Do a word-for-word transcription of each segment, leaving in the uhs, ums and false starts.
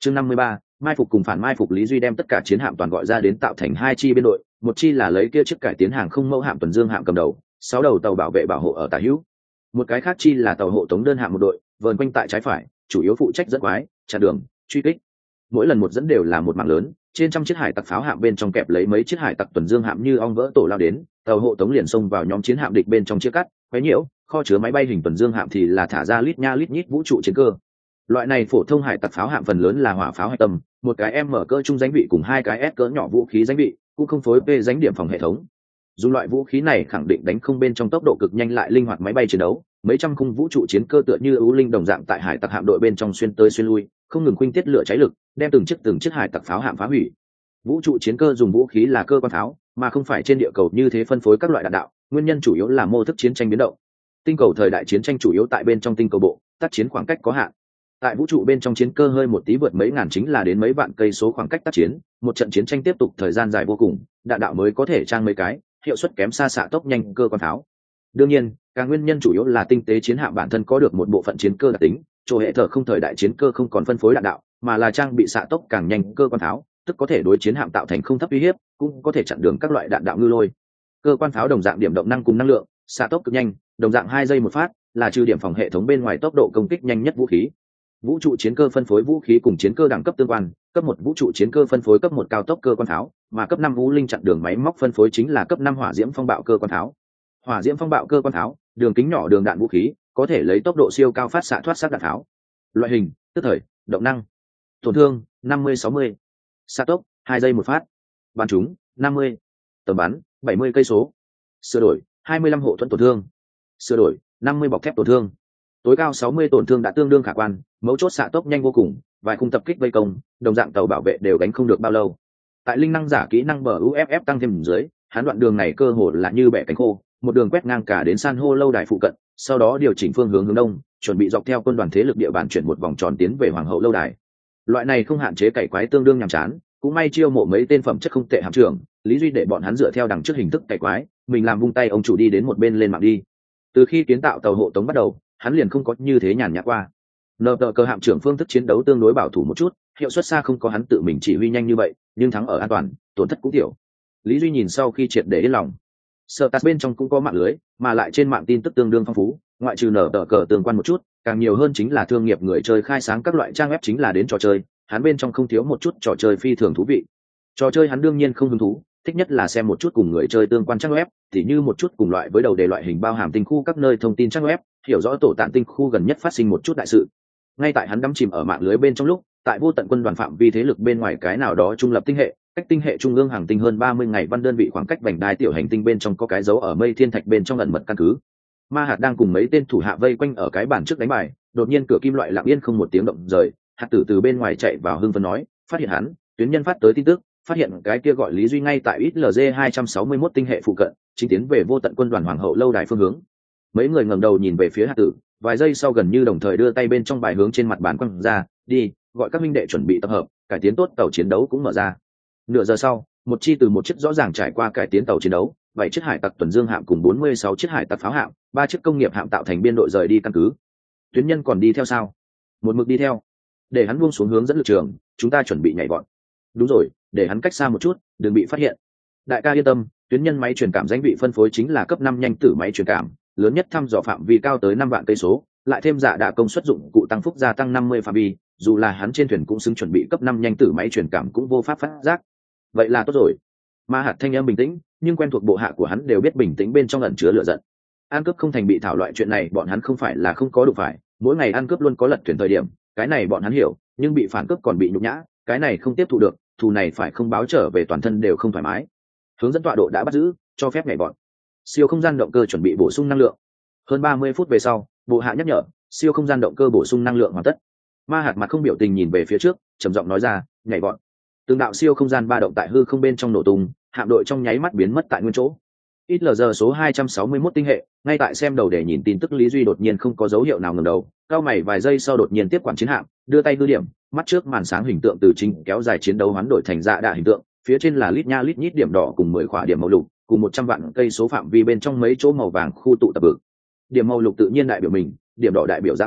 chương năm mươi ba, mai phục cùng phản mai phục. Lý Duy đem tất cả chiến hạm toàn gọi ra đến tạo thành hai chi biên đội, một chi là lấy kia chiếc cải tiến hàng không mẫu hạm tuần dương hạm cầm đầu, sáu đầu tàu bảo vệ bảo hộ ở tả hữu, một cái khác chi là tàu hộ tống đơn hạm một đội, vờn quanh tại trái phải, chủ yếu phụ trách dẫn quái, chặn đường, truy kích. Mỗi lần một dẫn đều là một mạng lớn, trên trăm chiếc hải tặc pháo hạm bên trong kẹp lấy mấy chiếc hải tặc tuần dương hạm như ong vỡ tổ lao đến, tàu hộ tống liền xông vào nhóm chiến hạm địch bên trong chia cắt, quấy nhiễu. Kho chứa máy bay hình tuần dương hạm thì là thả ra lít nha lít nhít vũ trụ chiến cơ. Loại này phổ thông hải tặc pháo hạm phần lớn là hỏa pháo hạch tâm, một cái M cỡ trung danh vị cùng hai cái S cỡ nhỏ vũ khí danh vị, cũng không phối P danh điểm phòng hệ thống. Dùng loại vũ khí này khẳng định đánh không bên trong tốc độ cực nhanh lại linh hoạt máy bay chiến đấu, mấy trăm khung vũ trụ chiến cơ tựa như ưu linh đồng dạng tại hải tặc hạm đội bên trong xuyên tới xuyên lui, không ngừng khuynh tiết lửa cháy lực, đem từng chiếc từng chiếc hải tặc pháo hạm phá hủy. Vũ trụ chiến cơ dùng vũ khí là cơ quan pháo, mà không phải trên địa cầu như thế phân phối các loại đạn đạo, nguyên nhân chủ yếu là mô thức chiến tranh biến động. Tinh cầu thời đại chiến tranh chủ yếu tại bên trong tinh cầu bộ, tác chiến khoảng cách có hạn. Tại vũ trụ bên trong chiến cơ hơi một tí vượt mấy ngàn chính là đến mấy vạn cây số khoảng cách tác chiến, một trận chiến tranh tiếp tục thời gian dài vô cùng, đạn đạo mới có thể trang mấy cái, hiệu suất kém xa xạ tốc nhanh cơ quan pháo. Đương nhiên, càng nguyên nhân chủ yếu là tinh tế chiến hạm bản thân có được một bộ phận chiến cơ đặc tính, chỗ hệ thở không thời đại chiến cơ không còn phân phối đạn đạo, mà là trang bị xạ tốc càng nhanh cơ quan pháo, tức có thể đối chiến hạm tạo thành không thấp uy hiếp, cũng có thể chặn đường các loại đạn đạo ngư lôi. Cơ quan pháo đồng dạng điểm động năng cùng năng lượng, xạ tốc cực nhanh, đồng dạng hai giây một phát, là trừ điểm phòng hệ thống bên ngoài tốc độ công kích nhanh nhất vũ khí. Vũ trụ chiến cơ phân phối vũ khí cùng chiến cơ đẳng cấp tương quan, cấp một vũ trụ chiến cơ phân phối cấp một cao tốc cơ quan pháo, mà cấp năm vũ linh chặn đường máy móc phân phối chính là cấp năm hỏa diễm phong bạo cơ quan pháo. Hỏa diễm phong bạo cơ quan pháo, đường kính nhỏ đường đạn vũ khí, có thể lấy tốc độ siêu cao phát xạ thoát sát đạn pháo. Loại hình, tức thời, động năng. Tổn thương, năm mươi sáu mươi. Xạ tốc, hai giây một phát. Bắn trúng, năm mươi. Tầm bắn, bảy mươi cây số. Sửa đổi, hai mươi lăm hộ thuẫn tổn thương. Sửa đổi, năm mươi bọc thép tổn thương. Tối cao sáu mươi tổn thương đã tương đương khả quan, mấu chốt xạ tốc nhanh vô cùng, vài khung tập kích vây công, đồng dạng tàu bảo vệ đều đánh không được bao lâu. Tại linh năng giả kỹ năng bờ u ép ép tăng thêm dưới, hắn đoạn đường này cơ hồ là như bẻ cánh khô, một đường quét ngang cả đến san hô lâu đài phụ cận, sau đó điều chỉnh phương hướng hướng đông, chuẩn bị dọc theo quân đoàn thế lực địa bàn chuyển một vòng tròn tiến về hoàng hậu lâu đài. Loại này không hạn chế cày quái tương đương nhàm chán, cũng may chiêu mộ mấy tên phẩm chất không tệ hạm trưởng, Lý Duy để bọn hắn dựa theo đằng trước hình thức cày quái, mình làm vung tay ông chủ đi đến một bên lên mạng đi. Từ khi kiến tạo tàu hộ tống bắt đầu, hắn liền không có như thế nhàn nhã qua. Nợ tờ cơ hạm trưởng phương thức chiến đấu tương đối bảo thủ một chút, hiệu suất xa không có hắn tự mình chỉ huy nhanh như vậy, nhưng thắng ở an toàn, tổn thất cũng tiểu. Lý Duy nhìn sau khi triệt để yên lòng. Sở tạt bên trong cũng có mạng lưới, mà lại trên mạng tin tức tương đương phong phú, ngoại trừ nở tờ cờ tương quan một chút, càng nhiều hơn chính là thương nghiệp người chơi khai sáng các loại trang web chính là đến trò chơi, hắn bên trong không thiếu một chút trò chơi phi thường thú vị. Trò chơi hắn đương nhiên không hứng thú, thích nhất là xem một chút cùng người chơi tương quan trang web, tỉ như một chút cùng loại với đầu đề loại hình bao hàm tinh khu các nơi thông tin trang web, hiểu rõ tổ tạn tinh khu gần nhất phát sinh một chút đại sự. Ngay tại hắn đắm chìm ở mạng lưới bên trong lúc, tại vô tận quân đoàn phạm vi thế lực bên ngoài cái nào đó trung lập tinh hệ, cách tinh hệ trung ương hàng tinh hơn ba mươi ngày văn đơn vị khoảng cách vành đai tiểu hành tinh bên trong có cái dấu ở mây thiên thạch bên trong ẩn mật căn cứ. Ma Hạt đang cùng mấy tên thủ hạ vây quanh ở cái bàn trước đánh bài, đột nhiên cửa kim loại lặng yên không một tiếng động rời, Hạt tử từ bên ngoài chạy vào hưng phấn nói, phát hiện hắn, tuyến nhân phát tới tin tức, phát hiện cái kia gọi Lý Duy ngay tại ích lờ giê hai trăm sáu mươi mốt tinh hệ phụ cận, chính tiến về vô tận quân đoàn hoàng hậu lâu đài phương hướng. Mấy người ngẩng đầu nhìn về phía Hạt tử, vài giây sau gần như đồng thời đưa tay bên trong bài hướng trên mặt bàn quăng ra, đi, gọi các minh đệ chuẩn bị tập hợp, cải tiến tốt tàu chiến đấu cũng mở ra. Nửa giờ sau, một chi từ một chiếc rõ ràng trải qua cải tiến tàu chiến đấu, bảy chiếc hải tặc tuần dương hạm cùng bốn mươi sáu chiếc hải tặc pháo hạm, ba chiếc công nghiệp hạm tạo thành biên đội rời đi căn cứ. Tuyến nhân còn đi theo sao? Một mực đi theo. Để hắn buông xuống hướng dẫn lực trường, chúng ta chuẩn bị nhảy vọt. Đúng rồi, để hắn cách xa một chút, đừng bị phát hiện. Đại ca yên tâm, tuyến nhân máy truyền cảm danh vị phân phối chính là cấp năm nhanh tử máy truyền cảm, lớn nhất thăm dò phạm vi cao tới năm vạn cây số, lại thêm dạ đạ công suất dụng cụ tăng phúc gia tăng năm mươi phạm vi, dù là hắn trên thuyền cũng xứng chuẩn bị cấp năm nhanh tử máy truyền cảm cũng vô pháp phát giác. Vậy là tốt rồi. Ma Hạt thanh âm bình tĩnh, nhưng quen thuộc bộ hạ của hắn đều biết bình tĩnh bên trong ẩn chứa lửa giận. Ăn cướp không thành bị thảo loại chuyện này, bọn hắn không phải là không có đủ phải, mỗi ngày ăn cướp luôn có lật thuyền thời điểm, cái này bọn hắn hiểu, nhưng bị phản cướp còn bị nhục nhã, cái này không tiếp thu được, thù này phải không báo trở về toàn thân đều không thoải mái. Hướng dẫn tọa độ đã bắt giữ, cho phép nhảy vọt. Siêu không gian động cơ chuẩn bị bổ sung năng lượng. Hơn ba mươi phút về sau, bộ hạ nhắc nhở, siêu không gian động cơ bổ sung năng lượng hoàn tất. Ma Hạt mặt không biểu tình nhìn về phía trước, trầm giọng nói ra, nhảy vọt. Từng đạo siêu không gian ba động tại hư không bên trong nổ tung, hạm đội trong nháy mắt biến mất tại nguyên chỗ. Ít lờ giờ số hai trăm sáu mươi mốt tinh hệ, ngay tại xem đầu để nhìn tin tức Lý Duy đột nhiên không có dấu hiệu nào ngẩng đầu, cao mày vài giây sau đột nhiên tiếp quản chiến hạm, đưa tay hư điểm, mắt trước màn sáng hình tượng từ chính kéo dài chiến đấu hoán đổi thành dạ đạ hình tượng, phía trên là lít nha lít nhít điểm đỏ cùng mười khỏa điểm màu lục, cùng một trăm vạn cây số phạm vi bên trong mấy chỗ màu vàng khu tụ tập vực. Điểm màu lục tự nhiên đại biểu mình, điểm đỏ đại biểu giã quái,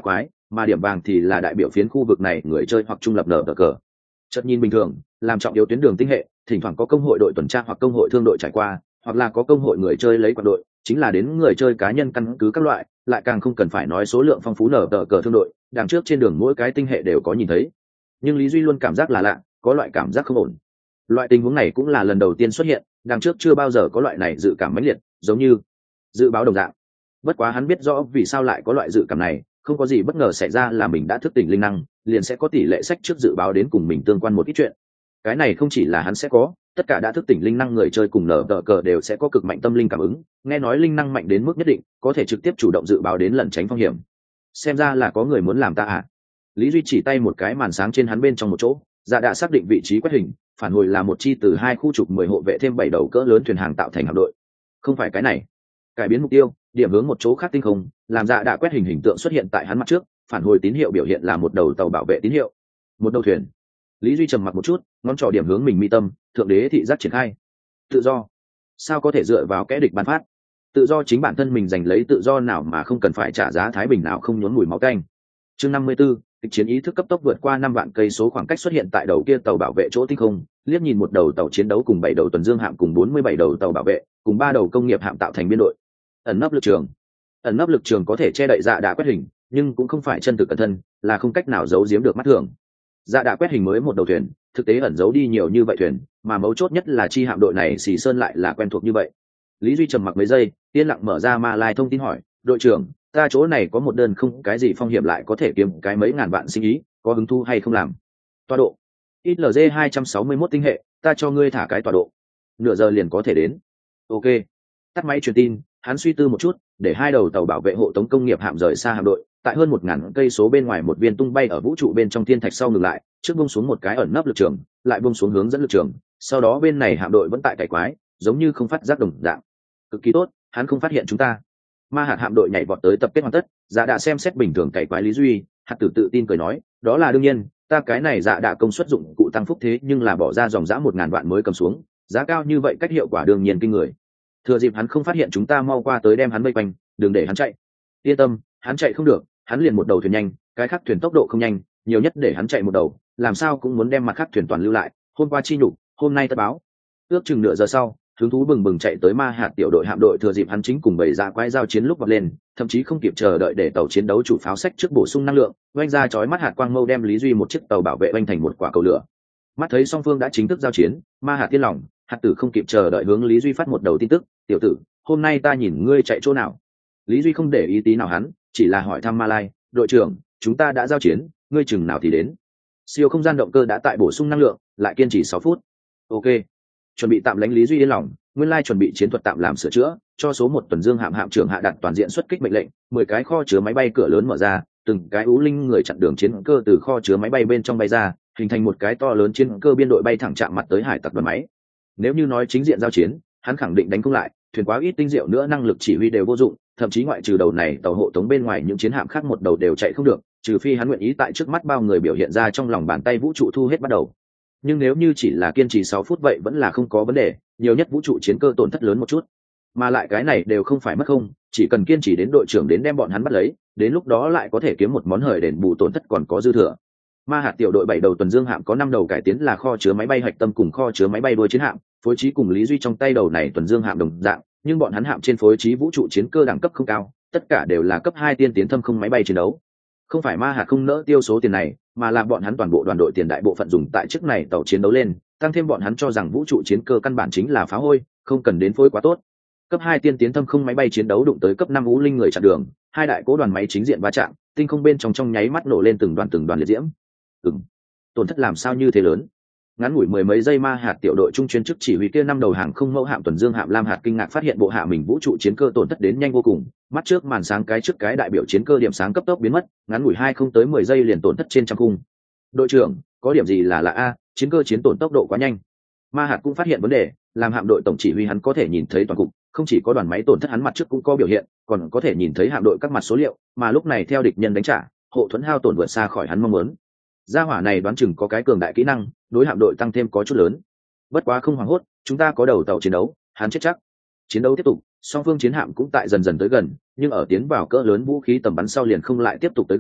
mà điểm vàng thì là đại biểu phiến khu vực này người chơi hoặc trung lập nở tờ cờ. Chợt nhìn bình thường, làm trọng yếu tuyến đường tinh hệ, thỉnh thoảng có công hội đội tuần tra hoặc công hội thương đội trải qua, hoặc là có công hội người chơi lấy quạt đội, chính là đến người chơi cá nhân căn cứ các loại, lại càng không cần phải nói số lượng phong phú nở tờ cờ thương đội, đằng trước trên đường mỗi cái tinh hệ đều có nhìn thấy. Nhưng Lý Duy luôn cảm giác là lạ, có loại cảm giác không ổn. Loại tình huống này cũng là lần đầu tiên xuất hiện, đằng trước chưa bao giờ có loại này dự cảm mãnh liệt, giống như dự báo đồng dạng. Bất quá hắn biết rõ vì sao lại có loại dự cảm này, không có gì bất ngờ xảy ra là mình đã thức tỉnh linh năng, liền sẽ có tỷ lệ sách trước dự báo đến cùng mình tương quan một ít chuyện. Cái này không chỉ là hắn sẽ có, tất cả đã thức tỉnh linh năng người chơi cùng nở tờ cờ đều sẽ có cực mạnh tâm linh cảm ứng, nghe nói linh năng mạnh đến mức nhất định, có thể trực tiếp chủ động dự báo đến lẩn tránh phong hiểm. Xem ra là có người muốn làm ta à? Lý Duy chỉ tay một cái màn sáng trên hắn bên trong một chỗ, dạ đã xác định vị trí quét hình, phản hồi là một chi từ hai khu trục mười hộ vệ thêm bảy đầu cỡ lớn thuyền hàng tạo thành hạm đội. Không phải cái này. Cải biến mục tiêu, điểm hướng một chỗ khác tinh không, làm dạ đã quét hình hình tượng xuất hiện tại hắn mặt trước, phản hồi tín hiệu biểu hiện là một đầu tàu bảo vệ tín hiệu, một đầu thuyền. Lý Duy trầm mặc một chút, ngón trỏ điểm hướng mình mi tâm, thượng đế thị giác triển khai. Tự do. Sao có thể dựa vào kẻ địch ban phát? Tự do chính bản thân mình giành lấy tự do nào mà không cần phải trả giá thái bình nào không nhốn mùi máu canh. Chương năm mươi 54, kịch chiến ý thức cấp tốc vượt qua năm vạn cây số khoảng cách xuất hiện tại đầu kia tàu bảo vệ chỗ tinh không, liếc nhìn một đầu tàu chiến đấu cùng bảy đầu tuần dương hạm cùng bốn mươi bảy đầu tàu bảo vệ, cùng ba đầu công nghiệp hạm tạo thành biên đội. Ẩn nấp lực trường. Ẩn nấp lực trường có thể che đậy dạ đã quét hình, nhưng cũng không phải chân thực cẩn thân, là không cách nào giấu giếm được mắt thường. Dạ đã quét hình mới một đầu thuyền, thực tế ẩn giấu đi nhiều như vậy thuyền, mà mấu chốt nhất là chi hạm đội này xì sơn lại là quen thuộc như vậy. Lý Duy trầm mặc mấy giây, yên lặng mở ra ma lai thông tin hỏi, đội trưởng, ta chỗ này có một đơn không cái gì phong hiểm lại có thể kiếm cái mấy ngàn vạn sinh ý, có hứng thu hay không làm? Tọa độ i lờ giê hai trăm sáu mươi mốt tinh hệ, ta cho ngươi thả cái tọa độ, nửa giờ liền có thể đến. Ok. Tắt máy truyền tin, hắn suy tư một chút, để hai đầu tàu bảo vệ hộ tống công nghiệp hạm rời xa hạm đội, tại hơn một ngàn cây số bên ngoài một viên tung bay ở vũ trụ bên trong thiên thạch sau ngừng lại, trước buông xuống một cái ẩn nấp lực trường, lại buông xuống hướng dẫn lực trường, sau đó bên này hạm đội vẫn tại cày quái, giống như không phát giác đồng dạng. Cực kỳ tốt, hắn không phát hiện chúng ta. Ma hạt hạm đội nhảy vọt tới tập kết hoàn tất, dạ đã xem xét bình thường cày quái Lý Duy, hạt tử tự tin cười nói, đó là đương nhiên, ta cái này dạ đã công suất dụng cụ tăng phúc thế nhưng là bỏ ra dòng dã một ngàn vạn mới cầm xuống, giá cao như vậy cách hiệu quả đương nhiên kinh người. Thừa dịp hắn không phát hiện chúng ta mau qua tới đem hắn vây quanh, đừng để hắn chạy. Yên tâm, hắn chạy không được, hắn liền một đầu thuyền nhanh, cái khác thuyền tốc độ không nhanh, nhiều nhất để hắn chạy một đầu, làm sao cũng muốn đem mặt khác thuyền toàn lưu lại, hôm qua chi nhục, hôm nay tất báo. Ước chừng nửa giờ sau, hứng thú bừng bừng chạy tới ma hạt tiểu đội hạm đội thừa dịp hắn chính cùng bầy dạ quái giao chiến lúc vọt lên, thậm chí không kịp chờ đợi để tàu chiến đấu chủ pháo sách trước bổ sung năng lượng, oanh ra chói mắt hạt quang mâu đem Lý Duy một chiếc tàu bảo vệ oanh thành một quả cầu lửa. Mắt thấy song phương đã chính thức giao chiến, ma hạt tiên lòng, hạt tử không kịp chờ đợi hướng Lý Duy phát một đầu tin tức, tiểu tử, hôm nay ta nhìn ngươi chạy chỗ nào. Lý Duy không để ý tí nào hắn, chỉ là hỏi thăm Ma Lai, đội trưởng, chúng ta đã giao chiến, ngươi chừng nào thì đến. Siêu không gian động cơ đã tại bổ sung năng lượng, lại kiên trì sáu phút. Ok, chuẩn bị tạm lánh Lý Duy yên lòng, nguyên lai chuẩn bị chiến thuật tạm làm sửa chữa, cho số một tuần dương hạm hạm trưởng hạ đặt toàn diện xuất kích mệnh lệnh, mười cái kho chứa máy bay cửa lớn mở ra, từng cái ú linh người chặn đường chiến cơ từ kho chứa máy bay bên trong bay ra, hình thành một cái to lớn chiến cơ biên đội bay thẳng chạm mặt tới hải tặc đoàn máy. Nếu như nói chính diện giao chiến, hắn khẳng định đánh không lại, thuyền quá ít tinh diệu nữa năng lực chỉ huy đều vô dụng, thậm chí ngoại trừ đầu này tàu hộ tống bên ngoài những chiến hạm khác một đầu đều chạy không được, trừ phi hắn nguyện ý tại trước mắt bao người biểu hiện ra trong lòng bàn tay vũ trụ thu hết bắt đầu. Nhưng nếu như chỉ là kiên trì sáu phút vậy vẫn là không có vấn đề, nhiều nhất vũ trụ chiến cơ tổn thất lớn một chút, mà lại cái này đều không phải mất không, chỉ cần kiên trì đến đội trưởng đến đem bọn hắn bắt lấy, đến lúc đó lại có thể kiếm một món hời đền bù tổn thất còn có dư thừa. Ma hạt tiểu đội bảy đầu tuần dương hạm có năm đầu cải tiến là kho chứa máy bay hạch tâm cùng kho chứa máy bay đuôi chiến hạm, phối trí cùng Lý Duy trong tay đầu này tuần dương hạm đồng dạng, nhưng bọn hắn hạm trên phối trí vũ trụ chiến cơ đẳng cấp không cao, tất cả đều là cấp hai tiên tiến thâm không máy bay chiến đấu. Không phải ma hạt không nỡ tiêu số tiền này, mà là bọn hắn toàn bộ đoàn đội tiền đại bộ phận dùng tại chiếc này tàu chiến đấu lên, tăng thêm bọn hắn cho rằng vũ trụ chiến cơ căn bản chính là phá hôi, không cần đến phối quá tốt. Cấp hai tiên tiến thâm không máy bay chiến đấu đụng tới cấp năm ú linh người chặn đường, hai đại cố đoàn máy chính diện va chạm, tinh không bên trong trong nháy mắt nổ lên từng đoàn từng đoàn liệt diễm. Ừm, tổn thất làm sao như thế lớn? Ngắn ngủi mười mấy giây ma hạt tiểu đội trung chuyên chức chỉ huy kia năm đầu hàng không mẫu hạm tuần dương hạm lam hạt kinh ngạc phát hiện bộ hạ mình vũ trụ chiến cơ tổn thất đến nhanh vô cùng, mắt trước màn sáng cái trước cái đại biểu chiến cơ điểm sáng cấp tốc biến mất, ngắn ngủi hai không tới mười giây liền tổn thất trên trăm khung. Đội trưởng, có điểm gì là lạ a, chiến cơ chiến tổn tốc độ quá nhanh. Ma hạt cũng phát hiện vấn đề, làm hạm đội tổng chỉ huy hắn có thể nhìn thấy toàn cục, không chỉ có đoàn máy tổn thất hắn mặt trước cũng có biểu hiện, còn có thể nhìn thấy hạm đội các mặt số liệu, mà lúc này theo địch nhân đánh trả, hộ thuẫn hao tổn vượt xa khỏi hắn mong muốn. Gia hỏa này đoán chừng có cái cường đại kỹ năng, đối hạm đội tăng thêm có chút lớn. Bất quá không hoảng hốt, chúng ta có đầu tàu chiến đấu, hắn chết chắc. Chiến đấu tiếp tục, song phương chiến hạm cũng tại dần dần tới gần, nhưng ở tiến vào cỡ lớn vũ khí tầm bắn sau liền không lại tiếp tục tới gần,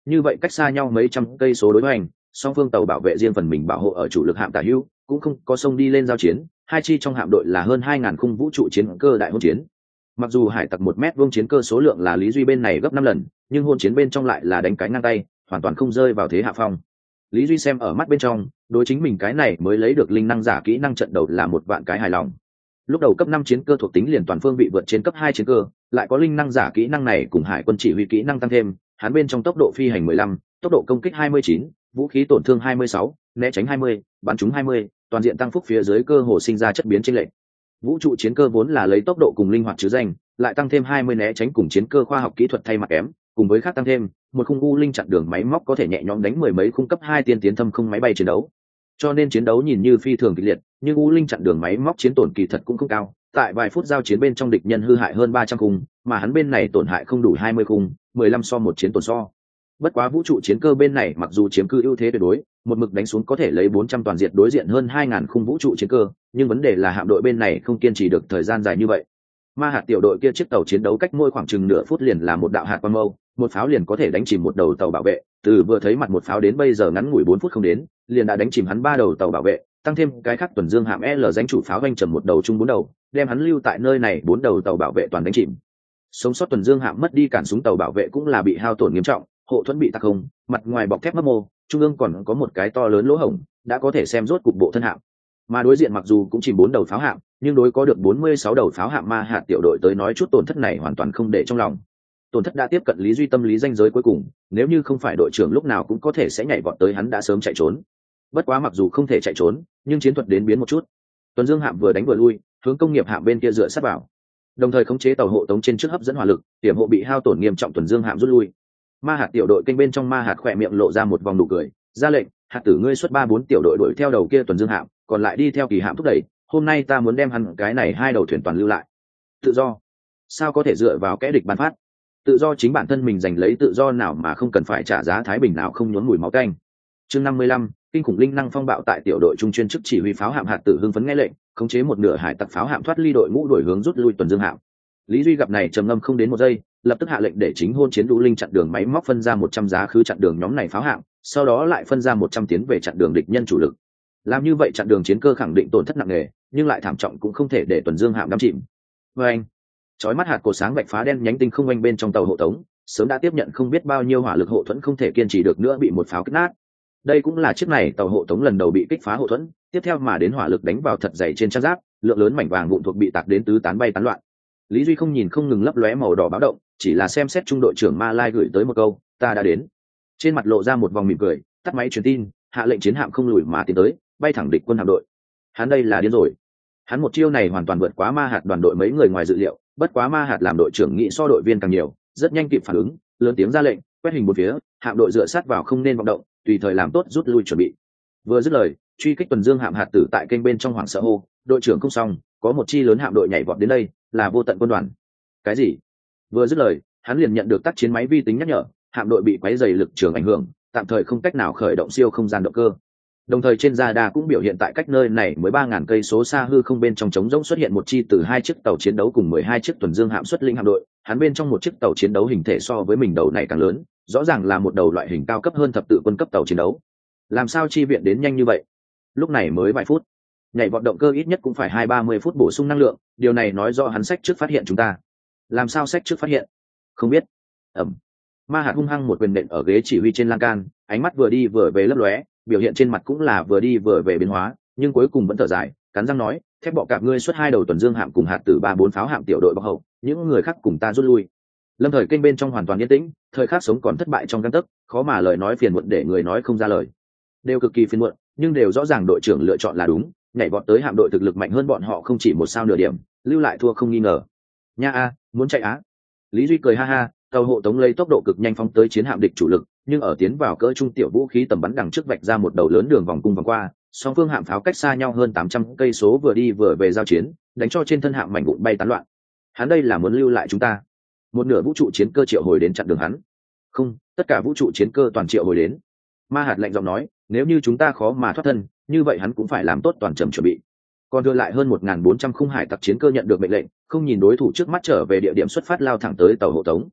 như vậy cách xa nhau mấy trăm cây số đối hoành, song phương tàu bảo vệ riêng phần mình bảo hộ ở chủ lực hạm tả hữu, cũng không có sông đi lên giao chiến, hai chi trong hạm đội là hơn hai ngàn khung vũ trụ chiến cơ đại hỗn chiến. Mặc dù hải tặc một mét vuông chiến cơ số lượng là Lý Duy bên này gấp năm lần, nhưng hôn chiến bên trong lại là đánh cái ngang tay, hoàn toàn không rơi vào thế hạ phong. Lý Duy xem ở mắt bên trong, đối chính mình cái này mới lấy được linh năng giả kỹ năng trận đầu là một vạn cái hài lòng. Lúc đầu cấp năm chiến cơ thuộc tính liền toàn phương vị vượt trên cấp hai chiến cơ, lại có linh năng giả kỹ năng này cùng hải quân chỉ huy kỹ năng tăng thêm, hắn bên trong tốc độ phi hành mười lăm, tốc độ công kích hai mươi chín, vũ khí tổn thương hai mươi sáu, né tránh hai mươi, bắn trúng hai mươi, toàn diện tăng phúc phía dưới cơ hồ sinh ra chất biến chênh lệch. Vũ trụ chiến cơ vốn là lấy tốc độ cùng linh hoạt chứ danh, lại tăng thêm hai mươi né tránh cùng chiến cơ khoa học kỹ thuật thay mặt kém, cùng với khác tăng thêm một khung u linh chặn đường máy móc có thể nhẹ nhõm đánh mười mấy khung cấp hai tiên tiến thâm không máy bay chiến đấu. Cho nên chiến đấu nhìn như phi thường kịch liệt, nhưng u linh chặn đường máy móc chiến tổn kỳ thật cũng không cao. Tại vài phút giao chiến bên trong địch nhân hư hại hơn ba trăm khung, mà hắn bên này tổn hại không đủ hai mươi khung, mười lăm so một chiến tổn so. Bất quá vũ trụ chiến cơ bên này mặc dù chiếm cứ ưu thế tuyệt đối, một mực đánh xuống có thể lấy bốn trăm toàn diện đối diện hơn hai ngàn khung vũ trụ chiến cơ, nhưng vấn đề là hạm đội bên này không kiên trì được thời gian dài như vậy. Ma hạt tiểu đội kia chiếc tàu chiến đấu cách mỗi khoảng chừng nửa phút liền là một đạo hạt quang mâu, một pháo liền có thể đánh chìm một đầu tàu bảo vệ, từ vừa thấy mặt một pháo đến bây giờ ngắn ngủi bốn phút không đến, liền đã đánh chìm hắn ba đầu tàu bảo vệ, tăng thêm cái khác tuần dương hạm L danh chủ pháo vanh trầm một đầu chung bốn đầu, đem hắn lưu tại nơi này bốn đầu tàu bảo vệ toàn đánh chìm. Sống sót tuần dương hạm mất đi cản súng tàu bảo vệ cũng là bị hao tổn nghiêm trọng, hộ thuẫn bị tạc không, mặt ngoài bọc thép mấp mô, trung ương còn có một cái to lớn lỗ hổng, đã có thể xem rốt cục bộ thân hạm. Mà đối diện mặc dù cũng chìm bốn đầu pháo hạm, nhưng đối có được bốn mươi sáu đầu pháo hạm ma hạt tiểu đội tới nói chút tổn thất này hoàn toàn không để trong lòng. Tổn thất đã tiếp cận Lý Duy tâm lý ranh giới cuối cùng, nếu như không phải đội trưởng lúc nào cũng có thể sẽ nhảy vọt tới hắn đã sớm chạy trốn. Bất quá mặc dù không thể chạy trốn, nhưng chiến thuật đến biến một chút. Tuần Dương hạm vừa đánh vừa lui, hướng công nghiệp hạm bên kia dựa sát vào. Đồng thời khống chế tàu hộ tống trên trước hấp dẫn hỏa lực, tiềm hộ bị hao tổn nghiêm trọng, Tuần Dương hạm rút lui. Ma hạt tiểu đội kênh bên trong ma hạt khỏe miệng lộ ra một vòng nụ cười, ra lệnh, hạt tử ngươi xuất ba bốn tiểu đội đuổi theo đầu kia Tuần Dương hạm, còn lại đi theo kỳ hạm thúc đẩy, hôm nay ta muốn đem hắn cái này hai đầu thuyền toàn lưu lại. Tự do? Sao có thể dựa vào kẻ địch ban phát? Tự do chính bản thân mình giành lấy tự do nào mà không cần phải trả giá thái bình nào không nhốn mùi máu tanh. Chương năm mươi lăm, kinh khủng linh năng phong bạo tại tiểu đội trung chuyên chức chỉ huy pháo hạm hạt tử hưng phấn nghe lệnh, khống chế một nửa hải tặc pháo hạm thoát ly đội ngũ đuổi hướng rút lui Tuần Dương hạm. Lý Duy gặp này trầm ngâm không đến một giây, lập tức hạ lệnh để chính hôn chiến đũ linh chặn đường máy móc phân ra một trăm giá khứ chặn đường nhóm này pháo hạm, sau đó lại phân ra một trăm tiến về chặn đường địch nhân chủ lực. Làm như vậy chặn đường chiến cơ khẳng định tổn thất nặng nề, nhưng lại thảm trọng cũng không thể để Tuần Dương hạm đắm chìm. Và anh, chói mắt hạt cột sáng vạch phá đen nhánh tinh không quanh bên trong tàu hộ tống, sớm đã tiếp nhận không biết bao nhiêu hỏa lực hộ thuẫn không thể kiên trì được nữa bị một pháo kích nát. Đây cũng là chiếc này tàu hộ tống lần đầu bị kích phá hộ thuẫn, tiếp theo mà đến hỏa lực đánh vào thật dày trên trang giáp, lượng lớn mảnh vàng vụn thuộc bị tạc đến tứ tán bay tán loạn. Lý Duy không nhìn không ngừng lấp lóe màu đỏ báo động, chỉ là xem xét trung đội trưởng Ma Lai gửi tới một câu, ta đã đến. Trên mặt lộ ra một vòng mỉm cười, tắt máy truyền tin, hạ lệnh chiến hạm không lùi mà tiến tới, bay thẳng địch quân hạm đội. Hắn đây là điên rồi. Hắn một chiêu này hoàn toàn vượt quá Ma hạt đoàn đội mấy người ngoài dự liệu, bất quá Ma hạt làm đội trưởng nghĩ so đội viên càng nhiều, rất nhanh kịp phản ứng, lớn tiếng ra lệnh, quét hình một phía, hạm đội dựa sát vào không nên vọng động, tùy thời làm tốt rút lui chuẩn bị. Vừa dứt lời, truy kích Tuần Dương hạm hạt tử tại kênh bên trong hoảng sợ hô, đội trưởng không xong, có một chi lớn hạm đội nhảy vọt đến đây, là Vô Tận quân đoàn. Cái gì? Vừa dứt lời, hắn liền nhận được tác chiến máy vi tính nhắc nhở, hạm đội bị quấy dày lực trường ảnh hưởng, tạm thời không cách nào khởi động siêu không gian động cơ. Đồng thời trên radar cũng biểu hiện tại cách nơi này mới ba ngàn cây số xa hư không bên trong trống rỗng xuất hiện một chi từ hai chiếc tàu chiến đấu cùng mười hai chiếc Tuần Dương hạm xuất lĩnh hạm đội, hắn bên trong một chiếc tàu chiến đấu hình thể so với mình đầu này càng lớn, rõ ràng là một đầu loại hình cao cấp hơn thập tự quân cấp tàu chiến đấu. Làm sao chi viện đến nhanh như vậy? Lúc này mới vài phút. Nhảy vọt động cơ ít nhất cũng phải hai ba mươi phút bổ sung năng lượng, điều này nói rõ hắn sách trước phát hiện chúng ta. Làm sao sách trước phát hiện? Không biết. Ẩm. Ma hạt hung hăng một quyền nện ở ghế chỉ huy trên lan can, ánh mắt vừa đi vừa về lấp lóe, biểu hiện trên mặt cũng là vừa đi vừa về biến hóa, nhưng cuối cùng vẫn thở dài, cắn răng nói, thép bọ cạp ngươi xuất hai đầu Tuần Dương hạm cùng hạt tử ba bốn pháo hạm tiểu đội bọc hậu, những người khác cùng ta rút lui. Lâm thời kênh bên trong hoàn toàn yên tĩnh, thời khắc sống còn thất bại trong gang tấc, khó mà lời nói phiền muộn để người nói không ra lời. Đều cực kỳ phiền muộn, nhưng đều rõ ràng đội trưởng lựa chọn là đúng, nhảy vọt tới hạm đội thực lực mạnh hơn bọn họ không chỉ một sao nửa điểm, lưu lại thua không nghi ngờ. Nha a, muốn chạy á? Lý Duy cười ha ha, tàu hộ tống lấy tốc độ cực nhanh phóng tới chiến hạm địch chủ lực, nhưng ở tiến vào cỡ trung tiểu vũ khí tầm bắn đằng trước vạch ra một đầu lớn đường vòng cung vòng qua, song phương hạm pháo cách xa nhau hơn tám trăm cây số vừa đi vừa về giao chiến, đánh cho trên thân hạm mảnh vụn bay tán loạn. Hắn đây là muốn lưu lại chúng ta. Một nửa vũ trụ chiến cơ triệu hồi đến chặn đường hắn. Không, tất cả vũ trụ chiến cơ toàn triệu hồi đến. Ma hạt lạnh giọng nói, nếu như chúng ta khó mà thoát thân, như vậy hắn cũng phải làm tốt toàn trầm chuẩn bị. Còn đưa lại hơn một nghìn bốn trăm khung hải tặc chiến cơ nhận được mệnh lệnh, không nhìn đối thủ trước mắt trở về địa điểm xuất phát lao thẳng tới tàu hộ tống.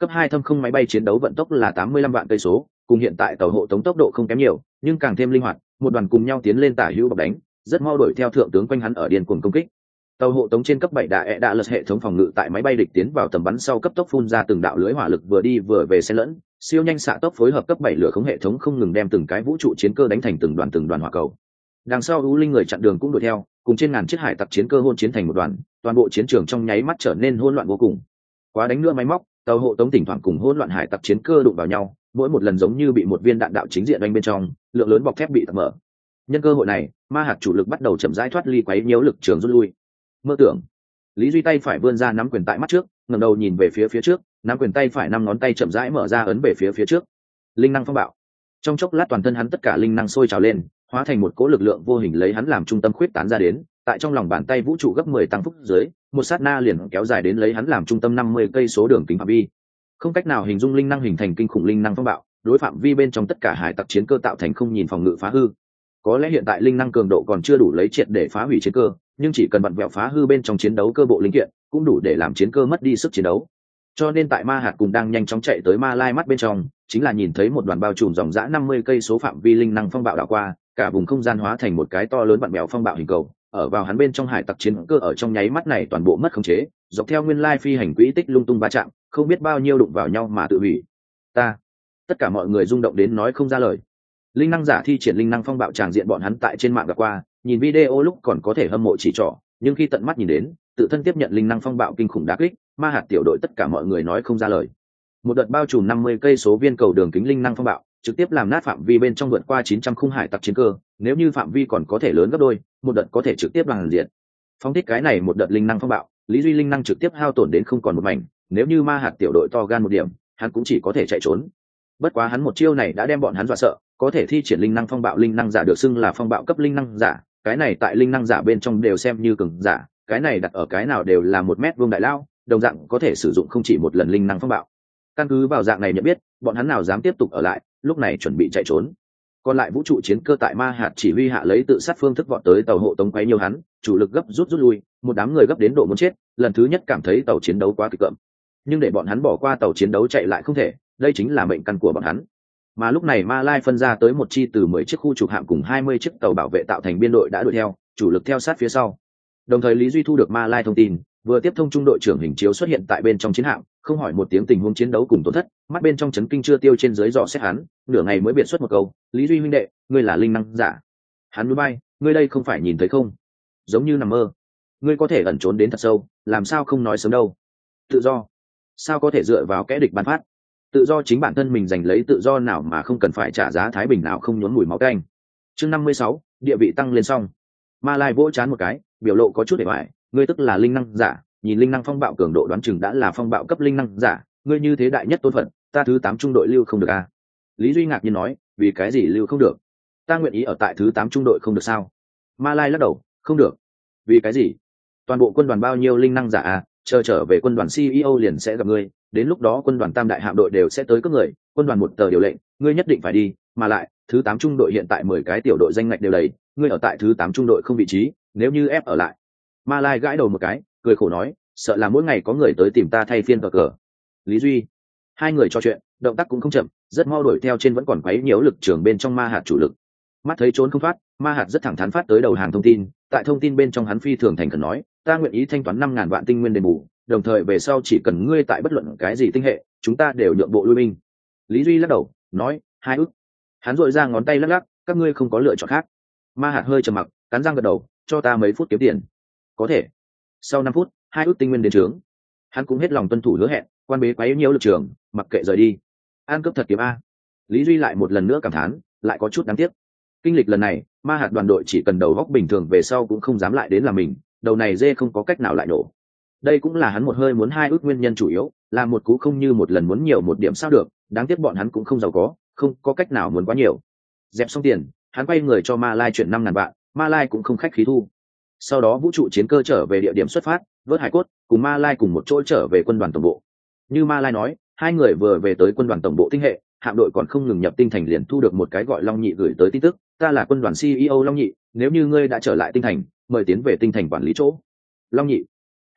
Cấp hai thâm không máy bay chiến đấu vận tốc là tám mươi lăm vạn cây số, cùng hiện tại tàu hộ tống tốc độ không kém nhiều, nhưng càng thêm linh hoạt, một đoàn cùng nhau tiến lên tả hữu bọc đánh, rất mau đuổi theo thượng tướng quanh hắn ở điên cuồng công kích. Tàu hộ tống trên cấp bảy đã ẹ đã lật hệ thống phòng ngự tại máy bay địch tiến vào tầm bắn sau cấp tốc phun ra từng đạo lưới hỏa lực vừa đi vừa về xen lẫn, siêu nhanh xạ tốc phối hợp cấp bảy lửa khống hệ thống không ngừng đem từng cái vũ trụ chiến cơ đánh thành từng đoàn từng đoàn hỏa cầu. Đằng sau U Linh người chặn đường cũng đuổi theo, cùng trên ngàn chiếc hải tặc chiến cơ hôn chiến thành một đoàn, toàn bộ chiến trường trong nháy mắt trở nên hỗn loạn vô cùng. Quá đánh nữa máy móc, tàu hộ tống thỉnh thoảng cùng hỗn loạn hải tặc chiến cơ đụng vào nhau, mỗi một lần giống như bị một viên đạn đạo chính diện đánh bên trong, lượng lớn bọc thép bị tạc mở. Nhân cơ hội này, ma hạt chủ lực bắt đầu chậm rãi thoát ly quấy nhiễu lực trường rút lui. Mơ tưởng, Lý Duy tay phải vươn ra nắm quyền tại mắt trước, ngẩng đầu nhìn về phía phía trước, nắm quyền tay phải năm ngón tay chậm rãi mở ra ấn về phía phía trước. Linh năng phong bạo. Trong chốc lát toàn thân hắn tất cả linh năng sôi trào lên, hóa thành một cỗ lực lượng vô hình lấy hắn làm trung tâm khuyết tán ra đến, tại trong lòng bàn tay vũ trụ gấp mười tăng phúc dưới, một sát na liền kéo dài đến lấy hắn làm trung tâm năm mươi cây số đường kính phạm vi. Không cách nào hình dung linh năng hình thành kinh khủng linh năng phong bạo, đối phạm vi bên trong tất cả hải tặc chiến cơ tạo thành không nhìn phòng ngự phá hư. Có lẽ hiện tại linh năng cường độ còn chưa đủ lấy triệt để phá hủy chiến cơ, nhưng chỉ cần vặn vẹo phá hư bên trong chiến đấu cơ bộ linh kiện, cũng đủ để làm chiến cơ mất đi sức chiến đấu. Cho nên tại ma hạt cùng đang nhanh chóng chạy tới ma lai mắt bên trong, chính là nhìn thấy một đoàn bao trùm dòng dã năm mươi cây số phạm vi linh năng phong bạo đảo qua, cả vùng không gian hóa thành một cái to lớn vặn vẹo phong bạo hình cầu, ở vào hắn bên trong hải tặc chiến cơ ở trong nháy mắt này toàn bộ mất khống chế, dọc theo nguyên lai phi hành quỹ tích lung tung va chạm, không biết bao nhiêu đụng vào nhau mà tự hủy. Ta, tất cả mọi người rung động đến nói không ra lời. Linh năng giả thi triển linh năng phong bạo tràng diện bọn hắn tại trên mạng gặp qua, nhìn video lúc còn có thể hâm mộ chỉ trỏ, nhưng khi tận mắt nhìn đến, tự thân tiếp nhận linh năng phong bạo kinh khủng đả kích, ma hạt tiểu đội tất cả mọi người nói không ra lời. Một đợt bao trùm năm mươi cây số viên cầu đường kính linh năng phong bạo, trực tiếp làm nát phạm vi bên trong vượt qua chín trăm khung hải tặc chiến cơ, nếu như phạm vi còn có thể lớn gấp đôi, một đợt có thể trực tiếp bằng diện. Phóng thích cái này một đợt linh năng phong bạo, Lý Duy linh năng trực tiếp hao tổn đến không còn một mảnh, nếu như ma hạt tiểu đội to gan một điểm, hắn cũng chỉ có thể chạy trốn. Bất quá hắn một chiêu này đã đem bọn hắn dọa sợ, có thể thi triển linh năng phong bạo linh năng giả được xưng là phong bạo cấp linh năng giả, cái này tại linh năng giả bên trong đều xem như cường giả, cái này đặt ở cái nào đều là một mét vuông đại lao, đồng dạng có thể sử dụng không chỉ một lần linh năng phong bạo. Căn cứ vào dạng này nhận biết, bọn hắn nào dám tiếp tục ở lại, lúc này chuẩn bị chạy trốn. Còn lại vũ trụ chiến cơ tại ma hạt chỉ huy hạ lấy tự sát phương thức vọt tới tàu hộ tống quấy nhiều hắn, chủ lực gấp rút rút lui, một đám người gấp đến độ muốn chết, lần thứ nhất cảm thấy tàu chiến đấu quá kịch cỡm. Nhưng để bọn hắn bỏ qua tàu chiến đấu chạy lại không thể, đây chính là mệnh căn của bọn hắn. Mà lúc này Ma Lai phân ra tới một chi từ mười chiếc khu trục hạm cùng hai mươi chiếc tàu bảo vệ tạo thành biên đội đã đuổi theo, chủ lực theo sát phía sau. Đồng thời Lý Duy thu được Ma Lai thông tin, vừa tiếp thông trung đội trưởng hình chiếu xuất hiện tại bên trong chiến hạm, không hỏi một tiếng tình huống chiến đấu cùng tổn thất, mắt bên trong chấn kinh chưa tiêu trên dưới dò xét hắn, nửa ngày mới biệt xuất một câu, "Lý Duy huynh đệ, ngươi là linh năng giả." Hắn núi bay, "Ngươi đây không phải nhìn thấy không? Giống như nằm mơ. Ngươi có thể ẩn trốn đến thật sâu, làm sao không nói sớm đâu? Tự do, sao có thể dựa vào kẻ địch ban phát? Tự do chính bản thân mình giành lấy tự do nào mà không cần phải trả giá thái bình nào không nhuốm mùi máu tanh." Chương năm mươi sáu, địa vị tăng lên xong. Ma Lai vỗ chán một cái, biểu lộ có chút để hoài, "Ngươi tức là linh năng giả, nhìn linh năng phong bạo cường độ đoán chừng đã là phong bạo cấp linh năng giả, ngươi như thế đại nhất tôn phận, ta thứ tám trung đội lưu không được à?" Lý Duy ngạc nhiên nói, "Vì cái gì lưu không được? Ta nguyện ý ở tại thứ tám trung đội không được sao?" Ma Lai lắc đầu, "Không được." "Vì cái gì? Toàn bộ quân đoàn bao nhiêu linh năng giả à, chờ trở về quân đoàn xê e ô liền sẽ gặp ngươi, đến lúc đó quân đoàn tam đại hạm đội đều sẽ tới cướp người, quân đoàn một tờ điều lệnh, ngươi nhất định phải đi, mà lại, thứ tám trung đội hiện tại mười cái tiểu đội danh ngạch đều đầy, ngươi ở tại thứ tám trung đội không vị trí, nếu như ép ở lại." Ma Lai gãi đầu một cái, cười khổ nói, "Sợ là mỗi ngày có người tới tìm ta thay phiên cờ cờ." Lý Duy, hai người trò chuyện, động tác cũng không chậm, rất mau đuổi theo trên vẫn còn quấy nhiễu lực trường bên trong ma hạt chủ lực. Mắt thấy trốn không thoát, ma hạt rất thẳng thắn phát tới đầu hàng thông tin, tại thông tin bên trong hắn phi thường thành khẩn nói, "Ta nguyện ý thanh toán năm ngàn vạn tinh nguyên đền bù, đồng thời về sau chỉ cần ngươi tại bất luận cái gì tinh hệ, chúng ta đều nhượng bộ lui binh." Lý Duy lắc đầu, nói, "Hai ức." Hắn dội ra ngón tay lắc lắc, "Các ngươi không có lựa chọn khác." Ma hạt hơi trầm mặc, cắn răng gật đầu, "Cho ta mấy phút kiếm tiền." "Có thể." Sau năm phút, hai ước tinh nguyên đến trướng. Hắn cũng hết lòng tuân thủ hứa hẹn, quan bế quấy nhiễu lực trường, mặc kệ rời đi. An cướp thật kiếm a. Lý Duy lại một lần nữa cảm thán, lại có chút đáng tiếc. Kinh lịch lần này, ma hạt đoàn đội chỉ cần đầu góc bình thường về sau cũng không dám lại đến làm mình, đầu này dê không có cách nào lại nổ. Đây cũng là hắn một hơi muốn hai ước nguyên nhân chủ yếu, là một cú không như một lần muốn nhiều một điểm sao được, đáng tiếc bọn hắn cũng không giàu có, không có cách nào muốn quá nhiều. Dẹp xong tiền, hắn quay người cho Ma Lai chuyển năm ngàn vạn, Ma Lai cũng không khách khí thu. Sau đó vũ trụ chiến cơ trở về địa điểm xuất phát, vớt hải cốt, cùng Ma Lai cùng một chỗ trở về quân đoàn tổng bộ. Như Ma Lai nói, hai người vừa về tới quân đoàn tổng bộ tinh hệ, hạm đội còn không ngừng nhập tinh thành liền thu được một cái gọi Long Nhị gửi tới tin tức, "Ta là quân đoàn xê e ô Long Nhị, nếu như ngươi đã trở lại tinh thành, mời tiến về tinh thành quản lý chỗ." Long Nhị,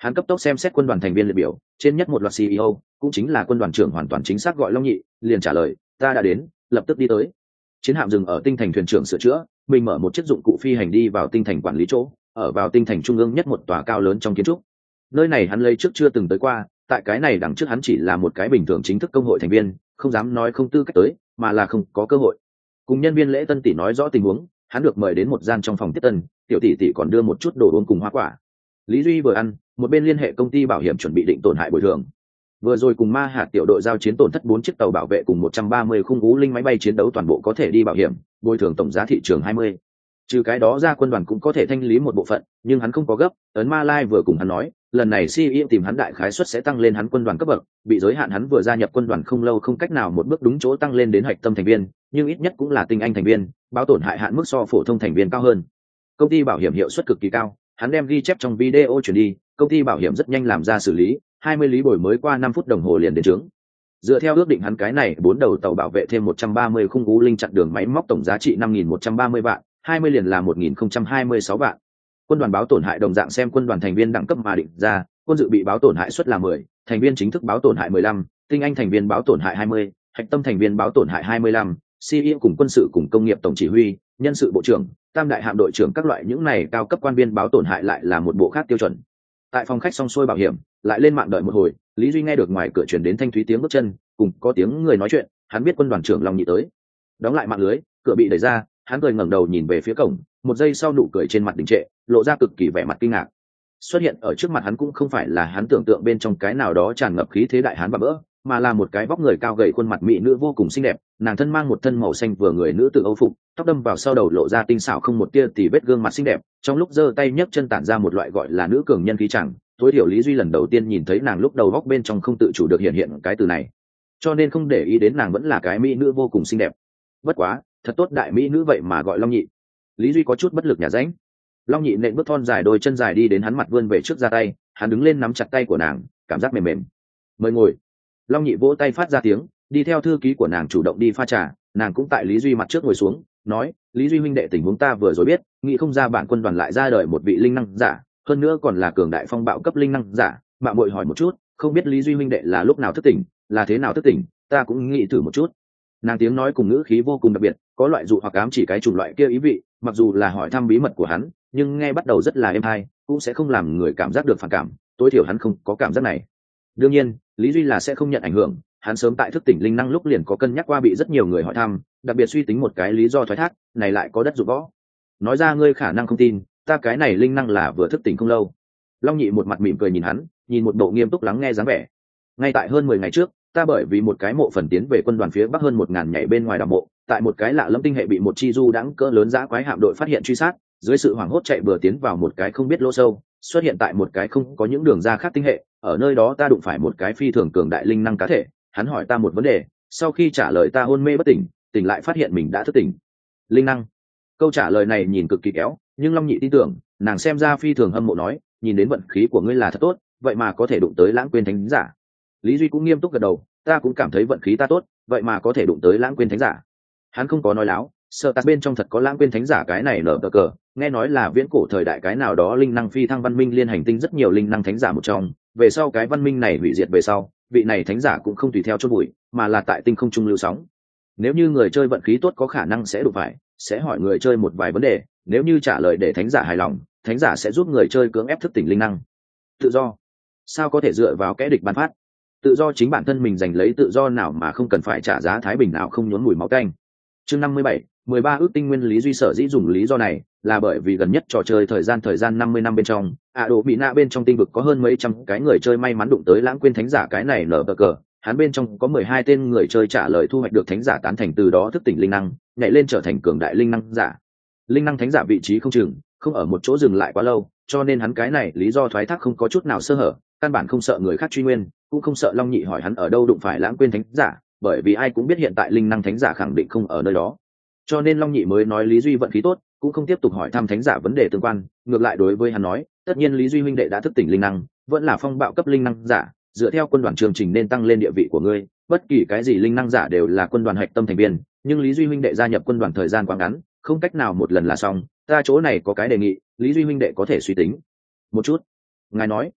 Hắn cấp tốc xem xét quân đoàn thành viên liệt biểu, trên nhất một loạt xê e ô, cũng chính là quân đoàn trưởng hoàn toàn chính xác gọi Long Nhị, liền trả lời, ta đã đến, lập tức đi tới. Chiến hạm dừng ở tinh thành thuyền trưởng sửa chữa, mình mở một chiếc dụng cụ phi hành đi vào tinh thành quản lý chỗ, ở vào tinh thành trung ương nhất một tòa cao lớn trong kiến trúc. Nơi này hắn lấy trước chưa từng tới qua, tại cái này đằng trước hắn chỉ là một cái bình thường chính thức công hội thành viên, không dám nói không tư cách tới, mà là không có cơ hội. Cùng nhân viên lễ tân tỷ nói rõ tình huống, hắn được mời đến một gian trong phòng tiếp tân, tiểu tỷ tỷ còn đưa một chút đồ uống cùng hoa quả. Lý Duy vừa ăn, một bên liên hệ công ty bảo hiểm chuẩn bị định tổn hại bồi thường. Vừa rồi cùng Ma Hạt tiểu đội giao chiến tổn thất bốn chiếc tàu bảo vệ cùng một trăm ba mươi khung Ú Linh máy bay chiến đấu toàn bộ có thể đi bảo hiểm, bồi thường tổng giá thị trường hai mươi. Trừ cái đó ra quân đoàn cũng có thể thanh lý một bộ phận, nhưng hắn không có gấp, ấn Ma Lai vừa cùng hắn nói, lần này xê e ô tìm hắn đại khái suất sẽ tăng lên hắn quân đoàn cấp bậc, bị giới hạn hắn vừa gia nhập quân đoàn không lâu không cách nào một bước đúng chỗ tăng lên đến hạch tâm thành viên, nhưng ít nhất cũng là tinh anh thành viên, báo tổn hại hạn mức so phổ thông thành viên cao hơn. Công ty bảo hiểm hiệu suất cực kỳ cao, hắn đem ghi chép trong video chuyển đi, công ty bảo hiểm rất nhanh làm ra xử lý, hai mươi lý bồi mới qua năm phút đồng hồ liền đến trướng. Dựa theo ước định hắn cái này bốn đầu tàu bảo vệ thêm một trăm ba mươi khung Ú Linh chặn đường máy móc tổng giá trị năm nghìn một trăm ba mươi vạn, hai mươi liền là một nghìn không trăm hai mươi sáu vạn. Quân đoàn báo tổn hại đồng dạng xem quân đoàn thành viên đẳng cấp mà định ra, quân dự bị báo tổn hại suất là mười, thành viên chính thức báo tổn hại mười lăm, tinh anh thành viên báo tổn hại hai mươi, hạch tâm thành viên báo tổn hại hai mươi lăm, xê e ô cùng quân sự cùng công nghiệp tổng chỉ huy, nhân sự bộ trưởng, tam đại hạm đội trưởng các loại những này cao cấp quan viên báo tổn hại lại là một bộ khác tiêu chuẩn. Tại phòng khách xong xuôi bảo hiểm, lại lên mạng đợi một hồi, Lý Duy nghe được ngoài cửa truyền đến thanh thúy tiếng bước chân, cùng có tiếng người nói chuyện, hắn biết quân đoàn trưởng Long Nhị tới. Đóng lại mạng lưới, cửa bị đẩy ra, hắn cười ngẩng đầu nhìn về phía cổng, một giây sau nụ cười trên mặt đình trệ, lộ ra cực kỳ vẻ mặt kinh ngạc. Xuất hiện ở trước mặt hắn cũng không phải là hắn tưởng tượng bên trong cái nào đó tràn ngập khí thế đại hán và bỡ, mà là một cái vóc người cao gầy khuôn mặt mỹ nữ vô cùng xinh đẹp, nàng thân mang một thân màu xanh vừa người nữ tự Âu phục, tóc đâm vào sau đầu lộ ra tinh xảo không một tia tì vết gương mặt xinh đẹp, trong lúc giơ tay nhấc chân tản ra một loại gọi là nữ cường nhân khí chẳng. Tối thiểu Lý Duy lần đầu tiên nhìn thấy nàng lúc đầu góc bên trong không tự chủ được hiện hiện cái từ này, cho nên không để ý đến nàng vẫn là cái mỹ nữ vô cùng xinh đẹp. Bất quá, thật tốt đại mỹ nữ vậy mà gọi Long Nhị. Lý Duy có chút bất lực nhả ránh. Long Nhị nện bước thon dài đôi chân dài đi đến hắn mặt vươn về trước ra tay, hắn đứng lên nắm chặt tay của nàng, cảm giác mềm mềm. Mời ngồi. Long Nhị vỗ tay phát ra tiếng, đi theo thư ký của nàng chủ động đi pha trà, nàng cũng tại Lý Duy mặt trước ngồi xuống, nói, Lý Duy huynh đệ tình huống ta vừa rồi biết, nghĩ không ra bản quân đoàn lại ra đời một vị linh năng giả, hơn nữa còn là cường đại phong bạo cấp linh năng giả, mạo muội hỏi một chút, không biết Lý Duy huynh đệ là lúc nào thức tỉnh, là thế nào thức tỉnh, ta cũng nghĩ thử một chút. Nàng tiếng nói cùng ngữ khí vô cùng đặc biệt, có loại dụ hoặc ám chỉ cái chủng loại kia ý vị, mặc dù là hỏi thăm bí mật của hắn, nhưng nghe bắt đầu rất là êm hay, cũng sẽ không làm người cảm giác được phản cảm, tối thiểu hắn không có cảm giác này. Đương nhiên, Lý Duy là sẽ không nhận ảnh hưởng, hắn sớm tại thức tỉnh linh năng lúc liền có cân nhắc qua bị rất nhiều người hỏi thăm, đặc biệt suy tính một cái lý do thoái thác, này lại có đất dụng võ. Nói ra ngươi khả năng không tin, ta cái này linh năng là vừa thức tỉnh không lâu. Long Nhị một mặt mỉm cười nhìn hắn, nhìn một bộ nghiêm túc lắng nghe dáng vẻ. Ngay tại hơn mười ngày trước, ta bởi vì một cái mộ phần tiến về quân đoàn phía bắc hơn một ngàn nhảy bên ngoài đảo mộ, tại một cái lạ lẫm tinh hệ bị một chi du đãng cỡ lớn dã quái hạm đội phát hiện truy sát, dưới sự hoảng hốt chạy bừa tiến vào một cái không biết lỗ sâu, xuất hiện tại một cái không có những đường ra khác tinh hệ, ở nơi đó ta đụng phải một cái phi thường cường đại linh năng cá thể, hắn hỏi ta một vấn đề, sau khi trả lời ta hôn mê bất tỉnh, tỉnh lại phát hiện mình đã thức tỉnh. Linh năng. Câu trả lời này nhìn cực kỳ kéo, nhưng Long Nhị tin tưởng, nàng xem ra phi thường hâm mộ nói, nhìn đến vận khí của ngươi là thật tốt, vậy mà có thể đụng tới Lãng Quên Thánh giả. Lý Duy cũng nghiêm túc gật đầu, ta cũng cảm thấy vận khí ta tốt, vậy mà có thể đụng tới Lãng Quên Thánh giả. Hắn không có nói láo, sợ tạt bên trong thật có Lãng Quên Thánh giả cái này nở cờ, nghe nói là viễn cổ thời đại cái nào đó linh năng phi thăng văn minh liên hành tinh rất nhiều linh năng thánh giả một trong, về sau cái văn minh này hủy diệt về sau, vị này thánh giả cũng không tùy theo chôn bụi, mà là tại tinh không trung lưu sóng. Nếu như người chơi vận khí tốt có khả năng sẽ đụng phải, sẽ hỏi người chơi một vài vấn đề, nếu như trả lời để thánh giả hài lòng, thánh giả sẽ giúp người chơi cưỡng ép thức tỉnh linh năng. Tự do. Sao có thể dựa vào kẻ địch ban phát? Tự do chính bản thân mình giành lấy tự do nào mà không cần phải trả giá thái bình nào không nhốn mùi máu tanh. Chương năm mươi bảy, mười ba ước tinh nguyên. Lý Duy sở dĩ dùng lý do này là bởi vì gần nhất trò chơi thời gian thời gian năm mươi năm bên trong, ạ độ bị nạ bên trong tinh vực có hơn mấy trăm cái người chơi may mắn đụng tới Lãng Quên Thánh giả cái này nở bờ cờ, hắn bên trong có mười hai tên người chơi trả lời thu hoạch được thánh giả tán thành, từ đó thức tỉnh linh năng, nhảy lên trở thành cường đại linh năng giả. Linh năng thánh giả vị trí không chừng, không ở một chỗ dừng lại quá lâu, cho nên hắn cái này lý do thoái thác không có chút nào sơ hở, căn bản không sợ người khác truy nguyên, cũng không sợ Long Nhị hỏi hắn ở đâu đụng phải Lãng Quên Thánh giả, bởi vì ai cũng biết hiện tại linh năng thánh giả khẳng định không ở nơi đó. Cho nên Long Nhị mới nói Lý Duy vận khí tốt, cũng không tiếp tục hỏi thăm thánh giả vấn đề tương quan, ngược lại đối với hắn nói, tất nhiên Lý Duy huynh đệ đã thức tỉnh linh năng, vẫn là phong bạo cấp linh năng giả, dựa theo quân đoàn chương trình nên tăng lên địa vị của ngươi, bất kỳ cái gì linh năng giả đều là quân đoàn hạch tâm thành viên, nhưng Lý Duy huynh đệ gia nhập quân đoàn thời gian quá ngắn, không cách nào một lần là xong, ta chỗ này có cái đề nghị, Lý Duy huynh đệ có thể suy tính một chút. Ngài nói.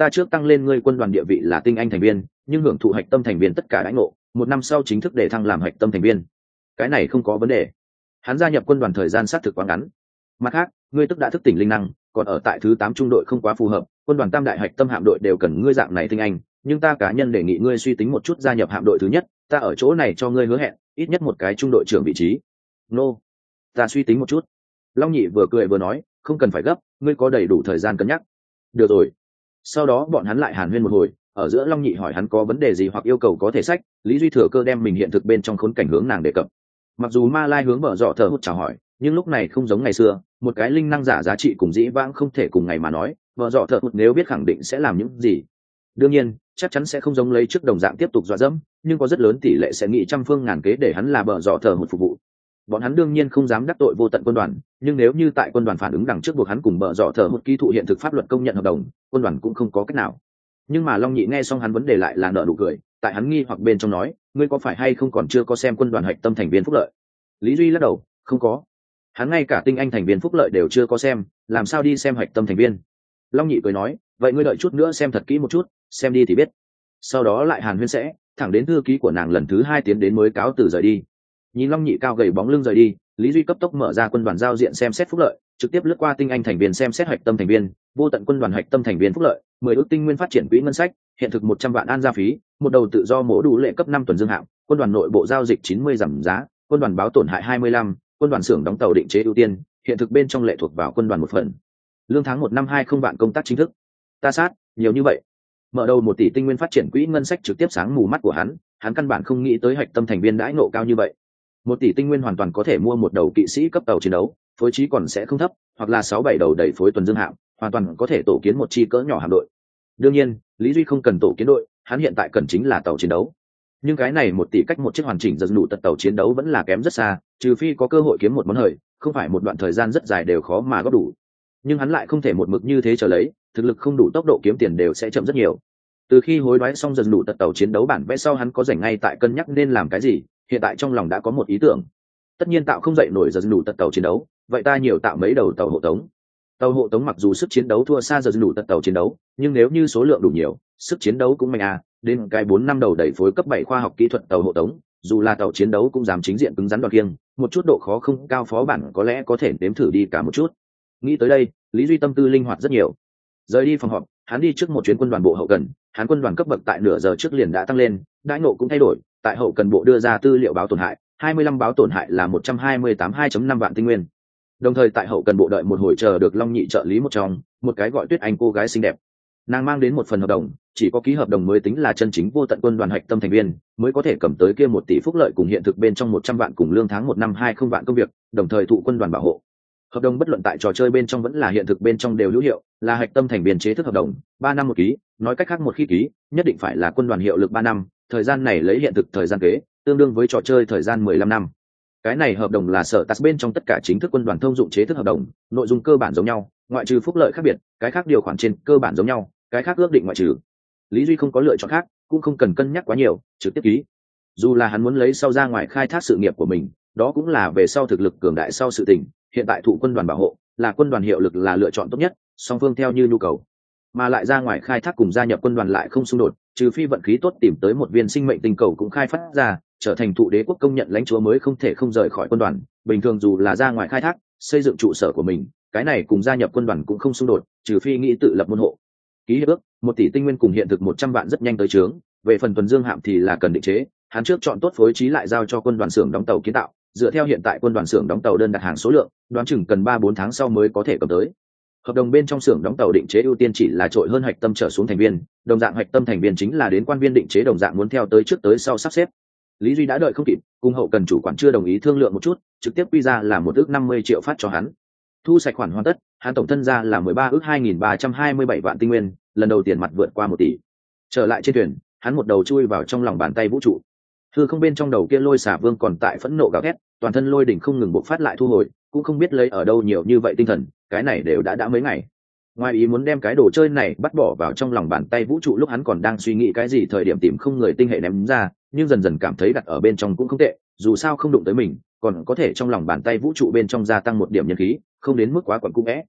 ta trước tăng lên ngươi quân đoàn địa vị là tinh anh thành viên, nhưng hưởng thụ hạch tâm thành viên tất cả đãi ngộ, một năm sau chính thức để thăng làm hạch tâm thành viên. Cái này không có vấn đề. Hắn gia nhập quân đoàn thời gian xác thực quá ngắn. Mặt khác, ngươi tức đã thức tỉnh linh năng, còn ở tại thứ tám trung đội không quá phù hợp, quân đoàn tam đại hạch tâm hạm đội đều cần ngươi dạng này tinh anh, nhưng ta cá nhân đề nghị ngươi suy tính một chút gia nhập hạm đội thứ nhất, ta ở chỗ này cho ngươi hứa hẹn, ít nhất một cái trung đội trưởng vị trí. Nô, ta suy tính một chút. Long Nhị vừa cười vừa nói, không cần phải gấp, ngươi có đầy đủ thời gian cân nhắc. Được rồi. Sau đó bọn hắn lại hàn huyên một hồi, ở giữa Long Nhị hỏi hắn có vấn đề gì hoặc yêu cầu có thể sách, Lý Duy thừa cơ đem mình hiện thực bên trong khốn cảnh hướng nàng đề cập. Mặc dù Ma Lai hướng Bờ Dọ Thở hút chào hỏi, nhưng lúc này không giống ngày xưa, một cái linh năng giả giá trị cùng dĩ vãng không thể cùng ngày mà nói, Bờ Dọ Thở hút nếu biết khẳng định sẽ làm những gì. Đương nhiên, chắc chắn sẽ không giống lấy trước đồng dạng tiếp tục dọa dẫm, nhưng có rất lớn tỷ lệ sẽ nghĩ trăm phương ngàn kế để hắn là Bờ Dọ Thở hút phục vụ. Bọn hắn đương nhiên không dám đắc tội vô tận quân đoàn, nhưng nếu như tại quân đoàn phản ứng đằng trước buộc hắn cùng Bờ Dọ Thở hút ký thụ hiện thực pháp luật công nhận hợp đồng, quân đoàn cũng không có cách nào. Nhưng mà Long Nhị nghe xong hắn vấn đề lại là nở nụ cười, tại hắn nghi hoặc bên trong nói, ngươi có phải hay không còn chưa có xem quân đoàn hạch tâm thành viên phúc lợi? Lý Duy lắc đầu, không có. Hắn ngay cả tinh anh thành viên phúc lợi đều chưa có xem, làm sao đi xem hạch tâm thành viên? Long Nhị cười nói, vậy ngươi đợi chút nữa xem thật kỹ một chút, xem đi thì biết. Sau đó lại hàn huyên sẽ, thẳng đến thư ký của nàng lần thứ hai tiến đến mới cáo từ rời đi. Nhìn Long Nhị cao gầy bóng lưng rời đi, Lý Duy cấp tốc mở ra quân đoàn giao diện xem xét phúc lợi, trực tiếp lướt qua tinh anh thành viên xem xét hạch tâm thành viên, vô tận quân đoàn hạch tâm thành viên phúc lợi, mười ước tinh nguyên phát triển quỹ ngân sách, hiện thực một trăm vạn an gia phí, một đầu tự do mổ đủ lệ cấp năm tuần dương hạng, quân đoàn nội bộ giao dịch chín mươi giảm giá, quân đoàn báo tổn hại hai mươi lăm, quân đoàn xưởng đóng tàu định chế ưu tiên, hiện thực bên trong lệ thuộc vào quân đoàn một phần. Lương tháng một năm hai không vạn công tác chính thức. Ta sát, nhiều như vậy. Mở đầu một tỷ tinh nguyên phát triển quỹ ngân sách trực tiếp sáng mù mắt của hắn, hắn căn bản không nghĩ tới hạch tâm thành viên đãi ngộ cao như vậy. Một tỷ tinh nguyên hoàn toàn có thể mua một đầu kỵ sĩ cấp tàu chiến đấu, phối trí còn sẽ không thấp, hoặc là sáu bảy đầu đẩy phối tuần dương hạm, hoàn toàn có thể tổ kiến một chi cỡ nhỏ hạm đội. Đương nhiên, Lý Duy không cần tổ kiến đội, hắn hiện tại cần chính là tàu chiến đấu. Nhưng cái này một tỷ cách một chiếc hoàn chỉnh dần đủ tật tàu chiến đấu vẫn là kém rất xa, trừ phi có cơ hội kiếm một món hời, không phải một đoạn thời gian rất dài đều khó mà góp đủ. Nhưng hắn lại không thể một mực như thế chờ lấy, thực lực không đủ tốc độ kiếm tiền đều sẽ chậm rất nhiều. Từ khi hối đoái xong dần đủ tật tàu chiến đấu bản vẽ sau hắn có rảnh ngay tại cân nhắc nên làm cái gì, hiện tại trong lòng đã có một ý tưởng. Tất nhiên tạo không dậy nổi dần đủ tật tàu chiến đấu, vậy ta nhiều tạo mấy đầu tàu hộ tống. Tàu hộ tống mặc dù sức chiến đấu thua xa dần đủ tật tàu chiến đấu, nhưng nếu như số lượng đủ nhiều, sức chiến đấu cũng mạnh à, đến cái bốn năm đầu đẩy phối cấp bảy khoa học kỹ thuật tàu hộ tống, dù là tàu chiến đấu cũng dám chính diện cứng rắn đoạt kiêng, một chút độ khó không cao phó bản có lẽ có thể nếm thử đi cả một chút. Nghĩ tới đây, Lý Duy tâm tư linh hoạt rất nhiều. Rời đi phòng họp, hắn đi trước một chuyến quân đoàn bộ hậu cần, hắn quân đoàn cấp bậc tại nửa giờ trước liền đã tăng lên, đãi ngộ cũng thay đổi, tại hậu cần bộ đưa ra tư liệu báo tổn hại, hai mươi lăm báo tổn hại là một trăm hai mươi tám hai phẩy năm vạn tinh nguyên. Đồng thời tại hậu cần bộ đợi một hồi chờ được Long Nhị trợ lý một trong, một cái gọi Tuyết Anh cô gái xinh đẹp. Nàng mang đến một phần hợp đồng, chỉ có ký hợp đồng mới tính là chân chính vô tận quân đoàn hạch tâm thành viên, mới có thể cầm tới kia một tỷ phúc lợi cùng hiện thực bên trong một trăm vạn cùng lương tháng một năm hai không vạn công việc, đồng thời thụ quân đoàn bảo hộ. Hợp đồng bất luận tại trò chơi bên trong vẫn là hiện thực bên trong đều hữu hiệu, là hạch tâm thành viên chế thức hợp đồng, ba năm một ký, nói cách khác một khi ký, nhất định phải là quân đoàn hiệu lực ba năm, thời gian này lấy hiện thực thời gian kế, tương đương với trò chơi thời gian mười lăm năm. Cái này hợp đồng là sở tắt bên trong tất cả chính thức quân đoàn thông dụng chế thức hợp đồng, nội dung cơ bản giống nhau, ngoại trừ phúc lợi khác biệt, cái khác điều khoản trên cơ bản giống nhau, cái khác ước định ngoại trừ. Lý Duy không có lựa chọn khác, cũng không cần cân nhắc quá nhiều, trực tiếp ký. Dù là hắn muốn lấy sau ra ngoài khai thác sự nghiệp của mình, đó cũng là về sau thực lực cường đại sau sự tình, hiện tại thụ quân đoàn bảo hộ, là quân đoàn hiệu lực là lựa chọn tốt nhất, song phương theo như nhu cầu. Mà lại ra ngoài khai thác cùng gia nhập quân đoàn lại không xung đột, trừ phi vận khí tốt tìm tới một viên sinh mệnh tinh cầu cũng khai phát ra, trở thành thụ đế quốc công nhận lãnh chúa mới không thể không rời khỏi quân đoàn. Bình thường dù là ra ngoài khai thác, xây dựng trụ sở của mình, cái này cùng gia nhập quân đoàn cũng không xung đột, trừ phi nghĩ tự lập môn hộ. Ký hiệp ước, một tỷ tinh nguyên cùng hiện thực một trăm vạn rất nhanh tới trướng, về phần tuần dương hạm thì là cần định chế, hắn trước chọn tốt phối trí lại giao cho quân đoàn xưởng đóng tàu kiến tạo, dựa theo hiện tại quân đoàn xưởng đóng tàu đơn đặt hàng số lượng, đoán chừng cần ba bốn tháng sau mới có thể cầm tới. Hợp đồng bên trong xưởng đóng tàu định chế ưu tiên chỉ là trội hơn hạch tâm trở xuống thành viên, đồng dạng hạch tâm thành viên chính là đến quan viên định chế đồng dạng muốn theo tới trước tới sau sắp xếp. Lý Duy đã đợi không kịp, cùng hậu cần chủ quản chưa đồng ý thương lượng một chút, trực tiếp quy ra là một ước năm mươi triệu phát cho hắn. Thu sạch khoản hoàn tất, hắn tổng thân ra là mười ba ước hai nghìn ba trăm hai mươi bảy vạn tinh nguyên, lần đầu tiền mặt vượt qua một tỷ. Trở lại trên thuyền, hắn một đầu chui vào trong lòng bàn tay vũ trụ. Hư không bên trong đầu kia lôi xả vương còn tại phẫn nộ gào thét, toàn thân lôi đỉnh không ngừng bộc phát lại thu hồi, cũng không biết lấy ở đâu nhiều như vậy tinh thần, cái này đều đã đã mấy ngày. Ngoài ý muốn đem cái đồ chơi này bắt bỏ vào trong lòng bàn tay vũ trụ lúc hắn còn đang suy nghĩ cái gì thời điểm tìm không người tinh hệ ném ra, nhưng dần dần cảm thấy đặt ở bên trong cũng không tệ, dù sao không đụng tới mình, còn có thể trong lòng bàn tay vũ trụ bên trong gia tăng một điểm nhân khí, không đến mức quá quẩn cung é.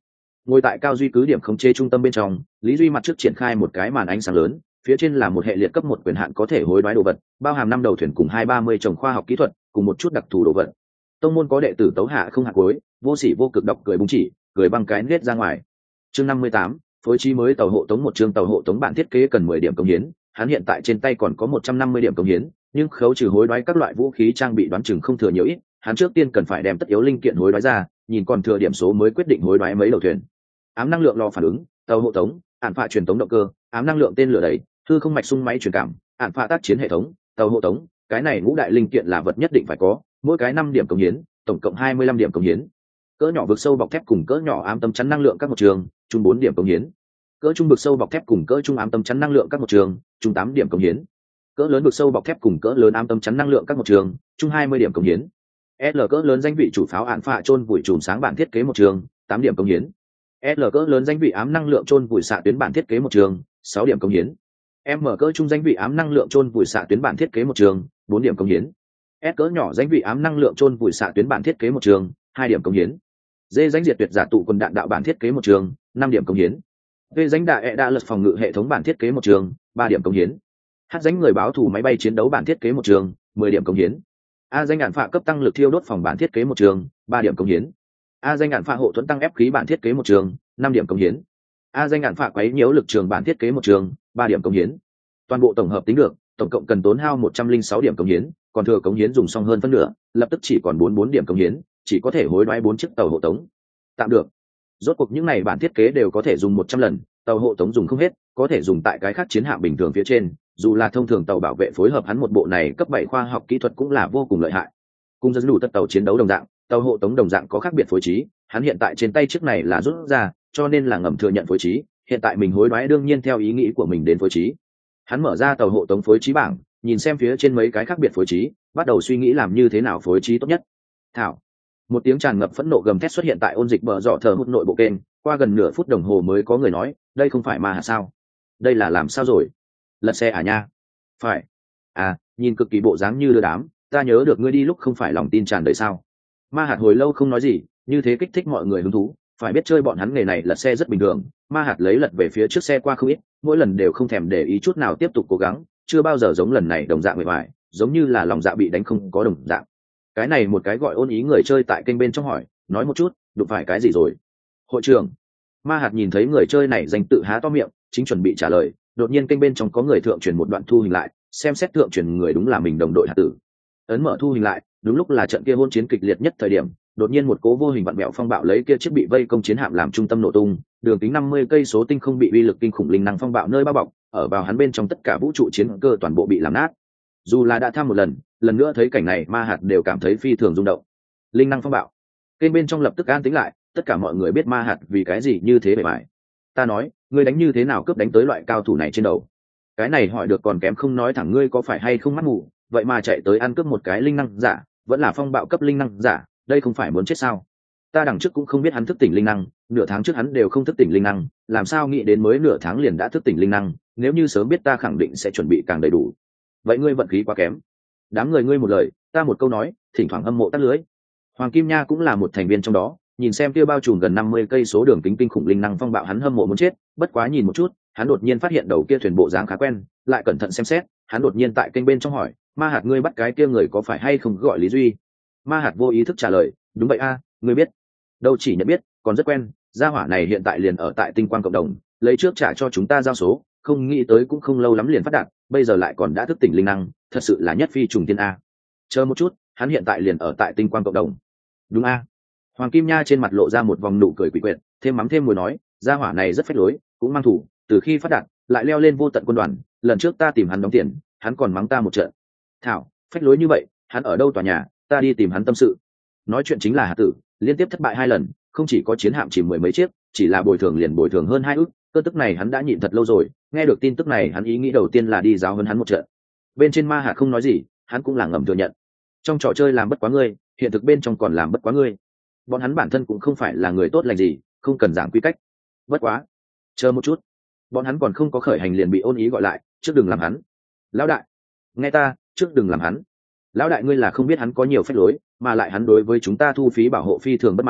Ngồi tại cao duy cứ điểm khống chế trung tâm bên trong, Lý Duy mặt trước triển khai một cái màn ánh sáng lớn, phía trên là một hệ liệt cấp một quyền hạn có thể hối đoái đồ vật, bao hàm năm đầu thuyền cùng hai ba mươi trồng khoa học kỹ thuật, cùng một chút đặc thù đồ vật. Tông môn có đệ tử tấu hạ không hạt cuối, vô sỉ vô cực đọc cười búng chỉ, cười băng cái nết ra ngoài. Chương năm mươi tám, phối trí mới tàu hộ tống. Một chương tàu hộ tống bản thiết kế cần mười điểm công hiến, hắn hiện tại trên tay còn có một trăm năm mươi điểm công hiến, nhưng khấu trừ hối đoái các loại vũ khí trang bị đoán chừng không thừa nhiều ít, hắn trước tiên cần phải đem tất yếu linh kiện hối đoái ra, nhìn còn thừa điểm số mới quyết định hối đoái mấy đầu thuyền. Ám năng lượng lò phản ứng, tàu hộ tống, ản phạ truyền tống động cơ, ám năng lượng tên lửa đẩy, hư không mạch sung máy truyền cảm, ản phạ tác chiến hệ thống, tàu hộ tống, cái này ngũ đại linh kiện là vật nhất định phải có, mỗi cái năm điểm công hiến, tổng cộng hai mươi lăm điểm công hiến. Cỡ nhỏ vực sâu bọc thép cùng cỡ nhỏ ám tấm chắn năng lượng các một trường, chung bốn điểm công hiến. Cỡ trung vực sâu bọc thép cùng cỡ trung ám tấm chắn năng lượng các một trường, chung tám điểm công hiến. Cỡ lớn vực sâu bọc thép cùng cỡ lớn ám tấm chắn năng lượng các một trường, chung hai mươi điểm công hiến. L cỡ lớn danh vị chủ pháo ản phạ chôn vùi chùm sáng bản thiết kế một trường, tám điểm công hiến. L cỡ lớn danh vị ám năng lượng chôn vùi xạ tuyến bản thiết kế một trường, sáu điểm công hiến. M cỡ trung danh vị ám năng lượng chôn vùi xạ tuyến bản thiết kế một trường, bốn điểm công hiến. S cỡ nhỏ danh vị ám năng lượng chôn vùi xạ tuyến bản thiết kế một trường, hai điểm công hiến. D danh diệt tuyệt giả tụ quần đạn đạo bản thiết kế một trường, năm điểm công hiến. V danh đại e đa lật phòng ngự hệ thống bản thiết kế một trường, ba điểm công hiến. H danh người báo thủ máy bay chiến đấu bản thiết kế một trường, mười điểm công hiến. A danh ản phạ cấp tăng lực thiêu đốt phòng bản thiết kế một trường, ba điểm công hiến. A danh ản phạ hộ thuẫn tăng ép khí bản thiết kế một trường, năm điểm công hiến. A danh ản phạ quấy nhiễu lực trường bản thiết kế một trường, ba điểm công hiến. Toàn bộ tổng hợp tính được, tổng cộng cần tốn hao một trăm linh sáu điểm công hiến, còn thừa công hiến dùng xong hơn phân nửa, lập tức chỉ còn bốn bốn điểm công hiến, chỉ có thể hối đoái bốn chiếc tàu hộ tống. Tạm được. Rốt cuộc những này bản thiết kế đều có thể dùng một trăm lần, tàu hộ tống dùng không hết, có thể dùng tại cái khác chiến hạm bình thường phía trên, dù là thông thường tàu bảo vệ phối hợp hắn một bộ này cấp bảy khoa học kỹ thuật cũng là vô cùng lợi hại. Cùng dẫn đủ tất tàu chiến đấu đồng dạng, tàu hộ tống đồng dạng có khác biệt phối trí, hắn hiện tại trên tay chiếc này là rút ra, cho nên là ngầm thừa nhận phối trí, hiện tại mình hối đoái đương nhiên theo ý nghĩ của mình đến phối trí. Hắn mở ra tàu hộ tống phối trí bảng, nhìn xem phía trên mấy cái khác biệt phối trí, bắt đầu suy nghĩ làm như thế nào phối trí tốt nhất. Thảo. Một tiếng tràn ngập phẫn nộ gầm thét xuất hiện tại ôn dịch bờ dọ thờ hút nội bộ kênh, qua gần nửa phút đồng hồ mới có người nói, đây không phải ma hạt sao? Đây là làm sao rồi? Lật xe à nha? Phải. À, nhìn cực kỳ bộ dáng như đưa đám, ta nhớ được ngươi đi lúc không phải lòng tin tràn đầy sao? Ma hạt hồi lâu không nói gì, như thế kích thích mọi người hứng thú, phải biết chơi bọn hắn nghề này lật xe rất bình thường. Ma hạt lấy lật về phía trước xe qua không ít, mỗi lần đều không thèm để ý chút nào tiếp tục cố gắng, chưa bao giờ giống lần này đồng dạng bề ngoài, giống như là lòng dạ bị đánh không có đồng dạng. Cái này một cái gọi ôn ý người chơi tại kênh bên trong hỏi, nói một chút, đụng phải cái gì rồi? Hội trưởng. Ma hạt nhìn thấy người chơi này danh tự há to miệng, chính chuẩn bị trả lời, đột nhiên kênh bên trong có người thượng truyền một đoạn thu hình lại, xem xét thượng truyền người đúng là mình đồng đội hạt tử. Ấn mở thu hình lại, đúng lúc là trận kia hôn chiến kịch liệt nhất thời điểm, đột nhiên một cố vô hình vặn mẹo phong bạo lấy kia chiếc bị vây công chiến hạm làm trung tâm nổ tung, đường kính năm mươi cây số tinh không bị uy lực kinh khủng linh năng phong bạo nơi bao bọc, ở vào hắn bên trong tất cả vũ trụ chiến cơ toàn bộ bị làm nát. Dù là đã tham một lần, lần nữa thấy cảnh này ma hạt đều cảm thấy phi thường rung động. Linh năng phong bạo. Kênh bên trong lập tức an tĩnh lại, tất cả mọi người biết ma hạt vì cái gì như thế bề bài. Ta nói, ngươi đánh như thế nào cướp đánh tới loại cao thủ này trên đầu? Cái này hỏi được còn kém không nói thẳng ngươi có phải hay không mắt mù, vậy mà chạy tới ăn cướp một cái linh năng giả, vẫn là phong bạo cấp linh năng giả, đây không phải muốn chết sao? Ta đằng trước cũng không biết hắn thức tỉnh linh năng, nửa tháng trước hắn đều không thức tỉnh linh năng, làm sao nghĩ đến mới nửa tháng liền đã thức tỉnh linh năng, nếu như sớm biết ta khẳng định sẽ chuẩn bị càng đầy đủ. Vậy ngươi vận khí quá kém. Đám người ngươi một lời, ta một câu nói, thỉnh thoảng hâm mộ tắt lưới. Hoàng Kim Nha cũng là một thành viên trong đó, nhìn xem kia bao trùm gần năm mươi cây số đường kính kinh khủng linh năng phong bạo hắn hâm mộ muốn chết, bất quá nhìn một chút, hắn đột nhiên phát hiện đầu kia thuyền bộ dáng khá quen, lại cẩn thận xem xét, hắn đột nhiên tại kênh bên trong hỏi, ma hạt ngươi bắt cái kia người có phải hay không gọi Lý Duy? Ma hạt vô ý thức trả lời, đúng vậy a, ngươi biết? Đâu chỉ nhận biết, còn rất quen, gia hỏa này hiện tại liền ở tại tinh quang cộng đồng, lấy trước trả cho chúng ta giao số, không nghĩ tới cũng không lâu lắm liền phát đạt, bây giờ lại còn đã thức tỉnh linh năng, thật sự là nhất phi trùng tiên a. Chờ một chút, hắn hiện tại liền ở tại tinh quang cộng đồng. Đúng a. Hoàng Kim Nha trên mặt lộ ra một vòng nụ cười quỷ quyệt, thêm mắm thêm muối nói, gia hỏa này rất phách lối, cũng mang thủ, từ khi phát đạt, lại leo lên vô tận quân đoàn, lần trước ta tìm hắn đóng tiền, hắn còn mắng ta một trận. Thảo, phách lối như vậy, hắn ở đâu tòa nhà, ta đi tìm hắn tâm sự. Nói chuyện chính là hạt tử, liên tiếp thất bại hai lần, không chỉ có chiến hạm chìm mười mấy chiếc, chỉ là bồi thường liền bồi thường hơn hai ức, cơn tức này hắn đã nhịn thật lâu rồi, nghe được tin tức này hắn ý nghĩ đầu tiên là đi giáo huấn hắn một trận. Bên trên ma hạt không nói gì, hắn cũng là ngầm thừa nhận. Trong trò chơi làm bất quá ngươi, hiện thực bên trong còn làm bất quá ngươi. Bọn hắn bản thân cũng không phải là người tốt lành gì, không cần giảng quy cách. Bất quá, chờ một chút, bọn hắn còn không có khởi hành liền bị ôn ý gọi lại, trước đừng làm hắn. Lão đại, nghe ta, trước đừng làm hắn. Lão đại ngươi là không biết hắn có nhiều phép lối, mà lại hắn đối với chúng ta thu phí bảo hộ phi thường bất mãn,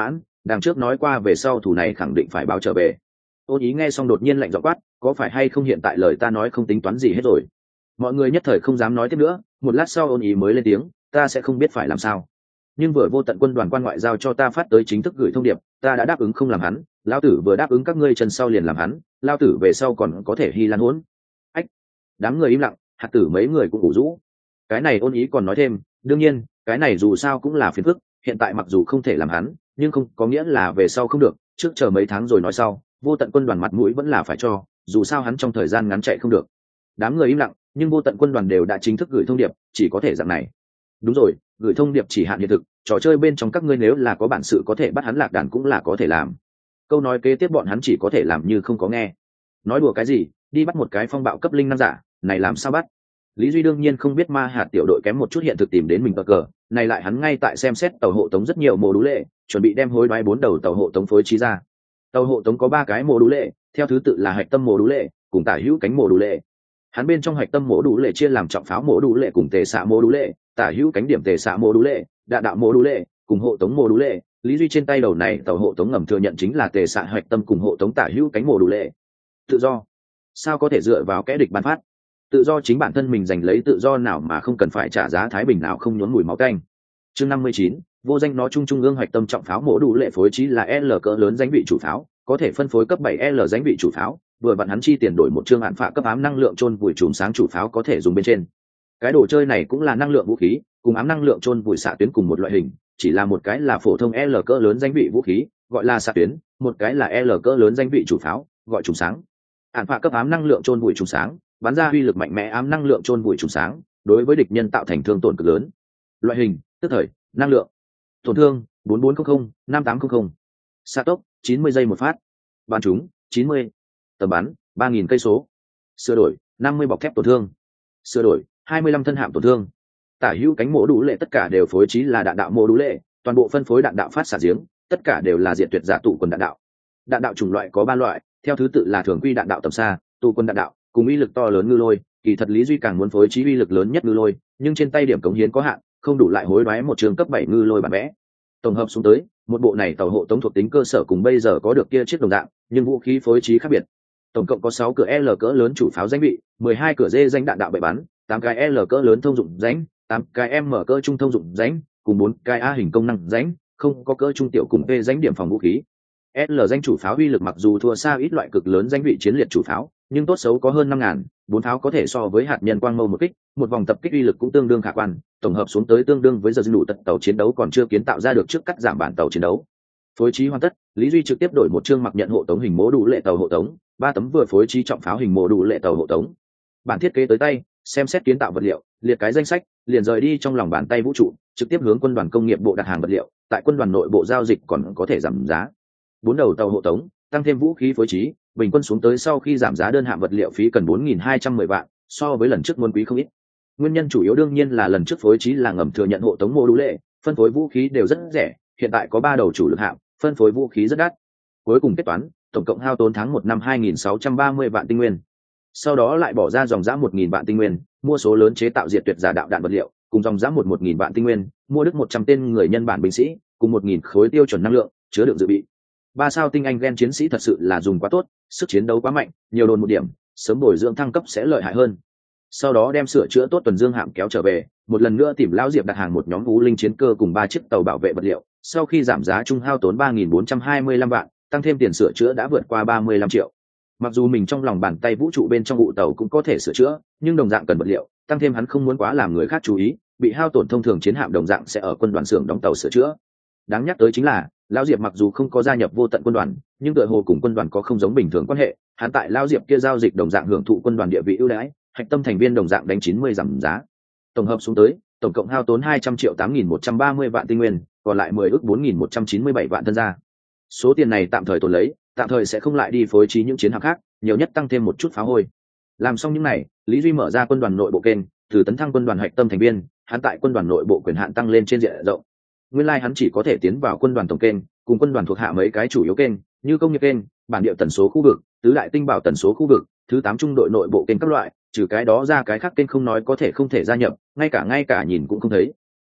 đằng trước nói qua về sau thủ này khẳng định phải báo trở về. Ôn Ý nghe xong đột nhiên lạnh giọng quát, có phải hay không hiện tại lời ta nói không tính toán gì hết rồi? Mọi người nhất thời không dám nói tiếp nữa. Một lát sau Ôn Ý mới lên tiếng, ta sẽ không biết phải làm sao. Nhưng vừa Vô Tận quân đoàn quan ngoại giao cho ta phát tới chính thức gửi thông điệp, ta đã đáp ứng không làm hắn. Lao tử vừa đáp ứng các ngươi chân sau liền làm hắn, lao tử về sau còn có thể hy lan hỗn. Ách! Đám người im lặng, hạt tử mấy người cũng ủ rũ. Cái này Ôn Ý còn nói thêm, đương nhiên, cái này dù sao cũng là phiền phức, hiện tại mặc dù không thể làm hắn, nhưng không có nghĩa là về sau không được, trước chờ mấy tháng rồi nói sau. Vô Tận quân đoàn mặt mũi vẫn là phải cho, dù sao hắn trong thời gian ngắn chạy không được. Đám người im lặng, nhưng Vô Tận quân đoàn đều đã chính thức gửi thông điệp, chỉ có thể dạng này. Đúng rồi, gửi thông điệp chỉ hạn hiện thực, trò chơi bên trong các ngươi nếu là có bản sự có thể bắt hắn lạc đàn cũng là có thể làm. Câu nói kế tiếp bọn hắn chỉ có thể làm như không có nghe. Nói đùa cái gì, đi bắt một cái phong bạo cấp linh năng giả, này làm sao bắt? Lý Duy đương nhiên không biết ma hạt tiểu đội kém một chút hiện thực tìm đến mình cờ cờ, này lại hắn ngay tại xem xét tàu hộ tống rất nhiều mô đũ lệ, chuẩn bị đem hối đoái bốn đầu tàu hộ tống phối trí ra. Tàu hộ tống có ba cái mô đũ lệ, theo thứ tự là hạch tâm mô đũ lệ, cùng tả hữu cánh mô đũ lệ. Hắn bên trong hạch tâm mô đũ lệ chia làm trọng pháo mô đũ lệ cùng tề xạ mô đũ lệ, tả hữu cánh điểm tề xạ mô đũ lệ, đạn đạo mô đũ lệ, cùng hộ tống mô đũ lệ. Lý Duy trên tay đầu này tàu hộ tống ngầm thừa nhận chính là tề xạ hạch tâm cùng hộ tống tả hữu cánh mô đũ lệ. Tự do? Sao có thể dựa vào kẽ địch ban phát? Tự do chính bản thân mình giành lấy tự do nào mà không cần phải trả giá thái bình nào không nhốn mùi máu canh. Chương năm mươi chín, vô danh nó trung trung ương hoạch tâm trọng pháo mổ đủ lệ phối trí là L cỡ lớn danh vị chủ pháo, có thể phân phối cấp bảy L danh vị chủ pháo, vừa vặn hắn chi tiền đổi một chương hạn phạ cấp ám năng lượng chôn vùi chùm sáng chủ pháo có thể dùng bên trên. Cái đồ chơi này cũng là năng lượng vũ khí, cùng ám năng lượng chôn vùi xạ tuyến cùng một loại hình, chỉ là một cái là phổ thông L cỡ lớn danh vị vũ khí, gọi là xạ tuyến, một cái là L cỡ lớn danh vị chủ pháo, gọi chùm sáng. Hạn phạ cấp ám năng lượng chôn vùi chùm sáng, bắn ra uy lực mạnh mẽ ám năng lượng chôn vùi chùm sáng, đối với địch nhân tạo thành thương tổn cực lớn. Loại hình, tức thời, năng lượng. Tổn thương bốn bốn không không, năm tám không không. Xạ tốc chín mươi giây một phát. Bắn trúng chín mươi. Tầm bắn ba nghìn cây số. Sửa đổi năm mươi bọc thép tổn thương. Sửa đổi hai mươi lăm thân hạm tổn thương. Tả hữu cánh mổ đủ lệ tất cả đều phối trí là đạn đạo mổ đủ lệ, toàn bộ phân phối đạn đạo phát xạ giếng, tất cả đều là diện tuyệt giả tụ quần đạn đạo. Đạn đạo chủng loại có ba loại, theo thứ tự là thường quy đạn đạo tầm xa, tụ quân đạn đạo, cùng uy lực to lớn ngư lôi. Kỳ thật Lý Duy càng muốn phối trí uy lực lớn nhất ngư lôi, nhưng trên tay điểm cống hiến có hạn, không đủ lại hối đoái một trường cấp bảy ngư lôi bản vẽ. Tổng hợp xuống tới, một bộ này tàu hộ tống thuộc tính cơ sở cùng bây giờ có được kia chiếc đồng dạng, nhưng vũ khí phối trí khác biệt. Tổng cộng có sáu cửa L cỡ lớn chủ pháo danh vị, mười hai cửa D danh đạn đạo bệ bắn, tám cái L cỡ lớn thông dụng danh, tám cái M cỡ trung thông dụng danh, cùng bốn cái A hình công năng danh, không có cỡ trung tiểu cùng P danh điểm phòng vũ khí. L danh chủ pháo uy lực mặc dù thua xa ít loại cực lớn danh vị chiến liệt chủ pháo, nhưng tốt xấu có hơn năm ngàn, bốn pháo có thể so với hạt nhân quang mâu một kích, một vòng tập kích uy lực cũng tương đương khả quan, tổng hợp xuống tới tương đương với giờ đủ tật tàu chiến đấu còn chưa kiến tạo ra được trước cắt giảm bản tàu chiến đấu. Phối trí hoàn tất, Lý Duy trực tiếp đổi một chương mặc nhận hộ tống hình mô đủ lệ tàu hộ tống, ba tấm vừa phối trí trọng pháo hình mô đủ lệ tàu hộ tống. Bản thiết kế tới tay, xem xét kiến tạo vật liệu, liệt cái danh sách, liền rời đi trong lòng bàn tay vũ trụ, trực tiếp hướng quân đoàn công nghiệp bộ đặt hàng vật liệu, tại quân đoàn nội bộ giao dịch còn có thể giảm giá. Bốn đầu tàu hộ tống, tăng thêm vũ khí phối trí, bình quân xuống tới sau khi giảm giá đơn hạng vật liệu phí cần bốn nghìn hai trăm mười vạn, so với lần trước muốn quý không ít. Nguyên nhân chủ yếu đương nhiên là lần trước phối trí là ngầm thừa nhận hộ tống mô đũ lệ, phân phối vũ khí đều rất rẻ, hiện tại có ba đầu chủ lực hạng, phân phối vũ khí rất đắt. Cuối cùng kết toán, tổng cộng hao tốn tháng một năm hai nghìn sáu trăm ba mươi vạn tinh nguyên. Sau đó lại bỏ ra dòng giá một nghìn vạn tinh nguyên, mua số lớn chế tạo diệt tuyệt giả đạo đạn vật liệu, cùng dòng giá một một nghìn vạn tinh nguyên, mua đức một trăm tên người nhân bản binh sĩ, cùng một nghìn khối tiêu chuẩn năng lượng, chứa đựng dự bị. Ba sao tinh anh gen chiến sĩ thật sự là dùng quá tốt, sức chiến đấu quá mạnh, nhiều đồn một điểm, sớm bồi dưỡng thăng cấp sẽ lợi hại hơn. Sau đó đem sửa chữa tốt tuần dương hạm kéo trở về, một lần nữa tìm lão Diệp đặt hàng một nhóm vũ linh chiến cơ cùng ba chiếc tàu bảo vệ vật liệu, sau khi giảm giá trung hao tốn ba nghìn bốn trăm hai mươi lăm vạn, tăng thêm tiền sửa chữa đã vượt qua ba mươi lăm triệu. Mặc dù mình trong lòng bàn tay vũ trụ bên trong vụ tàu cũng có thể sửa chữa, nhưng đồng dạng cần vật liệu, tăng thêm hắn không muốn quá làm người khác chú ý, bị hao tổn thông thường chiến hạm đồng dạng sẽ ở quân đoàn xưởng đóng tàu sửa chữa. Đáng nhắc tới chính là lão Diệp mặc dù không có gia nhập vô tận quân đoàn, nhưng tựa hồ cùng quân đoàn có không giống bình thường quan hệ, hắn tại lão Diệp kia giao dịch đồng dạng hưởng thụ quân đoàn địa vị ưu đãi, hạch tâm thành viên đồng dạng đánh chín mươi giảm giá. Tổng hợp xuống tới, tổng cộng hao tốn hai trăm triệu tám nghìn một trăm ba mươi vạn tinh nguyên, còn lại mười ước bốn nghìn một trăm chín mươi bảy vạn thân gia. Số tiền này tạm thời tồn lấy, tạm thời sẽ không lại đi phối trí những chiến hạm khác, nhiều nhất tăng thêm một chút phá hôi. Làm xong những này, Lý Duy mở ra quân đoàn nội bộ kênh, từ tấn thăng quân đoàn hạch tâm thành viên, hắn tại quân đoàn nội bộ quyền hạn tăng lên trên diện rộng. Nguyên lai like hắn chỉ có thể tiến vào quân đoàn tổng kênh, cùng quân đoàn thuộc hạ mấy cái chủ yếu kênh, như công nghiệp kênh, bản địa tần số khu vực, tứ đại tinh bảo tần số khu vực, thứ tám trung đội nội bộ kênh các loại, trừ cái đó ra cái khác kênh không nói có thể không thể gia nhập, ngay cả ngay cả nhìn cũng không thấy.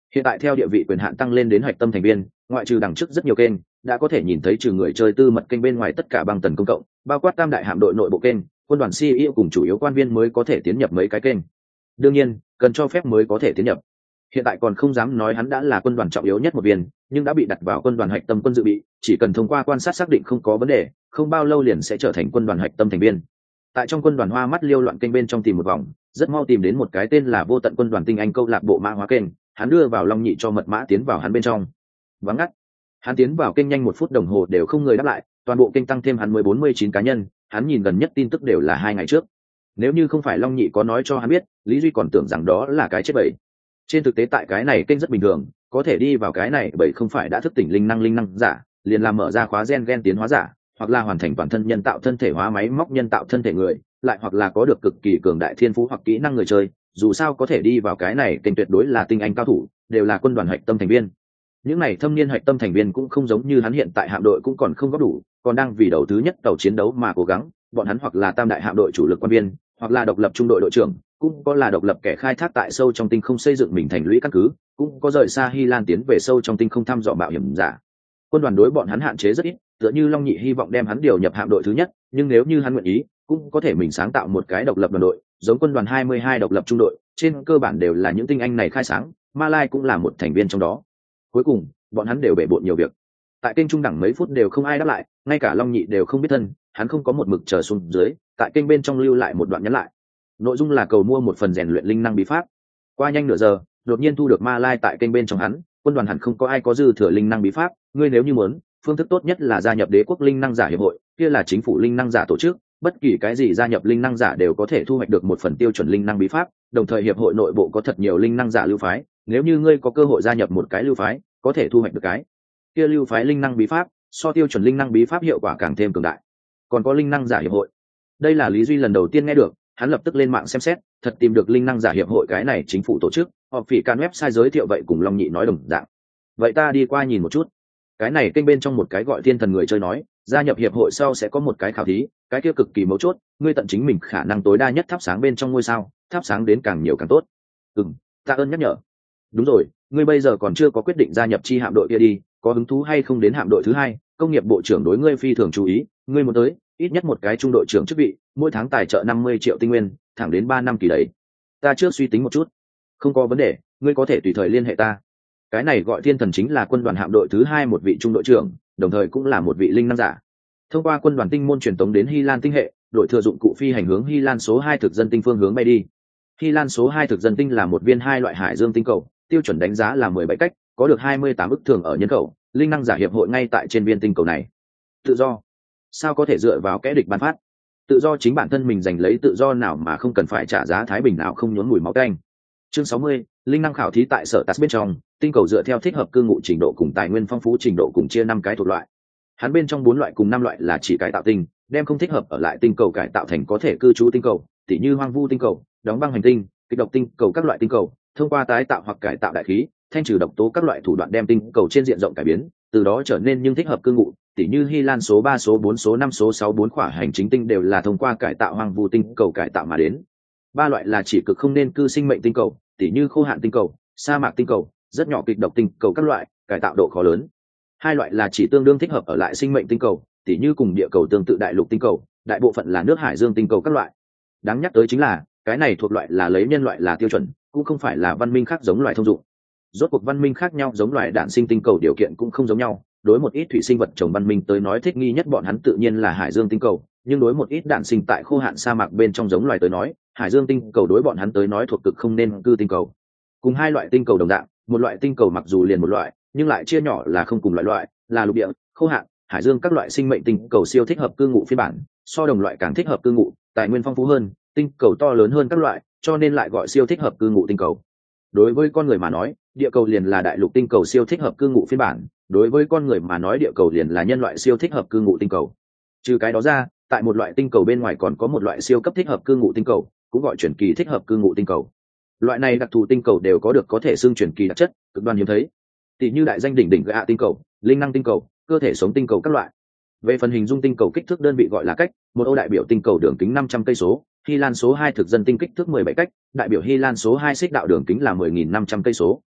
Hiện tại theo địa vị quyền hạn tăng lên đến hạch tâm thành viên, ngoại trừ đằng trước rất nhiều kênh, đã có thể nhìn thấy trừ người chơi tư mật kênh bên ngoài tất cả băng tần công cộng, bao quát tam đại hạm đội nội bộ kênh, quân đoàn xê e o cùng chủ yếu quan viên mới có thể tiến nhập mấy cái kênh. Đương nhiên, cần cho phép mới có thể tiến nhập. Hiện tại còn không dám nói hắn đã là quân đoàn trọng yếu nhất một viên, nhưng đã bị đặt vào quân đoàn hạch tâm quân dự bị, chỉ cần thông qua quan sát xác định không có vấn đề, không bao lâu liền sẽ trở thành quân đoàn hạch tâm thành viên. Tại trong quân đoàn hoa mắt liêu loạn kênh bên trong tìm một vòng, rất mau tìm đến một cái tên là Vô Tận Quân đoàn Tinh Anh câu lạc bộ mã hóa kênh, hắn đưa vào Long Nhị cho mật mã tiến vào hắn bên trong. Vắng ngắt. Hắn tiến vào kênh nhanh một phút đồng hồ đều không người đáp lại, toàn bộ kênh tăng thêm hắn mới bốn mươi chín cá nhân, hắn nhìn gần nhất tin tức đều là hai ngày trước. Nếu như không phải Long Nhị có nói cho hắn biết, Lý Duy còn tưởng rằng đó là cái chết bẫy. Trên thực tế tại cái này kênh rất bình thường, có thể đi vào cái này bởi không phải đã thức tỉnh linh năng linh năng giả, liền làm mở ra khóa gen gen tiến hóa giả, hoặc là hoàn thành toàn thân nhân tạo thân thể hóa máy móc nhân tạo thân thể người, lại hoặc là có được cực kỳ cường đại thiên phú hoặc kỹ năng người chơi, dù sao có thể đi vào cái này kênh tuyệt đối là tinh anh cao thủ, đều là quân đoàn hạch tâm thành viên. Những này thâm niên hạch tâm thành viên cũng không giống như hắn hiện tại hạm đội cũng còn không có đủ, còn đang vì đầu thứ nhất tàu chiến đấu mà cố gắng, bọn hắn hoặc là tam đại hạm đội chủ lực quan viên, hoặc là độc lập trung đội đội trưởng, cũng có là độc lập kẻ khai thác tại sâu trong tinh không xây dựng mình thành lũy căn cứ, cũng có rời xa Hy Lan tiến về sâu trong tinh không thăm dò mạo hiểm giả. Quân đoàn đối bọn hắn hạn chế rất ít, tựa như Long Nhị hy vọng đem hắn điều nhập hạm đội thứ nhất, nhưng nếu như hắn nguyện ý, cũng có thể mình sáng tạo một cái độc lập đoàn đội, giống quân đoàn hai mươi hai độc lập trung đội, trên cơ bản đều là những tinh anh này khai sáng, Ma Lai cũng là một thành viên trong đó. Cuối cùng, bọn hắn đều bể bộn nhiều việc. Tại kênh trung đẳng mấy phút đều không ai đáp lại, ngay cả Long Nhị đều không biết thân, hắn không có một mực chờ xuống dưới, tại kênh bên trong lưu lại một đoạn nhắn lại. Nội dung là cầu mua một phần rèn luyện linh năng bí pháp. Qua nhanh nửa giờ, đột nhiên thu được Ma Lai tại kênh bên trong hắn, quân đoàn hẳn không có ai có dư thừa linh năng bí pháp, ngươi nếu như muốn, phương thức tốt nhất là gia nhập Đế quốc linh năng giả hiệp hội, kia là chính phủ linh năng giả tổ chức, bất kỳ cái gì gia nhập linh năng giả đều có thể thu hoạch được một phần tiêu chuẩn linh năng bí pháp, đồng thời hiệp hội nội bộ có thật nhiều linh năng giả lưu phái, nếu như ngươi có cơ hội gia nhập một cái lưu phái, có thể thu hoạch được cái kia lưu phái linh năng bí pháp, so tiêu chuẩn linh năng bí pháp hiệu quả càng thêm cường đại. Còn có linh năng giả hiệp hội, đây là Lý Duy lần đầu tiên nghe được, hắn lập tức lên mạng xem xét, thật tìm được linh năng giả hiệp hội cái này chính phủ tổ chức, họ phỉ can website giới thiệu vậy cùng Long Nhị nói đồng dạng. Vậy ta đi qua nhìn một chút. Cái này kênh bên trong một cái gọi thiên thần người chơi nói, gia nhập hiệp hội sau sẽ có một cái khảo thí, cái kia cực kỳ mấu chốt, ngươi tận chính mình khả năng tối đa nhất thắp sáng bên trong ngôi sao, thắp sáng đến càng nhiều càng tốt. Ừm, ta ơn nhắc nhở. Đúng rồi, ngươi bây giờ còn chưa có quyết định gia nhập chi hạm đội kia đi, có hứng thú hay không đến hạm đội thứ hai, công nghiệp bộ trưởng đối ngươi phi thường chú ý, ngươi muốn tới, ít nhất một cái trung đội trưởng chức vị, mỗi tháng tài trợ năm mươi triệu tinh nguyên, thẳng đến ba năm kỳ đấy. Ta trước suy tính một chút. Không có vấn đề, ngươi có thể tùy thời liên hệ ta. Cái này gọi thiên thần chính là quân đoàn hạm đội thứ hai một vị trung đội trưởng, đồng thời cũng là một vị linh năng giả. Thông qua quân đoàn tinh môn truyền tống đến Hy Lan tinh hệ, đội thừa dụng cụ phi hành hướng Hy Lan số hai thực dân tinh phương hướng bay đi. Hy Lan số hai thực dân tinh là một viên hai loại hải dương tinh cầu, tiêu chuẩn đánh giá là mười bảy cách, có được hai mươi tám ức thường ở nhân khẩu, linh năng giả hiệp hội ngay tại trên viên tinh cầu này. Tự do? Sao có thể dựa vào kẻ địch ban phát? Tự do chính bản thân mình giành lấy tự do nào mà không cần phải trả giá thái bình nào không nhốn mùi máu tanh. Chương sáu mươi, linh năng khảo thí tại sở tát bên trong, tinh cầu dựa theo thích hợp cư ngụ trình độ cùng tài nguyên phong phú trình độ cùng chia năm cái thuộc loại. Hắn bên trong bốn loại cùng năm loại là chỉ cải tạo tinh, đem không thích hợp ở lại tinh cầu cải tạo thành có thể cư trú tinh cầu, tỉ như hoang vu tinh cầu, đóng băng hành tinh, kịch độc tinh cầu các loại tinh cầu, thông qua tái tạo hoặc cải tạo đại khí, thanh trừ độc tố các loại thủ đoạn đem tinh cầu trên diện rộng cải biến, từ đó trở nên nhưng thích hợp cư ngụ, tỉ như Hy Lan số ba, số bốn, số năm, số sáu bốn khỏa hành chính tinh đều là thông qua cải tạo hoang vu tinh cầu cải tạo mà đến. Ba loại là chỉ cực không nên cư sinh mệnh tinh cầu, tỉ như khô hạn tinh cầu, sa mạc tinh cầu, rất nhỏ kịch độc tinh cầu các loại, cải tạo độ khó lớn. Hai loại là chỉ tương đương thích hợp ở lại sinh mệnh tinh cầu, tỉ như cùng địa cầu tương tự đại lục tinh cầu, đại bộ phận là nước hải dương tinh cầu các loại. Đáng nhắc tới chính là, cái này thuộc loại là lấy nhân loại là tiêu chuẩn, cũng không phải là văn minh khác giống loài thông dụng. Rốt cuộc văn minh khác nhau giống loài đản sinh tinh cầu điều kiện cũng không giống nhau, đối một ít thủy sinh vật trồng văn minh tới nói thích nghi nhất bọn hắn tự nhiên là hải dương tinh cầu, nhưng đối một ít đản sinh tại khô hạn sa mạc bên trong giống loài tới nói, hải dương tinh cầu đối bọn hắn tới nói thuộc cực không nên cư tinh cầu. Cùng hai loại tinh cầu đồng dạng, một loại tinh cầu mặc dù liền một loại, nhưng lại chia nhỏ là không cùng loại loại, là lục địa, khô hạn, hải dương các loại sinh mệnh tinh cầu siêu thích hợp cư ngụ phiên bản, so đồng loại càng thích hợp cư ngụ, tài nguyên phong phú hơn, tinh cầu to lớn hơn các loại, cho nên lại gọi siêu thích hợp cư ngụ tinh cầu. Đối với con người mà nói, địa cầu liền là đại lục tinh cầu siêu thích hợp cư ngụ phiên bản, đối với con người mà nói địa cầu liền là nhân loại siêu thích hợp cư ngụ tinh cầu. Trừ cái đó ra, tại một loại tinh cầu bên ngoài còn có một loại siêu cấp thích hợp cư ngụ tinh cầu, cũng gọi chuyển kỳ thích hợp cư ngụ tinh cầu. Loại này đặc thù tinh cầu đều có được có thể xưng chuyển kỳ đặc chất, cực đoan hiếm thấy. Tỷ như đại danh đỉnh đỉnh gạ tinh cầu, linh năng tinh cầu, cơ thể sống tinh cầu các loại. Về phần hình dung tinh cầu kích thước đơn vị gọi là cách, một ô đại biểu tinh cầu đường kính năm trăm cây số, Hy Lan số hai thực dân tinh kích thước mười bảy cách, đại biểu Hy Lan số hai xích đạo đường kính là mười nghìn năm trăm cây số.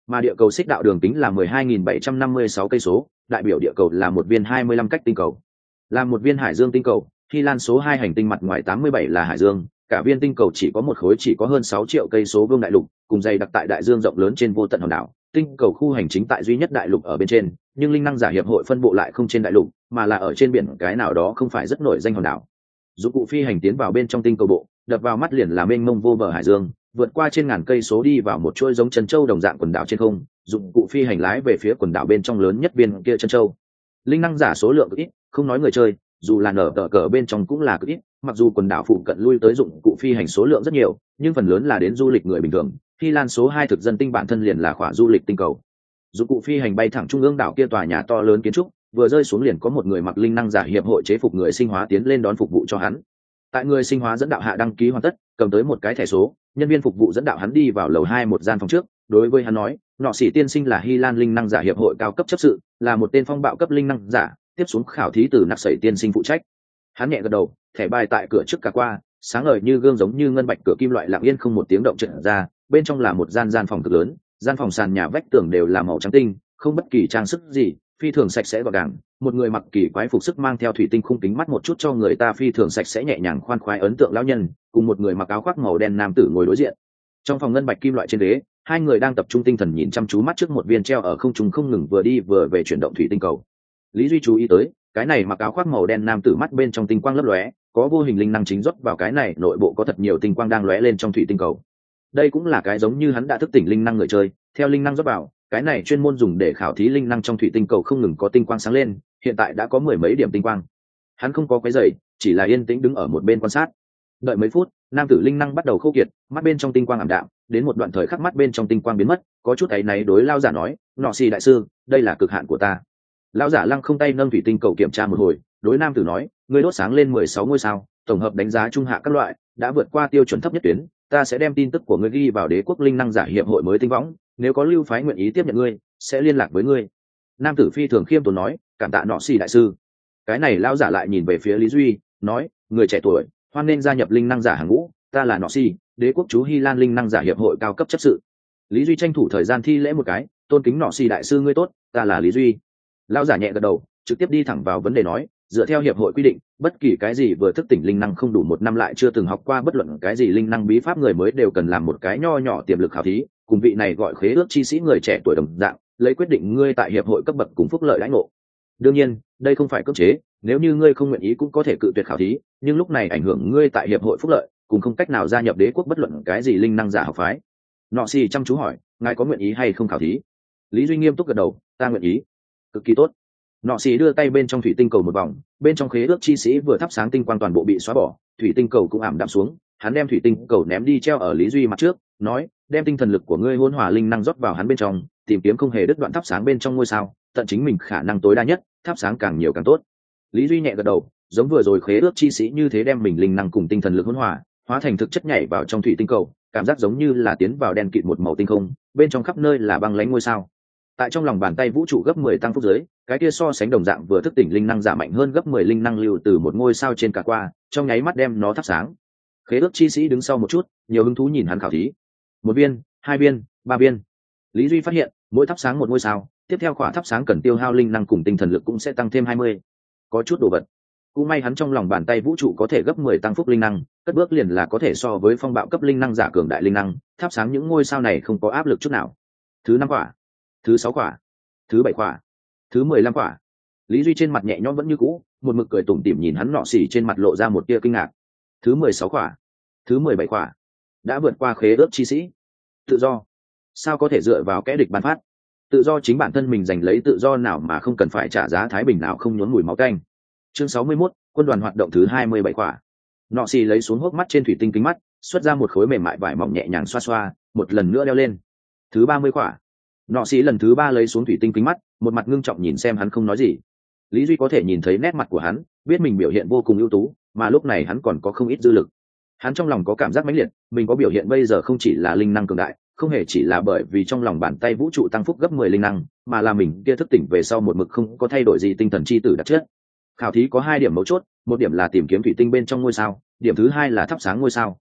mà địa cầu xích đạo đường kính là mười hai nghìn bảy trăm năm mươi sáu cây số, đại biểu địa cầu là một viên hai mươi lăm cách tinh cầu. Là một viên hải dương tinh cầu, Hy Lan số hai hành tinh mặt ngoài tám mươi bảy là hải dương, cả viên tinh cầu chỉ có một khối chỉ có hơn sáu triệu cây số vuông đại lục, cùng dày đặc tại đại dương rộng lớn trên vô tận hòn đảo. Tinh cầu khu hành chính tại duy nhất đại lục ở bên trên, nhưng linh năng giả hiệp hội phân bộ lại không trên đại lục, mà là ở trên biển cái nào đó không phải rất nổi danh hòn đảo. Dụng cụ phi hành tiến vào bên trong tinh cầu bộ, đập vào mắt liền là mênh mông vô bờ hải dương, vượt qua trên ngàn cây số đi vào một chuỗi giống chân châu đồng dạng quần đảo trên không, dụng cụ phi hành lái về phía quần đảo bên trong lớn nhất viên kia chân châu. Linh năng giả số lượng cực ít, không nói người chơi, dù là nở tờ cờ bên trong cũng là cực ít, mặc dù quần đảo phụ cận lui tới dụng cụ phi hành số lượng rất nhiều, nhưng phần lớn là đến du lịch người bình thường. Hy Lan số hai thực dân tinh bản thân liền là khỏa du lịch tinh cầu. Dụng cụ phi hành bay thẳng trung ương đảo kia tòa nhà to lớn kiến trúc, vừa rơi xuống liền có một người mặc linh năng giả hiệp hội chế phục người sinh hóa tiến lên đón phục vụ cho hắn. Tại người sinh hóa dẫn đạo hạ đăng ký hoàn tất, cầm tới một cái thẻ số, nhân viên phục vụ dẫn đạo hắn đi vào lầu hai một gian phòng trước, đối với hắn nói, nọ sĩ tiên sinh là Hy Lan linh năng giả hiệp hội cao cấp chấp sự, là một tên phong bạo cấp linh năng giả, tiếp xuống khảo thí từ nặc sẩy tiên sinh phụ trách. Hắn nhẹ gật đầu, thẻ bài tại cửa trước cả qua, sáng ngời như gương giống như ngân bạch cửa kim loại lặng yên không một tiếng động trợn ra, bên trong là một gian gian phòng cực lớn, gian phòng sàn nhà vách tường đều là màu trắng tinh, không bất kỳ trang sức gì, phi thường sạch sẽ gọn gàng. Một người mặc kỳ quái phục sức mang theo thủy tinh khung kính mắt một chút cho người ta phi thường sạch sẽ nhẹ nhàng khoan khoái ấn tượng lão nhân, cùng một người mặc áo khoác màu đen nam tử ngồi đối diện. Trong phòng ngân bạch kim loại trên ghế, hai người đang tập trung tinh thần nhìn chăm chú mắt trước một viên treo ở không trung không ngừng vừa đi vừa về chuyển động thủy tinh cầu. Lý Duy chú ý tới, cái này mặc áo khoác màu đen nam tử mắt bên trong tinh quang lấp lóe, có vô hình linh năng chính rót vào cái này nội bộ có thật nhiều tinh quang đang lóe lên trong thủy tinh cầu. Đây cũng là cái giống như hắn đã thức tỉnh linh năng người chơi, theo linh năng rót vào, cái này chuyên môn dùng để khảo thí linh năng trong thủy tinh cầu không ngừng có tinh quang sáng lên, hiện tại đã có mười mấy điểm tinh quang. Hắn không có quấy rầy, chỉ là yên tĩnh đứng ở một bên quan sát. Đợi mấy phút, nam tử linh năng bắt đầu khô kiệt, mắt bên trong tinh quang ảm đạm, đến một đoạn thời khắc mắt bên trong tinh quang biến mất, có chút áy náy đối lao giả nói, "Nọ xì đại sư, đây là cực hạn của ta." Lão giả lăng không tay nâng thủy tinh cầu kiểm tra một hồi, đối nam tử nói, "Ngươi đốt sáng lên mười sáu ngôi sao, tổng hợp đánh giá trung hạ các loại, đã vượt qua tiêu chuẩn thấp nhất tuyến, ta sẽ đem tin tức của ngươi ghi vào Đế quốc linh năng giả hiệp hội mới tinh võng, nếu có lưu phái nguyện ý tiếp nhận ngươi, sẽ liên lạc với ngươi." Nam tử phi thường khiêm tốn nói, "Cảm tạ Nọ xì đại sư." Cái này lão giả lại nhìn về phía Lý Duy, nói, "Người trẻ tuổi, hoan nên gia nhập linh năng giả hàng ngũ, ta là Nọ xì, Đế quốc chú Hy Lan linh năng giả hiệp hội cao cấp chấp sự." Lý Duy tranh thủ thời gian thi lễ một cái, "Tôn kính Nọ xì đại sư ngươi tốt, ta là Lý Duy." Lão giả nhẹ gật đầu, trực tiếp đi thẳng vào vấn đề nói, dựa theo hiệp hội quy định, bất kỳ cái gì vừa thức tỉnh linh năng không đủ một năm lại chưa từng học qua bất luận cái gì linh năng bí pháp người mới đều cần làm một cái nho nhỏ tiềm lực khảo thí, cùng vị này gọi khế ước chi sĩ người trẻ tuổi đồng dạng, lấy quyết định ngươi tại hiệp hội cấp bậc cùng phúc lợi đãi ngộ. Đương nhiên, đây không phải cưỡng chế, nếu như ngươi không nguyện ý cũng có thể cự tuyệt khảo thí, nhưng lúc này ảnh hưởng ngươi tại hiệp hội phúc lợi, cùng không cách nào gia nhập Đế quốc bất luận cái gì linh năng giả học phái. Nọ xì chăm chú hỏi, ngài có nguyện ý hay không khảo thí? Lý Duy nghiêm túc gật đầu, ta nguyện ý. Cực kỳ tốt. Nọ xì đưa tay bên trong thủy tinh cầu một vòng, bên trong khế ước chi sĩ vừa thắp sáng tinh quang toàn bộ bị xóa bỏ, thủy tinh cầu cũng ảm đạm xuống, hắn đem thủy tinh cầu ném đi treo ở Lý Duy mặt trước, nói, đem tinh thần lực của ngươi hỗn hòa linh năng rót vào hắn bên trong, tìm kiếm không hề đứt đoạn thắp sáng bên trong ngôi sao, tận chính mình khả năng tối đa nhất, thắp sáng càng nhiều càng tốt. Lý Duy nhẹ gật đầu, giống vừa rồi khế ước chi sĩ như thế đem mình linh năng cùng tinh thần lực hỗn hòa, hóa thành thực chất nhảy vào trong thủy tinh cầu, cảm giác giống như là tiến vào đen kịt một màu tinh không, bên trong khắp nơi là băng lãnh ngôi sao. Tại trong lòng bàn tay vũ trụ gấp mười tăng phúc giới, cái kia so sánh đồng dạng vừa thức tỉnh linh năng giả mạnh hơn gấp mười linh năng lưu từ một ngôi sao trên cả qua, trong nháy mắt đem nó thắp sáng. Khế ước chi sĩ đứng sau một chút, nhiều hứng thú nhìn hắn khảo thí. Một viên, hai viên, ba viên. Lý Duy phát hiện, mỗi thắp sáng một ngôi sao, tiếp theo khỏa thắp sáng cần tiêu hao linh năng cùng tinh thần lực cũng sẽ tăng thêm hai mươi. Có chút đồ vật. Cũng may hắn trong lòng bàn tay vũ trụ có thể gấp mười tăng phúc linh năng, cất bước liền là có thể so với phong bạo cấp linh năng giả cường đại linh năng, thắp sáng những ngôi sao này không có áp lực chút nào. Thứ năm quả, thứ sáu quả, thứ bảy quả, thứ mười lăm quả. Lý Duy trên mặt nhẹ nhõm vẫn như cũ, một mực cười tủm tỉm nhìn hắn Nọ xỉ trên mặt lộ ra một tia kinh ngạc. Thứ mười sáu quả, thứ mười bảy quả, đã vượt qua khế ước chi sĩ. Tự do, sao có thể dựa vào kẻ địch ban phát? Tự do chính bản thân mình giành lấy, tự do nào mà không cần phải trả giá thái bình nào không nhốn mùi máu tanh. Chương sáu mươi mốt, quân đoàn hoạt động thứ hai mươi bảy quả. Nọ xỉ lấy xuống hốc mắt trên thủy tinh kính mắt, xuất ra một khối mềm mại vải mỏng nhẹ nhàng xoa xoa, một lần nữa đeo lên. Thứ ba mươi quả. Nọ xỉ lần thứ ba lấy xuống thủy tinh kính mắt, một mặt ngưng trọng nhìn xem hắn không nói gì. Lý Duy có thể nhìn thấy nét mặt của hắn, biết mình biểu hiện vô cùng ưu tú, mà lúc này hắn còn có không ít dư lực. Hắn trong lòng có cảm giác mãnh liệt, mình có biểu hiện bây giờ không chỉ là linh năng cường đại, không hề chỉ là bởi vì trong lòng bàn tay vũ trụ tăng phúc gấp mười linh năng, mà là mình kia thức tỉnh về sau một mực không có thay đổi gì tinh thần chi tử đặc chất. Khảo thí có hai điểm mấu chốt, một điểm là tìm kiếm thủy tinh bên trong ngôi sao, điểm thứ hai là thắp sáng ngôi sao.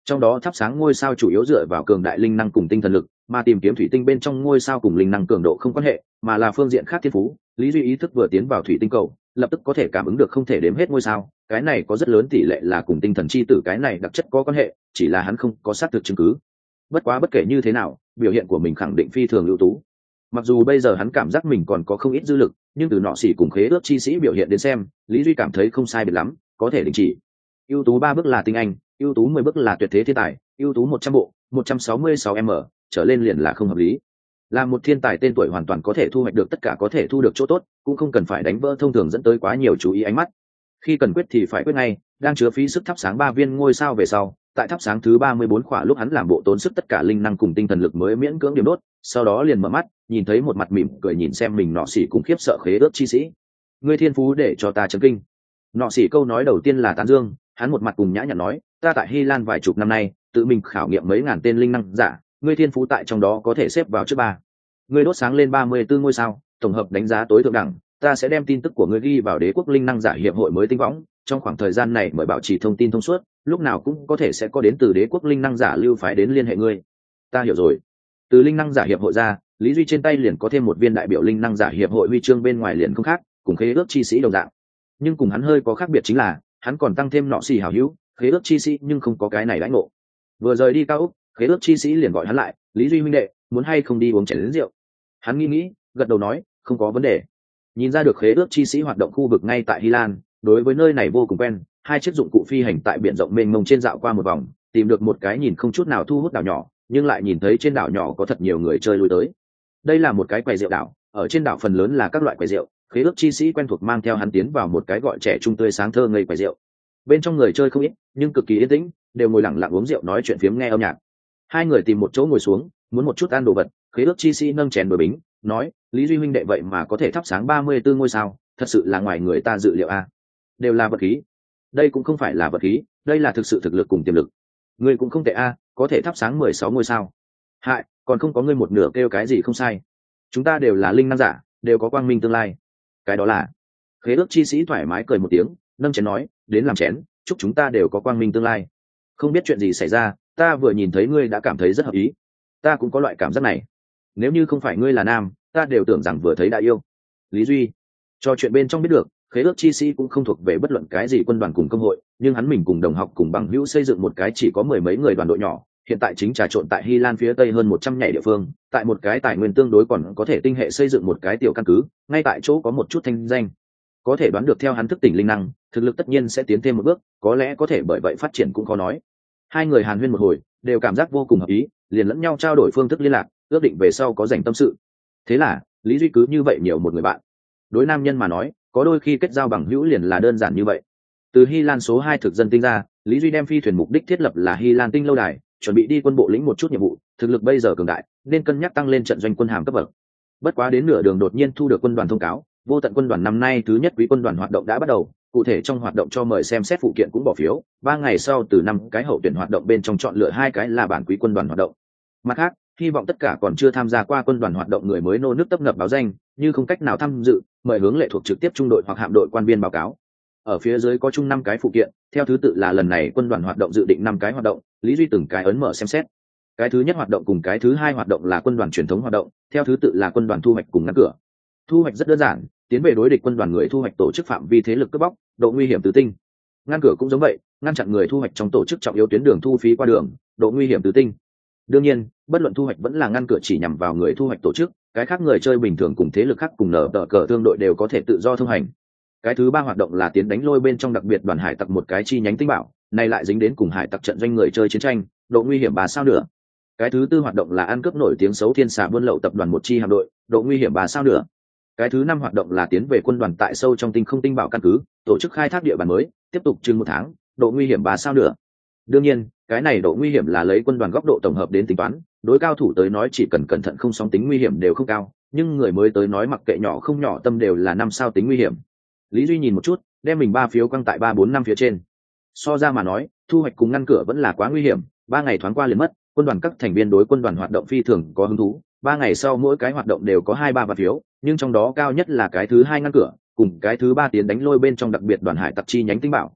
Trong đó thắp sáng ngôi sao chủ yếu dựa vào cường đại linh năng cùng tinh thần lực, mà tìm kiếm thủy tinh bên trong ngôi sao cùng linh năng cường độ không quan hệ, mà là phương diện khác thiên phú. Lý Duy ý thức vừa tiến vào thủy tinh cầu, lập tức có thể cảm ứng được không thể đếm hết ngôi sao, cái này có rất lớn tỷ lệ là cùng tinh thần chi tử cái này đặc chất có quan hệ, chỉ là hắn không có xác thực chứng cứ. Bất quá bất kể như thế nào, biểu hiện của mình khẳng định phi thường ưu tú. Mặc dù bây giờ hắn cảm giác mình còn có không ít dư lực, nhưng từ nọ xỉ cùng khế ước chi sĩ biểu hiện đến xem, Lý Duy cảm thấy không sai biệt lắm, có thể đình chỉ. Ưu tú ba bước là tinh anh, ưu tú mười bước là tuyệt thế thiên tài, ưu tú một trăm bộ, một trăm sáu mươi sáu m trở lên liền là không hợp lý. Là một thiên tài tên tuổi hoàn toàn có thể thu hoạch được tất cả có thể thu được chỗ tốt, cũng không cần phải đánh vỡ thông thường dẫn tới quá nhiều chú ý ánh mắt. Khi cần quyết thì phải quyết ngay, đang chứa phí sức thắp sáng ba viên ngôi sao về sau, tại thắp sáng thứ ba mươi bốn khỏa lúc hắn làm bộ tốn sức tất cả linh năng cùng tinh thần lực mới miễn cưỡng điểm đốt, sau đó liền mở mắt, nhìn thấy một mặt mỉm cười nhìn xem mình nọ xỉ cùng khiếp sợ khế ước chi sĩ. Ngươi thiên phú để cho ta chấn kinh. Nọ xỉ câu nói đầu tiên là tán dương, hắn một mặt cùng nhã nhặn nói, ta tại Hy Lan vài chục năm nay, tự mình khảo nghiệm mấy ngàn tên linh năng giả, ngươi thiên phú tại trong đó có thể xếp vào trước ba. Ngươi đốt sáng lên ba mươi tư ngôi sao, tổng hợp đánh giá tối thượng đẳng, ta sẽ đem tin tức của ngươi ghi vào Đế quốc linh năng giả hiệp hội mới tinh võng, trong khoảng thời gian này mời bảo trì thông tin thông suốt, lúc nào cũng có thể sẽ có đến từ Đế quốc linh năng giả lưu phái đến liên hệ ngươi. Ta hiểu rồi. Từ linh năng giả hiệp hội ra, Lý Duy trên tay liền có thêm một viên đại biểu linh năng giả hiệp hội huy chương bên ngoài liền không khác, cùng khế ước chi sĩ đồng dạng. Nhưng cùng hắn hơi có khác biệt chính là, hắn còn tăng thêm nọ xì hảo hữu, khế ước chi sĩ nhưng không có cái này đãi ngộ. Vừa rời đi cao úc, khế ước chi sĩ liền gọi hắn lại, Lý Duy huynh đệ, muốn hay không đi uống chén rượu? Hắn nghĩ nghĩ, gật đầu nói, không có vấn đề. Nhìn ra được khế ước chi sĩ hoạt động khu vực ngay tại Hy Lan, đối với nơi này vô cùng quen, hai chiếc dụng cụ phi hành tại biển rộng mênh mông trên dạo qua một vòng, tìm được một cái nhìn không chút nào thu hút đảo nhỏ, nhưng lại nhìn thấy trên đảo nhỏ có thật nhiều người chơi lui tới. Đây là một cái quầy rượu đảo, ở trên đảo phần lớn là các loại quầy rượu, khế ước chi sĩ quen thuộc mang theo hắn tiến vào một cái gọi trẻ trung tươi sáng thơ ngây quầy rượu. Bên trong người chơi không ít, nhưng cực kỳ yên tĩnh, đều ngồi lặng lặng uống rượu nói chuyện phiếm nghe âm nhạc. Hai người tìm một chỗ ngồi xuống, muốn một chút ăn đồ vật, khế ước chi sĩ nâng chén đổi bính, nói, Lý Duy huynh đệ vậy mà có thể thắp sáng ba mươi tư ngôi sao, thật sự là ngoài người ta dự liệu a. Đều là vật khí. Đây cũng không phải là vật khí, đây là thực sự thực lực cùng tiềm lực. Ngươi cũng không tệ a, có thể thắp sáng mười sáu ngôi sao. Hại, còn không có ngươi một nửa kêu cái gì không sai. Chúng ta đều là linh năng giả, đều có quang minh tương lai. Cái đó là. Khế ước chi sĩ thoải mái cười một tiếng, nâng chén nói, đến làm chén, chúc chúng ta đều có quang minh tương lai. Không biết chuyện gì xảy ra, ta vừa nhìn thấy ngươi đã cảm thấy rất hợp ý. Ta cũng có loại cảm giác này. Nếu như không phải ngươi là nam, ta đều tưởng rằng vừa thấy đã yêu. Lý Duy. Cho chuyện bên trong biết được, khế ước chi sĩ cũng không thuộc về bất luận cái gì quân đoàn cùng công hội, nhưng hắn mình cùng đồng học cùng bằng hữu xây dựng một cái chỉ có mười mấy người đoàn đội nhỏ, hiện tại chính trà trộn tại Hy Lan phía tây hơn một trăm nhảy địa phương, tại một cái tài nguyên tương đối còn có thể tinh hệ xây dựng một cái tiểu căn cứ, ngay tại chỗ có một chút thanh danh. Có thể đoán được theo hắn thức tỉnh linh năng, thực lực tất nhiên sẽ tiến thêm một bước, có lẽ có thể bởi vậy phát triển cũng khó nói. Hai người hàn huyên một hồi, đều cảm giác vô cùng hợp ý, liền lẫn nhau trao đổi phương thức liên lạc, ước định về sau có dành tâm sự. Thế là, Lý Duy cứ như vậy nhiều một người bạn. Đối nam nhân mà nói, có đôi khi kết giao bằng hữu liền là đơn giản như vậy. Từ Hy Lan số hai thực dân tinh ra, Lý Duy đem phi thuyền mục đích thiết lập là Hy Lan tinh lâu đài, chuẩn bị đi quân bộ lĩnh một chút nhiệm vụ, thực lực bây giờ cường đại, nên cân nhắc tăng lên trận doanh quân hàm cấp bậc. Bất quá đến nửa đường đột nhiên thu được quân đoàn thông cáo, vô tận quân đoàn năm nay thứ nhất quý quân đoàn hoạt động đã bắt đầu, cụ thể trong hoạt động cho mời xem xét phụ kiện cũng bỏ phiếu, ba ngày sau từ năm cái hậu tuyển hoạt động bên trong chọn lựa hai cái là bản quý quân đoàn hoạt động. Mặt khác, hy vọng tất cả còn chưa tham gia qua quân đoàn hoạt động người mới nô nước tấp nập báo danh, như không cách nào tham dự, mời hướng lệ thuộc trực tiếp trung đội hoặc hạm đội quan viên báo cáo. Ở phía dưới có chung năm cái phụ kiện, theo thứ tự là lần này quân đoàn hoạt động dự định năm cái hoạt động, Lý Duy từng cái ấn mở xem xét. Cái thứ nhất hoạt động cùng cái thứ hai hoạt động là quân đoàn truyền thống hoạt động, theo thứ tự là quân đoàn thu hoạch cùng ngăn cửa. Thu hoạch rất đơn giản, tiến về đối địch quân đoàn người thu hoạch tổ chức phạm vi thế lực cướp bóc, độ nguy hiểm tứ tinh. Ngăn cửa cũng giống vậy, ngăn chặn người thu hoạch trong tổ chức trọng yếu tuyến đường thu phí qua đường, độ nguy hiểm tứ tinh. Đương nhiên, bất luận thu hoạch vẫn là ngăn cửa chỉ nhằm vào người thu hoạch tổ chức, cái khác người chơi bình thường cùng thế lực khác cùng nở tờ cờ thương đội đều có thể tự do thông hành. Cái thứ ba hoạt động là tiến đánh lôi bên trong đặc biệt đoàn hải tặc một cái chi nhánh tinh bảo, này lại dính đến cùng hải tặc trận doanh người chơi chiến tranh, độ nguy hiểm ba sao nữa. Cái thứ tư hoạt động là ăn cướp nổi tiếng xấu thiên xà buôn lậu tập đoàn một chi hạm đội, độ nguy hiểm ba sao nữa. Cái thứ năm hoạt động là tiến về quân đoàn tại sâu trong tinh không tinh bảo căn cứ, tổ chức khai thác địa bàn mới, tiếp tục chừng một tháng, độ nguy hiểm ba sao nữa. Đương nhiên, cái này độ nguy hiểm là lấy quân đoàn góc độ tổng hợp đến tính toán, đối cao thủ tới nói chỉ cần cẩn thận không sóng tính nguy hiểm đều không cao, nhưng người mới tới nói mặc kệ nhỏ không nhỏ tâm đều là năm sao tính nguy hiểm. Lý Duy nhìn một chút, đem mình ba phiếu quăng tại ba bốn năm phía trên. So ra mà nói, thu hoạch cùng ngăn cửa vẫn là quá nguy hiểm, ba ngày thoáng qua liền mất, quân đoàn các thành viên đối quân đoàn hoạt động phi thường có hứng thú, ba ngày sau mỗi cái hoạt động đều có hai ba vạn phiếu, nhưng trong đó cao nhất là cái thứ hai ngăn cửa, cùng cái thứ ba tiến đánh lôi bên trong đặc biệt đoàn hải tặc chi nhánh tinh bảo, cùng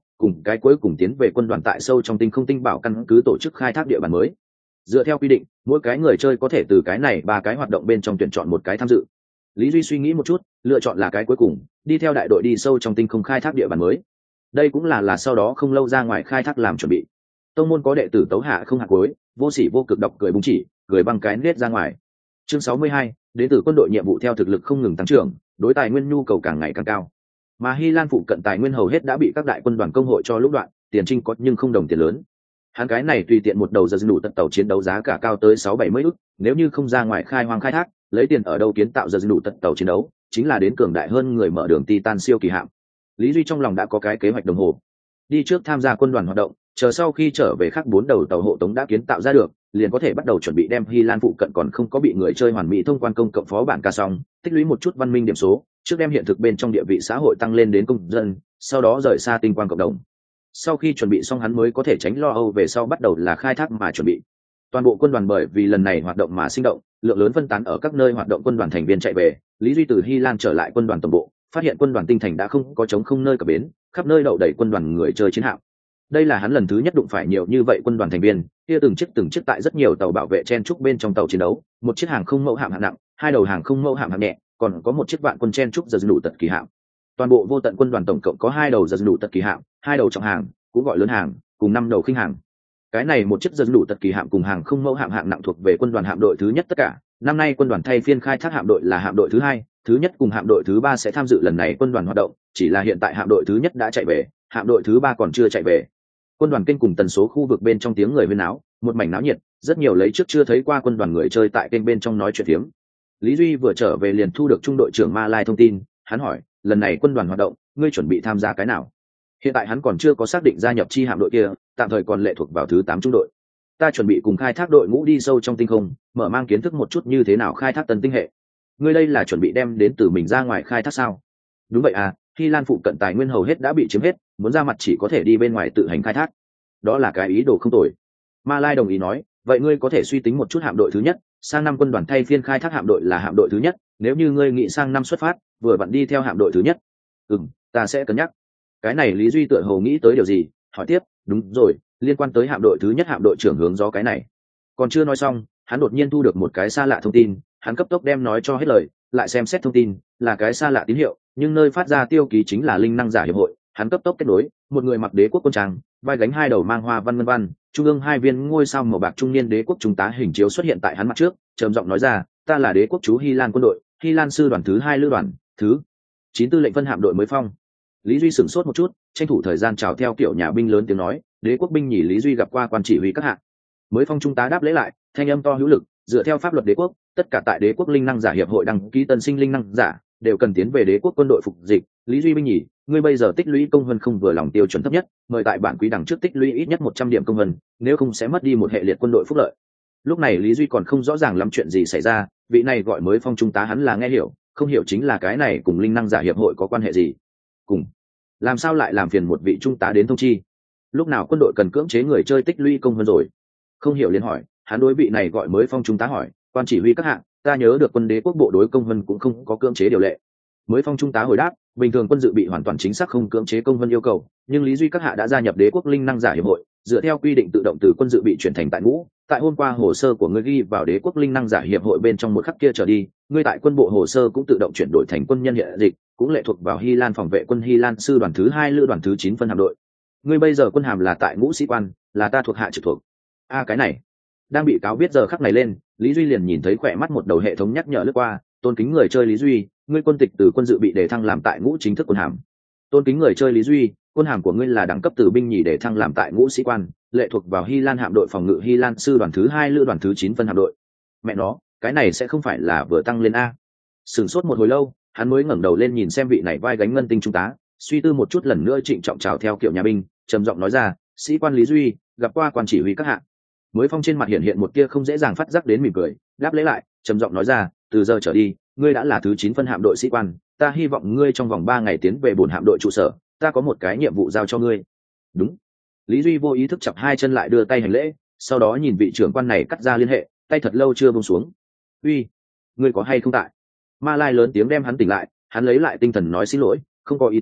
cái cuối cùng tiến về quân đoàn tại sâu trong tinh không tinh bảo căn cứ tổ chức khai thác địa bàn mới. Dựa theo quy định, mỗi cái người chơi có thể từ cái này ba cái hoạt động bên trong tuyển chọn một cái tham dự. Lý Duy suy nghĩ một chút, lựa chọn là cái cuối cùng, đi theo đại đội đi sâu trong tinh không khai thác địa bàn mới. Đây cũng là là sau đó không lâu ra ngoài khai thác làm chuẩn bị. Tông môn có đệ tử tấu hạ không hạ cuối, vô sỉ vô cực độc cười búng chỉ, cười băng cái nết ra ngoài. Chương sáu mươi hai, đệ tử quân đội nhiệm vụ theo thực lực không ngừng tăng trưởng, đối tài nguyên nhu cầu càng ngày càng cao. Mà Hy Lan phụ cận tài nguyên hầu hết đã bị các đại quân đoàn công hội cho lúc đoạn, tiền trinh có nhưng không đồng tiền lớn. Hắn cái này tùy tiện một đầu giờ đủ tận tàu chiến đấu giá cả cao tới sáu bảy mươi ức, nếu như không ra ngoài khai hoang khai thác, lấy tiền ở đâu kiến tạo giờ đủ tận tàu chiến đấu, chính là đến cường đại hơn người mở đường Titan siêu kỳ hạm. Lý Duy trong lòng đã có cái kế hoạch đồng hồ. Đi trước tham gia quân đoàn hoạt động, chờ sau khi trở về khắc bốn đầu tàu hộ tống đã kiến tạo ra được, liền có thể bắt đầu chuẩn bị đem Hy Lan phụ cận còn không có bị người chơi hoàn mỹ thông quan công cộng phó bản ca xong, tích lũy một chút văn minh điểm số, trước đem hiện thực bên trong địa vị xã hội tăng lên đến công dân, sau đó rời xa tinh quang cộng đồng. Sau khi chuẩn bị xong hắn mới có thể tránh lo âu về sau bắt đầu là khai thác mà chuẩn bị. Toàn bộ quân đoàn bởi vì lần này hoạt động mà sinh động, lượng lớn phân tán ở các nơi hoạt động quân đoàn thành viên chạy về. Lý Duy từ Hy Lan trở lại quân đoàn tổng bộ, phát hiện quân đoàn tinh thành đã không có trống không nơi cập bến, khắp nơi đậu đầy quân đoàn người chơi chiến hạm. Đây là hắn lần thứ nhất đụng phải nhiều như vậy quân đoàn thành viên, kia từng chiếc từng chiếc tại rất nhiều tàu bảo vệ chen trúc bên trong tàu chiến đấu, một chiếc hàng không mẫu hạm hạng nặng, hai đầu hàng không mẫu hạm hạng nhẹ, còn có một chiếc vạn quân chen trúc giờ đủ tật kỳ hạm. Toàn bộ vô tận quân đoàn tổng cộng có hai đầu giờ đủ tật kỳ hạm, hai đầu trọng hàng, cũng gọi lớn hàng, cùng năm đầu khinh hàng. Cái này một chiếc giờ đủ tật kỳ hạm cùng hàng không mẫu hạm hạng nặng thuộc về quân đoàn hạm đội thứ nhất tất cả. Năm nay quân đoàn thay phiên khai thác hạm đội là hạm đội thứ hai, thứ nhất cùng hạm đội thứ ba sẽ tham dự lần này quân đoàn hoạt động, chỉ là hiện tại hạm đội thứ nhất đã chạy về, hạm đội thứ ba còn chưa chạy về. Quân đoàn kênh cùng tần số khu vực bên trong tiếng người huyên náo, một mảnh náo nhiệt, rất nhiều lấy trước chưa thấy qua quân đoàn người chơi tại kênh bên trong nói chuyện tiếng. Lý Duy vừa trở về liền thu được trung đội trưởng Ma Lai thông tin, hắn hỏi, lần này quân đoàn hoạt động, ngươi chuẩn bị tham gia cái nào? Hiện tại hắn còn chưa có xác định gia nhập chi hạm đội kia, tạm thời còn lệ thuộc vào thứ tám trung đội. Ta chuẩn bị cùng khai thác đội ngũ đi sâu trong tinh không, mở mang kiến thức một chút như thế nào khai thác tân tinh hệ. Ngươi đây là chuẩn bị đem đến từ mình ra ngoài khai thác sao? Đúng vậy à, Hy Lan phụ cận tài nguyên hầu hết đã bị chiếm hết, muốn ra mặt chỉ có thể đi bên ngoài tự hành khai thác. Đó là cái ý đồ không tồi. Ma Lai đồng ý nói, vậy ngươi có thể suy tính một chút hạm đội thứ nhất, sang năm quân đoàn thay phiên khai thác hạm đội là hạm đội thứ nhất, nếu như ngươi nghĩ sang năm xuất phát, vừa vặn đi theo hạm đội thứ nhất. Ừm, ta sẽ cân nhắc. Cái này Lý Duy tựa hồ nghĩ tới điều gì, hỏi tiếp, đúng rồi, liên quan tới hạm đội thứ nhất hạm đội trưởng hướng gió cái này. Còn chưa nói xong, hắn đột nhiên thu được một cái xa lạ thông tin, hắn cấp tốc đem nói cho hết lời, lại xem xét thông tin, là cái xa lạ tín hiệu, nhưng nơi phát ra tiêu ký chính là linh năng giả hiệp hội. Hắn cấp tốc kết nối, một người mặc đế quốc quân trang, vai gánh hai đầu mang hoa văn vân văn, trung ương hai viên ngôi sao màu bạc trung niên đế quốc trung tá hình chiếu xuất hiện tại hắn mặt trước, trầm giọng nói ra, ta là đế quốc chú Hy Lan quân đội, Hy Lan sư đoàn thứ hai lữ đoàn, thứ chín tư lệnh phân hạm đội mới phong. Lý Duy sửng sốt một chút, tranh thủ thời gian chào theo kiểu nhà binh lớn tiếng nói, đế quốc binh nhì Lý Duy gặp qua quan chỉ huy các hạng. Mới phong trung tá đáp lễ lại, thanh âm to hữu lực, dựa theo pháp luật đế quốc, tất cả tại đế quốc linh năng giả hiệp hội đăng ký tân sinh linh năng giả đều cần tiến về đế quốc quân đội phục dịch. Lý Duy binh nhì, ngươi bây giờ tích lũy công vân không vừa lòng tiêu chuẩn thấp nhất, mời tại bản quý đằng trước tích lũy ít nhất một trăm điểm công vân, nếu không sẽ mất đi một hệ liệt quân đội phúc lợi. Lúc này Lý Duy còn không rõ ràng lắm chuyện gì xảy ra, vị này gọi mới phong trung tá hắn là nghe hiểu, không hiểu chính là cái này cùng linh năng giả hiệp hội có quan hệ gì. Cùng làm sao lại làm phiền một vị trung tá đến thông chi? Lúc nào quân đội cần cưỡng chế người chơi tích lũy công vân rồi? Không hiểu liền hỏi, hắn đối vị này gọi mới phong trung tá hỏi, quan chỉ huy các hạng, ta nhớ được quân đế quốc bộ đối công vân cũng không có cưỡng chế điều lệ. Mới phong trung tá hồi đáp, bình thường quân dự bị hoàn toàn chính xác không cưỡng chế công vân yêu cầu, nhưng Lý Duy các hạ đã gia nhập đế quốc linh năng giả hiệp hội, dựa theo quy định tự động từ quân dự bị chuyển thành tại ngũ. Tại hôm qua hồ sơ của ngươi ghi vào đế quốc linh năng giả hiệp hội bên trong một khắc kia trở đi, ngươi tại quân bộ hồ sơ cũng tự động chuyển đổi thành quân nhân hiện dịch, cũng lệ thuộc vào Hy Lan phòng vệ quân Hy Lan sư đoàn thứ hai lữ đoàn thứ chín phân hạm đội. Ngươi bây giờ quân hàm là tại ngũ sĩ quan, là ta thuộc hạ trực thuộc. A à, cái này, đang bị cáo biết giờ khắc này lên, Lý Duy liền nhìn thấy khỏe mắt một đầu hệ thống nhắc nhở lướt qua, tôn kính người chơi Lý Duy, ngươi quân tịch từ quân dự bị để thăng làm tại ngũ chính thức quân hàm. Tôn kính người chơi Lý Duy, quân hàm của ngươi là đẳng cấp từ binh nhì để thăng làm tại ngũ sĩ quan, lệ thuộc vào Hy Lan hạm đội phòng ngự Hy Lan sư đoàn thứ hai lữ đoàn thứ chín phân hạm đội. Mẹ nó, cái này sẽ không phải là vừa tăng lên a? Sửng sốt một hồi lâu, hắn mới ngẩng đầu lên nhìn xem vị này vai gánh ngân tinh trung tá, suy tư một chút lần nữa trịnh trọng chào theo kiểu nhà binh, trầm giọng nói ra, sĩ quan Lý Duy, gặp qua quan chỉ huy các hạng. Mới phong trên mặt hiện hiện một tia không dễ dàng phát giác đến mỉm cười, đáp lễ lại, trầm giọng nói ra, từ giờ trở đi, ngươi đã là thứ chín phân hạm đội sĩ quan, ta hy vọng ngươi trong vòng ba ngày tiến về bổn hạm đội trụ sở, ta có một cái nhiệm vụ giao cho ngươi. Đúng. Lý Duy vô ý thức chập hai chân lại đưa tay hành lễ, sau đó nhìn vị trưởng quan này cắt ra liên hệ, tay thật lâu chưa buông xuống. Uy, ngươi có hay không tại? Ma Lai lớn tiếng đem hắn tỉnh lại, hắn lấy lại tinh thần nói xin lỗi, không có ý tứ,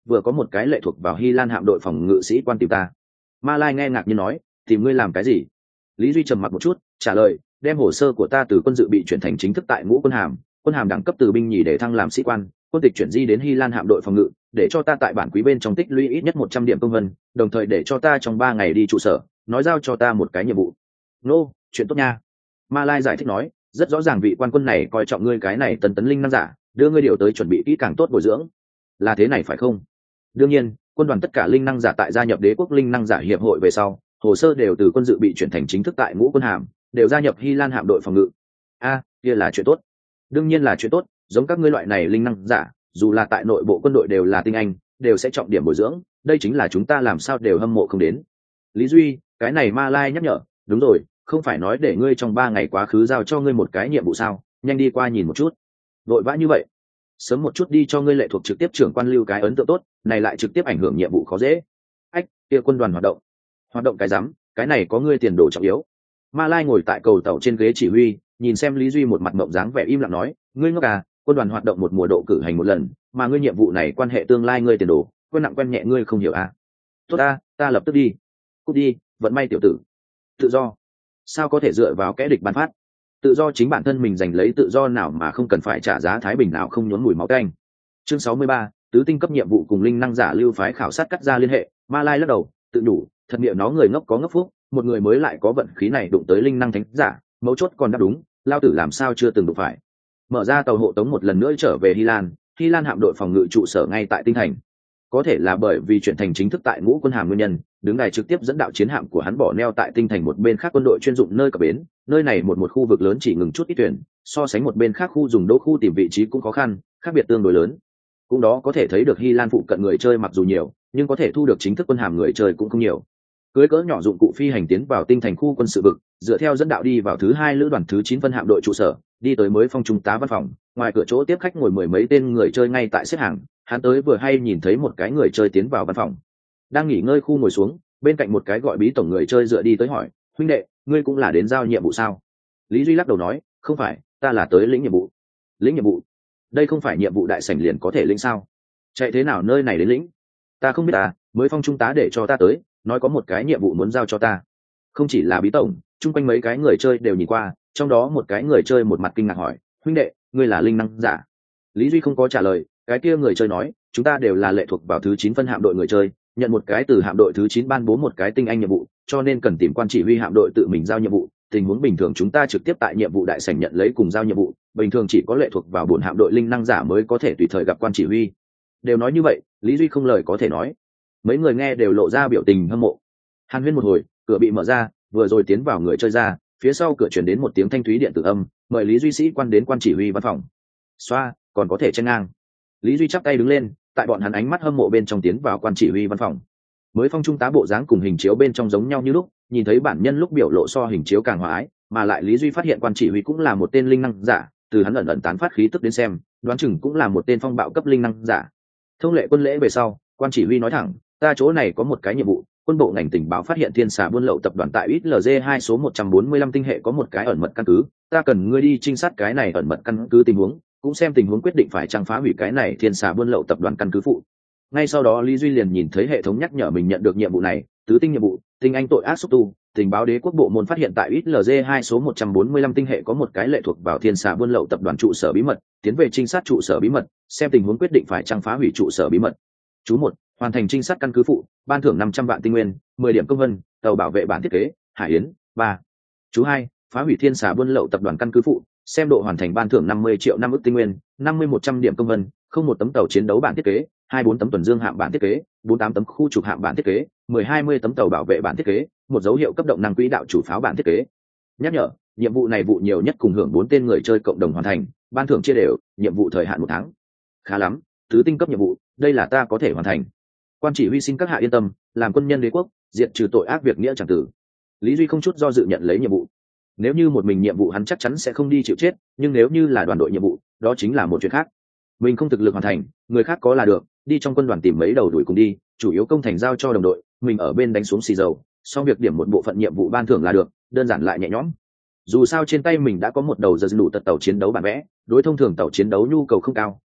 vừa có một cái lệ thuộc vào Hy Lan hạm đội phòng ngự sĩ quan tìm ta. Ma Lai nghe ngạc nhiên nói, tìm ngươi làm cái gì? Lý Duy trầm mặc một chút, trả lời, đem hồ sơ của ta từ quân dự bị chuyển thành chính thức tại ngũ quân hàm, quân hàm đẳng cấp từ binh nhì để thăng làm sĩ quan, quân tịch chuyển di đến Hy Lan hạm đội phòng ngự, để cho ta tại bản quý bên trong tích lũy ít nhất một trăm điểm công vân, đồng thời để cho ta trong ba ngày đi trụ sở, nói giao cho ta một cái nhiệm vụ. Nô, chuyện tốt nha. Ma Lai giải thích nói, rất rõ ràng vị quan quân này coi trọng ngươi cái này tần tấn linh năng giả, đưa ngươi điều tới chuẩn bị kỹ càng tốt bồi dưỡng. Là thế này phải không? Đương nhiên, quân đoàn tất cả linh năng giả tại gia nhập Đế quốc linh năng giả hiệp hội về sau, hồ sơ đều từ quân dự bị chuyển thành chính thức tại ngũ quân hàm, đều gia nhập Hy Lan hạm đội phòng ngự. A, kia là chuyện tốt. Đương nhiên là chuyện tốt, giống các ngươi loại này linh năng giả, dù là tại nội bộ quân đội đều là tinh anh, đều sẽ trọng điểm bồi dưỡng, đây chính là chúng ta làm sao đều hâm mộ không đến. Lý Duy, cái này Ma Lai nhắc nhở, đúng rồi, không phải nói để ngươi trong ba ngày quá khứ giao cho ngươi một cái nhiệm vụ sao, nhanh đi qua nhìn một chút. Vội vã như vậy, sớm một chút đi cho ngươi lệ thuộc trực tiếp trưởng quan lưu cái ấn tượng tốt, này lại trực tiếp ảnh hưởng nhiệm vụ khó dễ. Ách, kia quân đoàn hoạt động. Hoạt động cái rắm, cái này có ngươi tiền đồ trọng yếu. Ma Lai ngồi tại cầu tàu trên ghế chỉ huy, nhìn xem Lý Duy một mặt mộng dáng vẻ im lặng nói, ngươi ngốc à, quân đoàn hoạt động một mùa độ cử hành một lần, mà ngươi nhiệm vụ này quan hệ tương lai ngươi tiền đồ, quen nặng quen nhẹ ngươi không hiểu à? Tốt ta, ta lập tức đi. Cút đi, vận may tiểu tử. Tự do. Sao có thể dựa vào kẻ địch ban phát? Tự do chính bản thân mình giành lấy tự do nào mà không cần phải trả giá thái bình nào không nhốn mùi máu tanh. Chương sáu mươi ba, tứ tinh cấp nhiệm vụ cùng linh năng giả lưu phái khảo sát cắt ra liên hệ, Ma Lai lắc đầu, tự đủ, thật miệng nó người ngốc có ngốc phúc, một người mới lại có vận khí này đụng tới linh năng thánh giả, mấu chốt còn đáp đúng, lao tử làm sao chưa từng đụng phải. Mở ra tàu hộ tống một lần nữa trở về Hy Lan, Hy Lan hạm đội phòng ngự trụ sở ngay tại tinh thành. Có thể là bởi vì chuyển thành chính thức tại ngũ quân hàm nguyên nhân, đứng đài trực tiếp dẫn đạo chiến hạm của hắn bỏ neo tại tinh thành một bên khác quân đội chuyên dụng nơi cập bến, nơi này một một khu vực lớn chỉ ngừng chút ít thuyền, so sánh một bên khác khu dùng đỗ khu tìm vị trí cũng khó khăn, khác biệt tương đối lớn. Cũng đó có thể thấy được Hy Lan phụ cận người chơi mặc dù nhiều, nhưng có thể thu được chính thức quân hàm người chơi cũng không nhiều. Cưới cỡ nhỏ dụng cụ phi hành tiến vào tinh thành khu quân sự vực, dựa theo dẫn đạo đi vào thứ hai lữ đoàn thứ chín phân hạm đội trụ sở, đi tới mới phong trung tá văn phòng, ngoài cửa chỗ tiếp khách ngồi mười mấy tên người chơi ngay tại xếp hàng, hắn tới vừa hay nhìn thấy một cái người chơi tiến vào văn phòng. Đang nghỉ ngơi khu ngồi xuống, bên cạnh một cái gọi bí tổng người chơi dựa đi tới hỏi, huynh đệ, ngươi cũng là đến giao nhiệm vụ sao? Lý Duy lắc đầu nói, không phải, ta là tới lĩnh nhiệm vụ. Lĩnh nhiệm vụ? Đây không phải nhiệm vụ đại sảnh liền có thể lĩnh sao? Chạy thế nào nơi này đến lĩnh? Ta không biết à, mới phong trung tá để cho ta tới, nói có một cái nhiệm vụ muốn giao cho ta. Không chỉ là bí tổng, chung quanh mấy cái người chơi đều nhìn qua, trong đó một cái người chơi một mặt kinh ngạc hỏi, huynh đệ, ngươi là linh năng giả? Lý Duy không có trả lời, cái kia người chơi nói, chúng ta đều là lệ thuộc vào thứ chín phân hạm đội người chơi, nhận một cái từ hạm đội thứ chín ban bố một cái tinh anh nhiệm vụ, cho nên cần tìm quan chỉ huy hạm đội tự mình giao nhiệm vụ. Tình huống bình thường chúng ta trực tiếp tại nhiệm vụ đại sảnh nhận lấy cùng giao nhiệm vụ, bình thường chỉ có lệ thuộc vào bổn hạm đội linh năng giả mới có thể tùy thời gặp quan chỉ huy. Đều nói như vậy, Lý Duy không lời có thể nói. Mấy người nghe đều lộ ra biểu tình hâm mộ. Hàn huyên một hồi, cửa bị mở ra, vừa rồi tiến vào người chơi ra, phía sau cửa truyền đến một tiếng thanh thúy điện tử âm, mời Lý Duy sĩ quan đến quan chỉ huy văn phòng. Xoa, còn có thể chen ngang. Lý Duy chắp tay đứng lên, tại bọn hắn ánh mắt hâm mộ bên trong tiến vào quan chỉ huy văn phòng. Mới phong trung tá bộ dáng cùng hình chiếu bên trong giống nhau như lúc, nhìn thấy bản nhân lúc biểu lộ so hình chiếu càng hòa ái, mà lại Lý Duy phát hiện quan chỉ huy cũng là một tên linh năng giả, từ hắn ẩn ẩn tán phát khí tức đến xem, đoán chừng cũng là một tên phong bạo cấp linh năng giả. Thông lệ quân lễ về sau, quan chỉ huy nói thẳng, ta chỗ này có một cái nhiệm vụ, quân bộ ngành tình báo phát hiện thiên xà buôn lậu tập đoàn tại ích lờ giê hai số một trăm bốn mươi lăm tinh hệ có một cái ẩn mật căn cứ, ta cần ngươi đi trinh sát cái này ẩn mật căn cứ tình huống, cũng xem tình huống quyết định phải chăng phá hủy cái này thiên xà buôn lậu tập đoàn căn cứ phụ. Ngay sau đó Lý Duy liền nhìn thấy hệ thống nhắc nhở mình nhận được nhiệm vụ này, tứ tinh nhiệm vụ, tinh anh tội ác xúc tu, tình báo đế quốc bộ môn phát hiện tại ích lờ giê hai số một trăm bốn mươi lăm tinh hệ có một cái lệ thuộc vào thiên xà buôn lậu tập đoàn trụ sở bí mật, tiến về trinh sát trụ sở bí mật, xem tình huống quyết định phải chăng phá hủy trụ sở bí mật. Chú một, hoàn thành trinh sát căn cứ phụ, ban thưởng năm trăm vạn tinh nguyên, mười điểm công vân, tàu bảo vệ bản thiết kế, Hải Yến. Ba. Chú hai, phá hủy thiên xà buôn lậu tập đoàn căn cứ phụ, xem độ hoàn thành ban thưởng năm mươi triệu năm ức tinh nguyên, năm mươi một trăm điểm công vân, không một tấm tàu chiến đấu bản thiết kế, hai bốn tấm tuần dương hạm bản thiết kế, bốn tám tấm khu trục hạm bản thiết kế, mười hai mươi tấm tàu bảo vệ bản thiết kế, một dấu hiệu cấp động năng quỹ đạo chủ pháo bản thiết kế. Nhắc nhở, nhiệm vụ này vụ nhiều nhất cùng hưởng bốn tên người chơi cộng đồng hoàn thành, ban thưởng chia đều, nhiệm vụ thời hạn một tháng. Khá lắm, tứ tinh cấp nhiệm vụ, đây là ta có thể hoàn thành. Quan chỉ huy xin các hạ yên tâm, làm quân nhân đế quốc, diệt trừ tội ác việc nghĩa chẳng tử. Lý Duy không chút do dự nhận lấy nhiệm vụ. Nếu như một mình nhiệm vụ hắn chắc chắn sẽ không đi chịu chết, nhưng nếu như là đoàn đội nhiệm vụ, đó chính là một chuyện khác. Mình không thực lực hoàn thành, người khác có là được, đi trong quân đoàn tìm mấy đầu đuổi cùng đi, chủ yếu công thành giao cho đồng đội, mình ở bên đánh xuống xì dầu, xong việc điểm một bộ phận nhiệm vụ ban thưởng là được, đơn giản lại nhẹ nhõm. Dù sao trên tay mình đã có một đầu giờ đủ tật tàu chiến đấu bản vẽ, đối thông thường tàu chiến đấu nhu cầu không cao,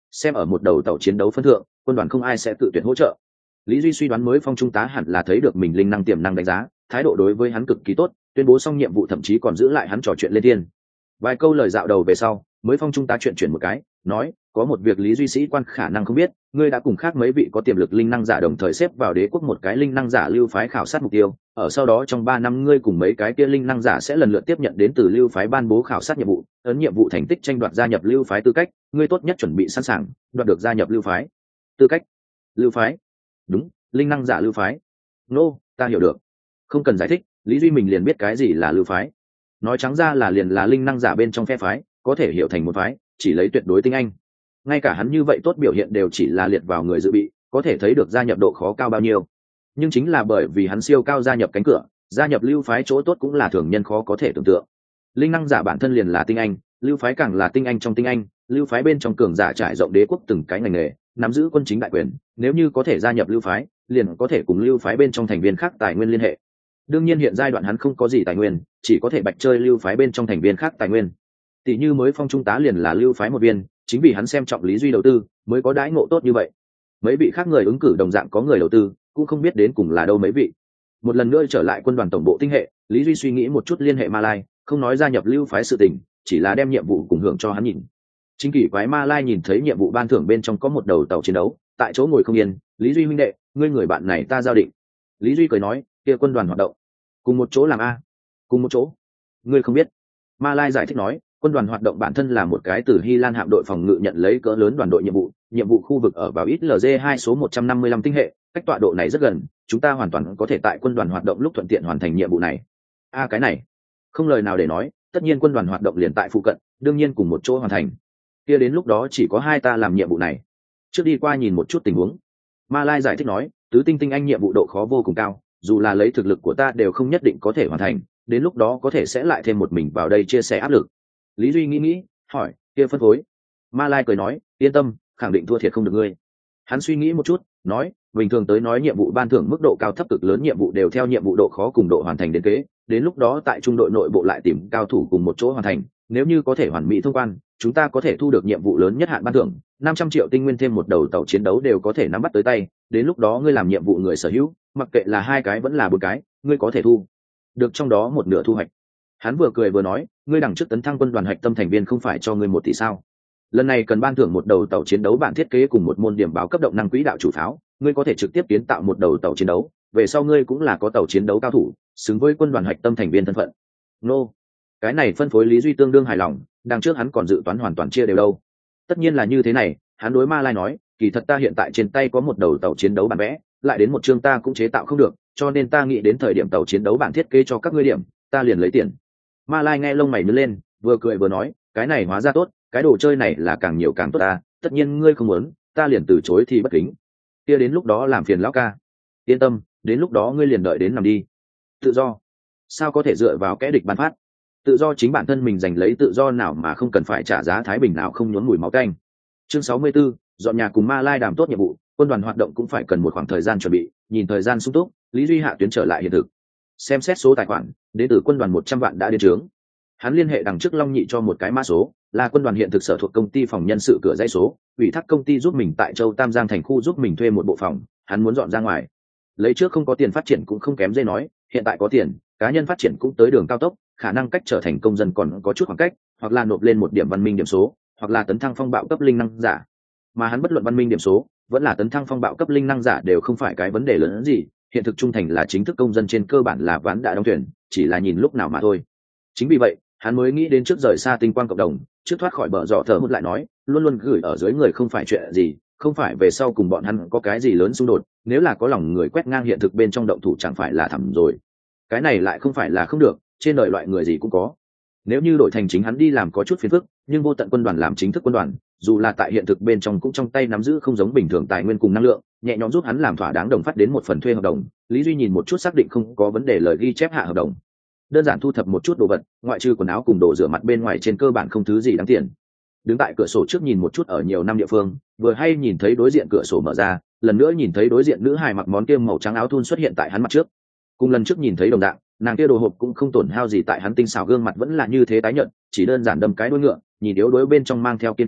xem ở một đầu tàu chiến đấu phân thượng, quân đoàn không ai sẽ tự tuyển hỗ trợ. Lý Duy suy đoán mới phong trung tá hẳn là thấy được mình linh năng tiềm năng đánh giá, thái độ đối với hắn cực kỳ tốt, tuyên bố xong nhiệm vụ thậm chí còn giữ lại hắn trò chuyện lên thiên. Vài câu lời dạo đầu về sau, mới phong trung tá chuyện chuyển một cái, nói có một việc Lý Duy sĩ quan khả năng không biết, ngươi đã cùng khác mấy vị có tiềm lực linh năng giả đồng thời xếp vào đế quốc một cái linh năng giả lưu phái khảo sát mục tiêu, ở sau đó trong ba năm ngươi cùng mấy cái kia linh năng giả sẽ lần lượt tiếp nhận đến từ lưu phái ban bố khảo sát nhiệm vụ, ấn nhiệm vụ thành tích tranh đoạt gia nhập lưu phái tư cách, ngươi tốt nhất chuẩn bị sẵn sàng, đoạt được gia nhập lưu phái. Tư cách? Lưu phái? Đúng, linh năng giả lưu phái. Nô, no, ta hiểu được. Không cần giải thích, Lý Duy mình liền biết cái gì là lưu phái. Nói trắng ra là liền là linh năng giả bên trong phe phái, có thể hiểu thành một phái, chỉ lấy tuyệt đối tinh anh. Ngay cả hắn như vậy tốt biểu hiện đều chỉ là liệt vào người dự bị, có thể thấy được gia nhập độ khó cao bao nhiêu. Nhưng chính là bởi vì hắn siêu cao gia nhập cánh cửa, gia nhập lưu phái chỗ tốt cũng là thường nhân khó có thể tưởng tượng. Linh năng giả bản thân liền là tinh anh, lưu phái càng là tinh anh trong tinh anh, lưu phái bên trong cường giả trải rộng đế quốc từng cái ngành nghề, nắm giữ quân chính đại quyền, nếu như có thể gia nhập lưu phái, liền có thể cùng lưu phái bên trong thành viên khác tài nguyên liên hệ. Đương nhiên hiện giai đoạn hắn không có gì tài nguyên, chỉ có thể bạch chơi lưu phái bên trong thành viên khác tài nguyên. Tỷ như mới phong trung tá liền là lưu phái một viên, chính vì hắn xem trọng Lý Duy đầu tư, mới có đãi ngộ tốt như vậy. Mấy vị khác người ứng cử đồng dạng có người đầu tư, cũng không biết đến cùng là đâu mấy vị. Một lần nữa trở lại quân đoàn tổng bộ tinh hệ, Lý Duy suy nghĩ một chút liên hệ Ma Lai, không nói gia nhập lưu phái sự tình, chỉ là đem nhiệm vụ cùng hưởng cho hắn nhìn. Chính kỷ quái Ma Lai nhìn thấy nhiệm vụ ban thưởng bên trong có một đầu tàu chiến đấu, tại chỗ ngồi không yên, Lý Duy huynh đệ, ngươi người bạn này ta giao định. Lý Duy cười nói, kia quân đoàn hoạt động, cùng một chỗ làm a? Cùng một chỗ? Ngươi không biết? Ma Lai giải thích nói, quân đoàn hoạt động bản thân là một cái từ Hy Lan hạm đội phòng ngự nhận lấy cỡ lớn đoàn đội nhiệm vụ, nhiệm vụ khu vực ở vào ít L G hai số một trăm năm mươi lăm tinh hệ, cách tọa độ này rất gần, chúng ta hoàn toàn có thể tại quân đoàn hoạt động lúc thuận tiện hoàn thành nhiệm vụ này. A cái này, không lời nào để nói, tất nhiên quân đoàn hoạt động liền tại phụ cận, đương nhiên cùng một chỗ hoàn thành. Kia đến lúc đó chỉ có hai ta làm nhiệm vụ này. Trước đi qua nhìn một chút tình huống. Ma Lai giải thích nói, tứ tinh tinh anh nhiệm vụ độ khó vô cùng cao, dù là lấy thực lực của ta đều không nhất định có thể hoàn thành, đến lúc đó có thể sẽ lại thêm một mình vào đây chia sẻ áp lực. Lý Duy nghĩ nghĩ, hỏi, kia phân phối. Ma Lai cười nói, yên tâm, khẳng định thua thiệt không được ngươi. Hắn suy nghĩ một chút, nói, bình thường tới nói nhiệm vụ ban thưởng mức độ cao thấp cực lớn nhiệm vụ đều theo nhiệm vụ độ khó cùng độ hoàn thành đến kế, đến lúc đó tại trung đội nội bộ lại tìm cao thủ cùng một chỗ hoàn thành, nếu như có thể hoàn mỹ thông quan, chúng ta có thể thu được nhiệm vụ lớn nhất hạn ban thưởng, năm trăm triệu tinh nguyên thêm một đầu tàu chiến đấu đều có thể nắm bắt tới tay, đến lúc đó ngươi làm nhiệm vụ người sở hữu, mặc kệ là hai cái vẫn là bốn cái, ngươi có thể thu được trong đó một nửa thu hoạch. Hắn vừa cười vừa nói, ngươi đằng trước tấn thăng quân đoàn hạch tâm thành viên không phải cho ngươi một tỷ sao? Lần này cần ban thưởng một đầu tàu chiến đấu bản thiết kế cùng một môn điểm báo cấp động năng quỹ đạo chủ pháo, ngươi có thể trực tiếp kiến tạo một đầu tàu chiến đấu, về sau ngươi cũng là có tàu chiến đấu cao thủ, xứng với quân đoàn hạch tâm thành viên thân phận. Nô, cái này phân phối Lý Duy tương đương hài lòng, đằng trước hắn còn dự toán hoàn toàn chia đều đâu. Tất nhiên là như thế này, hắn đối Ma Lai nói, kỳ thật ta hiện tại trên tay có một đầu tàu chiến đấu bản vẽ, lại đến một chương ta cũng chế tạo không được, cho nên ta nghĩ đến thời điểm tàu chiến đấu bản thiết kế cho các ngươi điểm, ta liền lấy tiền. Ma Lai nghe lông mày nhướng lên, vừa cười vừa nói, cái này hóa ra tốt, cái đồ chơi này là càng nhiều càng tốt ta, tất nhiên ngươi không muốn, ta liền từ chối thì bất kính. Kia đến lúc đó làm phiền lão ca. Yên tâm, đến lúc đó ngươi liền đợi đến nằm đi. Tự do? Sao có thể dựa vào kẻ địch ban phát? Tự do chính bản thân mình giành lấy tự do nào mà không cần phải trả giá thái bình nào không nhuốm mùi máu tanh. Chương sáu mươi 'bốn, dọn nhà cùng Ma Lai đàm tốt nhiệm vụ, quân đoàn hoạt động cũng phải cần một khoảng thời gian chuẩn bị, nhìn thời gian sung túc, Lý Duy hạ tuyến trở lại hiện thực. Xem xét số tài khoản, đến từ quân đoàn một trăm vạn đã đến trướng. Hắn liên hệ đằng trước Long Nhị cho một cái mã số, là quân đoàn hiện thực sở thuộc công ty phòng nhân sự cửa dãy số, ủy thác công ty giúp mình tại Châu Tam Giang thành khu giúp mình thuê một bộ phòng, hắn muốn dọn ra ngoài. Lấy trước không có tiền phát triển cũng không kém dây nói, hiện tại có tiền, cá nhân phát triển cũng tới đường cao tốc, khả năng cách trở thành công dân còn có chút khoảng cách, hoặc là nộp lên một điểm văn minh điểm số, hoặc là tấn thăng phong bạo cấp linh năng giả. Mà hắn bất luận văn minh điểm số, vẫn là tấn thăng phong bạo cấp linh năng giả đều không phải cái vấn đề lớn hơn gì, hiện thực trung thành là chính thức công dân trên cơ bản là ván đã đóng thuyền, chỉ là nhìn lúc nào mà thôi. Chính vì vậy, hắn mới nghĩ đến trước rời xa tinh quang cộng đồng, trước thoát khỏi bờ rọ thở hút lại nói, luôn luôn gửi ở dưới người không phải chuyện gì, không phải về sau cùng bọn hắn có cái gì lớn xung đột, nếu là có lòng người quét ngang hiện thực bên trong động thủ chẳng phải là thầm rồi. Cái này lại không phải là không được, trên đời loại người gì cũng có. Nếu như đổi thành chính hắn đi làm có chút phiền phức, nhưng vô tận quân đoàn làm chính thức quân đoàn, dù là tại hiện thực bên trong cũng trong tay nắm giữ không giống bình thường tài nguyên cùng năng lượng, nhẹ nhõm giúp hắn làm thỏa đáng đồng phát đến một phần thuê hợp đồng. Lý Duy nhìn một chút xác định không có vấn đề lời ghi chép hạ hợp đồng, đơn giản thu thập một chút đồ vật, ngoại trừ quần áo cùng đồ rửa mặt bên ngoài trên cơ bản không thứ gì đáng tiền. Đứng tại cửa sổ trước nhìn một chút ở nhiều năm địa phương, vừa hay nhìn thấy đối diện cửa sổ mở ra, lần nữa nhìn thấy đối diện nữ hài mặc món kia màu trắng áo thun xuất hiện tại hắn mặt trước. Cùng lần trước nhìn thấy đồng dạng, nàng kia đồ hộp cũng không tổn hao gì tại hắn tinh xảo gương mặt vẫn là như thế tái nhợt, chỉ đơn giản đâm cái đuôi ngựa, nhìn yếu đuối bên trong mang theo kiên cường,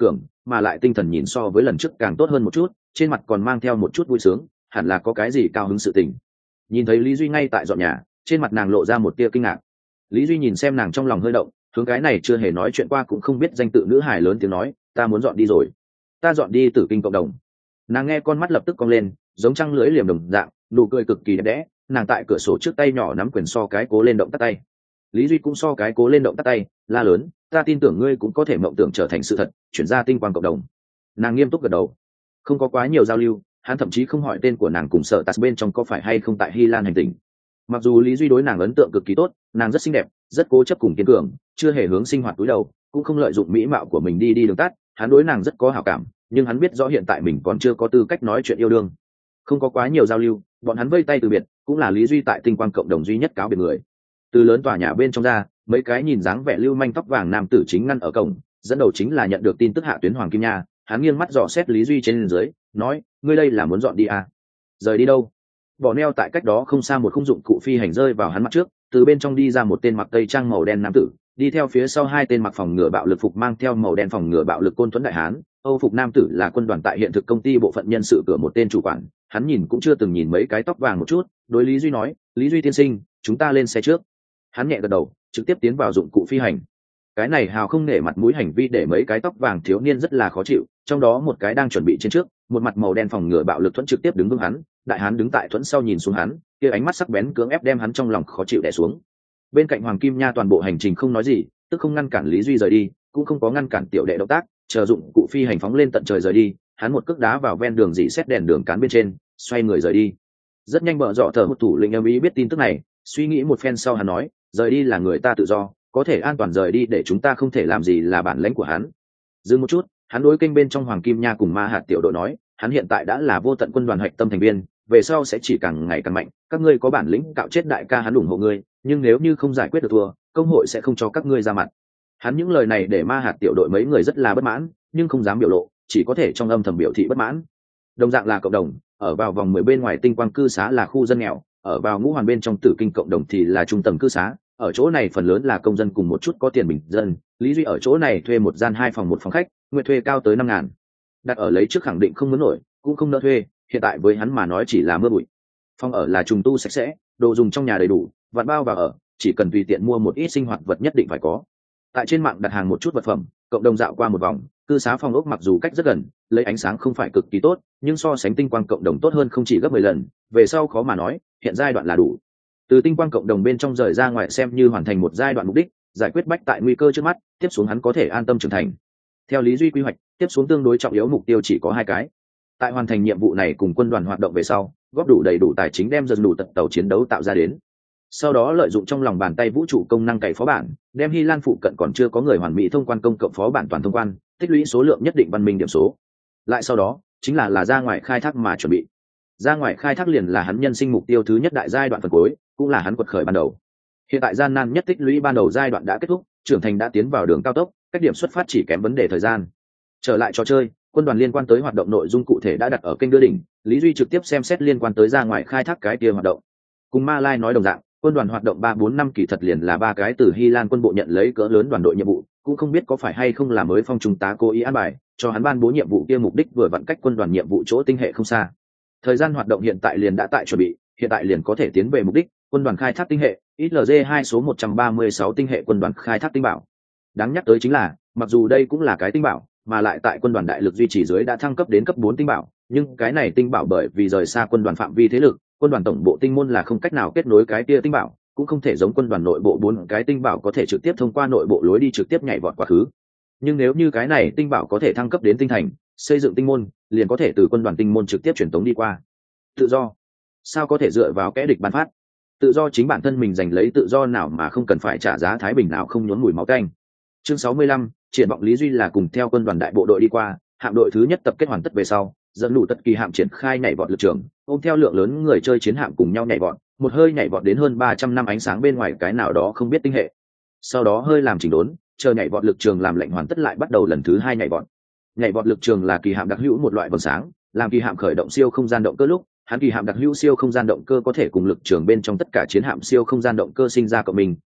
mà lại tinh thần nhìn so với lần trước càng tốt hơn một chút, trên mặt còn mang theo một chút vui sướng, hẳn là có cái gì cao hứng sự tình. Nhìn thấy Lý Duy ngay tại dọn nhà, trên mặt nàng lộ ra một tia kinh ngạc. Lý Duy nhìn xem nàng trong lòng hơi động, hướng cái này chưa hề nói chuyện qua cũng không biết danh tự nữ hài lớn tiếng nói, ta muốn dọn đi rồi, ta dọn đi Tử Kinh cộng đồng. Nàng nghe con mắt lập tức cong lên, giống trăng lưỡi liềm đồng dạng, nụ cười cực kỳ đẹp đẽ. Nàng tại cửa sổ trước tay nhỏ nắm quyền so cái cố lên động tắt tay. Lý Duy cũng so cái cố lên động tắt tay, la lớn, ta tin tưởng ngươi cũng có thể mộng tưởng trở thành sự thật, chuyển ra tinh quang cộng đồng. Nàng nghiêm túc gật đầu, không có quá nhiều giao lưu, hắn thậm chí không hỏi tên của nàng cùng sợ tạt bên trong có phải hay không tại Hy Lan hành tinh. Mặc dù Lý Duy đối nàng ấn tượng cực kỳ tốt, nàng rất xinh đẹp, rất cố chấp cùng kiên cường, chưa hề hướng sinh hoạt túi đầu, cũng không lợi dụng mỹ mạo của mình đi đi đường tắt, hắn đối nàng rất có hảo cảm, nhưng hắn biết rõ hiện tại mình còn chưa có tư cách nói chuyện yêu đương. Không có quá nhiều giao lưu, bọn hắn vây tay từ biệt, cũng là Lý Duy tại tinh quang cộng đồng duy nhất cáo biệt người. Từ lớn tòa nhà bên trong ra, mấy cái nhìn dáng vẻ lưu manh tóc vàng nam tử chính ngăn ở cổng, dẫn đầu chính là nhận được tin tức Hạ Tuyến Hoàng Kim Nha. Hắn nghiêng mắt dò xét Lý Duy trên dưới, nói, ngươi đây là muốn dọn đi à? Rời đi đâu? Bỏ neo tại cách đó không xa một khung dụng cụ phi hành rơi vào hắn mặt trước, từ bên trong đi ra một tên mặc tây trang màu đen nam tử, đi theo phía sau hai tên mặc phòng ngừa bạo lực phục mang theo màu đen phòng ngừa bạo lực côn tuấn đại hán. Âu phục nam tử là quân đoàn tại hiện thực công ty bộ phận nhân sự cửa một tên chủ quản, hắn nhìn cũng chưa từng nhìn mấy cái tóc vàng một chút, đối Lý Duy nói, Lý Duy tiên sinh, chúng ta lên xe trước. Hắn nhẹ gật đầu, trực tiếp tiến vào dụng cụ phi hành. Cái này hào không nể mặt mũi hành vi để mấy cái tóc vàng thiếu niên rất là khó chịu, trong đó một cái đang chuẩn bị trên trước, một mặt màu đen phòng ngừa bạo lực thuẫn trực tiếp đứng vững hắn, đại hán đứng tại thuẫn sau nhìn xuống hắn, kia ánh mắt sắc bén cưỡng ép đem hắn trong lòng khó chịu đè xuống. Bên cạnh Hoàng Kim Nha toàn bộ hành trình không nói gì, tức không ngăn cản Lý Duy rời đi, cũng không có ngăn cản tiểu đệ động tác, chờ dụng cụ phi hành phóng lên tận trời rời đi, hắn một cước đá vào ven đường dỉ xét đèn đường cán bên trên, xoay người rời đi. Rất nhanh bợ dọ thở một thủ lĩnh âm ý biết tin tức này, suy nghĩ một phen sau hắn nói, rời đi là người ta tự do, có thể an toàn rời đi để chúng ta không thể làm gì là bản lĩnh của hắn. Dừng một chút, hắn đối kênh bên trong Hoàng Kim Nha cùng Ma Hạt tiểu đội nói, hắn hiện tại đã là vô tận quân đoàn hạch tâm thành viên, về sau sẽ chỉ càng ngày càng mạnh, các ngươi có bản lĩnh cạo chết đại ca hắn ủng hộ ngươi, nhưng nếu như không giải quyết được thua, công hội sẽ không cho các ngươi ra mặt. Hắn những lời này để Ma Hạt tiểu đội mấy người rất là bất mãn, nhưng không dám biểu lộ, chỉ có thể trong âm thầm biểu thị bất mãn. Đồng dạng là cộng đồng, ở vào vòng mười bên ngoài tinh quang cư xá là khu dân nghèo, ở vào ngũ hoàn bên trong Tử Kinh cộng đồng thì là trung tầng cư xá, ở chỗ này phần lớn là công dân cùng một chút có tiền bình dân. Lý Duy ở chỗ này thuê một gian hai phòng một phòng khách, nguyện thuê cao tới năm ngàn. Đặt ở lấy trước khẳng định không muốn nổi, cũng không nỡ thuê, hiện tại với hắn mà nói chỉ là mưa bụi. Phòng ở là trùng tu sạch sẽ, đồ dùng trong nhà đầy đủ, vặt bao vào ở, chỉ cần tùy tiện mua một ít sinh hoạt vật nhất định phải có. Tại trên mạng đặt hàng một chút vật phẩm, cộng đồng dạo qua một vòng, cư xá phòng ốc mặc dù cách rất gần, lấy ánh sáng không phải cực kỳ tốt, nhưng so sánh tinh quang cộng đồng tốt hơn không chỉ gấp mười lần, về sau khó mà nói, hiện giai đoạn là đủ. Từ tinh quang cộng đồng bên trong rời ra ngoài xem như hoàn thành một giai đoạn mục đích, giải quyết bách tại nguy cơ trước mắt, tiếp xuống hắn có thể an tâm trưởng thành. Theo Lý Duy quy hoạch, tiếp xuống tương đối trọng yếu mục tiêu chỉ có hai cái. Tại hoàn thành nhiệm vụ này cùng quân đoàn hoạt động về sau, góp đủ đầy đủ tài chính đem dần đủ tật tàu chiến đấu tạo ra đến. Sau đó lợi dụng trong lòng bàn tay vũ trụ công năng cày phó bản, đem Hy Lan phụ cận còn chưa có người hoàn mỹ thông quan công cộng phó bản toàn thông quan, tích lũy số lượng nhất định văn minh điểm số. Lại sau đó, chính là là ra ngoài khai thác mà chuẩn bị. Ra ngoài khai thác liền là hắn nhân sinh mục tiêu thứ nhất đại giai đoạn phần cuối, cũng là hắn quật khởi ban đầu. Hiện tại gian nan nhất tích lũy ban đầu giai đoạn đã kết thúc, trưởng thành đã tiến vào đường cao tốc, cách điểm xuất phát chỉ kém vấn đề thời gian. Trở lại trò chơi, quân đoàn liên quan tới hoạt động nội dung cụ thể đã đặt ở kênh đưa đỉnh, Lý Duy trực tiếp xem xét liên quan tới ra ngoài khai thác cái kia hoạt động. Cùng Ma Lai nói đồng dạng, quân đoàn hoạt động ba bốn năm kỳ thật liền là ba cái từ Hy Lan quân bộ nhận lấy cỡ lớn đoàn đội nhiệm vụ, cũng không biết có phải hay không là mới phong trung tá cố ý an bài, cho hắn ban bố nhiệm vụ kia mục đích vừa vặn cách quân đoàn nhiệm vụ chỗ tinh hệ không xa. Thời gian hoạt động hiện tại liền đã tại chuẩn bị, hiện tại liền có thể tiến về mục đích, quân đoàn khai thác tinh hệ, X L G hai số một trăm ba mươi sáu tinh hệ quân đoàn khai thác tinh bảo. Đáng nhắc tới chính là, mặc dù đây cũng là cái tinh bảo, mà lại tại quân đoàn đại lực duy trì dưới đã thăng cấp đến cấp bốn tinh bảo, nhưng cái này tinh bảo bởi vì rời xa quân đoàn phạm vi thế lực, quân đoàn tổng bộ tinh môn là không cách nào kết nối cái kia tinh bảo, cũng không thể giống quân đoàn nội bộ bốn cái tinh bảo có thể trực tiếp thông qua nội bộ lối đi trực tiếp nhảy vọt quá khứ. Nhưng nếu như cái này tinh bảo có thể thăng cấp đến tinh thành, xây dựng tinh môn, liền có thể từ quân đoàn tinh môn trực tiếp truyền tống đi qua. Tự do, sao có thể dựa vào kẻ địch ban phát? Tự do chính bản thân mình giành lấy tự do nào mà không cần phải trả giá thái bình nào không nhốn mùi máu tanh. Chương sáu mươi lăm, triển vọng Lý Duy là cùng theo quân đoàn đại bộ đội đi qua, hạm đội thứ nhất tập kết hoàn tất về sau, dẫn đủ tất kỳ hạm triển khai nhảy vọt lực trường, ôm theo lượng lớn người chơi chiến hạm cùng nhau nhảy vọt, một hơi nhảy vọt đến hơn ba trăm năm ánh sáng bên ngoài cái nào đó không biết tinh hệ. Sau đó hơi làm chỉnh đốn, chờ nhảy vọt lực trường làm lệnh hoàn tất lại bắt đầu lần thứ hai nhảy vọt. Nhảy vọt lực trường là kỳ hạm đặc hữu một loại vầng sáng, làm kỳ hạm khởi động siêu không gian động cơ lúc, hắn kỳ hạm đặc hữu siêu không gian động cơ có thể cùng lực trường bên trong tất cả chiến hạm siêu không gian động cơ sinh ra cộng mình,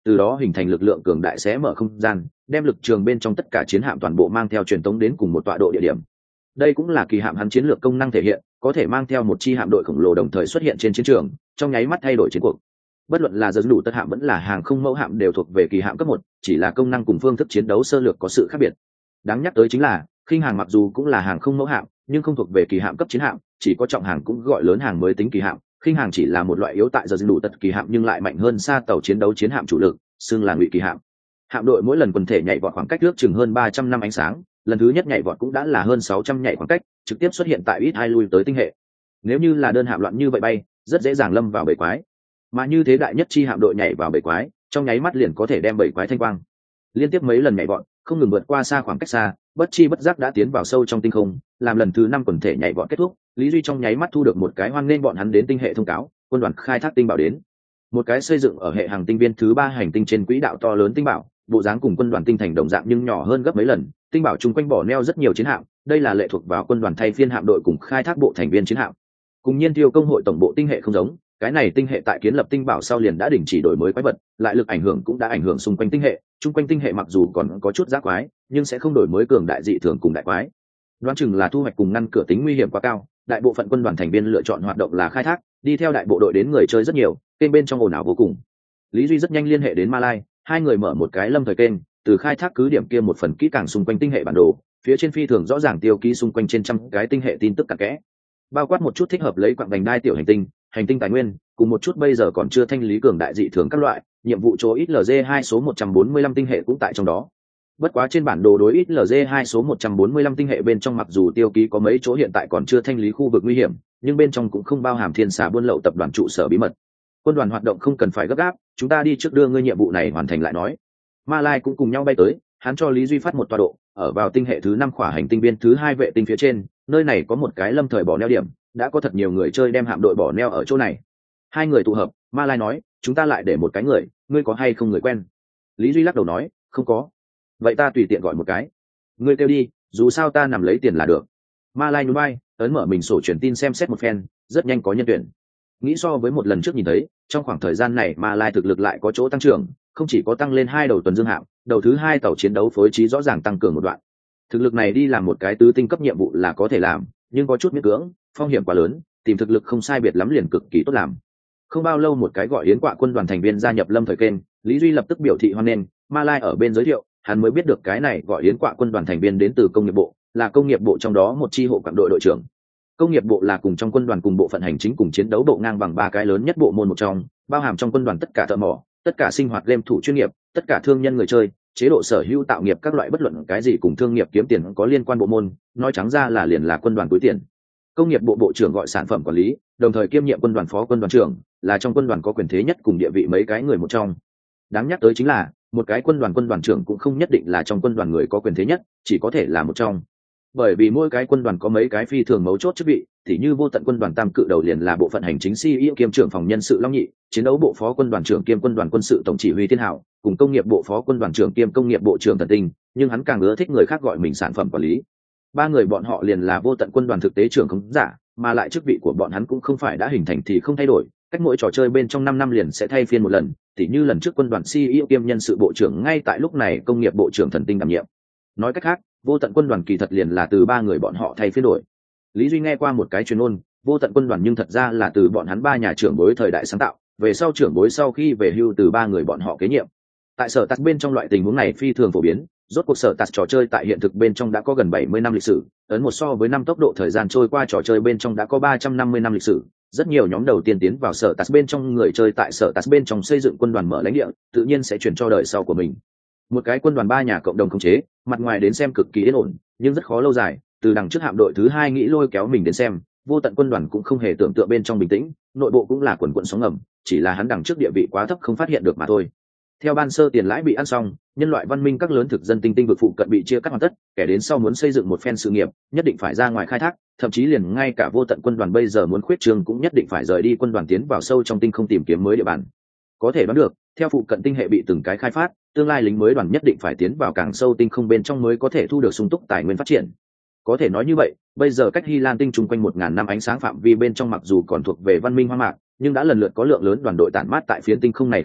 từ đó hình thành lực lượng cường đại sẽ mở không gian, đem lực trường bên trong tất cả chiến hạm toàn bộ mang theo truyền tống đến cùng một tọa độ địa điểm. Đây cũng là kỳ hạm hắn chiến lược công năng thể hiện, có thể mang theo một chi hạm đội khổng lồ đồng thời xuất hiện trên chiến trường, trong nháy mắt thay đổi chiến cuộc. Bất luận là giờ đủ tất hạm vẫn là hàng không mẫu hạm đều thuộc về kỳ hạm cấp một, chỉ là công năng cùng phương thức chiến đấu sơ lược có sự khác biệt. Đáng nhắc tới chính là, khinh hàng mặc dù cũng là hàng không mẫu hạm, nhưng không thuộc về kỳ hạm cấp chiến hạm, chỉ có trọng hàng cũng gọi lớn hàng mới tính kỳ hạm, khinh hàng chỉ là một loại yếu tại giờ đủ tất kỳ hạm nhưng lại mạnh hơn xa tàu chiến đấu chiến hạm chủ lực, xưng là ngụy kỳ hạm. Hạm đội mỗi lần quần thể nhảy vọt khoảng cách nước chừng hơn ba trăm năm ánh sáng, lần thứ nhất nhảy vọt cũng đã là hơn sáu trăm nhảy khoảng cách, trực tiếp xuất hiện tại ít hai lui tới tinh hệ. Nếu như là đơn hạm loạn như vậy bay, rất dễ dàng lâm vào bầy quái. Mà như thế đại nhất chi hạm đội nhảy vào bầy quái, trong nháy mắt liền có thể đem bầy quái thanh quang. Liên tiếp mấy lần nhảy vọt, không ngừng vượt qua xa khoảng cách xa, bất chi bất giác đã tiến vào sâu trong tinh không, làm lần thứ năm quần thể nhảy vọt kết thúc, Lý Duy trong nháy mắt thu được một cái hoan nên bọn hắn đến tinh hệ thông cáo, quân đoàn khai thác tinh bảo đến. Một cái xây dựng ở hệ hành tinh viên thứ ba hành tinh trên quỹ đạo to lớn tinh bảo, bộ dáng cùng quân đoàn tinh thành đồng dạng nhưng nhỏ hơn gấp mấy lần, tinh bảo chung quanh bỏ neo rất nhiều chiến hạm, đây là lệ thuộc vào quân đoàn thay phiên hạm đội cùng khai thác bộ thành viên chiến hạm. Cùng nhiên tiêu công hội tổng bộ tinh hệ không giống, cái này tinh hệ tại kiến lập tinh bảo sau liền đã đình chỉ đổi mới quái vật, lại lực ảnh hưởng cũng đã ảnh hưởng xung quanh tinh hệ, chung quanh tinh hệ mặc dù còn có chút giác quái, nhưng sẽ không đổi mới cường đại dị thường cùng đại quái. Đoán chừng là thu hoạch cùng ngăn cửa tính nguy hiểm quá cao, đại bộ phận quân đoàn thành viên lựa chọn hoạt động là khai thác, đi theo đại bộ đội đến người chơi rất nhiều, kênh bên trong ồn ào vô cùng. Lý Duy rất nhanh liên hệ đến Malai, hai người mở một cái lâm thời kênh, từ khai thác cứ điểm kia một phần kỹ càng xung quanh tinh hệ bản đồ, phía trên phi thường rõ ràng tiêu ký xung quanh trên trăm cái tinh hệ tin tức cặn kẽ, bao quát một chút thích hợp lấy quặng vành đai tiểu hành tinh, hành tinh tài nguyên, cùng một chút bây giờ còn chưa thanh lý cường đại dị thường các loại, nhiệm vụ chỗ ít lờ giê hai số một trăm bốn mươi lăm tinh hệ cũng tại trong đó. Bất quá trên bản đồ đối ít lờ giê hai số một trăm bốn mươi lăm tinh hệ bên trong mặc dù tiêu ký có mấy chỗ hiện tại còn chưa thanh lý khu vực nguy hiểm, nhưng bên trong cũng không bao hàm thiên xà buôn lậu tập đoàn trụ sở bí mật. Quân đoàn hoạt động không cần phải gấp gáp, chúng ta đi trước đưa ngươi nhiệm vụ này hoàn thành lại nói. Malai cũng cùng nhau bay tới, hắn cho Lý Duy phát một tọa độ, ở vào tinh hệ thứ năm khỏa hành tinh viên thứ hai vệ tinh phía trên, nơi này có một cái lâm thời bỏ neo điểm, đã có thật nhiều người chơi đem hạm đội bỏ neo ở chỗ này. Hai người tụ hợp, Malai nói, chúng ta lại để một cái người, ngươi có hay không người quen? Lý Duy lắc đầu nói, không có. Vậy ta tùy tiện gọi một cái. Ngươi kêu đi, dù sao ta nằm lấy tiền là được. Malai nhún vai, ấn mở mình sổ truyền tin xem xét một phen, rất nhanh có nhân tuyển. Nghĩ so với một lần trước nhìn thấy, trong khoảng thời gian này Malai thực lực lại có chỗ tăng trưởng, không chỉ có tăng lên hai đầu tuần dương hạm, đầu thứ hai tàu chiến đấu phối trí rõ ràng tăng cường một đoạn. Thực lực này đi làm một cái tứ tinh cấp nhiệm vụ là có thể làm, nhưng có chút miễn cưỡng, phong hiểm quá lớn, tìm thực lực không sai biệt lắm liền cực kỳ tốt làm. Không bao lâu một cái gọi yến quạ quân đoàn thành viên gia nhập lâm thời kênh, Lý Duy lập tức biểu thị hoan nghênh, Malai ở bên giới thiệu, hắn mới biết được cái này gọi yến quạ quân đoàn thành viên đến từ công nghiệp bộ, là công nghiệp bộ trong đó một chi hộ quặng đội đội trưởng. Công nghiệp bộ là cùng trong quân đoàn cùng bộ phận hành chính cùng chiến đấu bộ ngang bằng ba cái lớn nhất bộ môn một trong, bao hàm trong quân đoàn tất cả thợ mỏ, tất cả sinh hoạt game thủ chuyên nghiệp, tất cả thương nhân người chơi, chế độ sở hữu tạo nghiệp các loại bất luận cái gì cùng thương nghiệp kiếm tiền có liên quan bộ môn, nói trắng ra là liền là quân đoàn túi tiền. Công nghiệp bộ bộ trưởng gọi sản phẩm quản lý, đồng thời kiêm nhiệm quân đoàn phó quân đoàn trưởng, là trong quân đoàn có quyền thế nhất cùng địa vị mấy cái người một trong. Đáng nhắc tới chính là, một cái quân đoàn quân đoàn trưởng cũng không nhất định là trong quân đoàn người có quyền thế nhất, chỉ có thể là một trong. Bởi vì mỗi cái quân đoàn có mấy cái phi thường mấu chốt chức vị, thì như vô tận quân đoàn tam cự đầu liền là bộ phận hành chính xê e o kiêm trưởng phòng nhân sự Long Nhị, chiến đấu bộ phó quân đoàn trưởng kiêm quân đoàn quân sự tổng chỉ huy Thiên Hảo, cùng công nghiệp bộ phó quân đoàn trưởng kiêm công nghiệp bộ trưởng Thần Tinh, nhưng hắn càng ưa thích người khác gọi mình sản phẩm quản lý. Ba người bọn họ liền là vô tận quân đoàn thực tế trưởng khống giả, mà lại chức vị của bọn hắn cũng không phải đã hình thành thì không thay đổi, cách mỗi trò chơi bên trong năm năm liền sẽ thay phiên một lần, tỉ như lần trước quân đoàn xê e o kiêm nhân sự bộ trưởng ngay tại lúc này công nghiệp bộ trưởng Thần Tinh đảm nhiệm. Nói cách khác, vô tận quân đoàn kỳ thật liền là từ ba người bọn họ thay phiên đổi. Lý Duy nghe qua một cái truyền ôn, vô tận quân đoàn nhưng thật ra là từ bọn hắn ba nhà trưởng bối thời đại sáng tạo, về sau trưởng bối sau khi về hưu từ ba người bọn họ kế nhiệm. Tại sở tạt bên trong loại tình huống này phi thường phổ biến, rốt cuộc sở tạt trò chơi tại hiện thực bên trong đã có gần bảy mươi năm lịch sử, ấn một so với năm tốc độ thời gian trôi qua trò chơi bên trong đã có ba trăm năm mươi năm lịch sử. Rất nhiều nhóm đầu tiên tiến vào sở tạt bên trong người chơi tại sở tạt bên trong xây dựng quân đoàn mở lãnh địa, tự nhiên sẽ chuyển cho đời sau của mình. Một cái quân đoàn ba nhà cộng đồng khống chế, mặt ngoài đến xem cực kỳ yên ổn, nhưng rất khó lâu dài, từ đằng trước hạm đội thứ hai nghĩ lôi kéo mình đến xem, vô tận quân đoàn cũng không hề tưởng tượng bên trong bình tĩnh, nội bộ cũng là quần quần sóng ngầm, chỉ là hắn đằng trước địa vị quá thấp không phát hiện được mà thôi. Theo ban sơ tiền lãi bị ăn xong, nhân loại văn minh các lớn thực dân tinh tinh vực phụ cận bị chia cắt hoàn tất, kẻ đến sau muốn xây dựng một phen sự nghiệp, nhất định phải ra ngoài khai thác, thậm chí liền ngay cả vô tận quân đoàn bây giờ muốn khuyết trương cũng nhất định phải rời đi quân đoàn tiến vào sâu trong tinh không tìm kiếm mới địa bàn. Có thể đoán được, theo phụ cận tinh hệ bị từng cái khai phát, tương lai lính mới đoàn nhất định phải tiến vào càng sâu tinh không bên trong mới có thể thu được sung túc tài nguyên phát triển. Có thể nói như vậy, bây giờ cách Hy Lan tinh chung quanh một ngàn năm ánh sáng phạm vi bên trong mặc dù còn thuộc về văn minh hoang mạc, nhưng đã lần lượt có lượng lớn đoàn đội tản mát tại phiến tinh không này khai thác,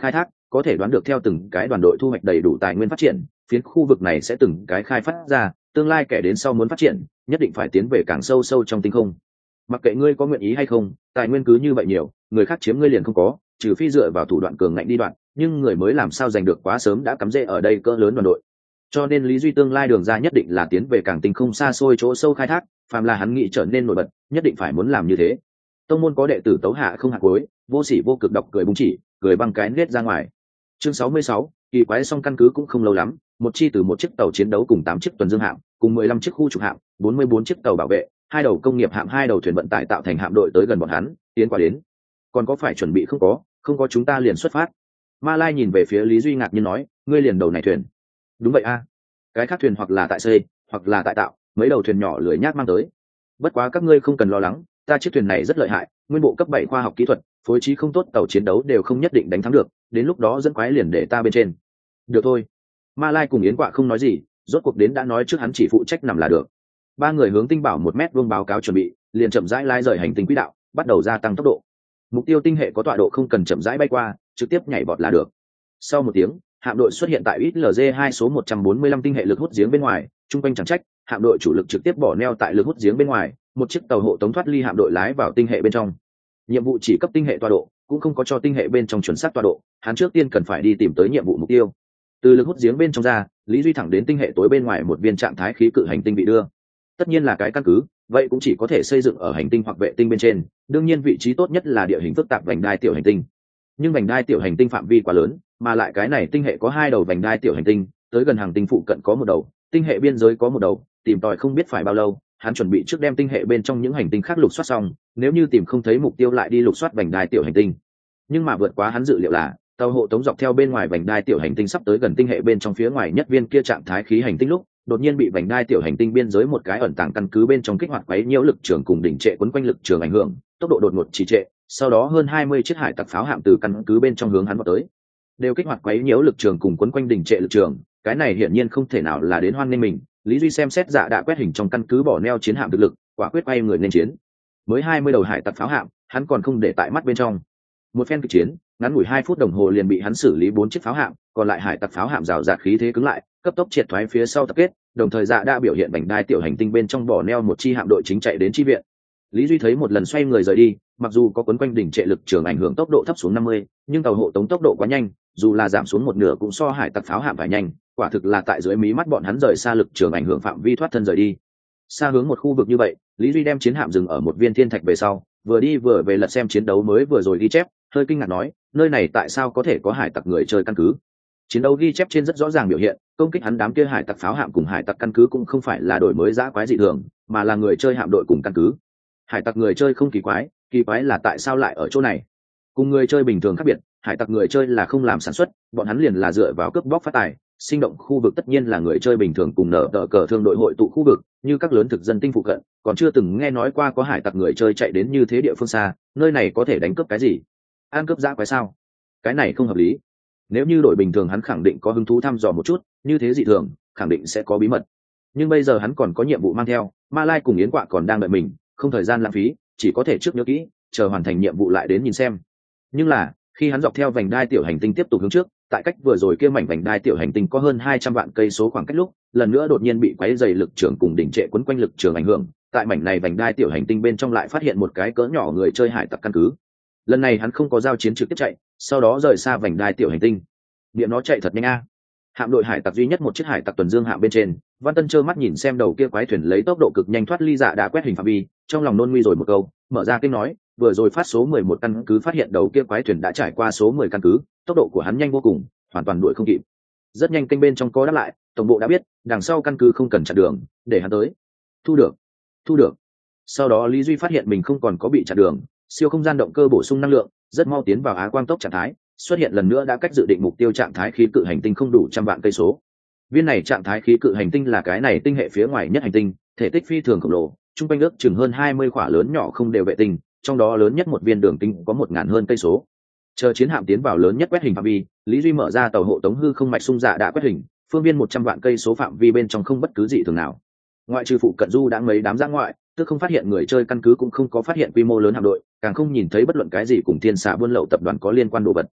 có thể đoán được theo từng cái đoàn đội thu hoạch đầy đủ tài nguyên phát triển, phiến khu vực này sẽ từng cái khai phát ra, tương lai kẻ đến sau muốn phát triển nhất định phải tiến về càng sâu sâu trong tinh không. Mặc kệ ngươi có nguyện ý hay không, tài nguyên cứ như vậy nhiều, người khác chiếm ngươi liền không có, trừ phi dựa vào thủ đoạn cường ngạnh đi đoạn, nhưng người mới làm sao giành được quá sớm đã cắm rễ ở đây cỡ lớn đoàn đội. Cho nên Lý Duy tương lai đường ra nhất định là tiến về càng tinh không xa xôi chỗ sâu khai thác, phàm là hắn nghĩ trở nên nổi bật, nhất định phải muốn làm như thế. Tông môn có đệ tử tấu hạ không hạt cuối, vô sỉ vô cực độc cười búng chỉ, cười băng cái nết ra ngoài. Chương sáu mươi sáu, kỳ quái xong căn cứ cũng không lâu lắm, một chi từ một chiếc tàu chiến đấu cùng tám chiếc tuần dương hạm, cùng mười lăm chiếc khu trục hạm, bốn mươi bốn chiếc tàu bảo vệ, hai đầu công nghiệp hạm, hai đầu thuyền vận tải tạo thành hạm đội tới gần bọn hắn, tiến qua đến. Còn có phải chuẩn bị không có, không có chúng ta liền xuất phát. Ma Lai nhìn về phía Lý Duy ngạc nhiên nói, ngươi liền đầu này thuyền. Đúng vậy a, cái khác thuyền hoặc là tại xây, hoặc là tại tạo, mấy đầu thuyền nhỏ lười nhác mang tới. Bất quá các ngươi không cần lo lắng, ta chiếc thuyền này rất lợi hại, nguyên bộ cấp bảy khoa học kỹ thuật, phối trí không tốt tàu chiến đấu đều không nhất định đánh thắng được, đến lúc đó dẫn quái liền để ta bên trên. Được thôi. Ma Lai cùng Yến Quạ không nói gì, rốt cuộc đến đã nói trước hắn chỉ phụ trách nằm là được. Ba người hướng tinh bảo một mét vuông báo cáo chuẩn bị, liền chậm rãi lai rời hành tinh quỹ đạo, bắt đầu gia tăng tốc độ. Mục tiêu tinh hệ có tọa độ không cần chậm rãi bay qua, trực tiếp nhảy vọt là được. Sau một tiếng, hạm đội xuất hiện tại i lờ hai số một trăm bốn mươi lăm tinh hệ lực hút giếng bên ngoài, trung quanh chẳng trách, hạm đội chủ lực trực tiếp bỏ neo tại lực hút giếng bên ngoài, một chiếc tàu hộ tống thoát ly hạm đội lái vào tinh hệ bên trong. Nhiệm vụ chỉ cấp tinh hệ tọa độ, cũng không có cho tinh hệ bên trong chuẩn xác tọa độ, hắn trước tiên cần phải đi tìm tới nhiệm vụ mục tiêu. Từ lực hút giếng bên trong ra, Lý Duy thẳng đến tinh hệ tối bên ngoài một viên trạng thái khí cự hành tinh bị đưa. Tất nhiên là cái căn cứ, vậy cũng chỉ có thể xây dựng ở hành tinh hoặc vệ tinh bên trên, đương nhiên vị trí tốt nhất là địa hình phức tạp vành đai tiểu hành tinh. Nhưng vành đai tiểu hành tinh phạm vi quá lớn, mà lại cái này tinh hệ có hai đầu vành đai tiểu hành tinh, tới gần hàng tinh phụ cận có một đầu, tinh hệ biên giới có một đầu, tìm tòi không biết phải bao lâu, hắn chuẩn bị trước đem tinh hệ bên trong những hành tinh khác lục soát xong, nếu như tìm không thấy mục tiêu lại đi lục soát vành đai tiểu hành tinh. Nhưng mà vượt quá hắn dự liệu là, tàu hộ tống dọc theo bên ngoài vành đai tiểu hành tinh sắp tới gần tinh hệ bên trong phía ngoài nhất viên kia trạng thái khí hành tinh lúc, đột nhiên bị vành đai tiểu hành tinh biên giới một cái ẩn tàng căn cứ bên trong kích hoạt quấy nhiễu lực trường cùng đỉnh trệ quấn quanh lực trường ảnh hưởng, tốc độ đột ngột trì trệ, sau đó hơn hai mươi chiếc hải tặc pháo hạm từ căn cứ bên trong hướng hắn vào tới, đều kích hoạt quấy nhiễu lực trường cùng quấn quanh đỉnh trệ lực trường, cái này hiển nhiên không thể nào là đến hoan nghênh mình. Lý Duy xem xét dạ đã quét hình trong căn cứ bỏ neo chiến hạm thực lực, quả quyết quay người nên chiến. Mới hai mươi đầu hải tặc pháo hạm, hắn còn không để tại mắt bên trong. Một phen kịch chiến, ngắn ngủi hai phút đồng hồ liền bị hắn xử lý bốn chiếc pháo hạm, còn lại hải tặc pháo hạm rào rạt khí thế cứng lại, cấp tốc triệt thoái phía sau tập kết, đồng thời dạ đã biểu hiện vành đai tiểu hành tinh bên trong bỏ neo một chi hạm đội chính chạy đến chi viện. Lý Duy thấy một lần xoay người rời đi, mặc dù có quấn quanh đỉnh trệ lực trường ảnh hưởng tốc độ thấp xuống năm mươi, nhưng tàu hộ tống tốc độ quá nhanh, dù là giảm xuống một nửa cũng so hải tặc pháo hạm phải nhanh, quả thực là tại dưới mí mắt bọn hắn rời xa lực trường ảnh hưởng phạm vi thoát thân rời đi. Xa hướng một khu vực như vậy, Lý Duy đem chiến hạm dừng ở một viên thiên thạch về sau, vừa đi vừa về lật xem chiến đấu mới vừa rồi ghi chép, hơi kinh ngạc nói, nơi này tại sao có thể có hải tặc người chơi căn cứ? Chiến đấu ghi chép trên rất rõ ràng biểu hiện, công kích hắn đám kia hải tặc pháo hạm cùng hải tặc căn cứ cũng không phải là đổi mới dã quái dị thường, mà là người chơi hạm đội cùng căn cứ. Hải tặc người chơi không kỳ quái, kỳ quái là tại sao lại ở chỗ này. Cùng người chơi bình thường khác biệt, hải tặc người chơi là không làm sản xuất, bọn hắn liền là dựa vào cướp bóc phát tài. Sinh động khu vực tất nhiên là người chơi bình thường cùng nở tờ cờ thương đội hội tụ khu vực, như các lớn thực dân tinh phụ cận, còn chưa từng nghe nói qua có hải tặc người chơi chạy đến như thế địa phương xa, nơi này có thể đánh cướp cái gì? Ăn cướp dã quái sao? Cái này không hợp lý. Nếu như đội bình thường hắn khẳng định có hứng thú thăm dò một chút, như thế dị thường, khẳng định sẽ có bí mật. Nhưng bây giờ hắn còn có nhiệm vụ mang theo, Ma Lai cùng Yến Quạ còn đang đợi mình, không thời gian lãng phí, chỉ có thể trước nhớ kỹ, chờ hoàn thành nhiệm vụ lại đến nhìn xem. Nhưng là, khi hắn dọc theo vành đai tiểu hành tinh tiếp tục hướng trước, tại cách vừa rồi kia mảnh vành đai tiểu hành tinh có hơn hai trăm vạn cây số khoảng cách lúc, lần nữa đột nhiên bị quấy dày lực trường cùng đỉnh trệ quấn quanh lực trường ảnh hưởng, tại mảnh này vành đai tiểu hành tinh bên trong lại phát hiện một cái cỡ nhỏ người chơi hải tặc căn cứ. Lần này hắn không có giao chiến trực tiếp chạy, sau đó rời xa vành đai tiểu hành tinh. Niệm nó chạy thật nhanh a. Hạm đội hải tặc duy nhất một chiếc hải tặc tuần dương hạm bên trên, Văn Tân trơ mắt nhìn xem đầu kia quái thuyền lấy tốc độ cực nhanh thoát ly dạ đã quét hình phạm vi, trong lòng nôn nguy rồi một câu, mở ra kênh nói, vừa rồi phát số mười một căn cứ phát hiện đầu kia quái thuyền đã trải qua số mười căn cứ, tốc độ của hắn nhanh vô cùng, hoàn toàn đuổi không kịp. Rất nhanh kênh bên trong có đáp lại, tổng bộ đã biết, đằng sau căn cứ không cần chặn đường, để hắn tới. Thu được, thu được. Sau đó Lý Duy phát hiện mình không còn có bị chặn đường, siêu không gian động cơ bổ sung năng lượng, rất mau tiến vào á quang tốc trạng thái, xuất hiện lần nữa đã cách dự định mục tiêu trạng thái khí cự hành tinh không đủ trăm vạn cây số. Viên này trạng thái khí cự hành tinh là cái này tinh hệ phía ngoài nhất hành tinh, thể tích phi thường khổng lồ, trung quanh ước chừng hơn hai mươi khỏa lớn nhỏ không đều vệ tinh, trong đó lớn nhất một viên đường tinh có một ngàn hơn cây số. Chờ chiến hạm tiến vào lớn nhất quét hình phạm vi, Lý Duy mở ra tàu hộ tống hư không mạch sung dạ đã quét hình, phương viên một trăm vạn cây số phạm vi bên trong không bất cứ gì thường nào. Ngoại trừ phụ cận du đã mấy đám giã ngoại, tức không phát hiện người chơi căn cứ cũng không có phát hiện quy mô lớn hạm đội, càng không nhìn thấy bất luận cái gì cùng thiên xạ buôn lậu tập đoàn có liên quan đồ vật.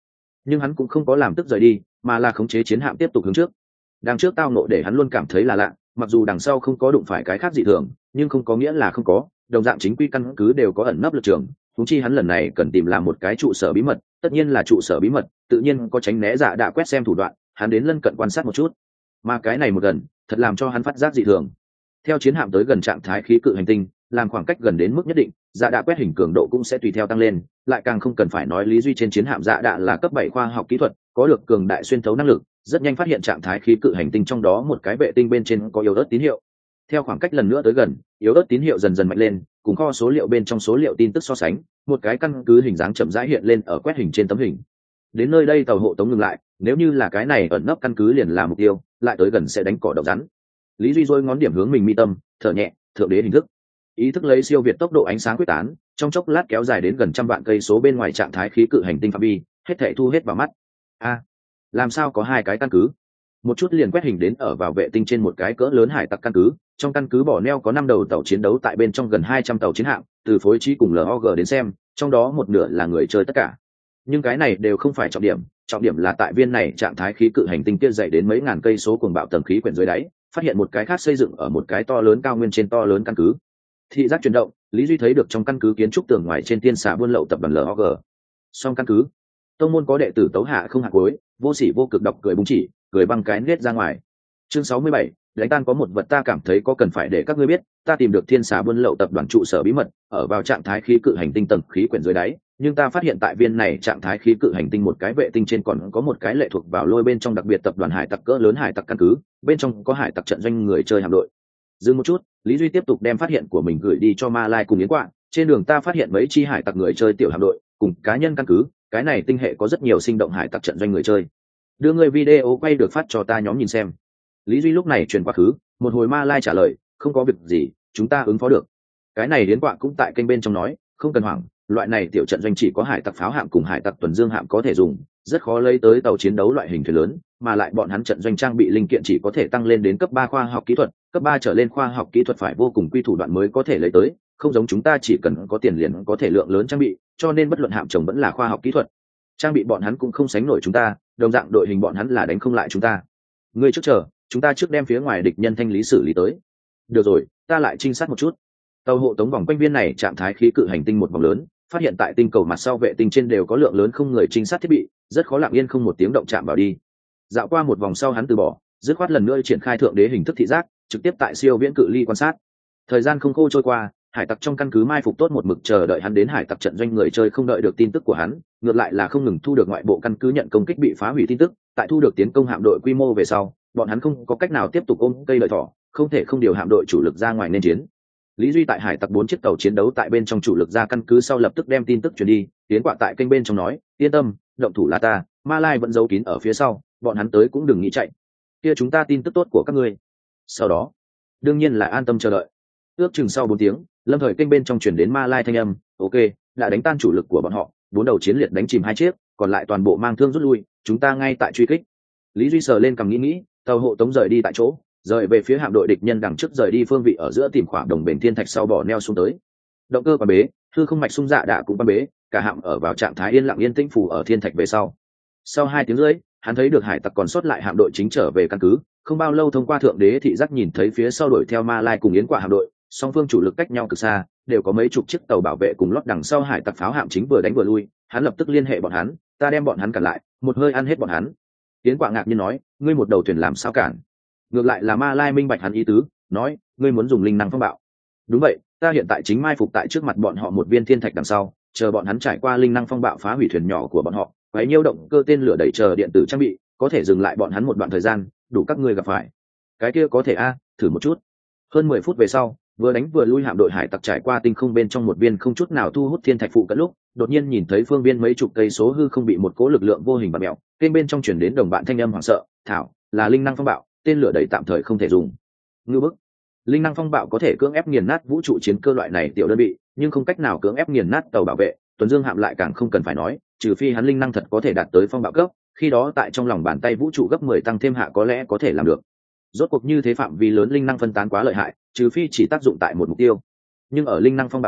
nhưng hắn cũng không có làm tức rời đi, mà là khống chế chiến hạm tiếp tục hướng trước. Đằng trước tao nộ để hắn luôn cảm thấy là lạ, mặc dù đằng sau không có đụng phải cái khác dị thường, nhưng không có nghĩa là không có, đồng dạng chính quy căn cứ đều có ẩn nấp lực trường. Huống chi hắn lần này cần tìm làm một cái trụ sở bí mật, tất nhiên là trụ sở bí mật, tự nhiên có tránh né giả đã quét xem thủ đoạn, hắn đến lân cận quan sát một chút. Mà cái này một gần, thật làm cho hắn phát giác dị thường. Theo chiến hạm tới gần trạng thái khí cự hành tinh, làm khoảng cách gần đến mức nhất định, dạ đạ quét hình cường độ cũng sẽ tùy theo tăng lên, lại càng không cần phải nói Lý Duy trên chiến hạm dạ đạ là cấp bảy khoa học kỹ thuật, có được cường đại xuyên thấu năng lực, rất nhanh phát hiện trạng thái khí cự hành tinh trong đó một cái vệ tinh bên trên có yếu ớt tín hiệu. Theo khoảng cách lần nữa tới gần, yếu ớt tín hiệu dần dần mạnh lên, cùng kho số liệu bên trong số liệu tin tức so sánh, một cái căn cứ hình dáng chậm rãi hiện lên ở quét hình trên tấm hình. Đến nơi đây tàu hộ tống ngừng lại, nếu như là cái này ẩn nấp căn cứ liền là mục tiêu, lại tới gần sẽ đánh cỏ độc rắn. Lý Duy rôi ngón điểm hướng mình mi tâm, thở nhẹ, thượng đế hình thức. Ý thức lấy siêu việt tốc độ ánh sáng quyết tán, trong chốc lát kéo dài đến gần trăm vạn cây số bên ngoài trạng thái khí cự hành tinh phạm vi, hết thảy thu hết vào mắt. A, làm sao có hai cái căn cứ? Một chút liền quét hình đến ở vào vệ tinh trên một cái cỡ lớn hải tặc căn cứ, trong căn cứ bỏ neo có năm đầu tàu chiến đấu tại bên trong gần hai trăm tàu chiến hạm, từ phối trí cùng lờ o giê đến xem, trong đó một nửa là người chơi tất cả. Nhưng cái này đều không phải trọng điểm, trọng điểm là tại viên này trạng thái khí cự hành tinh kia dày đến mấy ngàn cây số cuồng bạo tầng khí quyển dưới đáy, phát hiện một cái khác xây dựng ở một cái to lớn cao nguyên trên to lớn căn cứ. Thị giác chuyển động, Lý Duy thấy được trong căn cứ kiến trúc tường ngoài trên tiên xà buôn lậu tập đoàn lờ o giê. Song căn cứ, tông môn có đệ tử tấu hạ không hạ cuối, vô sỉ vô cực đọc cười búng chỉ, cười băng cái nết ra ngoài. Chương sáu mươi bảy, đánh tan có một vật ta cảm thấy có cần phải để các ngươi biết, ta tìm được thiên xà buôn lậu tập đoàn trụ sở bí mật, ở vào trạng thái khí cự hành tinh tầng khí quyển dưới đáy, nhưng ta phát hiện tại viên này trạng thái khí cự hành tinh một cái vệ tinh trên còn có một cái lệ thuộc vào lôi bên trong đặc biệt tập đoàn hải tặc cỡ lớn hải tặc căn cứ, bên trong có hải tặc trận doanh người chơi hạm đội. Dừng một chút, Lý Duy tiếp tục đem phát hiện của mình gửi đi cho Ma Lai cùng Yến Quạ. Trên đường ta phát hiện mấy chi hải tặc người chơi tiểu hạm đội, cùng cá nhân căn cứ, cái này tinh hệ có rất nhiều sinh động hải tặc trận doanh người chơi. Đưa người video quay được phát cho ta nhóm nhìn xem. Lý Duy lúc này truyền quá khứ, một hồi Ma Lai trả lời, không có việc gì, chúng ta ứng phó được. Cái này Yến Quạ cũng tại kênh bên trong nói, không cần hoảng, loại này tiểu trận doanh chỉ có hải tặc pháo hạm cùng hải tặc tuần dương hạm có thể dùng, rất khó lấy tới tàu chiến đấu loại hình thuyền lớn, mà lại bọn hắn trận doanh trang bị linh kiện chỉ có thể tăng lên đến cấp ba khoa học kỹ thuật, cấp ba trở lên khoa học kỹ thuật phải vô cùng quy thủ đoạn mới có thể lấy tới, không giống chúng ta chỉ cần có tiền liền có thể lượng lớn trang bị, cho nên bất luận hạm chồng vẫn là khoa học kỹ thuật. Trang bị bọn hắn cũng không sánh nổi chúng ta, đồng dạng đội hình bọn hắn là đánh không lại chúng ta. Ngươi trước chờ, chúng ta trước đem phía ngoài địch nhân thanh lý xử lý tới. Được rồi, ta lại trinh sát một chút. Tàu hộ tống vòng quanh viên này trạng thái khí cự hành tinh một vòng lớn, phát hiện tại tinh cầu mặt sau vệ tinh trên đều có lượng lớn không người trinh sát thiết bị, rất khó lặng yên không một tiếng động chạm vào đi. Dạo qua một vòng sau hắn từ bỏ, dứt khoát lần nữa triển khai thượng đế hình thức thị giác, trực tiếp tại siêu viễn cự ly quan sát. Thời gian không khô trôi qua, hải tặc trong căn cứ mai phục tốt một mực chờ đợi hắn đến hải tặc trận doanh người chơi không đợi được tin tức của hắn, ngược lại là không ngừng thu được ngoại bộ căn cứ nhận công kích bị phá hủy tin tức, tại thu được tiến công hạm đội quy mô về sau, bọn hắn không có cách nào tiếp tục ôm cây lợi thỏ, không thể không điều hạm đội chủ lực ra ngoài nên chiến. Lý Duy tại hải tặc bốn chiếc tàu chiến đấu tại bên trong chủ lực ra căn cứ sau lập tức đem tin tức truyền đi, Tiến Quạ tại kênh bên trong nói, yên tâm, động thủ là ta, Ma Lai vẫn giấu kín ở phía sau, bọn hắn tới cũng đừng nghĩ chạy. Kia chúng ta tin tức tốt của các ngươi. Sau đó, đương nhiên là an tâm chờ đợi. Ước chừng sau bốn tiếng, lâm thời kênh bên trong truyền đến Ma Lai thanh âm, ok, đã đánh tan chủ lực của bọn họ, bốn đầu chiến liệt đánh chìm hai chiếc, còn lại toàn bộ mang thương rút lui, chúng ta ngay tại truy kích. Lý Duy sờ lên cầm nghĩ nghĩ, tàu hộ tống rời đi tại chỗ, rời về phía hạm đội địch nhân đằng trước rời đi phương vị ở giữa tìm khoảng đồng bền thiên thạch sau bỏ neo xuống tới. Động cơ quan bế, hư không mạch sung dạ đã cũng quan bế, cả hạm ở vào trạng thái yên lặng yên tĩnh phù ở thiên thạch về sau. Sau hai tiếng rưỡi, hắn thấy được hải tặc còn sót lại hạm đội chính trở về căn cứ, không bao lâu thông qua thượng đế thị giác nhìn thấy phía sau đuổi theo Ma Lai cùng Yến Quạ hạm đội, song phương chủ lực cách nhau cực xa, đều có mấy chục chiếc tàu bảo vệ cùng lót đằng sau hải tặc pháo hạm chính vừa đánh vừa lui, hắn lập tức liên hệ bọn hắn, ta đem bọn hắn cản lại, một hơi ăn hết bọn hắn. Yến Quạ ngạc nhiên nói, ngươi một đầu thuyền làm sao cản? Ngược lại là Ma Lai minh bạch hắn ý tứ, nói, ngươi muốn dùng linh năng phong bạo. Đúng vậy, ta hiện tại chính mai phục tại trước mặt bọn họ một viên thiên thạch đằng sau, chờ bọn hắn trải qua linh năng phong bạo phá hủy thuyền nhỏ của bọn họ, quấy nhiêu động cơ tên lửa đẩy chờ điện tử trang bị, có thể dừng lại bọn hắn một đoạn thời gian, đủ các ngươi gặp phải. Cái kia có thể a, thử một chút. Hơn mười phút về sau, vừa đánh vừa lui hạm đội hải tặc trải qua tinh không bên trong một viên không chút nào thu hút thiên thạch phụ cận lúc, đột nhiên nhìn thấy phương viên mấy chục cây số hư không bị một cố lực lượng vô hình bạt mèo, kênh bên trong chuyển đến đồng bạn thanh âm hoảng sợ, thảo, là linh năng phong bạo, tên lửa đẩy tạm thời không thể dùng. Ngư bức. Linh năng phong bạo có thể cưỡng ép nghiền nát vũ trụ chiến cơ loại này tiểu đơn vị, nhưng không cách nào cưỡng ép nghiền nát tàu bảo vệ, tuần dương hạm lại càng không cần phải nói, trừ phi hắn linh năng thật có thể đạt tới phong bạo cấp, khi đó tại trong lòng bàn tay vũ trụ gấp mười tăng thêm hạ có lẽ có thể làm được. Rốt cuộc như thế phạm vi lớn linh năng phân tán quá lợi hại, trừ phi chỉ tác dụng tại một mục tiêu. Nhưng ở linh năng phong bạo dưới,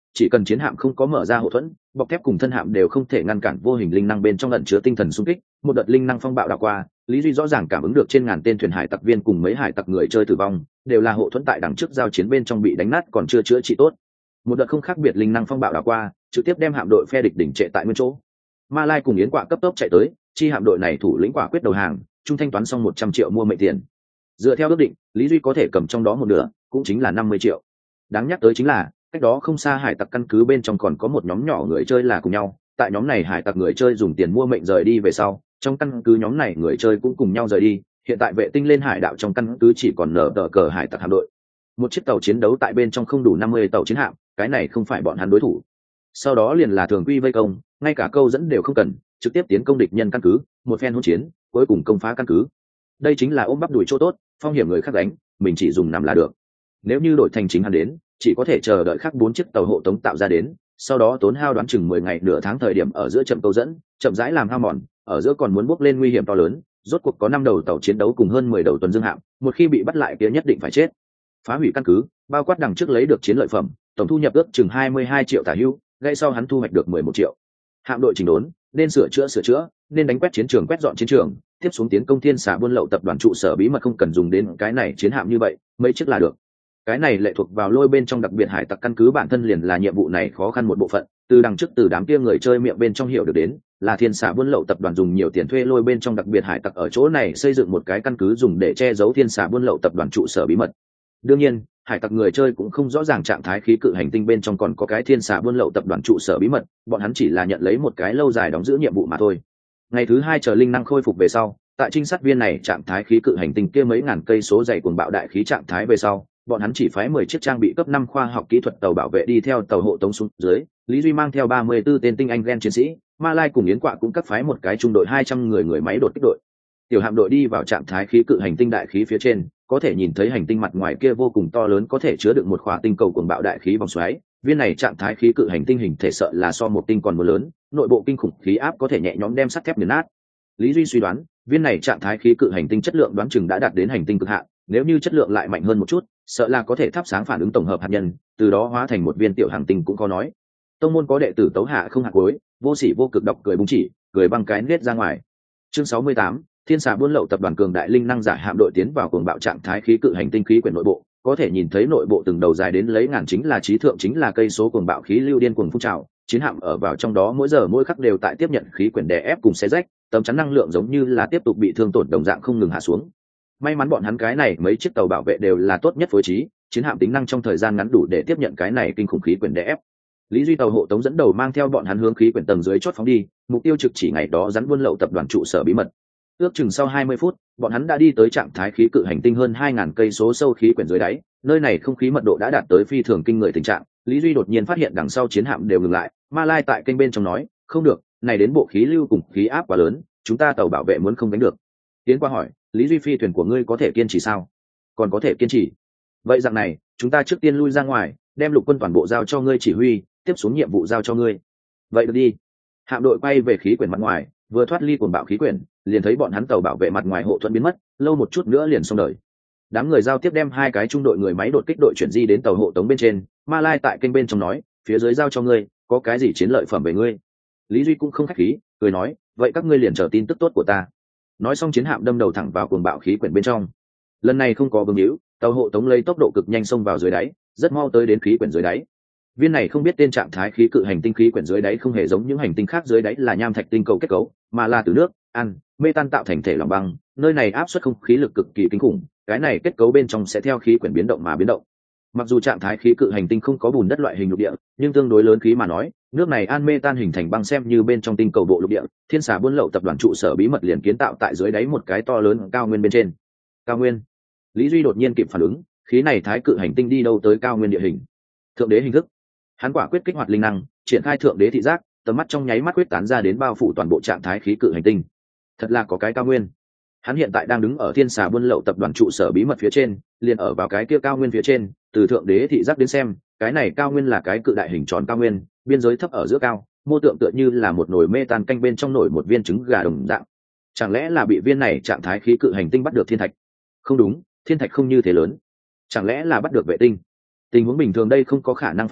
chỉ cần chiến hạm không có mở ra hậu thuẫn, bọc thép cùng thân hạm đều không thể ngăn cản vô hình linh năng bên trong ẩn chứa tinh thần xung kích. Một đợt linh năng phong bạo đảo qua, Lý Duy rõ ràng cảm ứng được trên ngàn tên thuyền hải tặc viên cùng mấy hải tặc người chơi tử vong, đều là hộ thuẫn tại đằng trước giao chiến bên trong bị đánh nát còn chưa chữa trị tốt. Một đợt không khác biệt linh năng phong bạo đảo qua, trực tiếp đem hạm đội phe địch đỉnh trệ tại nguyên chỗ. Ma Lai cùng Yến Quạ cấp tốc chạy tới, chi hạm đội này thủ lĩnh quả quyết đầu hàng, trung thanh toán xong một trăm triệu mua mệnh tiền. Dựa theo ước định, Lý Duy có thể cầm trong đó một nửa, cũng chính là năm mươi triệu. Đáng nhắc tới chính là, cách đó không xa hải tặc căn cứ bên trong còn có một nhóm nhỏ người chơi là cùng nhau, tại nhóm này hải tặc người chơi dùng tiền mua mệnh rời đi về sau, trong căn cứ nhóm này người chơi cũng cùng nhau rời đi, hiện tại vệ tinh lên hải đạo trong căn cứ chỉ còn nở tờ cờ hải tặc hạm đội. Một chiếc tàu chiến đấu tại bên trong không đủ năm mươi tàu chiến hạm, cái này không phải bọn hắn đối thủ. Sau đó liền là thường quy vây công, ngay cả câu dẫn đều không cần, trực tiếp tiến công địch nhân căn cứ, một phen hỗn chiến, cuối cùng công phá căn cứ. Đây chính là ôm bắp đùi chỗ tốt, phong hiểm người khác đánh, mình chỉ dùng nằm là được. Nếu như đổi thành chính hắn đến, chỉ có thể chờ đợi khác bốn chiếc tàu hộ tống tạo ra đến, sau đó tốn hao đoán chừng mười ngày nửa tháng thời điểm ở giữa chậm câu dẫn, chậm rãi làm hao mòn, ở giữa còn muốn bước lên nguy hiểm to lớn, rốt cuộc có năm đầu tàu chiến đấu cùng hơn mười đầu tuần dương hạm, một khi bị bắt lại kia nhất định phải chết. Phá hủy căn cứ, bao quát đằng trước lấy được chiến lợi phẩm, tổng thu nhập ước chừng hai mươi hai triệu tả hữu, ngay sau hắn thu hoạch được mười một triệu. Hạm đội chỉnh đốn, nên sửa chữa sửa chữa, nên đánh quét chiến trường quét dọn chiến trường, tiếp xuống tiến công thiên xà buôn lậu tập đoàn trụ sở bí mật không cần dùng đến cái này chiến hạm như vậy, mấy chiếc là được. Cái này lệ thuộc vào lôi bên trong đặc biệt hải tặc căn cứ bản thân liền là nhiệm vụ này khó khăn một bộ phận, từ đằng trước từ đám kia người chơi miệng bên trong hiểu được đến, là thiên xà buôn lậu tập đoàn dùng nhiều tiền thuê lôi bên trong đặc biệt hải tặc ở chỗ này xây dựng một cái căn cứ dùng để che giấu thiên xà buôn lậu tập đoàn trụ sở bí mật. Đương nhiên, hải tặc người chơi cũng không rõ ràng trạng thái khí cự hành tinh bên trong còn có cái thiên xà buôn lậu tập đoàn trụ sở bí mật, bọn hắn chỉ là nhận lấy một cái lâu dài đóng giữ nhiệm vụ mà thôi. Ngày thứ hai chờ linh năng khôi phục về sau, tại trinh sát viên này trạng thái khí cự hành tinh kia mấy ngàn cây số dày cuồng bạo đại khí trạng thái về sau, bọn hắn chỉ phái mười chiếc trang bị cấp năm khoa học kỹ thuật tàu bảo vệ đi theo tàu hộ tống xuống dưới, Lý Duy mang theo ba mươi tư tên tinh anh gen chiến sĩ, Ma Lai cùng Yến Quạ cũng cắt phái một cái trung đội hai trăm người người máy đột kích đội. Tiểu hạm đội đi vào trạng thái khí cự hành tinh đại khí phía trên, có thể nhìn thấy hành tinh mặt ngoài kia vô cùng to lớn có thể chứa được một khỏa tinh cầu cuồng bạo đại khí vòng xoáy. Viên này trạng thái khí cự hành tinh hình thể sợ là so một tinh còn một lớn, nội bộ kinh khủng khí áp có thể nhẹ nhõm đem sắt thép nghiền nát. Lý Duy suy đoán, viên này trạng thái khí cự hành tinh chất lượng đoán chừng đã đạt đến hành tinh cực hạn, nếu như chất lượng lại mạnh hơn một chút, sợ là có thể thắp sáng phản ứng tổng hợp hạt nhân, từ đó hóa thành một viên tiểu hành tinh cũng có nói. Tông môn có đệ tử tấu hạ không hạt cuối, vô sỉ vô cực độc cười búng chỉ, cười băng cái nết ra ngoài. Chương sáu mươi tám, thiên xà buôn lậu tập đoàn cường đại linh năng giả hạm đội tiến vào cuồng bạo trạng thái khí cự hành tinh khí quyển nội bộ, có thể nhìn thấy nội bộ từng đầu dài đến lấy ngàn chính là trí thượng chính là cây số cuồng bạo khí lưu điên cuồng phun trào, chiến hạm ở vào trong đó mỗi giờ mỗi khắc đều tại tiếp nhận khí quyển đè ép cùng xé rách, tấm chắn năng lượng giống như là tiếp tục bị thương tổn đồng dạng không ngừng hạ xuống. May mắn bọn hắn cái này mấy chiếc tàu bảo vệ đều là tốt nhất phối trí, chiến hạm tính năng trong thời gian ngắn đủ để tiếp nhận cái này kinh khủng khí quyển đè ép. Lý Duy tàu hộ tống dẫn đầu mang theo bọn hắn hướng khí quyển tầng dưới chót phóng đi, mục tiêu trực chỉ ngày đó rắn buôn lậu tập đoàn trụ sở bí mật. Ước chừng sau hai mươi phút, bọn hắn đã đi tới trạng thái khí cự hành tinh hơn hai nghìn cây số sâu khí quyển dưới đáy, nơi này không khí mật độ đã đạt tới phi thường kinh người tình trạng. Lý Duy đột nhiên phát hiện đằng sau chiến hạm đều ngừng lại, Ma Lai tại kênh bên trong nói, không được, này đến bộ khí lưu cùng khí áp quá lớn, chúng ta tàu bảo vệ muốn không đánh được. Tiến qua hỏi, Lý Duy phi thuyền của ngươi có thể kiên trì sao? Còn có thể kiên trì. Vậy dạng này, chúng ta trước tiên lui ra ngoài, đem lục quân toàn bộ giao cho ngươi chỉ huy, tiếp xuống nhiệm vụ giao cho ngươi. Vậy được đi. Hạm đội quay về khí quyển mặt ngoài, vừa thoát ly cuồng bạo khí quyển, liền thấy bọn hắn tàu bảo vệ mặt ngoài hộ thuẫn biến mất, lâu một chút nữa liền xong đời. Đám người giao tiếp đem hai cái trung đội người máy đột kích đội chuyển di đến tàu hộ tống bên trên, Ma Lai tại kênh bên trong nói, phía dưới giao cho ngươi, có cái gì chiến lợi phẩm về ngươi. Lý Duy cũng không khách khí, cười nói, vậy các ngươi liền chờ tin tức tốt của ta. Nói xong chiến hạm đâm đầu thẳng vào cuồng bạo khí quyển bên trong. Lần này không có vương hữu, tàu hộ tống lấy tốc độ cực nhanh xông vào dưới đáy, rất mau tới đến khí quyển dưới đáy. Viên này không biết tên trạng thái khí cự hành tinh khí quyển dưới đáy không hề giống những hành tinh khác dưới đáy là nham thạch tinh cầu kết cấu, mà là từ nước, ăn, mê tan tạo thành thể lỏng băng, nơi này áp suất không khí lực cực kỳ kinh khủng, cái này kết cấu bên trong sẽ theo khí quyển biến động mà biến động. Mặc dù trạng thái khí cự hành tinh không có bùn đất loại hình lục địa, nhưng tương đối lớn khí mà nói, nước này an mê tan hình thành băng xem như bên trong tinh cầu bộ lục địa, thiên xà buôn lậu tập đoàn trụ sở bí mật liền kiến tạo tại dưới đáy một cái to lớn cao nguyên bên trên. Cao nguyên. Lý Duy đột nhiên kịp phản ứng, khí này thái cự hành tinh đi đâu tới cao nguyên địa hình? Thượng đế hình thức. Hắn quả quyết kích hoạt linh năng, triển khai thượng đế thị giác, tầm mắt trong nháy mắt quyết tán ra đến bao phủ toàn bộ trạng thái khí cự hành tinh. Thật là có cái cao nguyên. Hắn hiện tại đang đứng ở thiên xà buôn lậu tập đoàn trụ sở bí mật phía trên, liền ở vào cái kia cao nguyên phía trên, từ thượng đế thị giác đến xem, cái này cao nguyên là cái cự đại hình tròn cao nguyên, biên giới thấp ở giữa cao, mô tượng tựa như là một nồi mê tan canh bên trong nổi một viên trứng gà đồng dạng. Chẳng lẽ là bị viên này trạng thái khí cự hành tinh bắt được thiên thạch? Không đúng, thiên thạch không như thế lớn. Chẳng lẽ là bắt được vệ tinh? Tình huống bình thường đây không có khả năng phát sinh,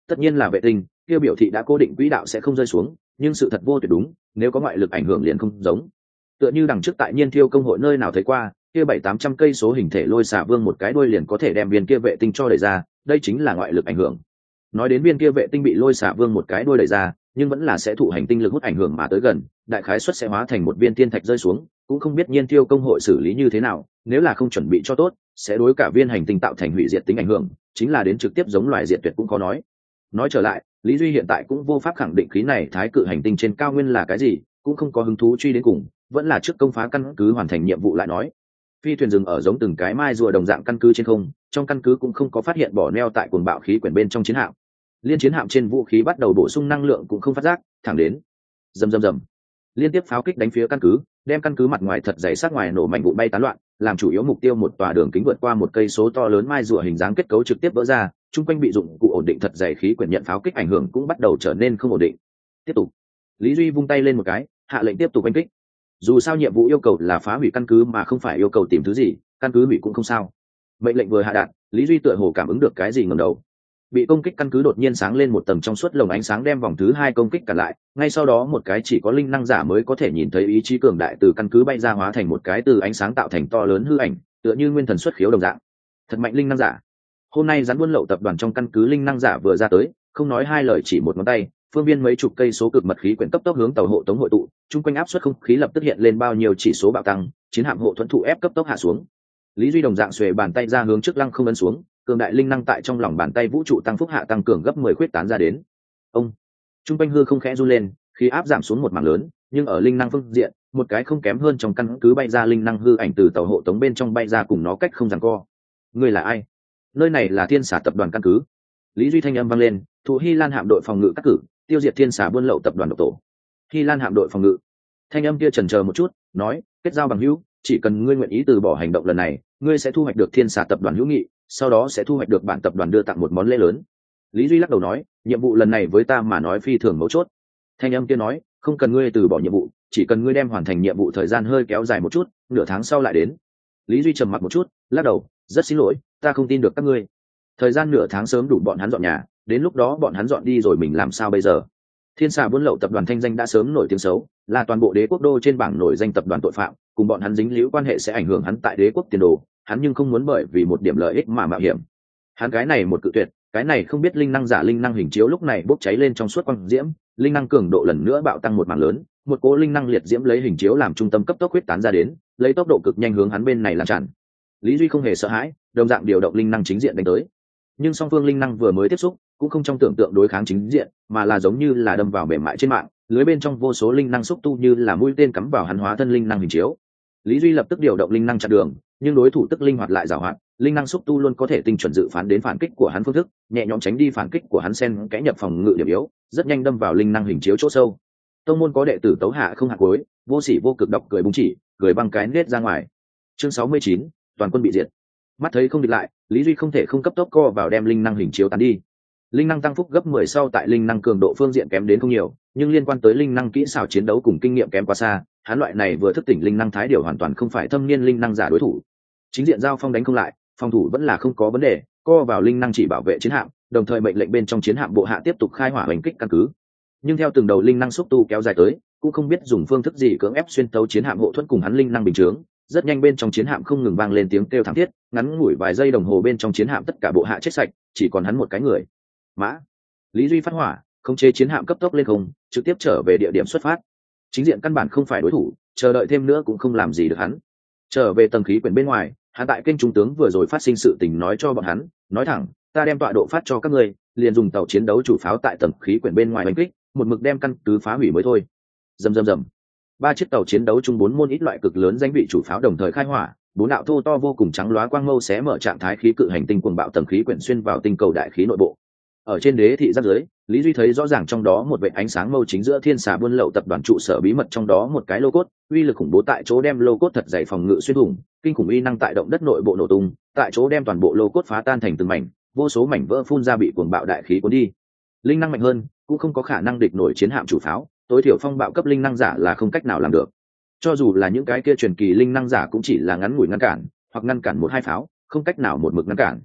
tất nhiên là vệ tinh, kia biểu thị đã cố định quỹ đạo sẽ không rơi xuống, nhưng sự thật vô tuyệt đúng, nếu có ngoại lực ảnh hưởng liền không giống. Tựa như đằng trước tại Nhiên Thiêu công hội nơi nào thấy qua, kia bảy tám trăm cây số hình thể lôi xả vương một cái đuôi liền có thể đem viên kia vệ tinh cho đẩy ra, đây chính là ngoại lực ảnh hưởng. Nói đến viên kia vệ tinh bị lôi xả vương một cái đuôi đẩy ra, nhưng vẫn là sẽ thụ hành tinh lực hút ảnh hưởng mà tới gần, đại khái suất sẽ hóa thành một viên thiên thạch rơi xuống, cũng không biết Nhiên Thiêu công hội xử lý như thế nào, nếu là không chuẩn bị cho tốt, sẽ đối cả viên hành tinh tạo thành hủy diệt tính ảnh hưởng, chính là đến trực tiếp giống loài diệt tuyệt cũng khó nói. Nói trở lại, Lý Duy hiện tại cũng vô pháp khẳng định khí này thái cự hành tinh trên cao nguyên là cái gì, cũng không có hứng thú truy đến cùng, vẫn là trước công phá căn cứ hoàn thành nhiệm vụ lại nói. Phi thuyền dừng ở giống từng cái mai rùa đồng dạng căn cứ trên không, trong căn cứ cũng không có phát hiện bỏ neo tại cuồng bạo khí quyển bên trong chiến hạm. Liên chiến hạm trên vũ khí bắt đầu bổ sung năng lượng cũng không phát giác, thẳng đến rầm rầm rầm, liên tiếp pháo kích đánh phía căn cứ, đem căn cứ mặt ngoài thật dày sát ngoài nổ mạnh vụn bay tán loạn, làm chủ yếu mục tiêu một tòa đường kính vượt qua một cây số to lớn mai rùa hình dáng kết cấu trực tiếp vỡ ra, chung quanh bị dụng cụ ổn định thật dày khí quyển nhận pháo kích ảnh hưởng cũng bắt đầu trở nên không ổn định. Tiếp tục. Lý Duy vung tay lên một cái, hạ lệnh tiếp tục đánh kích. Dù sao nhiệm vụ yêu cầu là phá hủy căn cứ mà không phải yêu cầu tìm thứ gì, căn cứ hủy cũng không sao. Mệnh lệnh vừa hạ đạt, Lý Duy tựa hồ cảm ứng được cái gì ngẩng đầu. Bị công kích căn cứ đột nhiên sáng lên một tầng trong suốt lồng ánh sáng đem vòng thứ hai công kích cản lại, ngay sau đó một cái chỉ có linh năng giả mới có thể nhìn thấy ý chí cường đại từ căn cứ bay ra hóa thành một cái từ ánh sáng tạo thành to lớn hư ảnh, tựa như nguyên thần xuất khiếu đồng dạng. Thật mạnh linh năng giả. Hôm nay rắn buôn lậu tập đoàn trong căn cứ linh năng giả vừa ra tới, không nói hai lời chỉ một ngón tay, phương viên mấy chục cây số cực mật khí quyển cấp tốc hướng tàu hộ tống hội tụ, chung quanh áp suất không khí lập tức hiện lên bao nhiêu chỉ số bạo tăng, chiến hạm hộ thuẫn thụ ép cấp tốc hạ xuống. Lý Duy đồng dạng xuề bàn tay ra hướng trước lăng không ấn xuống, cường đại linh năng tại trong lòng bàn tay vũ trụ tăng phúc hạ tăng cường gấp mười khuyết tán ra đến. Ông, trung quanh hư không khẽ run lên, khí áp giảm xuống một mảng lớn, nhưng ở linh năng phương diện, một cái không kém hơn trong căn cứ bay ra linh năng hư ảnh từ tàu hộ tống bên trong bay ra cùng nó cách không giằng co. Người là ai? Nơi này là Thiên Xà tập đoàn căn cứ. Lý Duy thanh âm vang lên, thủ Hy Lan hạm đội phòng ngự cắt cử, tiêu diệt Thiên Xà buôn lậu tập đoàn độc tổ. Hy Lan hạm đội phòng ngự. Thanh âm kia chần chờ một chút, nói, kết giao bằng hữu, chỉ cần ngươi nguyện ý từ bỏ hành động lần này, ngươi sẽ thu hoạch được Thiên Xà tập đoàn hữu nghị, sau đó sẽ thu hoạch được bản tập đoàn đưa tặng một món lễ lớn. Lý Duy lắc đầu nói, nhiệm vụ lần này với ta mà nói phi thường mấu chốt. Thanh âm kia nói, không cần ngươi từ bỏ nhiệm vụ, chỉ cần ngươi đem hoàn thành nhiệm vụ thời gian hơi kéo dài một chút, nửa tháng sau lại đến. Lý Duy trầm mặc một chút, lắc đầu, rất xin lỗi, ta không tin được các ngươi. Thời gian nửa tháng sớm đủ bọn hắn dọn nhà, đến lúc đó bọn hắn dọn đi rồi mình làm sao bây giờ? Thiên Xà buôn lậu tập đoàn thanh danh đã sớm nổi tiếng xấu, là toàn bộ đế quốc đô trên bảng nổi danh tập đoàn tội phạm, cùng bọn hắn dính líu quan hệ sẽ ảnh hưởng hắn tại đế quốc tiền đồ, hắn nhưng không muốn bởi vì một điểm lợi ích mà mạo hiểm. Hắn cái này một cự tuyệt, cái này không biết linh năng giả linh năng hình chiếu lúc này bốc cháy lên trong suốt quang diễm, linh năng cường độ lần nữa bạo tăng một mảng lớn, một cỗ linh năng liệt diễm lấy hình chiếu làm trung tâm cấp tốc huyết tán ra đến, lấy tốc độ cực nhanh hướng hắn bên này lan tràn. Lý Duy không hề sợ hãi, đồng dạng điều động linh năng chính diện đánh tới. Nhưng song phương linh năng vừa mới tiếp xúc, cũng không trong tưởng tượng đối kháng chính diện, mà là giống như là đâm vào mềm mại trên mạng, lưới bên trong vô số linh năng xúc tu như là mũi tên cắm vào hắn hóa thân linh năng hình chiếu. Lý Duy lập tức điều động linh năng chặn đường, nhưng đối thủ tức linh hoạt lại giàu hoạt, linh năng xúc tu luôn có thể tinh chuẩn dự phán đến phản kích của hắn phương thức, nhẹ nhõm tránh đi phản kích của hắn xen kẽ nhập phòng ngự điểm yếu, rất nhanh đâm vào linh năng hình chiếu chỗ sâu. Tông môn có đệ tử tấu hạ không hạ cuối, vô sỉ vô cực độc cười búng chỉ, cười băng cái nết ra ngoài. Chương sáu mươi chín, toàn quân bị diệt. Mắt thấy không địch lại, Lý Duy không thể không cấp tốc co vào đem linh năng hình chiếu tán đi. Linh năng tăng phúc gấp mười sau tại linh năng cường độ phương diện kém đến không nhiều, nhưng liên quan tới linh năng kỹ xảo chiến đấu cùng kinh nghiệm kém quá xa, hắn loại này vừa thức tỉnh linh năng thái điều hoàn toàn không phải thâm niên linh năng giả đối thủ. Chính diện giao phong đánh không lại, phòng thủ vẫn là không có vấn đề, co vào linh năng chỉ bảo vệ chiến hạm, đồng thời mệnh lệnh bên trong chiến hạm bộ hạ tiếp tục khai hỏa hành kích căn cứ. Nhưng theo từng đầu linh năng xúc tu kéo dài tới, cũng không biết dùng phương thức gì cưỡng ép xuyên tấu chiến hạm hộ thuẫn cùng hắn linh năng bình chướng, rất nhanh bên trong chiến hạm không ngừng vang lên tiếng kêu thảm thiết, ngắn ngủi vài giây đồng hồ bên trong chiến hạm tất cả bộ hạ chết sạch, chỉ còn hắn một cái người. Mã. Lý Duy phát hỏa, khống chế chiến hạm cấp tốc lên không, trực tiếp trở về địa điểm xuất phát. Chính diện căn bản không phải đối thủ, chờ đợi thêm nữa cũng không làm gì được hắn. Trở về tầng khí quyển bên ngoài, hắn tại kênh trung tướng vừa rồi phát sinh sự tình nói cho bọn hắn, nói thẳng, ta đem tọa độ phát cho các ngươi, liền dùng tàu chiến đấu chủ pháo tại tầng khí quyển bên ngoài đánh kích, một mực đem căn cứ phá hủy mới thôi. Rầm rầm rầm. Ba chiếc tàu chiến đấu chung bốn môn ít loại cực lớn danh vị chủ pháo đồng thời khai hỏa, bốn đạo thô to vô cùng trắng lóa quang mâu xé mở trạng thái khí cự hành tinh cuồng bạo tầng khí quyển xuyên vào tinh cầu đại khí nội bộ. Ở trên đế thị giáp dưới, Lý Duy thấy rõ ràng trong đó một vệt ánh sáng mâu chính giữa Thiên Xà buôn lậu tập đoàn trụ sở bí mật trong đó một cái lô cốt, uy lực khủng bố tại chỗ đem lô cốt thật dày phòng ngự xuyên thủng, kinh khủng uy năng tại động đất nội bộ nổ tung, tại chỗ đem toàn bộ lô cốt phá tan thành từng mảnh, vô số mảnh vỡ phun ra bị cuồng bạo đại khí cuốn đi. Linh năng mạnh hơn, cũng không có khả năng địch nổi chiến hạm chủ pháo, tối thiểu phong bạo cấp linh năng giả là không cách nào làm được. Cho dù là những cái kia truyền kỳ linh năng giả cũng chỉ là ngắn ngủi ngăn cản, hoặc ngăn cản một hai pháo, không cách nào một mực ngăn cản.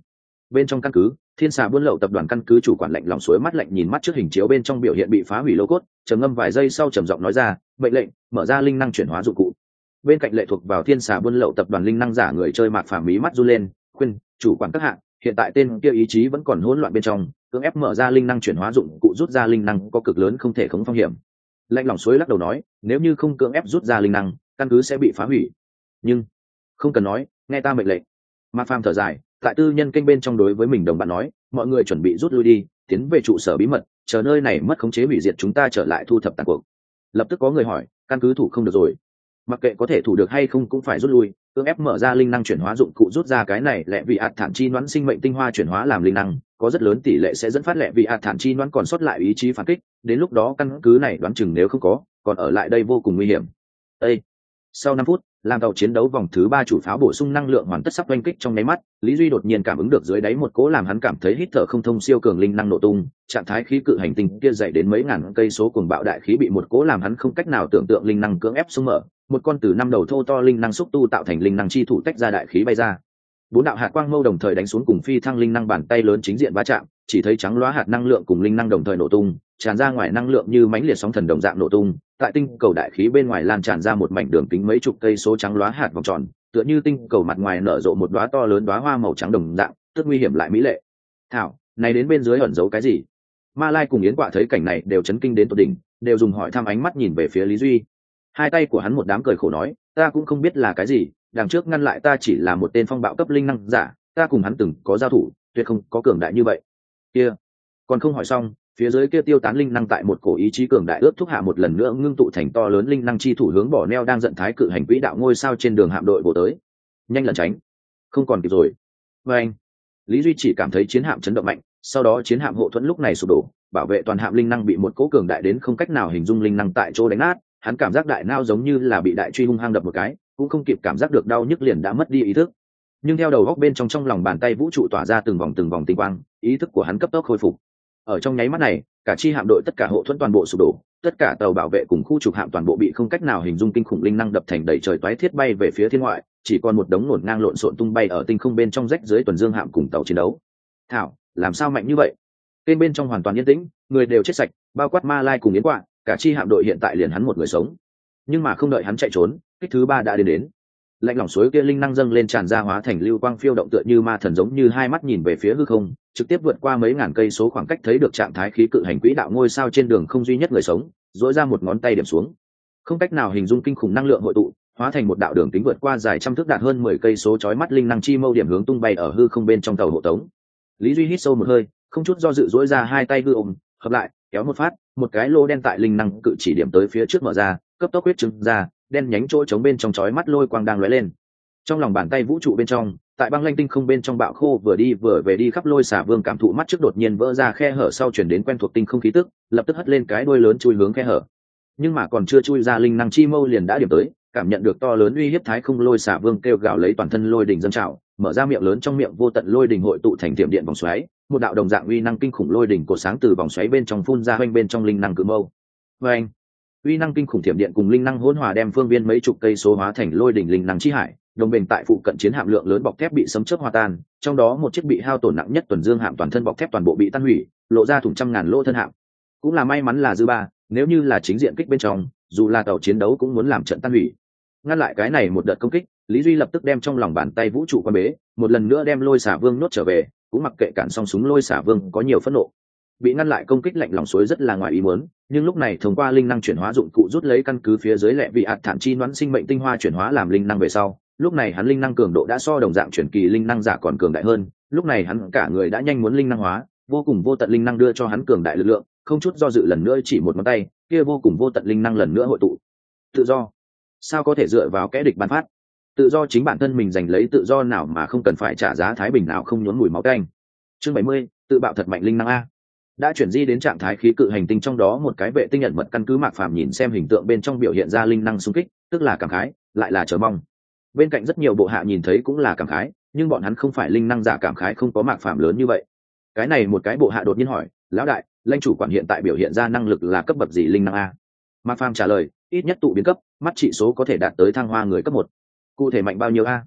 bên trong căn cứ, Thiên Xà buôn lậu tập đoàn căn cứ chủ quản lạnh lỏng suối mắt lạnh nhìn mắt trước hình chiếu bên trong biểu hiện bị phá hủy lô cốt, trầm ngâm vài giây sau trầm giọng nói ra, "Mệnh lệnh, mở ra linh năng chuyển hóa dụng cụ." Bên cạnh lệ thuộc vào Thiên Xà buôn lậu tập đoàn linh năng giả người chơi Mạc Phàm mí mắt run lên, khuyên, "Chủ quản các hạng, hiện tại tên kia ý chí vẫn còn hỗn loạn bên trong, cưỡng ép mở ra linh năng chuyển hóa dụng cụ rút ra linh năng có cực lớn không thể khống phong hiểm." Lạnh lỏng suối lắc đầu nói, "Nếu như không cưỡng ép rút ra linh năng, căn cứ sẽ bị phá hủy." Nhưng không cần nói, nghe ta mệnh lệnh. Mạc Phàm thở dài, tại tư nhân kênh bên trong đối với mình đồng bạn nói, mọi người chuẩn bị rút lui đi, tiến về trụ sở bí mật, chờ nơi này mất khống chế hủy diệt chúng ta trở lại thu thập tàn cuộc. Lập tức có người hỏi, căn cứ thủ không được rồi? Mặc kệ có thể thủ được hay không cũng phải rút lui, cưỡng ép mở ra linh năng chuyển hóa dụng cụ rút ra cái này lẹ vì hạt thản chi đoán sinh mệnh tinh hoa chuyển hóa làm linh năng, có rất lớn tỷ lệ sẽ dẫn phát lẹ vì hạt thản chi đoán còn sót lại ý chí phản kích, đến lúc đó căn cứ này đoán chừng nếu không có, còn ở lại đây vô cùng nguy hiểm. Ê! Sau năm phút, làm tàu chiến đấu vòng thứ ba chủ pháo bổ sung năng lượng hoàn tất sắp oanh kích trong nháy mắt, Lý Duy đột nhiên cảm ứng được dưới đáy một cỗ làm hắn cảm thấy hít thở không thông siêu cường linh năng nổ tung, trạng thái khí cự hành tinh kia dày đến mấy ngàn cây số cuồng bạo đại khí bị một cỗ làm hắn không cách nào tưởng tượng linh năng cưỡng ép xung mở, một con từ năm đầu thô to linh năng xúc tu tạo thành linh năng chi thủ tách ra đại khí bay ra. Bốn đạo hạt quang mâu đồng thời đánh xuống cùng phi thăng linh năng bàn tay lớn chính diện va chạm, chỉ thấy trắng loá hạt năng lượng cùng linh năng đồng thời nổ tung, tràn ra ngoài năng lượng như mãnh liệt sóng thần đồng dạng nổ tung, tại tinh cầu đại khí bên ngoài lan tràn ra một mảnh đường kính mấy chục cây số trắng loá hạt vòng tròn, tựa như tinh cầu mặt ngoài nở rộ một đóa to lớn đóa hoa màu trắng đồng dạng, tức nguy hiểm lại mỹ lệ. Thảo, này đến bên dưới ẩn giấu cái gì? Ma Lai cùng Yến Quạ thấy cảnh này đều chấn kinh đến tột đỉnh, đều dùng hỏi thăm ánh mắt nhìn về phía Lý Duy. Hai tay của hắn một đám cười khổ nói, ta cũng không biết là cái gì, đằng trước ngăn lại ta chỉ là một tên phong bạo cấp linh năng giả, ta cùng hắn từng có giao thủ, tuyệt không có cường đại như vậy. Kia, còn không hỏi xong, phía dưới kia tiêu tán linh năng tại một cổ ý chí cường đại ướp thúc hạ một lần nữa ngưng tụ thành to lớn linh năng chi thủ hướng bỏ neo đang giận thái cự hành quỹ đạo ngôi sao trên đường hạm đội bổ tới. Nhanh lẩn tránh, không còn kịp rồi. Và anh, Lý Duy chỉ cảm thấy chiến hạm chấn động mạnh, sau đó chiến hạm hộ thuẫn lúc này sụp đổ, bảo vệ toàn hạm linh năng bị một cỗ cường đại đến không cách nào hình dung linh năng tại chỗ đánh nát, hắn cảm giác đại nao giống như là bị đại truy hung hăng đập một cái, cũng không kịp cảm giác được đau nhức liền đã mất đi ý thức. Nhưng theo đầu góc bên trong trong lòng bàn tay vũ trụ tỏa ra từng vòng từng vòng tinh quang, ý thức của hắn cấp tốc khôi phục. Ở trong nháy mắt này, cả chi hạm đội tất cả hộ thuẫn toàn bộ sụp đổ, tất cả tàu bảo vệ cùng khu trục hạm toàn bộ bị không cách nào hình dung kinh khủng linh năng đập thành đầy trời toái thiết bay về phía thiên ngoại, chỉ còn một đống ngổn ngang lộn xộn tung bay ở tinh không bên trong rách dưới tuần dương hạm cùng tàu chiến đấu. Thảo, làm sao mạnh như vậy? Bên bên trong hoàn toàn yên tĩnh, người đều chết sạch, bao quát Ma Lai cùng Yến Quạ, cả chi hạm đội hiện tại liền hắn một người sống. Nhưng mà không đợi hắn chạy trốn, kích thứ ba đã đến đến. Lạnh lỏng suối kia linh năng dâng lên tràn ra hóa thành lưu quang phiêu động tựa như ma thần giống như hai mắt nhìn về phía hư không, trực tiếp vượt qua mấy ngàn cây số khoảng cách thấy được trạng thái khí cự hành quỹ đạo ngôi sao trên đường không duy nhất người sống, dỗi ra một ngón tay điểm xuống. Không cách nào hình dung kinh khủng năng lượng hội tụ, hóa thành một đạo đường kính vượt qua dài trăm thước đạt hơn mười cây số chói mắt linh năng chi mâu điểm hướng tung bay ở hư không bên trong tàu hộ tống. Lý Duy hít sâu một hơi, không chút do dự dỗi ra hai tay hư ôm, hợp lại, kéo một phát, một cái lô đen tại linh năng cự chỉ điểm tới phía trước mở ra, cấp tốc huyết trừng ra, đen nhánh chỗ trống bên trong chói mắt lôi quang đang lóe lên. Trong lòng bàn tay vũ trụ bên trong, tại băng lanh tinh không bên trong bạo khô vừa đi vừa về đi khắp lôi xả vương cảm thụ mắt trước đột nhiên vỡ ra khe hở sau chuyển đến quen thuộc tinh không khí tức, lập tức hất lên cái đuôi lớn chui hướng khe hở. Nhưng mà còn chưa chui ra linh năng chi mâu liền đã điểm tới, cảm nhận được to lớn uy hiếp thái không lôi xả vương kêu gào lấy toàn thân lôi đỉnh dâng trào, mở ra miệng lớn trong miệng vô tận lôi đỉnh hội tụ thành tiệm điện vòng xoáy, một đạo đồng dạng uy năng kinh khủng lôi đỉnh cột sáng từ vòng xoáy bên trong phun ra quanh bên trong linh năng cự mâu. Và anh, uy năng kinh khủng tiệm điện cùng linh năng hỗn hòa đem phương viên mấy chục cây số hóa thành lôi đỉnh linh năng chi hải, đồng bền tại phụ cận chiến hạm lượng lớn bọc thép bị sấm chớp hòa tan, trong đó một chiếc bị hao tổn nặng nhất tuần dương hạm toàn thân bọc thép toàn bộ bị tan hủy, lộ ra thủng trăm ngàn lỗ thân hạm. Cũng là may mắn là dư ba, nếu như là chính diện kích bên trong, dù là tàu chiến đấu cũng muốn làm trận tan hủy. Ngăn lại cái này một đợt công kích, Lý Duy lập tức đem trong lòng bàn tay vũ trụ quan bế, một lần nữa đem lôi xả vương nốt trở về, cũng mặc kệ cản xong súng lôi xả vương có nhiều phẫn nộ. Bị ngăn lại công kích lạnh lòng suối rất là ngoài ý muốn, nhưng lúc này thông qua linh năng chuyển hóa dụng cụ rút lấy căn cứ phía dưới lẹ vị hạt thản chi đoán sinh mệnh tinh hoa chuyển hóa làm linh năng về sau, lúc này hắn linh năng cường độ đã so đồng dạng chuyển kỳ linh năng giả còn cường đại hơn, lúc này hắn cả người đã nhanh muốn linh năng hóa, vô cùng vô tận linh năng đưa cho hắn cường đại lực lượng, không chút do dự lần nữa chỉ một ngón tay, kia vô cùng vô tận linh năng lần nữa hội tụ. Tự do, sao có thể dựa vào kẻ địch ban phát? Tự do chính bản thân mình giành lấy tự do nào mà không cần phải trả giá thái bình nào không nhốn mùi máu tanh. Chương bảy mươi, tự bạo thật mạnh linh năng a. Đã chuyển di đến trạng thái khí cự hành tinh trong đó một cái vệ tinh nhận mật căn cứ Mạc Phàm nhìn xem hình tượng bên trong biểu hiện ra linh năng xung kích, tức là cảm khái, lại là chờ mong. Bên cạnh rất nhiều bộ hạ nhìn thấy cũng là cảm khái, nhưng bọn hắn không phải linh năng giả cảm khái không có Mạc Phàm lớn như vậy. Cái này một cái bộ hạ đột nhiên hỏi, lão đại, lãnh chủ quản hiện tại biểu hiện ra năng lực là cấp bậc gì linh năng a? Mạc Phàm trả lời, ít nhất tụ biến cấp, mắt trị số có thể đạt tới thăng hoa người cấp một. Cụ thể mạnh bao nhiêu a?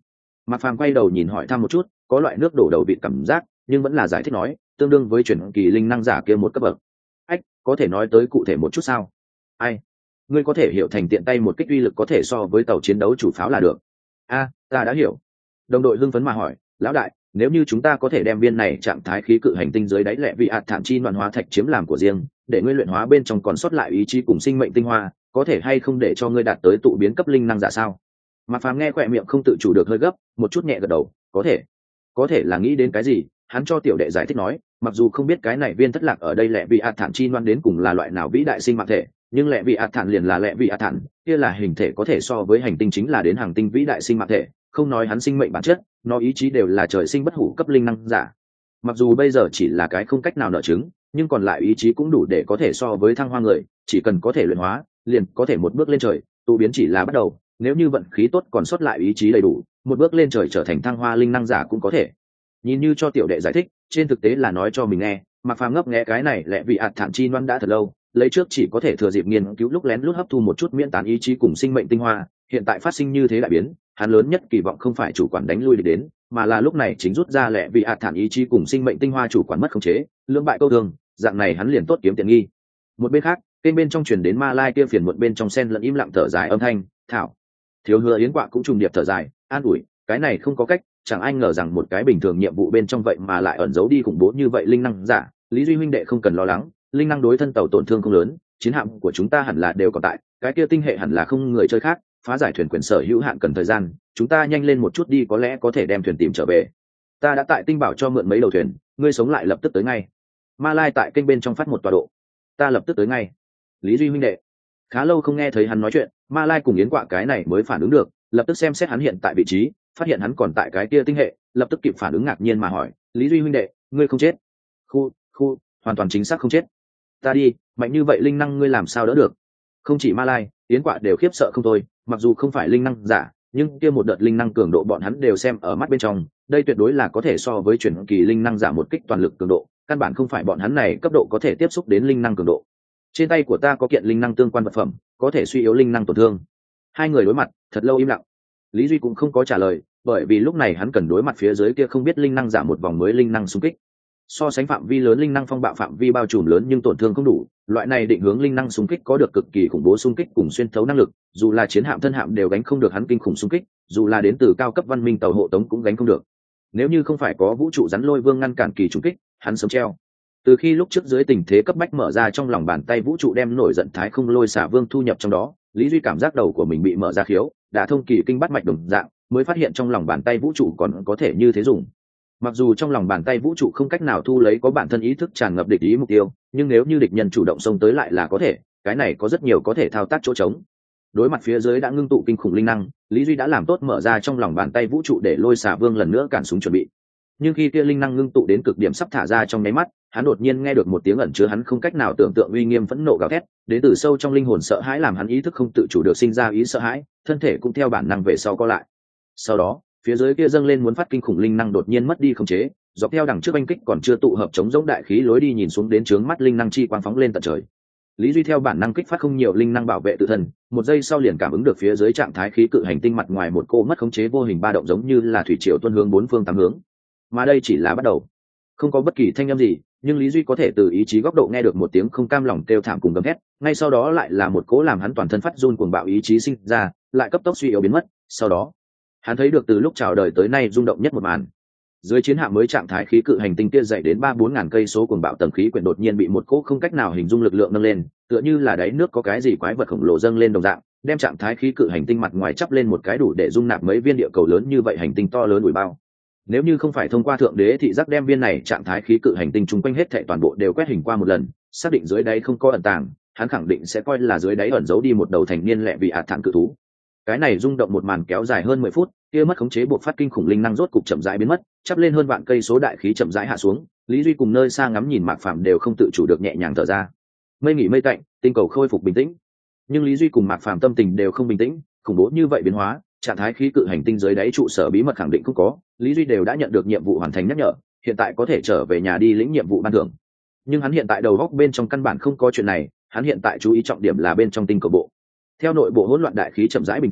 Mạc Phàm quay đầu nhìn hỏi thăm một chút, có loại nước đổ đầu vịt cảm giác, nhưng vẫn là giải thích nói, tương đương với chuyển kỳ linh năng giả kia một cấp bậc. Ách, có thể nói tới cụ thể một chút sao? Ai? Ngươi có thể hiểu thành tiện tay một kích uy lực có thể so với tàu chiến đấu chủ pháo là được. A, ta đã hiểu. Đồng đội hưng phấn mà hỏi, lão đại, nếu như chúng ta có thể đem viên này trạng thái khí cự hành tinh dưới đáy lẹ vị hạt thản chi loạn hóa thạch chiếm làm của riêng, để ngươi luyện hóa bên trong còn sót lại ý chí cùng sinh mệnh tinh hoa, có thể hay không để cho ngươi đạt tới tụ biến cấp linh năng giả sao? Mạc Phàm nghe khỏe miệng không tự chủ được hơi gấp, một chút nhẹ gật đầu, có thể. Có thể là nghĩ đến cái gì? Hắn cho tiểu đệ giải thích nói, mặc dù không biết cái này viên thất lạc ở đây lẹ vị hạt thản chi loan đến cùng là loại nào vĩ đại sinh mạng thể, nhưng lẹ vị hạt thản liền là lẹ vị hạt thản, kia là hình thể có thể so với hành tinh chính là đến hàng tinh vĩ đại sinh mạng thể, không nói hắn sinh mệnh bản chất, nó ý chí đều là trời sinh bất hủ cấp linh năng giả. Mặc dù bây giờ chỉ là cái không cách nào nở trứng, nhưng còn lại ý chí cũng đủ để có thể so với thăng hoa người, chỉ cần có thể luyện hóa, liền có thể một bước lên trời, tụ biến chỉ là bắt đầu, nếu như vận khí tốt còn sót lại ý chí đầy đủ, một bước lên trời trở thành thăng hoa linh năng giả cũng có thể. Nhìn như cho tiểu đệ giải thích, trên thực tế là nói cho mình nghe, Mạc Phàm ngấp nghe cái này lẹ vị hạt thản chi loan đã thật lâu, lấy trước chỉ có thể thừa dịp nghiên cứu lúc lén lút hấp thu một chút miễn tán ý chí cùng sinh mệnh tinh hoa, hiện tại phát sinh như thế đại biến, hắn lớn nhất kỳ vọng không phải chủ quản đánh lui để đến, mà là lúc này chính rút ra lẹ vị hạt thản ý chí cùng sinh mệnh tinh hoa chủ quản mất khống chế, lưỡng bại câu thương, dạng này hắn liền tốt kiếm tiện nghi. Một bên khác, kênh bên trong truyền đến Ma Lai kia phiền muộn bên trong sen lẫn im lặng thở dài âm thanh, thảo. Thiếu Hứa Yến Quạ cũng trùng điệp thở dài, an ủi, cái này không có cách, chẳng ai ngờ rằng một cái bình thường nhiệm vụ bên trong vậy mà lại ẩn giấu đi khủng bố như vậy linh năng giả, Lý Duy huynh đệ không cần lo lắng, linh năng đối thân tàu tổn thương không lớn, chiến hạm của chúng ta hẳn là đều còn tại, cái kia tinh hệ hẳn là không người chơi khác, phá giải thuyền quyền sở hữu hạn cần thời gian, chúng ta nhanh lên một chút đi có lẽ có thể đem thuyền tìm trở về. Ta đã tại tinh bảo cho mượn mấy đầu thuyền, ngươi sống lại lập tức tới ngay. Ma Lai tại kênh bên trong phát một tọa độ. Ta lập tức tới ngay. Lý Duy huynh đệ. Khá lâu không nghe thấy hắn nói chuyện, Ma Lai cùng Yến Quạ cái này mới phản ứng được, lập tức xem xét hắn hiện tại vị trí, phát hiện hắn còn tại cái kia tinh hệ, lập tức kịp phản ứng ngạc nhiên mà hỏi, Lý Duy huynh đệ, ngươi không chết? Khu, khu, hoàn toàn chính xác không chết. Ta đi, mạnh như vậy linh năng ngươi làm sao đỡ được? Không chỉ Ma Lai, Yến Quạ đều khiếp sợ không thôi, mặc dù không phải linh năng giả, nhưng kia một đợt linh năng cường độ bọn hắn đều xem ở mắt bên trong, đây tuyệt đối là có thể so với chuyển kỳ linh năng giả một kích toàn lực cường độ, căn bản không phải bọn hắn này cấp độ có thể tiếp xúc đến linh năng cường độ. Trên tay của ta có kiện linh năng tương quan vật phẩm, có thể suy yếu linh năng tổn thương. Hai người đối mặt, thật lâu im lặng. Lý Duy cũng không có trả lời, bởi vì lúc này hắn cần đối mặt phía dưới kia không biết linh năng giả một vòng mới linh năng xung kích. So sánh phạm vi lớn linh năng phong bạo phạm vi bao trùm lớn nhưng tổn thương không đủ, loại này định hướng linh năng xung kích có được cực kỳ khủng bố xung kích cùng xuyên thấu năng lực, dù là chiến hạm thân hạm đều gánh không được hắn kinh khủng xung kích, dù là đến từ cao cấp văn minh tàu hộ tống cũng gánh không được. Nếu như không phải có vũ trụ rắn lôi vương ngăn cản kỳ trùng kích, hắn sớm treo. Từ khi lúc trước dưới tình thế cấp bách mở ra trong lòng bàn tay vũ trụ đem nổi giận thái không lôi xả vương thu nhập trong đó, Lý Duy cảm giác đầu của mình bị mở ra khiếu, đã thông kỳ kinh bắt mạch đồng dạng, mới phát hiện trong lòng bàn tay vũ trụ còn có thể như thế dùng. Mặc dù trong lòng bàn tay vũ trụ không cách nào thu lấy có bản thân ý thức tràn ngập địch ý mục tiêu, nhưng nếu như địch nhân chủ động xông tới lại là có thể, cái này có rất nhiều có thể thao tác chỗ trống. Đối mặt phía dưới đã ngưng tụ kinh khủng linh năng, Lý Duy đã làm tốt mở ra trong lòng bàn tay vũ trụ để lôi xả vương lần nữa cản súng chuẩn bị. Nhưng khi kia linh năng ngưng tụ đến cực điểm sắp thả ra trong nháy mắt, hắn đột nhiên nghe được một tiếng ẩn chứa hắn không cách nào tưởng tượng uy nghiêm phẫn nộ gào thét, đến từ sâu trong linh hồn sợ hãi làm hắn ý thức không tự chủ được sinh ra ý sợ hãi, thân thể cũng theo bản năng về sau co lại. Sau đó, phía dưới kia dâng lên muốn phát kinh khủng linh năng đột nhiên mất đi khống chế, dọc theo đằng trước anh kích còn chưa tụ hợp chống giống đại khí lối đi nhìn xuống đến trướng mắt linh năng chi quang phóng lên tận trời. Lý Duy theo bản năng kích phát không nhiều linh năng bảo vệ tự thân, một giây sau liền cảm ứng được phía dưới trạng thái khí cự hành tinh mặt ngoài một cô mất khống chế vô hình ba động giống như là thủy triều tuôn hướng bốn phương tám hướng. Mà đây chỉ là bắt đầu, không có bất kỳ thanh âm gì, nhưng Lý Duy có thể từ ý chí góc độ nghe được một tiếng không cam lòng kêu thảm cùng gầm thét, ngay sau đó lại là một cỗ làm hắn toàn thân phát run cuồng bạo ý chí sinh ra, lại cấp tốc suy yếu biến mất. Sau đó, hắn thấy được từ lúc chào đời tới nay rung động nhất một màn. Dưới chiến hạm mới trạng thái khí cự hành tinh kia dậy đến ba bốn ngàn cây số cuồng bạo tầng khí quyển đột nhiên bị một cỗ không cách nào hình dung lực lượng nâng lên, tựa như là đáy nước có cái gì quái vật khổng lồ dâng lên đồng dạng, đem trạng thái khí cự hành tinh mặt ngoài chắp lên một cái đủ để dung nạp mấy viên địa cầu lớn như vậy hành tinh to lớn ủi bao. Nếu như không phải thông qua thượng đế thị giác đem viên này trạng thái khí cự hành tinh chung quanh hết thảy toàn bộ đều quét hình qua một lần, xác định dưới đáy không có ẩn tàng, hắn khẳng định sẽ coi là dưới đáy ẩn giấu đi một đầu thành niên lẹ vị ạt thản cự thú. Cái này rung động một màn kéo dài hơn mười phút, kia mất khống chế buộc phát kinh khủng linh năng rốt cục chậm rãi biến mất, chắp lên hơn vạn cây số đại khí chậm rãi hạ xuống, Lý Duy cùng nơi xa ngắm nhìn Mạc Phàm đều không tự chủ được nhẹ nhàng thở ra. Mây nghỉ mây tạnh, tinh cầu khôi phục bình tĩnh. Nhưng Lý Duy cùng Mạc Phàm tâm tình đều không bình tĩnh, khủng bố như vậy biến hóa, trạng thái khí cự hành tinh dưới đáy trụ sở bí mật khẳng định không có, Lý Duy đều đã nhận được nhiệm vụ hoàn thành nhắc nhở, hiện tại có thể trở về nhà đi lĩnh nhiệm vụ ban thưởng. Nhưng hắn hiện tại đầu góc bên trong căn bản không có chuyện này, hắn hiện tại chú ý trọng điểm là bên trong tinh cầu bộ. Theo nội bộ hỗn loạn đại khí chậm rãi bình tĩnh,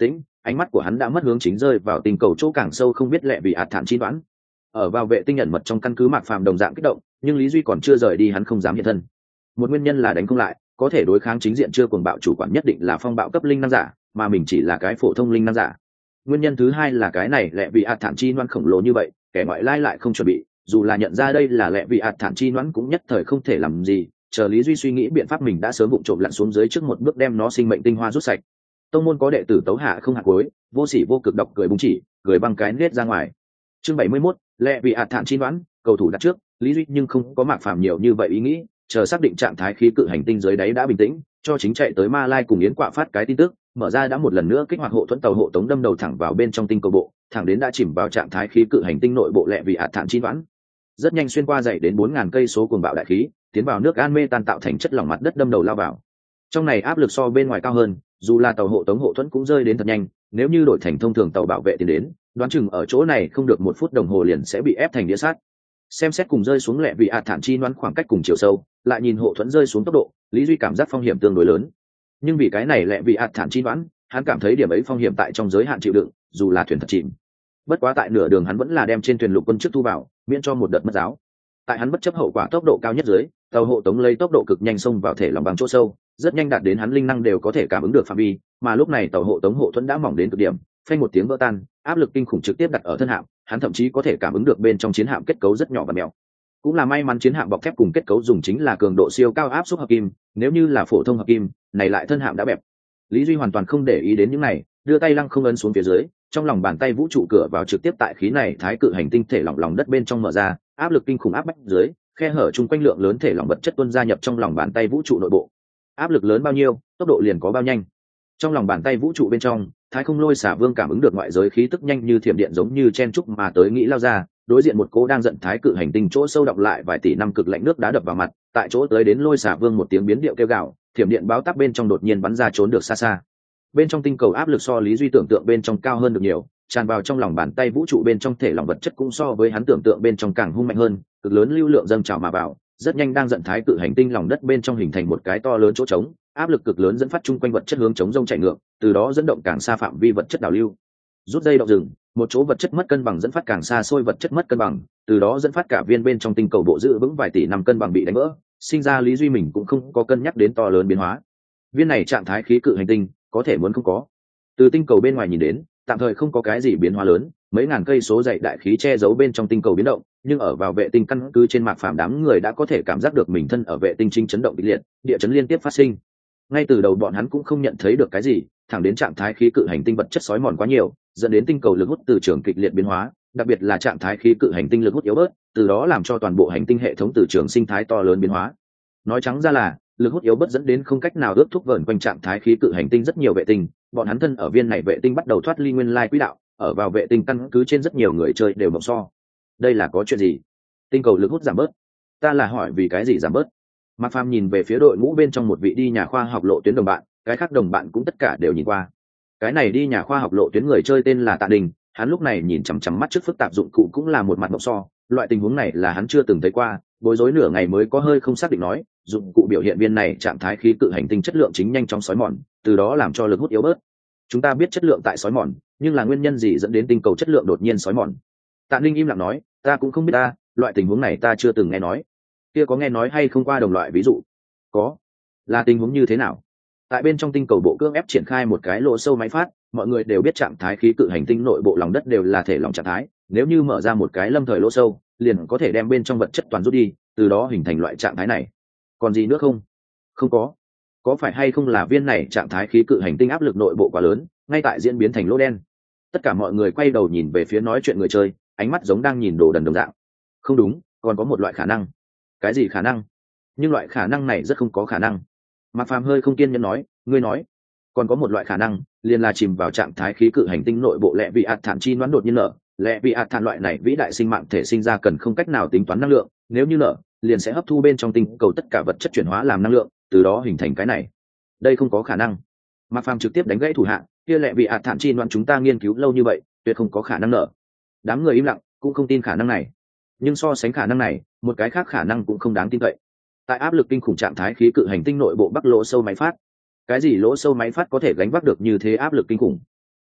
ánh mắt của hắn đã mất hướng chính rơi vào tinh cầu chỗ càng sâu không biết lẹ vì ạt thản chi đoán. Ở vào vệ tinh ẩn mật trong căn cứ Mạc Phàm đồng dạng kích động, nhưng Lý Duy còn chưa rời đi hắn không dám hiện thân. Một nguyên nhân là đánh không lại, có thể đối kháng chính diện chưa cuồng bạo chủ quản nhất định là phong bạo cấp linh năng giả, mà mình chỉ là cái phổ thông linh năng giả. Nguyên nhân thứ hai là cái này lẹ vì ạt thản chi đoán khổng lồ như vậy, kẻ ngoại lai lại không chuẩn bị, dù là nhận ra đây là lẹ vì ạt thản chi đoán cũng nhất thời không thể làm gì. Chờ Lý Duy suy nghĩ biện pháp mình đã sớm vụng trộm lặn xuống dưới trước một bước đem nó sinh mệnh tinh hoa rút sạch. Tông môn có đệ tử tấu hạ không hạ cuối, vô sỉ vô cực độc cười búng chỉ, cười băng cái nết ra ngoài. Chương bảy mươi mốt, lẹ vì ạt thản chi đoán, cầu thủ đặt trước, Lý Duy nhưng không có Mạc Phàm nhiều như vậy ý nghĩ, chờ xác định trạng thái khí cự hành tinh dưới đáy đã bình tĩnh, cho chính chạy tới Ma Lai cùng Yến Quạ phát cái tin tức, mở ra đã một lần nữa kích hoạt hộ thuẫn tàu hộ tống đâm đầu thẳng vào bên trong tinh cầu bộ, thẳng đến đã chìm vào trạng thái khí cự hành tinh nội bộ lẹ vì ạt thản chi đoán. Rất nhanh xuyên qua dậy đến bốn ngàn cây số cuồng bạo đại khí, tiến vào nước an mê tan tạo thành chất lỏng mặt đất đâm đầu lao vào. Trong này áp lực so bên ngoài cao hơn, dù là tàu hộ tống hộ thuẫn cũng rơi đến thật nhanh, nếu như đổi thành thông thường tàu bảo vệ tiến đến, đoán chừng ở chỗ này không được một phút đồng hồ liền sẽ bị ép thành đĩa sắt. Xem xét cùng rơi xuống lẹ vì ạt thản chi đoán khoảng cách cùng chiều sâu, lại nhìn hộ thuẫn rơi xuống tốc độ, Lý Duy cảm giác phong hiểm tương đối lớn. Nhưng vì cái này lẹ vì ạt thản chi đoán, hắn cảm thấy điểm ấy phong hiểm tại trong giới hạn chịu đựng, dù là thuyền thật chìm. Bất quá tại nửa đường hắn vẫn là đem trên thuyền lục quân trước thu vào, miễn cho một đợt mất giáo. Tại hắn bất chấp hậu quả tốc độ cao nhất dưới, tàu hộ tống lấy tốc độ cực nhanh xông vào thể lòng bằng chỗ sâu, rất nhanh đạt đến hắn linh năng đều có thể cảm ứng được phạm vi, mà lúc này tàu hộ tống hộ thuẫn đã mỏng đến cực điểm, phanh một tiếng vỡ tan, áp lực kinh khủng trực tiếp đặt ở thân hạm, hắn thậm chí có thể cảm ứng được bên trong chiến hạm kết cấu rất nhỏ và mèo. Cũng là may mắn chiến hạm bọc thép cùng kết cấu dùng chính là cường độ siêu cao áp suất hợp kim, nếu như là phổ thông hợp kim, này lại thân hạm đã bẹp. Lý Duy hoàn toàn không để ý đến những này, đưa tay lăng không ấn xuống phía dưới, trong lòng bàn tay vũ trụ cửa vào trực tiếp tại khí này thái cự hành tinh thể lỏng lòng đất bên trong mở ra, áp lực kinh khủng áp bách dưới, khe hở chung quanh lượng lớn thể lỏng vật chất tuôn ra nhập trong lòng bàn tay vũ trụ nội bộ. Áp lực lớn bao nhiêu, tốc độ liền có bao nhanh. Trong lòng bàn tay vũ trụ bên trong, Thái Không Lôi Xả Vương cảm ứng được ngoại giới khí tức nhanh như thiểm điện giống như chen trúc mà tới nghĩ lao ra, đối diện một cô đang giận thái cự hành tinh chỗ sâu đọng lại vài tỷ năm cực lạnh nước đá đập vào mặt, tại chỗ tới đến Lôi Xả Vương một tiếng biến điệu kêu gào, thiểm điện báo táp bên trong đột nhiên bắn ra trốn được xa xa. Bên trong tinh cầu áp lực so Lý Duy tưởng tượng bên trong cao hơn được nhiều, tràn vào trong lòng bàn tay vũ trụ bên trong thể lỏng vật chất cũng so với hắn tưởng tượng bên trong càng hung mạnh hơn, cực lớn lưu lượng dâng trào mà vào, rất nhanh đang giận thái cự hành tinh lòng đất bên trong hình thành một cái to lớn chỗ trống, áp lực cực lớn dẫn phát chung quanh vật chất hướng chống rông chạy ngược, từ đó dẫn động càng xa phạm vi vật chất đảo lưu. Rút dây động rừng, một chỗ vật chất mất cân bằng dẫn phát càng xa xôi vật chất mất cân bằng, từ đó dẫn phát cả viên bên trong tinh cầu bộ giữ vững vài tỷ năm cân bằng bị đánh vỡ, sinh ra Lý Duy mình cũng không có cân nhắc đến to lớn biến hóa. Viên này trạng thái khí cự hành tinh, có thể muốn không có. Từ tinh cầu bên ngoài nhìn đến, tạm thời không có cái gì biến hóa lớn, mấy ngàn cây số dày đại khí che giấu bên trong tinh cầu biến động, nhưng ở vào vệ tinh căn cứ trên Mạc Phàm đám người đã có thể cảm giác được mình thân ở vệ tinh chính chấn động kịch liệt, địa chấn liên tiếp phát sinh. Ngay từ đầu bọn hắn cũng không nhận thấy được cái gì, thẳng đến trạng thái khí cự hành tinh vật chất sói mòn quá nhiều, dẫn đến tinh cầu lực hút từ trường kịch liệt biến hóa, đặc biệt là trạng thái khí cự hành tinh lực hút yếu bớt, từ đó làm cho toàn bộ hành tinh hệ thống từ trường sinh thái to lớn biến hóa. Nói trắng ra là, lực hút yếu bớt dẫn đến không cách nào ước thúc vờn quanh trạng thái khí cự hành tinh rất nhiều vệ tinh, bọn hắn thân ở viên này vệ tinh bắt đầu thoát ly nguyên lai quỹ đạo, ở vào vệ tinh căn cứ trên rất nhiều người chơi đều mộng so. Đây là có chuyện gì? Tinh cầu lực hút giảm bớt? Ta là hỏi vì cái gì giảm bớt? Mạc Phàm nhìn về phía đội ngũ bên trong một vị đi nhà khoa học lộ tuyến đồng bạn, cái khác đồng bạn cũng tất cả đều nhìn qua. Cái này đi nhà khoa học lộ tuyến người chơi tên là Tạ Đình, hắn lúc này nhìn chằm chằm mắt trước phức tạp dụng cụ cũng là một mặt mộng so, loại tình huống này là hắn chưa từng thấy qua, bối rối nửa ngày mới có hơi không xác định nói, dụng cụ biểu hiện viên này trạng thái khí cự hành tinh chất lượng chính nhanh chóng sói mòn, từ đó làm cho lực hút yếu bớt. Chúng ta biết chất lượng tại sói mòn, nhưng là nguyên nhân gì dẫn đến tinh cầu chất lượng đột nhiên sói mòn? Tạ Ninh im lặng nói, ta cũng không biết ta, loại tình huống này ta chưa từng nghe nói. Kia có nghe nói hay không qua đồng loại ví dụ? Có. Là tình huống như thế nào? Tại bên trong tinh cầu bộ cưỡng ép triển khai một cái lỗ sâu máy phát, mọi người đều biết trạng thái khí cự hành tinh nội bộ lòng đất đều là thể lỏng trạng thái, nếu như mở ra một cái lâm thời lỗ sâu, liền có thể đem bên trong vật chất toàn rút đi, từ đó hình thành loại trạng thái này. Còn gì nữa không? Không có. Có phải hay không là viên này trạng thái khí cự hành tinh áp lực nội bộ quá lớn, ngay tại diễn biến thành lỗ đen? Tất cả mọi người quay đầu nhìn về phía nói chuyện người chơi, ánh mắt giống đang nhìn đồ đần đồng dạng. Không đúng, còn có một loại khả năng. Cái gì khả năng? Nhưng loại khả năng này rất không có khả năng. Mạc Phàm hơi không kiên nhẫn nói, ngươi nói, còn có một loại khả năng, liền là chìm vào trạng thái khí cự hành tinh nội bộ lẹ vị ạt thản chi đoán đột nhiên nở, lẹ vị ạt thản loại này vĩ đại sinh mạng thể sinh ra cần không cách nào tính toán năng lượng, nếu như nở, liền sẽ hấp thu bên trong tinh cầu tất cả vật chất chuyển hóa làm năng lượng, từ đó hình thành cái này. Đây không có khả năng. Mạc Phàm trực tiếp đánh gãy thủ hạ, kia lẹ vị ạt thản chi đoán chúng ta nghiên cứu lâu như vậy, tuyệt không có khả năng nở. Đám người im lặng, cũng không tin khả năng này. Nhưng so sánh khả năng này, một cái khác khả năng cũng không đáng tin cậy. Tại áp lực kinh khủng trạng thái khí cự hành tinh nội bộ bắc lỗ sâu máy phát, cái gì lỗ sâu máy phát có thể gánh vác được như thế áp lực kinh khủng?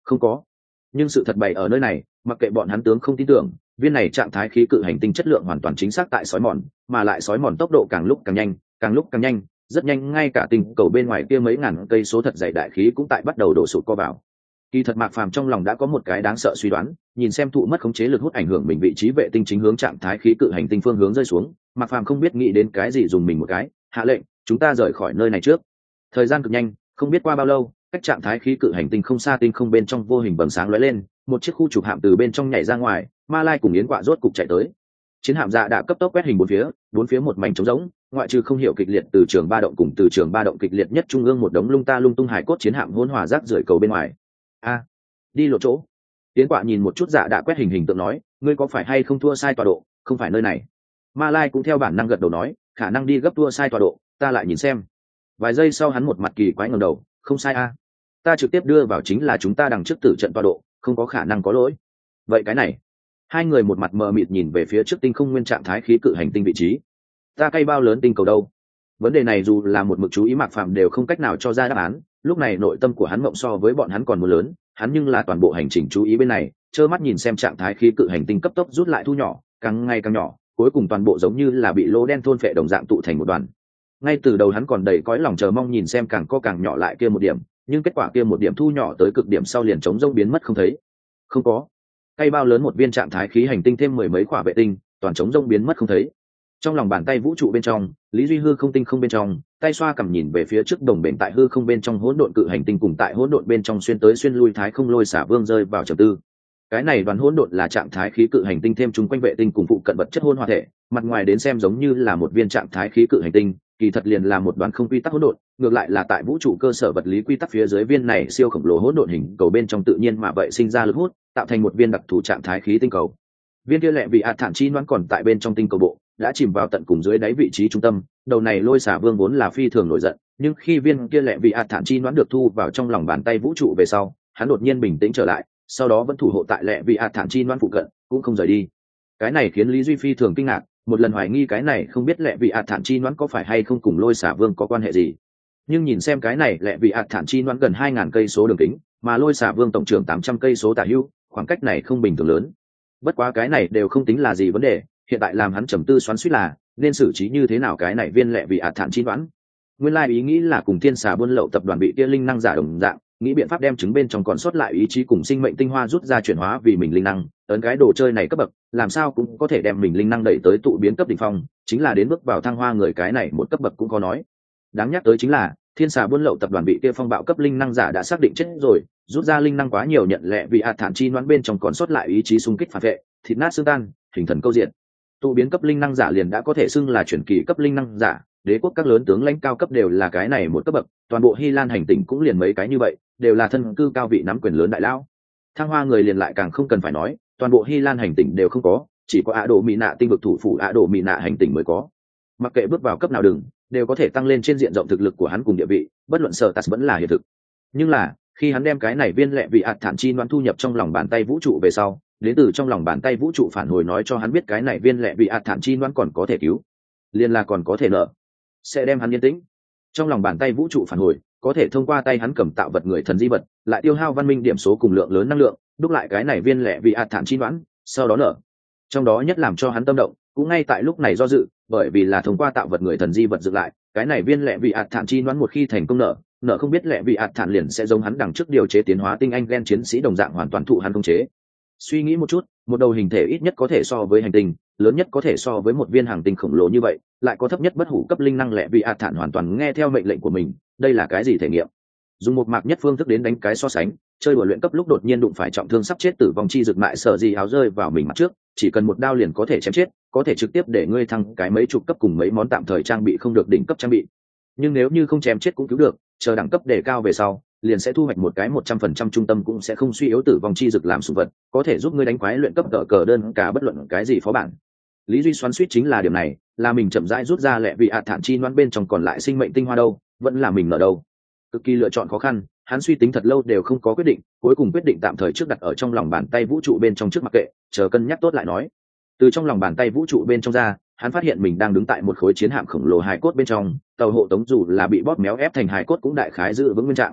không có. Nhưng sự thật bày ở nơi này, mặc kệ bọn hắn tướng không tin tưởng, viên này trạng thái khí cự hành tinh chất lượng hoàn toàn chính xác tại sói mòn, mà lại sói mòn tốc độ càng lúc càng nhanh, càng lúc càng nhanh, rất nhanh ngay cả tinh cầu bên ngoài kia mấy ngàn cây số thật dày đại khí cũng tại bắt đầu đổ sụt co vào. Kỳ thật Mạc Phàm trong lòng đã có một cái đáng sợ suy đoán, nhìn xem thụ mất khống chế lực hút ảnh hưởng mình vị trí vệ tinh chính hướng trạng thái khí cự hành tinh phương hướng rơi xuống, Mạc Phàm không biết nghĩ đến cái gì dùng mình một cái, hạ lệnh, chúng ta rời khỏi nơi này trước. Thời gian cực nhanh, không biết qua bao lâu, cách trạng thái khí cự hành tinh không xa tinh không bên trong vô hình vầng sáng lóe lên, một chiếc khu trục hạm từ bên trong nhảy ra ngoài, Ma Lai cùng Yến Quạ rốt cục chạy tới. Chiến hạm dạ đã cấp tốc quét hình bốn phía, bốn phía một mảnh trống rỗng, ngoại trừ không hiểu kịch liệt từ trường ba động cùng từ trường ba động kịch liệt nhất trung ương một đống lung ta lung tung hải cốt chiến hạm hỗn hòa rác rưởi cầu bên ngoài. A, đi lộ chỗ. Yến Quạ nhìn một chút dạ đã quét hình hình tượng nói, ngươi có phải hay không thua sai tọa độ, không phải nơi này. Ma Lai cũng theo bản năng gật đầu nói, khả năng đi gấp thua sai tọa độ, ta lại nhìn xem. Vài giây sau hắn một mặt kỳ quái ngẩng đầu, không sai a, ta trực tiếp đưa vào chính là chúng ta đằng trước tử trận tọa độ, không có khả năng có lỗi. Vậy cái này? Hai người một mặt mờ mịt nhìn về phía trước tinh không nguyên trạng thái khí cự hành tinh vị trí. Ta cây bao lớn tinh cầu đâu? Vấn đề này dù là một mực chú ý Mạc Phàm đều không cách nào cho ra đáp án. Lúc này nội tâm của hắn mộng so với bọn hắn còn muốn lớn, hắn nhưng là toàn bộ hành trình chú ý bên này, trơ mắt nhìn xem trạng thái khí cự hành tinh cấp tốc rút lại thu nhỏ, càng ngày càng nhỏ, cuối cùng toàn bộ giống như là bị lỗ đen thôn phệ đồng dạng tụ thành một đoàn. Ngay từ đầu hắn còn đầy cõi lòng chờ mong nhìn xem càng co càng nhỏ lại kia một điểm, nhưng kết quả kia một điểm thu nhỏ tới cực điểm sau liền trống rỗng biến mất không thấy. Không có. Cây bao lớn một viên trạng thái khí hành tinh thêm mười mấy quả vệ tinh, toàn trống rỗng biến mất không thấy. Trong lòng bàn tay vũ trụ bên trong, Lý Duy hư không tinh không bên trong, tay xoa cầm nhìn về phía trước đồng bền tại hư không bên trong hỗn độn cự hành tinh cùng tại hỗn độn bên trong xuyên tới xuyên lui thái không lôi xả vương rơi vào trầm tư. Cái này đoàn hỗn độn là trạng thái khí cự hành tinh thêm chung quanh vệ tinh cùng phụ cận vật chất hỗn hòa thể, mặt ngoài đến xem giống như là một viên trạng thái khí cự hành tinh, kỳ thật liền là một đoàn không quy tắc hỗn độn, ngược lại là tại vũ trụ cơ sở vật lý quy tắc phía dưới viên này siêu khổng lồ hỗn độn hình cầu bên trong tự nhiên mà vậy sinh ra lực hút, tạo thành một viên đặc thù trạng thái khí tinh cầu. Viên kia lẹ vị ạt thản chi noãn còn tại bên trong tinh cầu bộ, đã chìm vào tận cùng dưới đáy vị trí trung tâm. Đầu này lôi xả vương vốn là phi thường nổi giận, nhưng khi viên kia lẹ vị ạt thản chi noãn được thu vào trong lòng bàn tay vũ trụ về sau, hắn đột nhiên bình tĩnh trở lại, sau đó vẫn thủ hộ tại lẹ vị ạt thản chi noãn phụ cận, cũng không rời đi. Cái này khiến Lý Duy phi thường kinh ngạc, một lần hoài nghi cái này không biết lẹ vị ạt thản chi noãn có phải hay không cùng lôi xả vương có quan hệ gì. Nhưng nhìn xem cái này lẹ vị ạt thản chi noãn gần hai ngàn cây số đường kính, mà lôi xả vương tổng trưởng tám trăm cây số tả hữu, khoảng cách này không bình thường lớn. Bất quá cái này đều không tính là gì vấn đề, hiện tại làm hắn trầm tư xoắn xuýt là nên xử trí như thế nào cái này viên lẹ vị ạt thản chi noãn. Nguyên lai ý nghĩ là cùng thiên xà buôn lậu tập đoàn bị kia linh năng giả đồng dạng, nghĩ biện pháp đem trứng bên trong còn sót lại ý chí cùng sinh mệnh tinh hoa rút ra chuyển hóa vì mình linh năng, ấn cái đồ chơi này cấp bậc, làm sao cũng có thể đem mình linh năng đẩy tới tụ biến cấp đỉnh phong, chính là đến bước vào thăng hoa người cái này một cấp bậc cũng có nói. Đáng nhắc tới chính là thiên xà buôn lậu tập đoàn bị kia phong bạo cấp linh năng giả đã xác định chết rồi, rút ra linh năng quá nhiều nhận lẹ vì ạt thản chi noãn bên trong còn sót lại ý chí xung kích phản vệ, thịt nát xương tan, hình thần câu diện. Tụ biến cấp linh năng giả liền đã có thể xưng là chuyển kỳ cấp linh năng giả, đế quốc các lớn tướng lãnh cao cấp đều là cái này một cấp bậc, toàn bộ Hy Lan hành tinh cũng liền mấy cái như vậy, đều là thân cư cao vị nắm quyền lớn đại lão. Thăng hoa người liền lại càng không cần phải nói, toàn bộ Hy Lan hành tinh đều không có, chỉ có Ả Độ Mỹ Nạ tinh vực thủ phủ Ả Độ Mỹ Nạ hành tinh mới có. Mặc kệ bước vào cấp nào đừng, đều có thể tăng lên trên diện rộng thực lực của hắn cùng địa vị, bất luận sở tas vẫn là hiện thực. Nhưng là, khi hắn đem cái này viên lẹ vị ạt thản chi noãn thu nhập trong lòng bàn tay vũ trụ về sau, đến từ trong lòng bàn tay vũ trụ phản hồi nói cho hắn biết cái này viên lẹ vị ạt thản chi noãn còn có thể cứu, liền là còn có thể nợ, sẽ đem hắn yên tĩnh. Trong lòng bàn tay vũ trụ phản hồi có thể thông qua tay hắn cầm tạo vật người thần di vật, lại tiêu hao văn minh điểm số cùng lượng lớn năng lượng, đúc lại cái này viên lẹ vị ạt thản chi noãn, sau đó nợ. Trong đó nhất làm cho hắn tâm động, cũng ngay tại lúc này do dự, bởi vì là thông qua tạo vật người thần di vật dựng lại, cái này viên lẹ vị ạt thản chi noãn một khi thành công nợ, nợ không biết lẹ vị ạt thản liền sẽ giống hắn đằng trước điều chế tiến hóa tinh anh gen chiến sĩ đồng dạng hoàn toàn thụ hắn khống chế. Suy nghĩ một chút, một đầu hình thể ít nhất có thể so với hành tinh, lớn nhất có thể so với một viên hành tinh khổng lồ như vậy, lại có thấp nhất bất hủ cấp linh năng lẹ vị ạt thản hoàn toàn nghe theo mệnh lệnh của mình, đây là cái gì thể nghiệm? Dùng một mạc nhất phương thức đến đánh cái so sánh, chơi đùa luyện cấp lúc đột nhiên đụng phải trọng thương sắp chết tử vong chi rực mại sợ gì áo rơi vào mình mặt trước, chỉ cần một đao liền có thể chém chết, có thể trực tiếp để ngươi thăng cái mấy chục cấp cùng mấy món tạm thời trang bị không được đỉnh cấp trang bị. Nhưng nếu như không chém chết cũng cứu được, chờ đẳng cấp để cao về sau, liền sẽ thu hoạch một cái một trăm phần trăm trung tâm cũng sẽ không suy yếu tử vong chi dực làm sủng vật, có thể giúp ngươi đánh quái luyện cấp cờ cờ đơn cả bất luận cái gì phó bản. Lý Duy xoắn suýt chính là điểm này, là mình chậm rãi rút ra lẹ vị ạt thản chi noãn bên trong còn lại sinh mệnh tinh hoa đâu, vẫn là mình ở đâu. Cực kỳ lựa chọn khó khăn, hắn suy tính thật lâu đều không có quyết định, cuối cùng quyết định tạm thời trước đặt ở trong lòng bàn tay vũ trụ bên trong trước mặc kệ, chờ cân nhắc tốt lại nói. Từ trong lòng bàn tay vũ trụ bên trong ra, hắn phát hiện mình đang đứng tại một khối chiến hạm khổng lồ hài cốt bên trong, tàu hộ tống dù là bị bóp méo ép thành hài cốt cũng đại khái giữ vững nguyên trạng.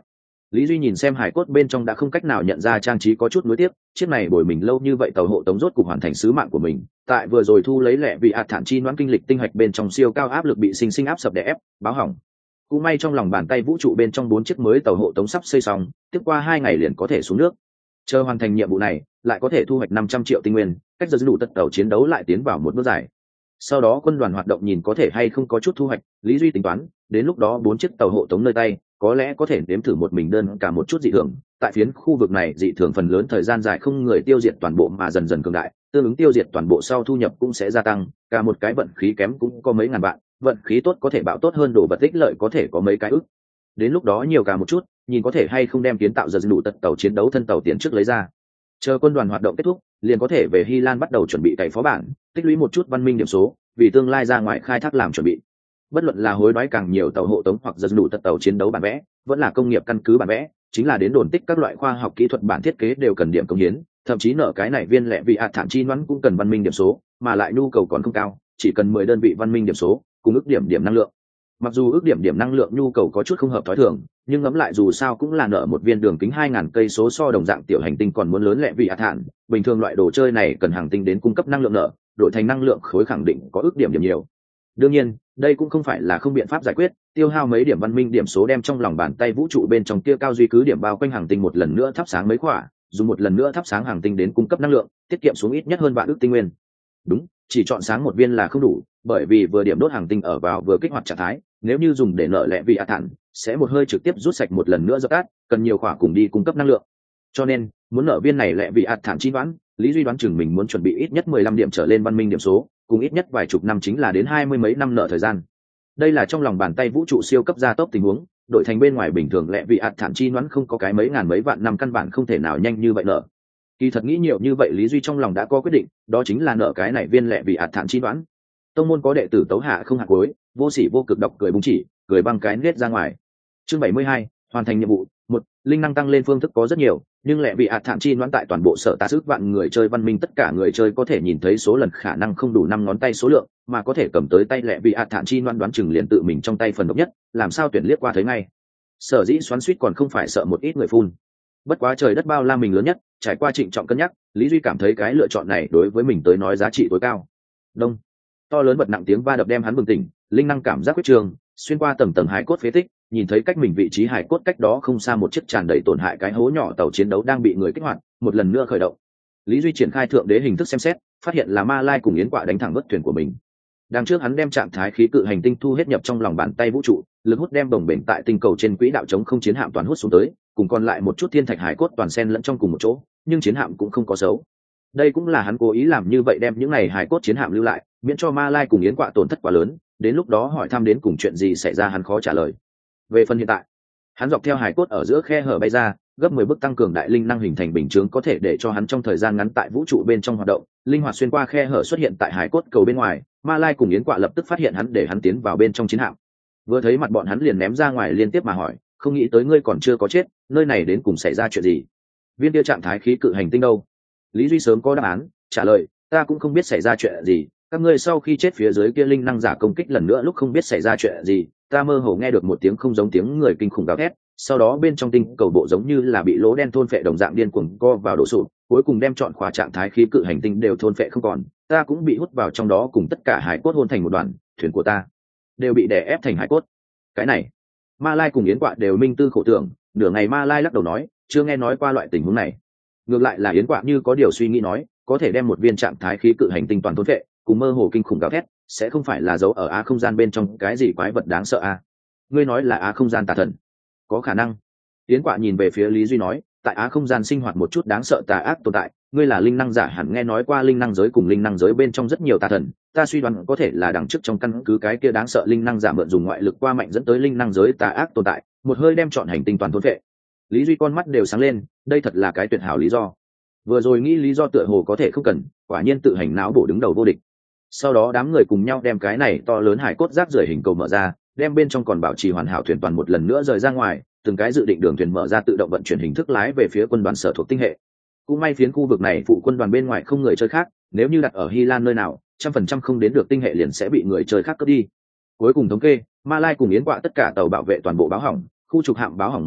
Lý Duy nhìn xem hải cốt bên trong đã không cách nào nhận ra trang trí có chút nuối tiếc, chiếc này bồi mình lâu như vậy tàu hộ tống rốt cục hoàn thành sứ mạng của mình. Tại vừa rồi thu lấy lẹ vì ạt thản chi noãn kinh lịch tinh hạch bên trong siêu cao áp lực bị sinh sinh áp sập đè ép, báo hỏng. Cũng may trong lòng bàn tay vũ trụ bên trong bốn chiếc mới tàu hộ tống sắp xây xong, tiếp qua hai ngày liền có thể xuống nước. Chờ hoàn thành nhiệm vụ này, lại có thể thu hoạch năm trăm triệu tinh nguyên, cách giờ đủ tất tàu chiến đấu lại tiến vào một bước dài. Sau đó quân đoàn hoạt động nhìn có thể hay không có chút thu hoạch, Lý Duy tính toán, đến lúc đó bốn chiếc tàu hộ tống nơi tay, có lẽ có thể nếm thử một mình đơn cả một chút dị thường. Tại phiến khu vực này dị thường phần lớn thời gian dài không người tiêu diệt toàn bộ mà dần dần cường đại, tương ứng tiêu diệt toàn bộ sau thu nhập cũng sẽ gia tăng, cả một cái vận khí kém cũng có mấy ngàn vạn, vận khí tốt có thể bạo tốt hơn đồ vật tích lợi có thể có mấy cái ức. Đến lúc đó nhiều cả một chút, nhìn có thể hay không đem kiến tạo giờ đủ tật tàu chiến đấu thân tàu tiền trước lấy ra. Chờ quân đoàn hoạt động kết thúc, liền có thể về Hy Lan bắt đầu chuẩn bị cày phó bản, tích lũy một chút văn minh điểm số, vì tương lai ra ngoài khai thác làm chuẩn bị. Bất luận là hối đoái càng nhiều tàu hộ tống hoặc giờ đủ tật tàu chiến đấu bản vẽ, vẫn là công nghiệp căn cứ bản vẽ, chính là đến đồn tích các loại khoa học kỹ thuật bản thiết kế đều cần điểm công hiến, thậm chí nợ cái này viên lẻ vị ạt thản chi noãn cũng cần văn minh điểm số, mà lại nhu cầu còn không cao, chỉ cần mười đơn vị văn minh điểm số, cùng ước điểm điểm năng lượng. Mặc dù ước điểm điểm năng lượng nhu cầu có chút không hợp thói thường, nhưng ngẫm lại dù sao cũng là nợ một viên đường kính hai ngàn cây số so đồng dạng tiểu hành tinh còn muốn lớn lẹ vị ạt thản, bình thường loại đồ chơi này cần hàng tinh đến cung cấp năng lượng nợ, đổi thành năng lượng khối khẳng định có ước điểm điểm nhiều. Đương nhiên, đây cũng không phải là không biện pháp giải quyết, tiêu hao mấy điểm văn minh điểm số đem trong lòng bàn tay vũ trụ bên trong kia cao duy cứ điểm bao quanh hàng tinh một lần nữa thắp sáng mấy khỏa, dùng một lần nữa thắp sáng hàng tinh đến cung cấp năng lượng, tiết kiệm xuống ít nhất hơn vạn ước tinh nguyên. Đúng, chỉ chọn sáng một viên là không đủ, bởi vì vừa điểm đốt hàng tinh ở vào vừa kích hoạt trạng thái, nếu như dùng để nợ lẹ vị ạt thản, sẽ một hơi trực tiếp rút sạch một lần nữa dập tắt, cần nhiều khỏa cùng đi cung cấp năng lượng. Cho nên, muốn nợ viên này lẹ vị ạt thản chi đoán, Lý Duy đoán chừng mình muốn chuẩn bị ít nhất mười lăm điểm trở lên văn minh điểm số, cùng ít nhất vài chục năm chính là đến hai mươi mấy năm nợ thời gian. Đây là trong lòng bàn tay vũ trụ siêu cấp gia tốc tình huống, đội thành bên ngoài bình thường lẹ vị ạt thản chi đoán không có cái mấy ngàn mấy vạn năm căn bản không thể nào nhanh như vậy nợ. Kỳ thật nghĩ nhiều như vậy Lý Duy trong lòng đã có quyết định, đó chính là nợ cái này viên lẹ vị ạt thản chi đoán. Tông môn có đệ tử tấu hạ không hạt cuối, vô sỉ vô cực độc cười búng chỉ, cười băng cái nết ra ngoài. Chương bảy mươi hai, hoàn thành nhiệm vụ. Một, linh năng tăng lên phương thức có rất nhiều, nhưng lẹ vị ạt thản chi đoán tại toàn bộ sở tá sức vạn người chơi văn minh tất cả người chơi có thể nhìn thấy số lần khả năng không đủ năm ngón tay số lượng, mà có thể cầm tới tay lẹ vị ạt thản chi đoán đoán chừng liền tự mình trong tay phần độc nhất, làm sao tuyển liếc qua thấy ngay. Sở dĩ xoắn xuýt còn không phải sợ một ít người phun. Bất quá trời đất bao la mình lớn nhất, trải qua trịnh trọng cân nhắc, Lý Duy cảm thấy cái lựa chọn này đối với mình tới nói giá trị tối cao. Đông, to lớn bật nặng tiếng va đập đem hắn bừng tỉnh, linh năng cảm giác quyết trường, xuyên qua tầng tầng hải cốt phế tích, nhìn thấy cách mình vị trí hải cốt cách đó không xa một chiếc tràn đầy tổn hại cái hố nhỏ tàu chiến đấu đang bị người kích hoạt, một lần nữa khởi động. Lý Duy triển khai thượng đế hình thức xem xét, phát hiện là Ma Lai cùng Yến Quạ đánh thẳng vớt thuyền của mình. Đằng trước hắn đem trạng thái khí cự hành tinh thu hết nhập trong lòng bàn tay vũ trụ, lực hút đem đồng bền tại tinh cầu trên quỹ đạo chống không chiến hạm toàn hút xuống tới, cùng còn lại một chút thiên thạch hải cốt toàn xen lẫn trong cùng một chỗ, nhưng chiến hạm cũng không có xấu. Đây cũng là hắn cố ý làm như vậy đem những này hải cốt chiến hạm lưu lại, miễn cho Ma Lai cùng Yến Quạ tổn thất quá lớn, đến lúc đó hỏi thăm đến cùng chuyện gì xảy ra hắn khó trả lời. Về phần hiện tại, hắn dọc theo hải cốt ở giữa khe hở bay ra, gấp mười bước tăng cường đại linh năng hình thành bình chướng có thể để cho hắn trong thời gian ngắn tại vũ trụ bên trong hoạt động, linh hoạt xuyên qua khe hở xuất hiện tại hải cốt cầu bên ngoài. Ma Lai cùng Yến Quạ lập tức phát hiện hắn để hắn tiến vào bên trong chiến hạm. Vừa thấy mặt bọn hắn liền ném ra ngoài liên tiếp mà hỏi, không nghĩ tới ngươi còn chưa có chết, nơi này đến cùng xảy ra chuyện gì? Viên kia trạng thái khí cự hành tinh đâu? Lý Duy sớm có đáp án, trả lời, ta cũng không biết xảy ra chuyện gì, các ngươi sau khi chết phía dưới kia linh năng giả công kích lần nữa lúc không biết xảy ra chuyện gì, ta mơ hồ nghe được một tiếng không giống tiếng người kinh khủng gào thét, sau đó bên trong tinh cầu bộ giống như là bị lỗ đen thôn phệ đồng dạng điên cuồng co vào đổ sụp, cuối cùng đem chọn khóa trạng thái khí cự hành tinh đều thôn phệ không còn, ta cũng bị hút vào trong đó cùng tất cả hải cốt hôn thành một đoàn, thuyền của ta đều bị đè ép thành hải cốt. Cái này, Ma Lai cùng Yến Quạ đều minh tư khổ tưởng, nửa ngày Ma Lai lắc đầu nói, chưa nghe nói qua loại tình huống này. Ngược lại là Yến Quạ như có điều suy nghĩ nói, có thể đem một viên trạng thái khí cự hành tinh toàn thôn phệ, cùng mơ hồ kinh khủng gào thét, sẽ không phải là dấu ở á không gian bên trong cái gì quái vật đáng sợ à? Ngươi nói là á không gian tà thần? Có khả năng. Yến Quạ nhìn về phía Lý Duy nói, tại á không gian sinh hoạt một chút đáng sợ tà ác tồn tại, ngươi là linh năng giả hẳn nghe nói qua linh năng giới cùng linh năng giới bên trong rất nhiều tà thần, ta suy đoán có thể là đằng trước trong căn cứ cái kia đáng sợ linh năng giả mượn dùng ngoại lực qua mạnh dẫn tới linh năng giới tà ác tồn tại, một hơi đem chọn hành tinh toàn thôn vệ. Lý Duy con mắt đều sáng lên, đây thật là cái tuyệt hảo lý do. Vừa rồi nghĩ lý do tựa hồ có thể không cần, quả nhiên tự hành não bổ đứng đầu vô địch. Sau đó đám người cùng nhau đem cái này to lớn hải cốt rác rưởi hình cầu mở ra, đem bên trong còn bảo trì hoàn hảo thuyền toàn một lần nữa rời ra ngoài, từng cái dự định đường thuyền mở ra tự động vận chuyển hình thức lái về phía quân đoàn sở thuộc tinh hệ. Cũng may phiến khu vực này phụ quân đoàn bên ngoài không người chơi khác, nếu như đặt ở Hy Lan nơi nào, trăm phần trăm không đến được tinh hệ liền sẽ bị người chơi khác cướp đi. Cuối cùng thống kê, Ma Lai cùng Yến Quạ tất cả tàu bảo vệ toàn bộ báo hỏng, khu trục hạm báo hỏng một nửa,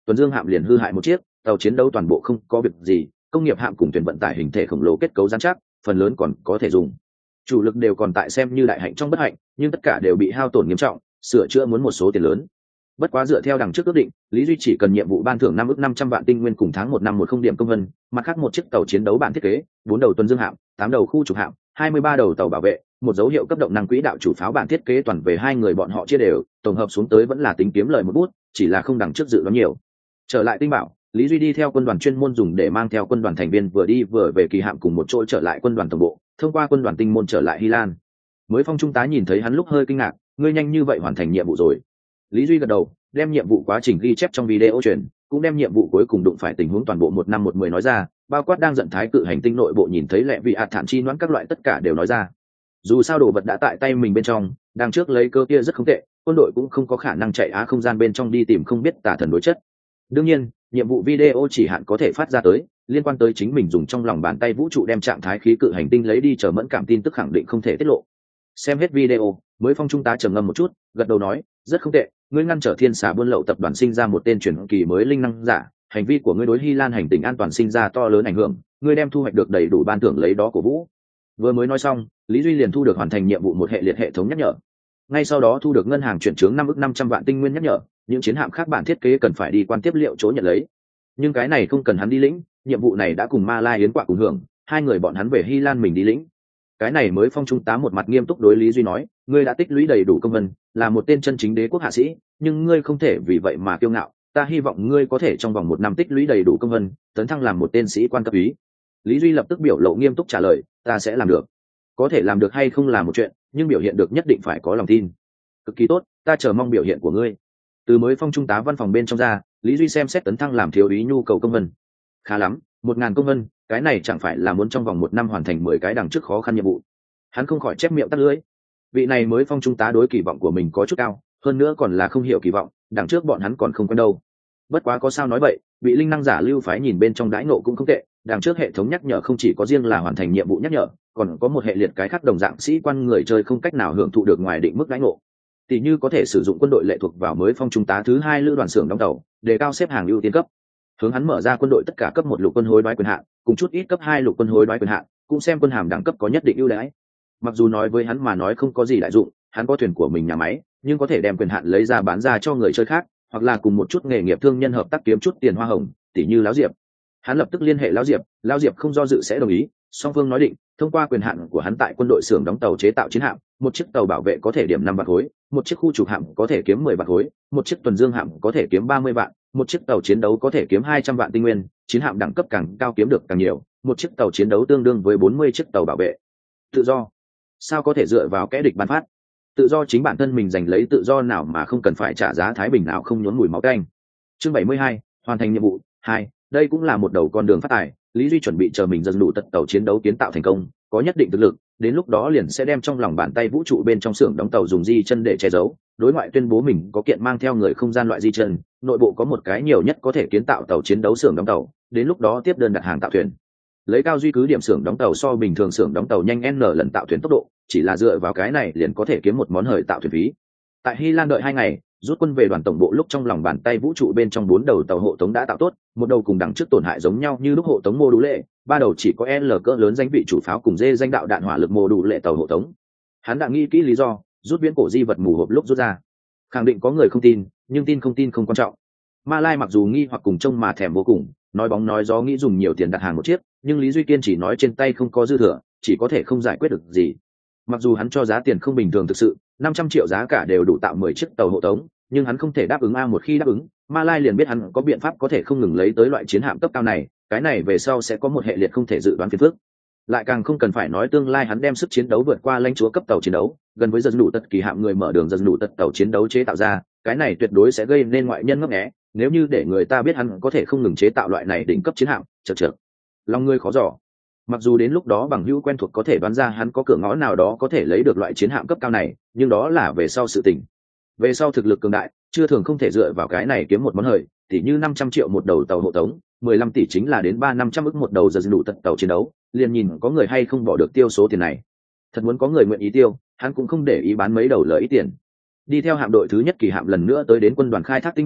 tuần dương hạm liền hư hại một chiếc, tàu chiến đấu toàn bộ không có việc gì, công nghiệp hạm cùng thuyền vận tải hình thể khổng lồ kết cấu rắn chắc, phần lớn còn có thể dùng. Chủ lực đều còn tại xem như đại hạnh trong bất hạnh, nhưng tất cả đều bị hao tổn nghiêm trọng, sửa chữa muốn một số tiền lớn. Bất quá dựa theo đằng trước ước định, Lý Duy chỉ cần nhiệm vụ ban thưởng năm ước năm trăm vạn tinh nguyên cùng tháng một năm một không điểm công vân, mặt khác một chiếc tàu chiến đấu bản thiết kế, bốn đầu tuần dương hạm, tám đầu khu trục hạm, hai mươi ba đầu tàu bảo vệ, một dấu hiệu cấp động năng quỹ đạo chủ pháo bản thiết kế toàn về hai người bọn họ chia đều, tổng hợp xuống tới vẫn là tính kiếm lời một bút, chỉ là không đằng trước dự đoán nhiều. Trở lại tinh bảo, Lý Duy đi theo quân đoàn chuyên môn dùng để mang theo quân đoàn thành viên vừa đi vừa về kỳ hạm cùng một chỗ trở lại quân đoàn tổng bộ, thông qua quân đoàn tinh môn trở lại Hy Lan. Mới phong trung tá nhìn thấy hắn lúc hơi kinh ngạc, ngươi nhanh như vậy hoàn thành nhiệm vụ rồi. Lý Duy gật đầu, đem nhiệm vụ quá trình ghi chép trong video truyền, cũng đem nhiệm vụ cuối cùng đụng phải tình huống toàn bộ một năm một mười nói ra, bao quát đang giận thái cự hành tinh nội bộ nhìn thấy lẹ vị hạt thản chi noãn các loại tất cả đều nói ra. Dù sao đồ vật đã tại tay mình bên trong, đang trước lấy cơ kia rất không tệ, quân đội cũng không có khả năng chạy á không gian bên trong đi tìm không biết tà thần đối chất. Đương nhiên, nhiệm vụ video chỉ hạn có thể phát ra tới, liên quan tới chính mình dùng trong lòng bàn tay vũ trụ đem trạng thái khí cự hành tinh lấy đi chờ mẫn cảm tin tức khẳng định không thể tiết lộ. Xem hết video, mới phong trung tá trầm ngâm một chút, gật đầu nói, rất không tệ, ngươi ngăn trở thiên xà buôn lậu tập đoàn sinh ra một tên truyền kỳ mới linh năng giả, hành vi của ngươi đối Hy Lan hành tinh an toàn sinh ra to lớn ảnh hưởng, ngươi đem thu hoạch được đầy đủ ban thưởng lấy đó của vũ. Vừa mới nói xong, Lý Duy liền thu được hoàn thành nhiệm vụ một hệ liệt hệ thống nhắc nhở. Ngay sau đó thu được ngân hàng chuyển chướng năm ức năm trăm vạn tinh nguyên nhắc nhở, những chiến hạm khác bản thiết kế cần phải đi quan tiếp liệu chỗ nhận lấy. Nhưng cái này không cần hắn đi lĩnh, nhiệm vụ này đã cùng Ma Lai Yến Quạ cùng hưởng, hai người bọn hắn về Hy Lan mình đi lĩnh. Cái này mới phong trung tá một mặt nghiêm túc đối Lý Duy nói, ngươi đã tích lũy đầy đủ công vân, là một tên chân chính đế quốc hạ sĩ, nhưng ngươi không thể vì vậy mà kiêu ngạo, ta hy vọng ngươi có thể trong vòng một năm tích lũy đầy đủ công vân, tấn thăng làm một tên sĩ quan cấp úy. Lý Duy lập tức biểu lộ nghiêm túc trả lời, ta sẽ làm được. Có thể làm được hay không là một chuyện, nhưng biểu hiện được nhất định phải có lòng tin. Cực kỳ tốt, ta chờ mong biểu hiện của ngươi. Từ mới phong trung tá văn phòng bên trong ra, Lý Duy xem xét tấn thăng làm thiếu úy nhu cầu công vân. Khá lắm, một ngàn công vân, cái này chẳng phải là muốn trong vòng một năm hoàn thành mười cái đằng trước khó khăn nhiệm vụ. Hắn không khỏi chép miệng tắt lưỡi. Vị này mới phong trung tá đối kỳ vọng của mình có chút cao, hơn nữa còn là không hiểu kỳ vọng, đằng trước bọn hắn còn không quen đâu. Bất quá có sao nói vậy, vị linh năng giả lưu phái nhìn bên trong đãi nộ cũng không tệ, đằng trước hệ thống nhắc nhở không chỉ có riêng là hoàn thành nhiệm vụ nhắc nhở, còn có một hệ liệt cái khác đồng dạng sĩ quan người chơi không cách nào hưởng thụ được ngoài định mức đãi nộ. Tỷ như có thể sử dụng quân đội lệ thuộc vào mới phong trung tá thứ hai lữ đoàn xưởng đóng tàu, đề cao xếp hàng ưu tiên cấp. Hướng hắn mở ra quân đội tất cả cấp một lục quân hối đoái quyền hạn, cùng chút ít cấp hai lục quân hối đoái quyền hạn, cũng xem quân hàm đẳng cấp có nhất định ưu đãi. Mặc dù nói với hắn mà nói không có gì đại dụng, hắn có thuyền của mình nhà máy, nhưng có thể đem quyền hạn lấy ra bán ra cho người chơi khác, hoặc là cùng một chút nghề nghiệp thương nhân hợp tác kiếm chút tiền hoa hồng, tỷ như Lão Diệp. Hắn lập tức liên hệ Lão Diệp, Lão Diệp không do dự sẽ đồng ý, song phương nói định, thông qua quyền hạn của hắn tại quân đội xưởng đóng tàu chế tạo chiến hạm, một chiếc tàu bảo vệ có thể điểm năm vạn khối, một chiếc khu trục hạm có thể kiếm mười vạn khối, một chiếc tuần dương hạm có thể kiếm ba mươi vạn, một chiếc tàu chiến đấu có thể kiếm hai trăm vạn tinh nguyên, chiến hạm đẳng cấp càng cao kiếm được càng nhiều, một chiếc tàu chiến đấu tương đương với bốn mươi chiếc tàu bảo vệ. Tự do sao có thể dựa vào kẻ địch ban phát? Tự do chính bản thân mình giành lấy tự do nào mà không cần phải trả giá thái bình nào không nhốn mùi máu tanh. Chương bảy mươi hai, hoàn thành nhiệm vụ hai, đây cũng là một đầu con đường phát tài. Lý Duy chuẩn bị chờ mình dần đủ tật tàu chiến đấu kiến tạo thành công, có nhất định thực lực, đến lúc đó liền sẽ đem trong lòng bàn tay vũ trụ bên trong xưởng đóng tàu dùng di chân để che giấu, đối ngoại tuyên bố mình có kiện mang theo người không gian loại di chân, nội bộ có một cái nhiều nhất có thể kiến tạo tàu chiến đấu xưởng đóng tàu, đến lúc đó tiếp đơn đặt hàng tạo thuyền. Lấy cao duy cứ điểm xưởng đóng tàu so bình thường xưởng đóng tàu nhanh n lần tạo thuyền tốc độ, chỉ là dựa vào cái này liền có thể kiếm một món hời tạo thuyền phí. Tại Hy Lan đợi hai ngày, rút quân về đoàn tổng bộ lúc trong lòng bàn tay vũ trụ bên trong bốn đầu tàu hộ tống đã tạo tốt, một đầu cùng đằng trước tổn hại giống nhau như lúc hộ tống mô đủ lệ, ba đầu chỉ có L cỡ lớn danh vị chủ pháo cùng D danh đạo đạn hỏa lực mô đủ lệ tàu hộ tống. Hắn đã nghĩ kỹ lý do, rút viễn cổ di vật mù hộp lúc rút ra. Khẳng định có người không tin, nhưng tin không tin không quan trọng. Ma Lai mặc dù nghi hoặc cùng trông mà thèm vô cùng, nói bóng nói gió nghĩ dùng nhiều tiền đặt hàng một chiếc, nhưng Lý Duy Kiên chỉ nói trên tay không có dư thừa, chỉ có thể không giải quyết được gì. Mặc dù hắn cho giá tiền không bình thường thực sự, năm trăm triệu giá cả đều đủ tạo mười chiếc tàu hộ tống, nhưng hắn không thể đáp ứng a một khi đáp ứng, Ma Lai liền biết hắn có biện pháp có thể không ngừng lấy tới loại chiến hạm cấp cao này, cái này về sau sẽ có một hệ liệt không thể dự đoán phiền phức. Lại càng không cần phải nói tương lai hắn đem sức chiến đấu vượt qua lãnh chúa cấp tàu chiến đấu, gần với dần đủ tật kỳ hạm người mở đường dần đủ tật tàu chiến đấu chế tạo ra, cái này tuyệt đối sẽ gây nên ngoại nhân ngấp nghé, nếu như để người ta biết hắn có thể không ngừng chế tạo loại này đỉnh cấp chiến hạm, chậc chậc. Lòng người khó dò. Mặc dù đến lúc đó bằng hữu quen thuộc có thể đoán ra hắn có cửa ngõ nào đó có thể lấy được loại chiến hạm cấp cao này, nhưng đó là về sau sự tình. Về sau thực lực cường đại, chưa thường không thể dựa vào cái này kiếm một món hời, tỷ như năm trăm triệu một đầu tàu hộ tống, mười lăm tỷ chính là đến ba năm trăm ức một đầu dần đủ tật tàu chiến đấu, liền nhìn có người hay không bỏ được tiêu số tiền này. Thật muốn có người nguyện ý tiêu, hắn cũng không để ý bán mấy đầu lợi ít tiền. Đi theo hạm đội thứ nhất kỳ hạm lần nữa tới đến quân đoàn khai thác tinh bảo,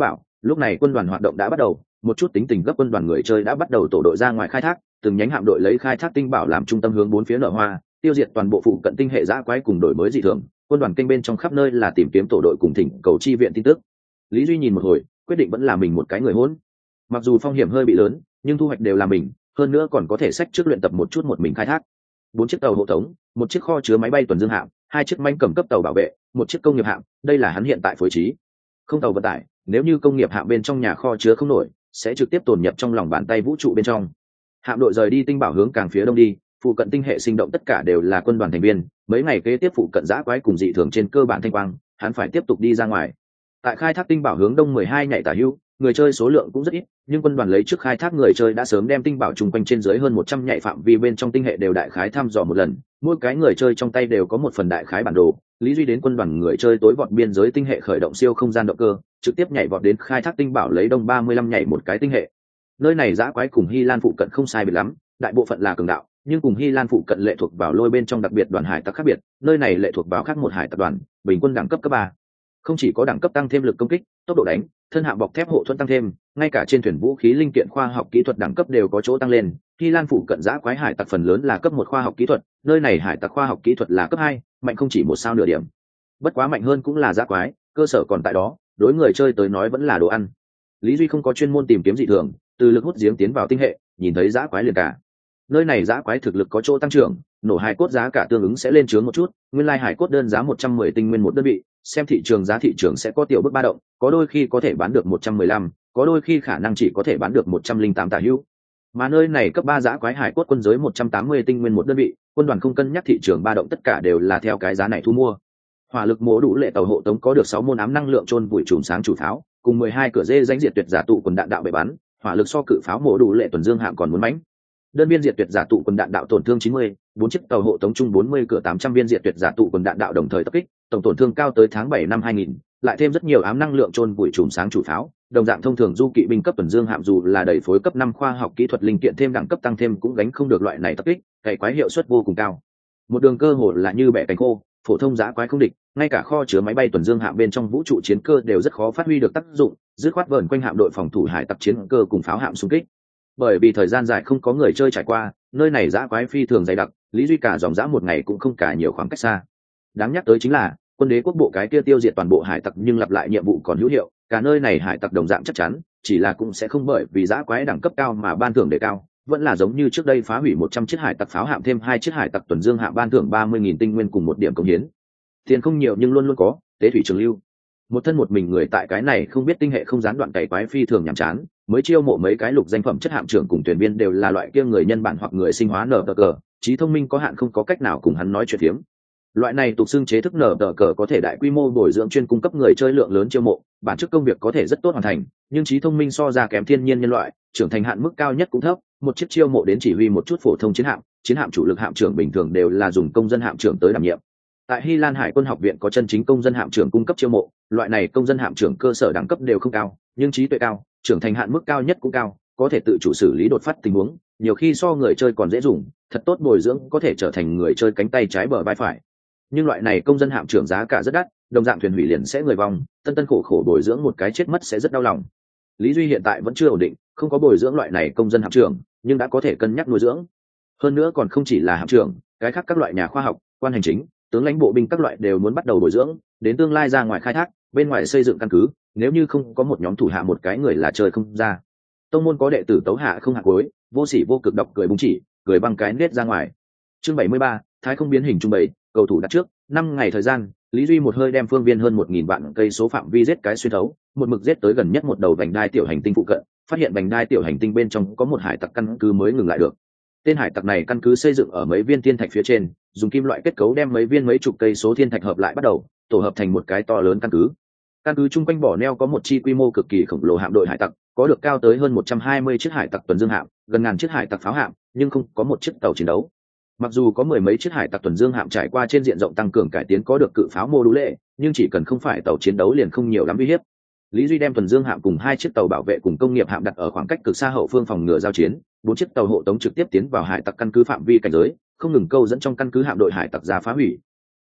Lúc này quân đoàn hoạt động đã bắt đầu, một chút tính tình gấp quân đoàn người chơi đã bắt đầu tổ đội ra ngoài khai thác, từng nhánh hạm đội lấy khai thác tinh bảo làm trung tâm hướng bốn phía nở hoa, tiêu diệt toàn bộ phụ cận tinh hệ dã quái cùng đổi mới dị thường. Quân đoàn kênh bên trong khắp nơi là tìm kiếm tổ đội cùng thỉnh cầu chi viện tin tức. Lý Duy nhìn một hồi, quyết định vẫn là mình một cái người hỗn. Mặc dù phong hiểm hơi bị lớn, nhưng thu hoạch đều là mình, hơn nữa còn có thể sách trước luyện tập một chút một mình khai thác. Bốn chiếc tàu hộ tống, một chiếc kho chứa máy bay tuần dương hạm, hai chiếc manh cầm cấp tàu bảo vệ, một chiếc công nghiệp hạm, đây là hắn hiện tại phối trí. Không tàu vận tải, nếu như công nghiệp hạm bên trong nhà kho chứa không nổi, sẽ trực tiếp tồn nhập trong lòng bàn tay vũ trụ bên trong. Hạm đội rời đi tinh bảo hướng càng phía đông đi, phụ cận tinh hệ sinh động tất cả đều là quân đoàn thành viên, mấy ngày kế tiếp phụ cận dã quái cùng dị thường trên cơ bản thanh quang, hắn phải tiếp tục đi ra ngoài. Tại khai thác tinh bảo hướng đông mười hai nhảy tả hữu, người chơi số lượng cũng rất ít, nhưng quân đoàn lấy trước khai thác người chơi đã sớm đem tinh bảo chung quanh trên dưới hơn một trăm nhảy phạm vi bên trong tinh hệ đều đại khái thăm dò một lần, mỗi cái người chơi trong tay đều có một phần đại khái bản đồ. Lý Duy đến quân đoàn người chơi tối vọt biên giới tinh hệ khởi động siêu không gian động cơ, trực tiếp nhảy vọt đến khai thác tinh bảo lấy đông ba mươi lăm nhảy một cái tinh hệ. Nơi này dã quái cùng Hy Lan phụ cận không sai biệt lắm, đại bộ phận là cường đạo, nhưng cùng Hy Lan phụ cận lệ thuộc vào lôi bên trong đặc biệt đoàn hải tặc khác biệt, nơi này lệ thuộc vào khác một hải tặc đoàn, bình quân đẳng cấp cấp ba. Không chỉ có đẳng cấp tăng thêm lực công kích, tốc độ đánh, thân hạm bọc thép hộ thuẫn tăng thêm, ngay cả trên thuyền vũ khí linh kiện khoa học kỹ thuật đẳng cấp đều có chỗ tăng lên. Hy Lan phụ cận dã quái hải tặc phần lớn là cấp một khoa học kỹ thuật, nơi này hải tặc khoa học kỹ thuật là cấp hai, mạnh không chỉ một sao nửa điểm. Bất quá mạnh hơn cũng là dã quái, cơ sở còn tại đó, đối người chơi tới nói vẫn là đồ ăn. Lý Duy không có chuyên môn tìm kiếm dị thường, từ lực hút giếng tiến vào tinh hệ, nhìn thấy dã quái liền cả. Nơi này dã quái thực lực có chỗ tăng trưởng, nổ hải cốt giá cả tương ứng sẽ lên trướng một chút, nguyên lai hải cốt đơn giá một trăm mười tinh nguyên một đơn vị, xem thị trường giá thị trường sẽ có tiểu bước ba động, có đôi khi có thể bán được một trăm mười lăm, có đôi khi khả năng chỉ có thể bán được một trăm linh tám tả hữu. Mà nơi này cấp ba dã quái hải cốt quân giới một trăm tám mươi tinh nguyên một đơn vị, quân đoàn không cân nhắc thị trường ba động, tất cả đều là theo cái giá này thu mua. Hỏa lực mổ đủ lệ tàu hộ tống có được sáu môn ám năng lượng chôn vùi chùm sáng chủ pháo, cùng mười hai cửa dê danh diệt tuyệt giả tụ quần đạn đạo bệ bắn, hỏa lực so cự pháo mổ đủ lệ tuần dương hạm còn muốn mãnh. Đơn viên diệt tuyệt giả tụ quần đạn đạo tổn thương chín mươi, bốn chiếc tàu hộ tống chung bốn mươi cửa tám trăm viên diệt tuyệt giả tụ quần đạn đạo đồng thời tập kích, tổng tổn thương cao tới tháng bảy năm hai nghìn, lại thêm rất nhiều ám năng lượng chôn vùi chùm sáng chủ pháo, đồng dạng thông thường du kỵ binh cấp tuần dương hạm dù là đẩy phối cấp năm khoa học kỹ thuật linh kiện thêm đẳng cấp tăng thêm cũng gánh không được loại này tập kích, cày quái hiệu suất vô cùng cao. Một đường cơ hội là như bẻ cánh khô, phổ thông dã quái không địch, ngay cả kho chứa máy bay tuần dương hạm bên trong vũ trụ chiến cơ đều rất khó phát huy được tác dụng, dứt khoát vờn quanh hạm đội phòng thủ hải tặc chiến cơ cùng pháo hạm xung kích. Bởi vì thời gian dài không có người chơi trải qua, nơi này dã quái phi thường dày đặc, Lý Duy cả dòng dã một ngày cũng không cả nhiều khoảng cách xa. Đáng nhắc tới chính là quân đế quốc bộ cái kia tiêu diệt toàn bộ hải tặc nhưng lặp lại nhiệm vụ còn hữu hiệu, cả nơi này hải tặc đồng dạng chắc chắn, chỉ là cũng sẽ không bởi vì dã quái đẳng cấp cao mà ban thưởng đề cao, vẫn là giống như trước đây phá hủy một trăm chiếc hải tặc pháo hạm thêm hai chiếc hải tặc tuần dương hạm ban thưởng ba mươi nghìn tinh nguyên cùng một điểm công hiến. Tiền không nhiều nhưng luôn luôn có, tế thủy trường lưu. Một thân một mình người tại cái này không biết tinh hệ không gián đoạn cày quái phi thường nhàm chán, mới chiêu mộ mấy cái lục danh phẩm chất hạm trưởng cùng thuyền viên đều là loại kia người nhân bản hoặc người sinh hóa nở tờ cờ, trí thông minh có hạn không có cách nào cùng hắn nói chuyện phiếm. Loại này tục xưng chế thức nở tờ cờ có thể đại quy mô bồi dưỡng chuyên cung cấp người chơi lượng lớn chiêu mộ, bản chức công việc có thể rất tốt hoàn thành, nhưng trí thông minh so ra kém thiên nhiên nhân loại, trưởng thành hạn mức cao nhất cũng thấp, một chiếc chiêu mộ đến chỉ huy một chút phổ thông chiến hạm, chiến hạm chủ lực hạm trưởng bình thường đều là dùng công dân hạm trưởng tới đảm nhiệm. Tại Hy Lan Hải quân học viện có chân chính công dân hạm trưởng cung cấp chiêu mộ, loại này công dân hạm trưởng cơ sở đẳng cấp đều không cao, nhưng trí tuệ cao, trưởng thành hạn mức cao nhất cũng cao, có thể tự chủ xử lý đột phát tình huống, nhiều khi so người chơi còn dễ dùng, thật tốt bồi dưỡng có thể trở thành người chơi cánh tay trái bờ vai phải. Nhưng loại này công dân hạm trưởng giá cả rất đắt, đồng dạng thuyền hủy liền sẽ người vong, tân tân khổ khổ bồi dưỡng một cái chết mất sẽ rất đau lòng. Lý Duy hiện tại vẫn chưa ổn định, không có bồi dưỡng loại này công dân hạm trưởng, nhưng đã có thể cân nhắc nuôi dưỡng. Hơn nữa còn không chỉ là hạm trưởng, cái khác các loại nhà khoa học, quan hành chính, tướng lãnh bộ binh các loại đều muốn bắt đầu bồi dưỡng, đến tương lai ra ngoài khai thác, bên ngoài xây dựng căn cứ, nếu như không có một nhóm thủ hạ một cái người là chơi không ra. Tông môn có đệ tử tấu hạ không hạ cuối, vô sỉ vô cực đọc cười búng chỉ, cười băng cái nết ra ngoài. Chương bảy mươi ba, Thái không biến hình trung bảy, cầu thủ đặt trước, năm ngày thời gian, Lý Duy một hơi đem phương viên hơn một nghìn vạn cây số phạm vi giết cái xuyên thấu, một mực giết tới gần nhất một đầu vành đai tiểu hành tinh phụ cận, phát hiện vành đai tiểu hành tinh bên trong có một hải tặc căn cứ mới ngừng lại được. Tên hải tặc này căn cứ xây dựng ở mấy viên thiên thạch phía trên, dùng kim loại kết cấu đem mấy viên mấy chục cây số thiên thạch hợp lại bắt đầu, tổ hợp thành một cái to lớn căn cứ. Căn cứ chung quanh bỏ neo có một chi quy mô cực kỳ khổng lồ hạm đội hải tặc, có được cao tới hơn một trăm hai mươi chiếc hải tặc tuần dương hạm, gần ngàn chiếc hải tặc pháo hạm, nhưng không có một chiếc tàu chiến đấu. Mặc dù có mười mấy chiếc hải tặc tuần dương hạm trải qua trên diện rộng tăng cường cải tiến có được cự pháo mô đũ lệ, nhưng chỉ cần không phải tàu chiến đấu liền không nhiều lắm uy hiếp. Lý Duy đem tuần dương hạm cùng hai chiếc tàu bảo vệ cùng công nghiệp hạm đặt ở khoảng cách cực xa hậu phương phòng ngừa giao chiến, bốn chiếc tàu hộ tống trực tiếp tiến vào hải tặc căn cứ phạm vi cảnh giới, không ngừng câu dẫn trong căn cứ hạm đội hải tặc ra phá hủy.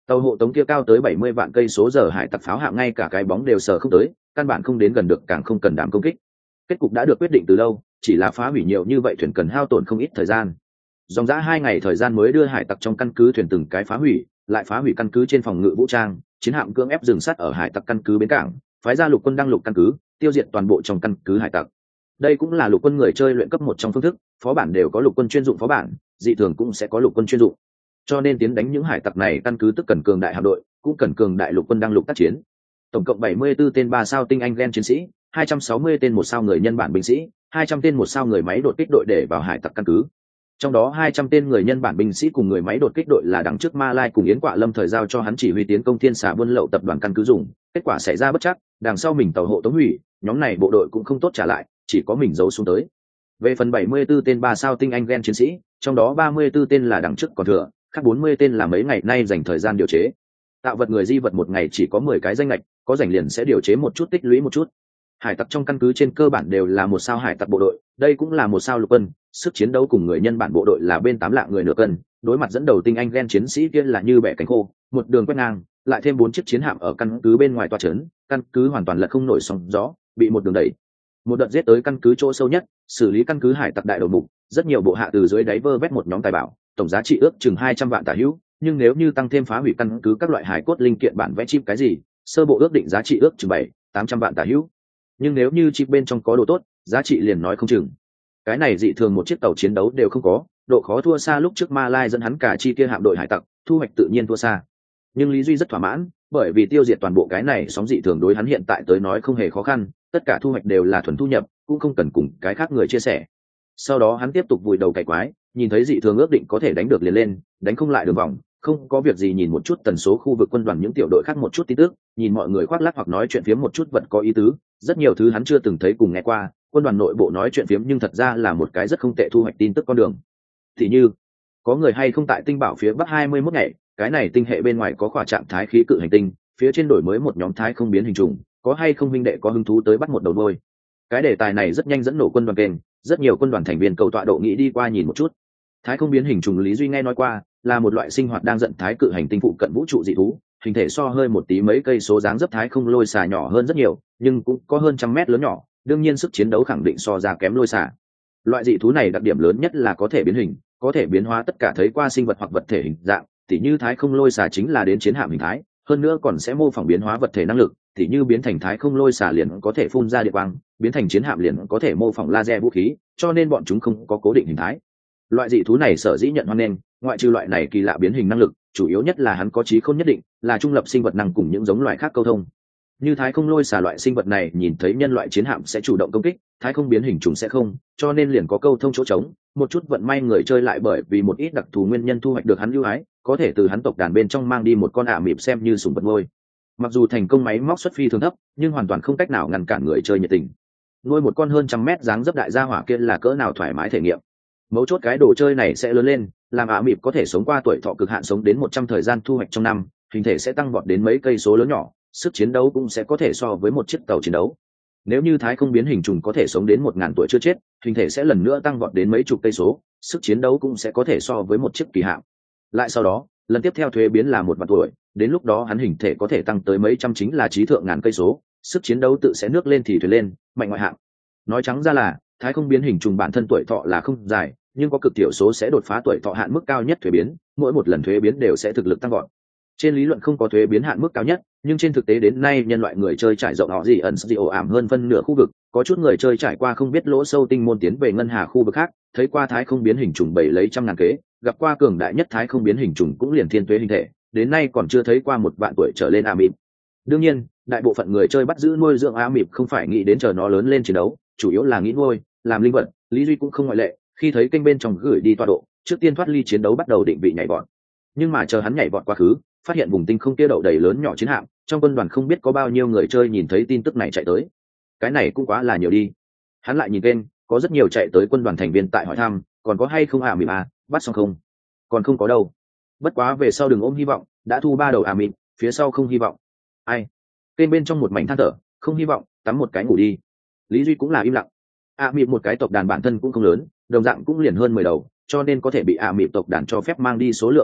Tàu hộ tống kia cao tới bảy mươi vạn cây số giờ hải tặc pháo hạng ngay cả cái bóng đều sờ không tới, căn bản không đến gần được, càng không cần đảm công kích. Kết cục đã được quyết định từ lâu, chỉ là phá hủy nhiều như vậy thuyền cần hao tổn không ít thời gian. Dòng dã hai ngày thời gian mới đưa hải tặc trong căn cứ thuyền từng cái phá hủy, lại phá hủy căn cứ trên phòng ngự vũ trang, chiến hạm cưỡng ép dừng sát ở hải tặc căn cứ bến cảng, phái ra lục quân đăng lục căn cứ, tiêu diệt toàn bộ trong căn cứ hải tặc. Đây cũng là lục quân người chơi luyện cấp một trong phương thức, phó bản đều có lục quân chuyên dụng phó bản, dị thường cũng sẽ có lục quân chuyên dụng. Cho nên tiến đánh những hải tặc này căn cứ tức cần cường đại hạm đội, cũng cần cường đại lục quân đăng lục tác chiến. Tổng cộng bảy mươi 74 tên ba sao tinh anh gen chiến sĩ, hai trăm sáu mươi tên một sao người nhân bản binh sĩ, hai trăm tên một sao người máy đột kích đội để vào hải tặc căn cứ. Trong đó hai trăm tên người nhân bản binh sĩ cùng người máy đột kích đội là đằng trước Ma Lai cùng Yến Quạ Lâm thời giao cho hắn chỉ huy tiến công Thiên Xà buôn lậu tập đoàn căn cứ dùng, kết quả xảy ra bất trắc, đằng sau mình tàu hộ tống hủy, nhóm này bộ đội cũng không tốt trả lại, chỉ có mình giấu xuống tới. Về phần bảy mươi 74 tên ba sao tinh anh gen chiến sĩ, trong đó ba mươi 44 tên là đằng trước còn thừa, khác bốn mươi tên là mấy ngày nay dành thời gian điều chế. Tạo vật người di vật một ngày chỉ có mười cái danh lệch, có rảnh liền sẽ điều chế một chút tích lũy một chút. Hải tặc trong căn cứ trên cơ bản đều là một sao hải tặc bộ đội, đây cũng là một sao lục quân, sức chiến đấu cùng người nhân bản bộ đội là bên tám lạng người nửa cân, đối mặt dẫn đầu tinh anh gen chiến sĩ kia là như bẻ cánh khô, một đường quét ngang, lại thêm bốn chiếc chiến hạm ở căn cứ bên ngoài toa trấn, căn cứ hoàn toàn là không nổi sóng gió, bị một đường đẩy. Một đợt giết tới căn cứ chỗ sâu nhất, xử lý căn cứ hải tặc đại đầu mục, rất nhiều bộ hạ từ dưới đáy vơ vét một nhóm tài bảo, tổng giá trị ước chừng hai trăm vạn tả hữu, nhưng nếu như tăng thêm phá hủy căn cứ các loại hải cốt linh kiện bản vẽ chip cái gì, sơ bộ ước định giá trị ước chừng bảy tám trăm vạn tả hữu. Nhưng nếu như chip bên trong có đồ tốt, giá trị liền nói không chừng. Cái này dị thường một chiếc tàu chiến đấu đều không có, độ khó thua xa lúc trước Ma Lai dẫn hắn cả chi kia hạm đội hải tặc, thu hoạch tự nhiên thua xa. Nhưng Lý Duy rất thỏa mãn, bởi vì tiêu diệt toàn bộ cái này sóng dị thường đối hắn hiện tại tới nói không hề khó khăn, tất cả thu hoạch đều là thuần thu nhập, cũng không cần cùng cái khác người chia sẻ. Sau đó hắn tiếp tục vùi đầu cày quái, nhìn thấy dị thường ước định có thể đánh được liền lên, đánh không lại đường vòng, không có việc gì nhìn một chút tần số khu vực quân đoàn những tiểu đội khác một chút tin tức, nhìn mọi người khoác lác hoặc nói chuyện phiếm một chút vật có ý tứ, rất nhiều thứ hắn chưa từng thấy cùng nghe qua, quân đoàn nội bộ nói chuyện phiếm nhưng thật ra là một cái rất không tệ thu hoạch tin tức con đường. Thì như, có người hay không tại tinh bảo phía bắc hai mươi mốt ngày, cái này tinh hệ bên ngoài có khỏa trạng thái khí cự hành tinh, phía trên đổi mới một nhóm thái không biến hình trùng, có hay không huynh đệ có hứng thú tới bắt một đầu đôi. Cái đề tài này rất nhanh dẫn nổ quân đoàn kênh, rất nhiều quân đoàn thành viên cầu tọa độ nghĩ đi qua nhìn một chút. Thái không biến hình trùng Lý Duy nghe nói qua, là một loại sinh hoạt đang giận thái cự hành tinh phụ cận vũ trụ dị thú, hình thể so hơi một tí mấy cây số dáng dấp thái không lôi xà nhỏ hơn rất nhiều, nhưng cũng có hơn trăm mét lớn nhỏ, đương nhiên sức chiến đấu khẳng định so ra kém lôi xà. Loại dị thú này đặc điểm lớn nhất là có thể biến hình, có thể biến hóa tất cả thấy qua sinh vật hoặc vật thể hình dạng, tỉ như thái không lôi xà chính là đến chiến hạm hình thái, hơn nữa còn sẽ mô phỏng biến hóa vật thể năng lực, tỉ như biến thành thái không lôi xà liền có thể phun ra điện quang, biến thành chiến hạm liền có thể mô phỏng laser vũ khí, cho nên bọn chúng không có cố định hình thái. Loại dị thú này sở dĩ nhận hoan nghênh, ngoại trừ loại này kỳ lạ biến hình năng lực, chủ yếu nhất là hắn có trí khôn nhất định, là trung lập sinh vật năng cùng những giống loài khác câu thông. Như thái không lôi xà loại sinh vật này nhìn thấy nhân loại chiến hạm sẽ chủ động công kích, thái không biến hình chúng sẽ không, cho nên liền có câu thông chỗ trống. Một chút vận may người chơi lại bởi vì một ít đặc thù nguyên nhân thu hoạch được hắn ưu ái, có thể từ hắn tộc đàn bên trong mang đi một con ả mịp xem như sủng vật nuôi. Mặc dù thành công máy móc xuất phi thường thấp, nhưng hoàn toàn không cách nào ngăn cản người chơi nhiệt tình. Nuôi một con hơn trăm mét dáng dấp đại gia hỏa kia là cỡ nào thoải mái thể nghiệm. Mấu chốt cái đồ chơi này sẽ lớn lên, làm ả mịp có thể sống qua tuổi thọ cực hạn sống đến một trăm thời gian thu hoạch trong năm, hình thể sẽ tăng vọt đến mấy cây số lớn nhỏ, sức chiến đấu cũng sẽ có thể so với một chiếc tàu chiến đấu. Nếu như thái không biến hình trùng có thể sống đến một ngàn tuổi chưa chết, hình thể sẽ lần nữa tăng vọt đến mấy chục cây số, sức chiến đấu cũng sẽ có thể so với một chiếc kỳ hạm. Lại sau đó, lần tiếp theo thuế biến là một vạn tuổi, đến lúc đó hắn hình thể có thể tăng tới mấy trăm chính là trí thượng ngàn cây số, sức chiến đấu tự sẽ nước lên thì thuyền lên, mạnh ngoại hạng. Nói trắng ra là, thái không biến hình trùng bản thân tuổi thọ là không dài, nhưng có cực thiểu số sẽ đột phá tuổi thọ hạn mức cao nhất thuế biến, mỗi một lần thuế biến đều sẽ thực lực tăng vọt. Trên lý luận không có thuế biến hạn mức cao nhất, nhưng trên thực tế đến nay nhân loại người chơi trải rộng họ gì ẩn gì ổ ảm hơn phân nửa khu vực, có chút người chơi trải qua không biết lỗ sâu tinh môn tiến về ngân hà khu vực khác, thấy qua thái không biến hình trùng bảy lấy trăm ngàn kế, gặp qua cường đại nhất thái không biến hình trùng cũng liền thiên tuế hình thể, đến nay còn chưa thấy qua một vạn tuổi trở lên a mịp. Đương nhiên, đại bộ phận người chơi bắt giữ nuôi dưỡng a mịp không phải nghĩ đến chờ nó lớn lên chiến đấu, chủ yếu là nghĩ nuôi, làm linh vật. Lý Duy cũng không ngoại lệ, khi thấy kênh bên trong gửi đi tọa độ, trước tiên thoát ly chiến đấu bắt đầu định vị nhảy vọt. Nhưng mà chờ hắn nhảy vọt quá khứ, phát hiện vùng tinh không kia đậu đầy lớn nhỏ chiến hạm, trong quân đoàn không biết có bao nhiêu người chơi nhìn thấy tin tức này chạy tới. Cái này cũng quá là nhiều đi. Hắn lại nhìn kênh, có rất nhiều chạy tới quân đoàn thành viên tại hỏi thăm, còn có hay không ả mịp à, bắt xong không? Còn không có đâu. Bất quá về sau đừng ôm hy vọng, đã thu ba đầu ả mịp, phía sau không hy vọng. Ai? Kênh bên trong một mảnh than thở, không hy vọng, tắm một cái ngủ đi. Lý Duy cũng là im lặng. Ả mịp một cái tộc đàn bản thân cũng không lớn, đồng dạng cũng liền hơn mười đầu, cho nên có thể bị ả mịp tộc đàn cho phép mang đi số lượng có hạn,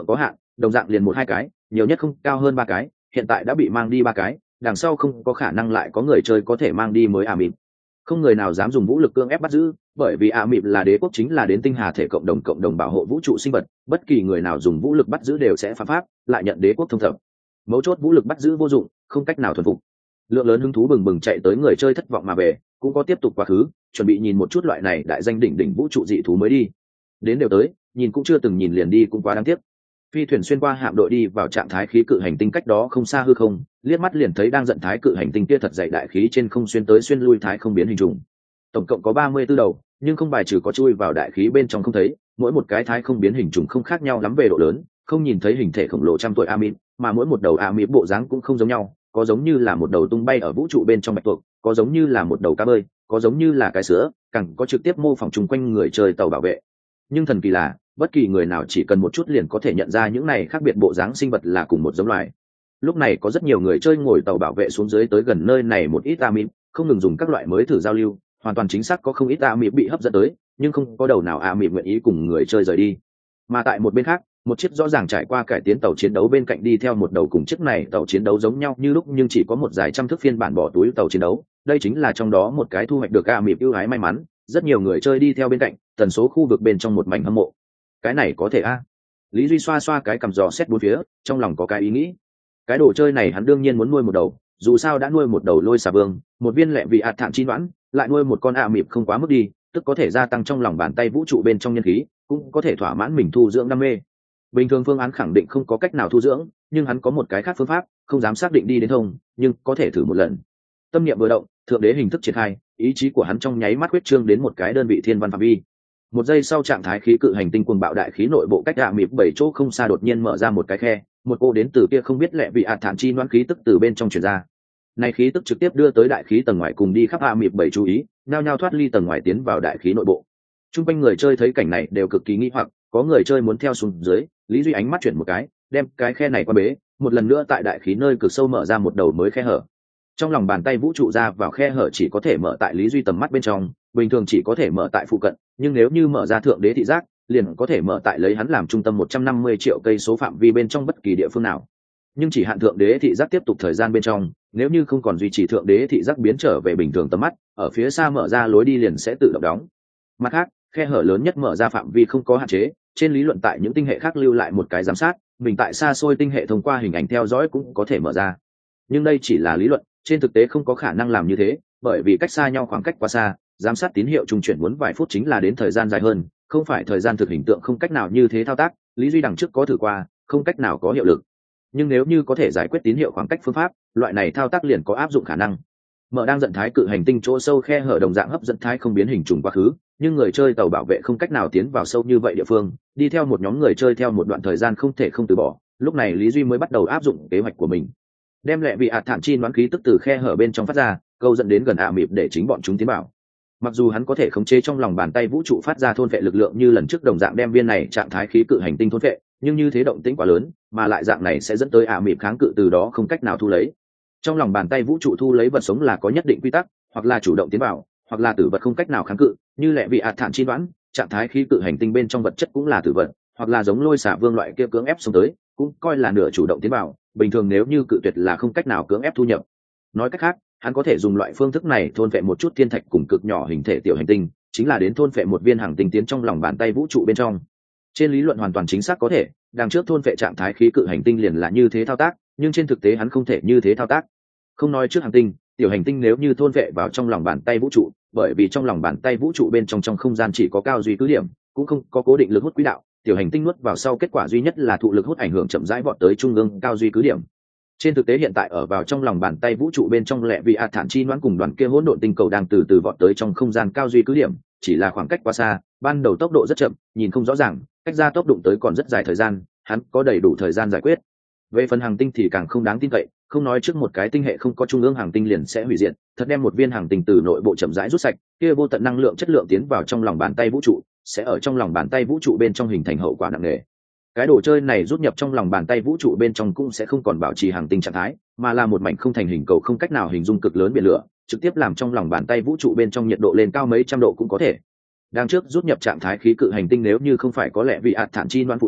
đồng dạng liền một hai cái, nhiều nhất không cao hơn ba cái, hiện tại đã bị mang đi ba cái, đằng sau không có khả năng lại có người chơi có thể mang đi mới ả mịp. Không người nào dám dùng vũ lực cưỡng ép bắt giữ, bởi vì ả mịp là đế quốc chính là đến tinh hà thể cộng đồng cộng đồng bảo hộ vũ trụ sinh vật, bất kỳ người nào dùng vũ lực bắt giữ đều sẽ phạm pháp, lại nhận đế quốc thông thẩm. Mấu chốt vũ lực bắt giữ vô dụng, không cách nào thuần phục. Lượng lớn hứng thú bừng bừng chạy tới người chơi thất vọng mà về, cũng có tiếp tục quá khứ, chuẩn bị nhìn một chút loại này đại danh đỉnh đỉnh vũ trụ dị thú mới đi. Đến đều tới, nhìn cũng chưa từng nhìn liền đi cũng quá đáng tiếc. Phi thuyền xuyên qua hạm đội đi vào trạng thái khí cự hành tinh cách đó không xa hư không, liếc mắt liền thấy đang giận thái cự hành tinh kia thật dày đại khí trên không xuyên tới xuyên lui thái không biến hình trùng. Tổng cộng có ba mươi tư đầu, nhưng không bài trừ có chui vào đại khí bên trong không thấy, mỗi một cái thái không biến hình trùng không khác nhau lắm về độ lớn, không nhìn thấy hình thể khổng lồ trăm tuổi Amip, mà mỗi một đầu Amip bộ dáng cũng không giống nhau, có giống như là một đầu tung bay ở vũ trụ bên trong bạch tuộc, có giống như là một đầu cá bơi, có giống như là cái sữa, càng có trực tiếp mô phỏng chung quanh người chơi tàu bảo vệ. Nhưng thần kỳ là, bất kỳ người nào chỉ cần một chút liền có thể nhận ra những này khác biệt bộ dáng sinh vật là cùng một giống loài. Lúc này có rất nhiều người chơi ngồi tàu bảo vệ xuống dưới tới gần nơi này một ít Amip, không ngừng dùng các loại mới thử giao lưu, hoàn toàn chính xác có không ít Amip bị hấp dẫn tới, nhưng không có đầu nào Amip nguyện ý cùng người chơi rời đi. Mà tại một bên khác, một chiếc rõ ràng trải qua cải tiến tàu chiến đấu bên cạnh đi theo một đầu cùng chiếc này tàu chiến đấu giống nhau như lúc nhưng chỉ có một dài trăm thước phiên bản bỏ túi tàu chiến đấu, đây chính là trong đó một cái thu hoạch được Amip ưu ái may mắn, rất nhiều người chơi đi theo bên cạnh, tần số khu vực bên trong một mảnh hâm mộ. Cái này có thể a? Lý Duy xoa xoa cái cằm giò xét bốn phía, trong lòng có cái ý nghĩ. Cái đồ chơi này hắn đương nhiên muốn nuôi một đầu, dù sao đã nuôi một đầu lôi xà vương, một viên lẹ vị ạt thản chi đoán, lại nuôi một con Amip không quá mức đi, tức có thể gia tăng trong lòng bàn tay vũ trụ bên trong nhân khí, cũng có thể thỏa mãn mình thu dưỡng đam mê. Bình thường phương án khẳng định không có cách nào thu dưỡng, nhưng hắn có một cái khác phương pháp, không dám xác định đi đến thông, nhưng có thể thử một lần. Tâm niệm vừa động, thượng đế hình thức triển khai, ý chí của hắn trong nháy mắt huyết trương đến một cái đơn vị thiên văn phạm vi. Một giây sau trạng thái khí cự hành tinh cuồng bạo đại khí nội bộ cách Amip bảy chỗ không xa đột nhiên mở ra một cái khe, một cô đến từ kia không biết lẹ vị ạt thản chi đoán khí tức từ bên trong truyền ra. Này khí tức trực tiếp đưa tới đại khí tầng ngoài cùng đi khắp Amip bảy chú ý, nhao nhao thoát ly tầng ngoài tiến vào đại khí nội bộ. Trung quanh người chơi thấy cảnh này đều cực kỳ nghi hoặc, có người chơi muốn theo xuống dưới, Lý Duy ánh mắt chuyển một cái, đem cái khe này qua bế, một lần nữa tại đại khí nơi cực sâu mở ra một đầu mới khe hở. Trong lòng bàn tay vũ trụ ra vào khe hở chỉ có thể mở tại Lý Duy tầm mắt bên trong, bình thường chỉ có thể mở tại phụ cận, nhưng nếu như mở ra thượng đế thị giác, liền có thể mở tại lấy hắn làm trung tâm một trăm năm mươi triệu cây số phạm vi bên trong bất kỳ địa phương nào. Nhưng chỉ hạn thượng đế thị giác tiếp tục thời gian bên trong, nếu như không còn duy trì thượng đế thị giác biến trở về bình thường tầm mắt, ở phía xa mở ra lối đi liền sẽ tự động đóng. Mặt khác, khe hở lớn nhất mở ra phạm vi không có hạn chế, trên lý luận tại những tinh hệ khác lưu lại một cái giám sát, mình tại xa xôi tinh hệ thông qua hình ảnh theo dõi cũng có thể mở ra. Nhưng đây chỉ là lý luận, trên thực tế không có khả năng làm như thế, bởi vì cách xa nhau khoảng cách quá xa, giám sát tín hiệu trung chuyển muốn vài phút chính là đến thời gian dài hơn, không phải thời gian thực hình tượng không cách nào như thế thao tác, Lý Duy đằng trước có thử qua, không cách nào có hiệu lực. Nhưng nếu như có thể giải quyết tín hiệu khoảng cách phương pháp, loại này thao tác liền có áp dụng khả năng. Mở đang giận thái cự hành tinh chỗ sâu khe hở đồng dạng hấp dẫn thái không biến hình trùng quá khứ, nhưng người chơi tàu bảo vệ không cách nào tiến vào sâu như vậy địa phương, đi theo một nhóm người chơi theo một đoạn thời gian không thể không từ bỏ, lúc này Lý Duy mới bắt đầu áp dụng kế hoạch của mình. Đem lẹ vị ạt thản chi đoán khí tức từ khe hở bên trong phát ra, câu dẫn đến gần Amip để chính bọn chúng tiến vào. Mặc dù hắn có thể khống chế trong lòng bàn tay vũ trụ phát ra thôn vệ lực lượng như lần trước đồng dạng đem viên này trạng thái khí cự hành tinh thôn vệ, nhưng như thế động tĩnh quá lớn, mà lại dạng này sẽ dẫn tới Amip kháng cự từ đó không cách nào thu lấy. Trong lòng bàn tay vũ trụ thu lấy vật sống là có nhất định quy tắc, hoặc là chủ động tiến vào, hoặc là tử vật không cách nào kháng cự, như lẹ vị ạt thản chi đoán, trạng thái khí cự hành tinh bên trong vật chất cũng là tử vật, hoặc là giống lôi xả vương loại kia cưỡng ép xông tới, cũng coi là nửa chủ động tiến vào, bình thường nếu như cự tuyệt là không cách nào cưỡng ép thu nhập. Nói cách khác, hắn có thể dùng loại phương thức này thôn phệ một chút thiên thạch cùng cực nhỏ hình thể tiểu hành tinh, chính là đến thôn phệ một viên hành tinh tiến trong lòng bàn tay vũ trụ bên trong. Trên lý luận hoàn toàn chính xác có thể, đằng trước thôn phệ trạng thái khí cự hành tinh liền là như thế thao tác, nhưng trên thực tế hắn không thể như thế thao tác. Không nói trước hành tinh, tiểu hành tinh nếu như thôn phệ vào trong lòng bàn tay vũ trụ, bởi vì trong lòng bàn tay vũ trụ bên trong trong không gian chỉ có cao duy cứ điểm, cũng không có cố định lực hút quỹ đạo, tiểu hành tinh nuốt vào sau kết quả duy nhất là thụ lực hút ảnh hưởng chậm rãi vọt tới trung ương cao duy cứ điểm. Trên thực tế hiện tại ở vào trong lòng bàn tay vũ trụ bên trong lẹ vị ạt thản chi đoán cùng đoàn kia hỗn độn tinh cầu đang từ từ vọt tới trong không gian cao duy cứ điểm, chỉ là khoảng cách quá xa, ban đầu tốc độ rất chậm, nhìn không rõ ràng, cách ra tốc đụng tới còn rất dài thời gian, hắn có đầy đủ thời gian giải quyết. Về phần hành tinh thì càng không đáng tin cậy, không nói trước một cái tinh hệ không có trung ương hành tinh liền sẽ hủy diệt, thật đem một viên hành tinh từ nội bộ chậm rãi rút sạch, kia vô tận năng lượng chất lượng tiến vào trong lòng bàn tay vũ trụ, sẽ ở trong lòng bàn tay vũ trụ bên trong hình thành hậu quả nặng nề. Cái đồ chơi này rút nhập trong lòng bàn tay vũ trụ bên trong cũng sẽ không còn bảo trì hành tinh trạng thái, mà là một mảnh không thành hình cầu không cách nào hình dung cực lớn biển lửa, trực tiếp làm trong lòng bàn tay vũ trụ bên trong nhiệt độ lên cao mấy trăm độ cũng có thể. Đang trước rút nhập trạng thái khí cự hành tinh nếu như không phải có lẽ vì ạt thản chi đoán phụ thuộc,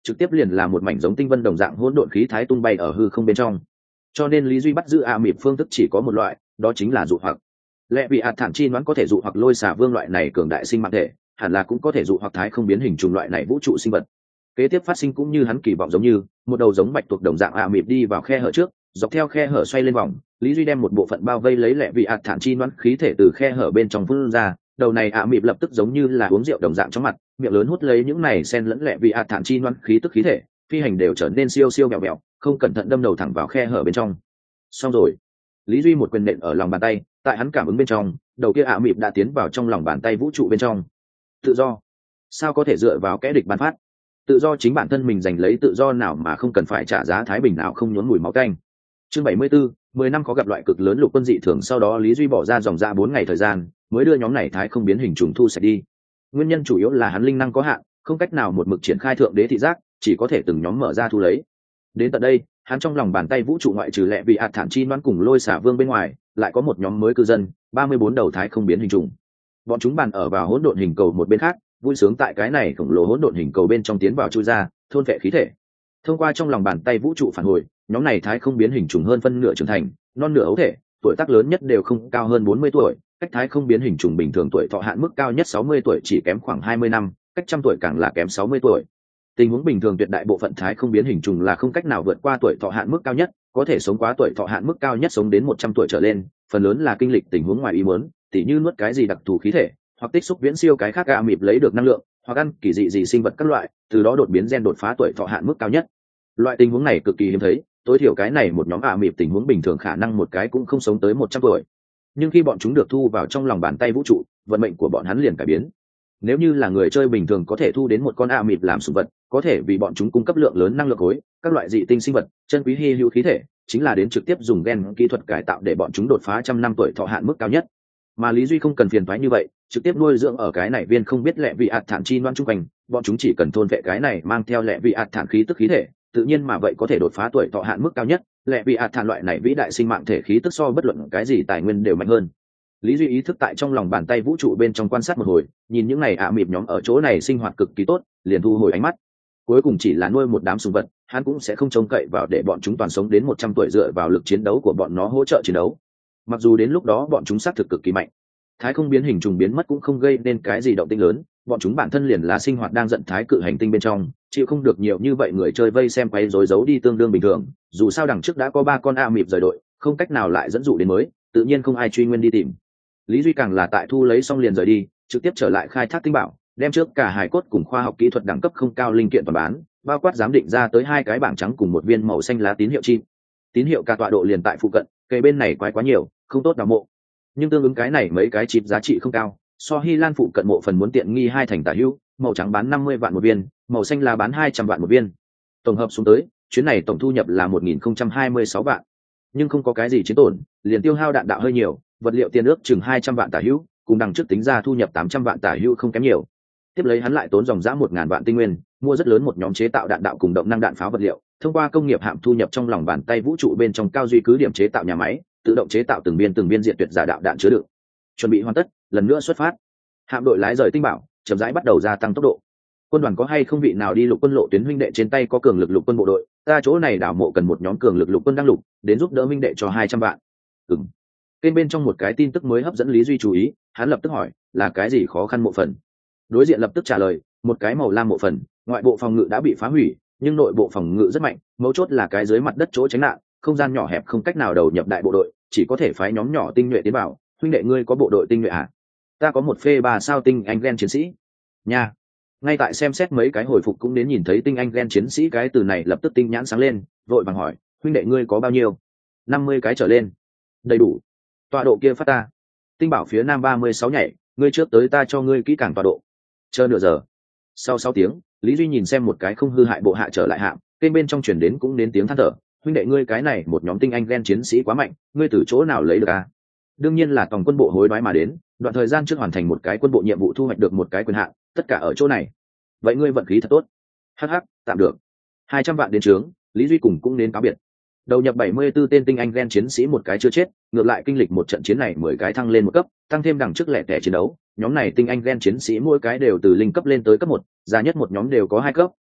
trực tiếp liền là một mảnh giống tinh vân đồng dạng hỗn độn khí thái tung bay ở hư không bên trong. Cho nên Lý Duy bắt giữ ạ mịp phương thức chỉ có một loại, đó chính là dụ hoặc. Lẽ vì ạt thản chi đoán có thể dụ hoặc lôi xả vương loại này cường đại sinh mạng thể, hẳn là cũng có thể dụ hoặc thái không biến hình trùng loại này vũ trụ sinh vật. Kế tiếp phát sinh cũng như hắn kỳ vọng, giống như một đầu giống bạch tuộc đồng dạng ạ mịp đi vào khe hở trước, dọc theo khe hở xoay lên vòng. Lý Duy đem một bộ phận bao vây lấy lẽ vì ạt thản chi đoán khí thể từ khe hở bên trong phun ra, đầu này ạ mịp lập tức giống như là uống rượu đồng dạng trong mặt, miệng lớn hút lấy những này xen lẫn lẹ vì ạt thản chi đoán khí tức khí thể, phi hành đều trở nên siêu siêu mèo mèo, không cẩn thận đâm đầu thẳng vào khe hở bên trong. Xong rồi, Lý Duy một quyền nện ở lòng bàn tay, tại hắn cảm ứng bên trong, đầu kia ạ mịp đã tiến vào trong lòng bàn tay vũ trụ bên trong. Tự do? Sao có thể dựa vào kẽ địch ban phát? Tự do chính bản thân mình giành lấy tự do nào mà không cần phải trả giá thái bình nào không nhốn mùi máu tanh. Chương bảy mươi tư, mười năm có gặp loại cực lớn lục quân dị thường, sau đó Lý Duy bỏ ra dòng ra bốn ngày thời gian, mới đưa nhóm này thái không biến hình trùng thu sạch đi. Nguyên nhân chủ yếu là hắn linh năng có hạn, không cách nào một mực triển khai thượng đế thị giác, chỉ có thể từng nhóm mở ra thu lấy. Đến tận đây, hắn trong lòng bàn tay vũ trụ ngoại trừ lẹ vì ạt thản chi đoán cùng lôi xả vương bên ngoài, lại có một nhóm mới cư dân, ba mươi bốn đầu thái không biến hình trùng. Bọn chúng bàn ở vào hỗn độn hình cầu một bên khác, vui sướng tại cái này khổng lồ hỗn độn hình cầu bên trong tiến vào chui ra, thôn vệ khí thể. Thông qua trong lòng bàn tay vũ trụ phản hồi, nhóm này thái không biến hình trùng hơn phân nửa trưởng thành, non nửa ấu thể, tuổi tác lớn nhất đều không cao hơn bốn mươi tuổi, cách thái không biến hình trùng bình thường tuổi thọ hạn mức cao nhất sáu mươi tuổi chỉ kém khoảng hai mươi năm, cách trăm tuổi càng là kém sáu mươi tuổi. Tình huống bình thường tuyệt đại bộ phận thái không biến hình trùng là không cách nào vượt qua tuổi thọ hạn mức cao nhất, có thể sống quá tuổi thọ hạn mức cao nhất sống đến một trăm tuổi trở lên, phần lớn là kinh lịch tình huống ngoài ý muốn, tỉ như nuốt cái gì đặc thù khí thể, hoặc tích xúc viễn siêu cái khác gạ mịp lấy được năng lượng, hoặc ăn kỳ dị gì sinh vật các loại, từ đó đột biến gen đột phá tuổi thọ hạn mức cao nhất. Loại tình huống này cực kỳ hiếm thấy, tối thiểu cái này một nhóm gạ mịp tình huống bình thường khả năng một cái cũng không sống tới một trăm tuổi. Nhưng khi bọn chúng được thu vào trong lòng bàn tay vũ trụ, vận mệnh của bọn hắn liền cải biến. Nếu như là người chơi bình thường có thể thu đến một con ạ mịp làm sủng vật, có thể vì bọn chúng cung cấp lượng lớn năng lượng khối, các loại dị tinh sinh vật, chân quý hi hữu khí thể, chính là đến trực tiếp dùng gen kỹ thuật cải tạo để bọn chúng đột phá trăm năm tuổi thọ hạn mức cao nhất. Mà Lý Duy không cần phiền toái như vậy, trực tiếp nuôi dưỡng ở cái này viên không biết lẹ vị ạt thản chi đoan trung quanh, bọn chúng chỉ cần thôn vệ cái này mang theo lẹ vị ạt thản khí tức khí thể, tự nhiên mà vậy có thể đột phá tuổi thọ hạn mức cao nhất. Lẹ vị ạt thản loại này vĩ đại sinh mạng thể khí tức so bất luận cái gì tài nguyên đều mạnh hơn. Lý Duy ý thức tại trong lòng bàn tay vũ trụ bên trong quan sát một hồi, nhìn những này ạ mịp nhóm ở chỗ này sinh hoạt cực kỳ tốt, liền thu hồi ánh mắt. Cuối cùng chỉ là nuôi một đám sùng vật, hắn cũng sẽ không trông cậy vào để bọn chúng toàn sống đến một trăm tuổi dựa vào lực chiến đấu của bọn nó hỗ trợ chiến đấu. Mặc dù đến lúc đó bọn chúng xác thực cực kỳ mạnh, thái không biến hình trùng biến mất cũng không gây nên cái gì động tĩnh lớn, bọn chúng bản thân liền là sinh hoạt đang giận thái cự hành tinh bên trong, chịu không được nhiều như vậy người chơi vây xem quấy rối giấu đi tương đương bình thường. Dù sao đằng trước đã có ba con ạ mịp rời đội, không cách nào lại dẫn dụ đến mới, tự nhiên không ai truy nguyên đi tìm. Lý Duy càng là tại thu lấy xong liền rời đi, trực tiếp trở lại khai thác tinh bảo, đem trước cả hài cốt cùng khoa học kỹ thuật đẳng cấp không cao linh kiện toàn bán, bao quát giám định ra tới hai cái bảng trắng cùng một viên màu xanh lá tín hiệu chim. Tín hiệu cả tọa độ liền tại phụ cận, cây bên này quái quá nhiều, không tốt đào mộ. Nhưng tương ứng cái này mấy cái chip giá trị không cao, so Hy Lan phụ cận mộ phần muốn tiện nghi hai thành tả hữu, màu trắng bán năm mươi vạn một viên, màu xanh lá bán hai trăm vạn một viên. Tổng hợp xuống tới, chuyến này tổng thu nhập là một nghìn không trăm hai mươi sáu vạn. Nhưng không có cái gì chiến tổn, liền tiêu hao đạn đạo hơi nhiều, vật liệu tiền ước chừng hai trăm vạn tả hữu, cùng đằng trước tính ra thu nhập tám trăm vạn tả hữu không kém nhiều. Tiếp lấy hắn lại tốn dòng giá một ngàn vạn tinh nguyên, mua rất lớn một nhóm chế tạo đạn đạo cùng động năng đạn pháo vật liệu, thông qua công nghiệp hạm thu nhập trong lòng bàn tay vũ trụ bên trong cao duy cứ điểm chế tạo nhà máy, tự động chế tạo từng viên từng viên diện tuyệt giả đạo đạn chứa đựng. Chuẩn bị hoàn tất, lần nữa xuất phát. Hạm đội lái rời tinh bảo, chậm rãi bắt đầu gia tăng tốc độ. Quân đoàn có hay không vị nào đi lục quân lộ tuyến huynh đệ trên tay có cường lực lục quân bộ đội, ta chỗ này đảo mộ cần một nhóm cường lực lục quân đang lục, đến giúp đỡ huynh đệ cho hai trăm vạn. Ừm. Kênh bên trong một cái tin tức mới hấp dẫn Lý Duy chú ý, hắn lập tức hỏi, là cái gì khó khăn mộ phần? Đối diện lập tức trả lời, một cái màu lam mộ phần, ngoại bộ phòng ngự đã bị phá hủy, nhưng nội bộ phòng ngự rất mạnh, mấu chốt là cái dưới mặt đất chỗ tránh nạn, không gian nhỏ hẹp không cách nào đầu nhập đại bộ đội, chỉ có thể phái nhóm nhỏ tinh nhuệ tiến vào. Huynh đệ ngươi có bộ đội tinh nhuệ à? Ta có một phê ba sao tinh anh gen chiến sĩ. Nha. Ngay tại xem xét mấy cái hồi phục cũng đến nhìn thấy tinh anh gen chiến sĩ cái từ này lập tức tinh nhãn sáng lên, vội vàng hỏi, huynh đệ ngươi có bao nhiêu? năm mươi cái trở lên. Đầy đủ. Tọa độ kia phát ta. Tinh bảo phía nam ba mươi sáu nhảy, ngươi trước tới ta cho ngươi kỹ càng tọa độ. Chờ nửa giờ. Sau sáu tiếng, Lý Duy nhìn xem một cái không hư hại bộ hạ trở lại hạm, kênh bên trong chuyển đến cũng đến tiếng than thở, huynh đệ ngươi cái này một nhóm tinh anh gen chiến sĩ quá mạnh, ngươi từ chỗ nào lấy được à? Đương nhiên là tổng quân bộ hối đoái mà đến, đoạn thời gian trước hoàn thành một cái quân bộ nhiệm vụ thu hoạch được một cái quyền hạn, tất cả ở chỗ này. Vậy ngươi vận khí thật tốt. Hắc hắc, tạm được. hai trăm vạn đến trướng, Lý Duy cùng cũng đến cáo biệt. Đầu nhập bảy mươi 74 tên tinh anh gen chiến sĩ một cái chưa chết, ngược lại kinh lịch một trận chiến này mười cái thăng lên một cấp, tăng thêm đằng trước lẻ tẻ chiến đấu, nhóm này tinh anh gen chiến sĩ mỗi cái đều từ linh cấp lên tới cấp một, già nhất một nhóm đều có hai cấp,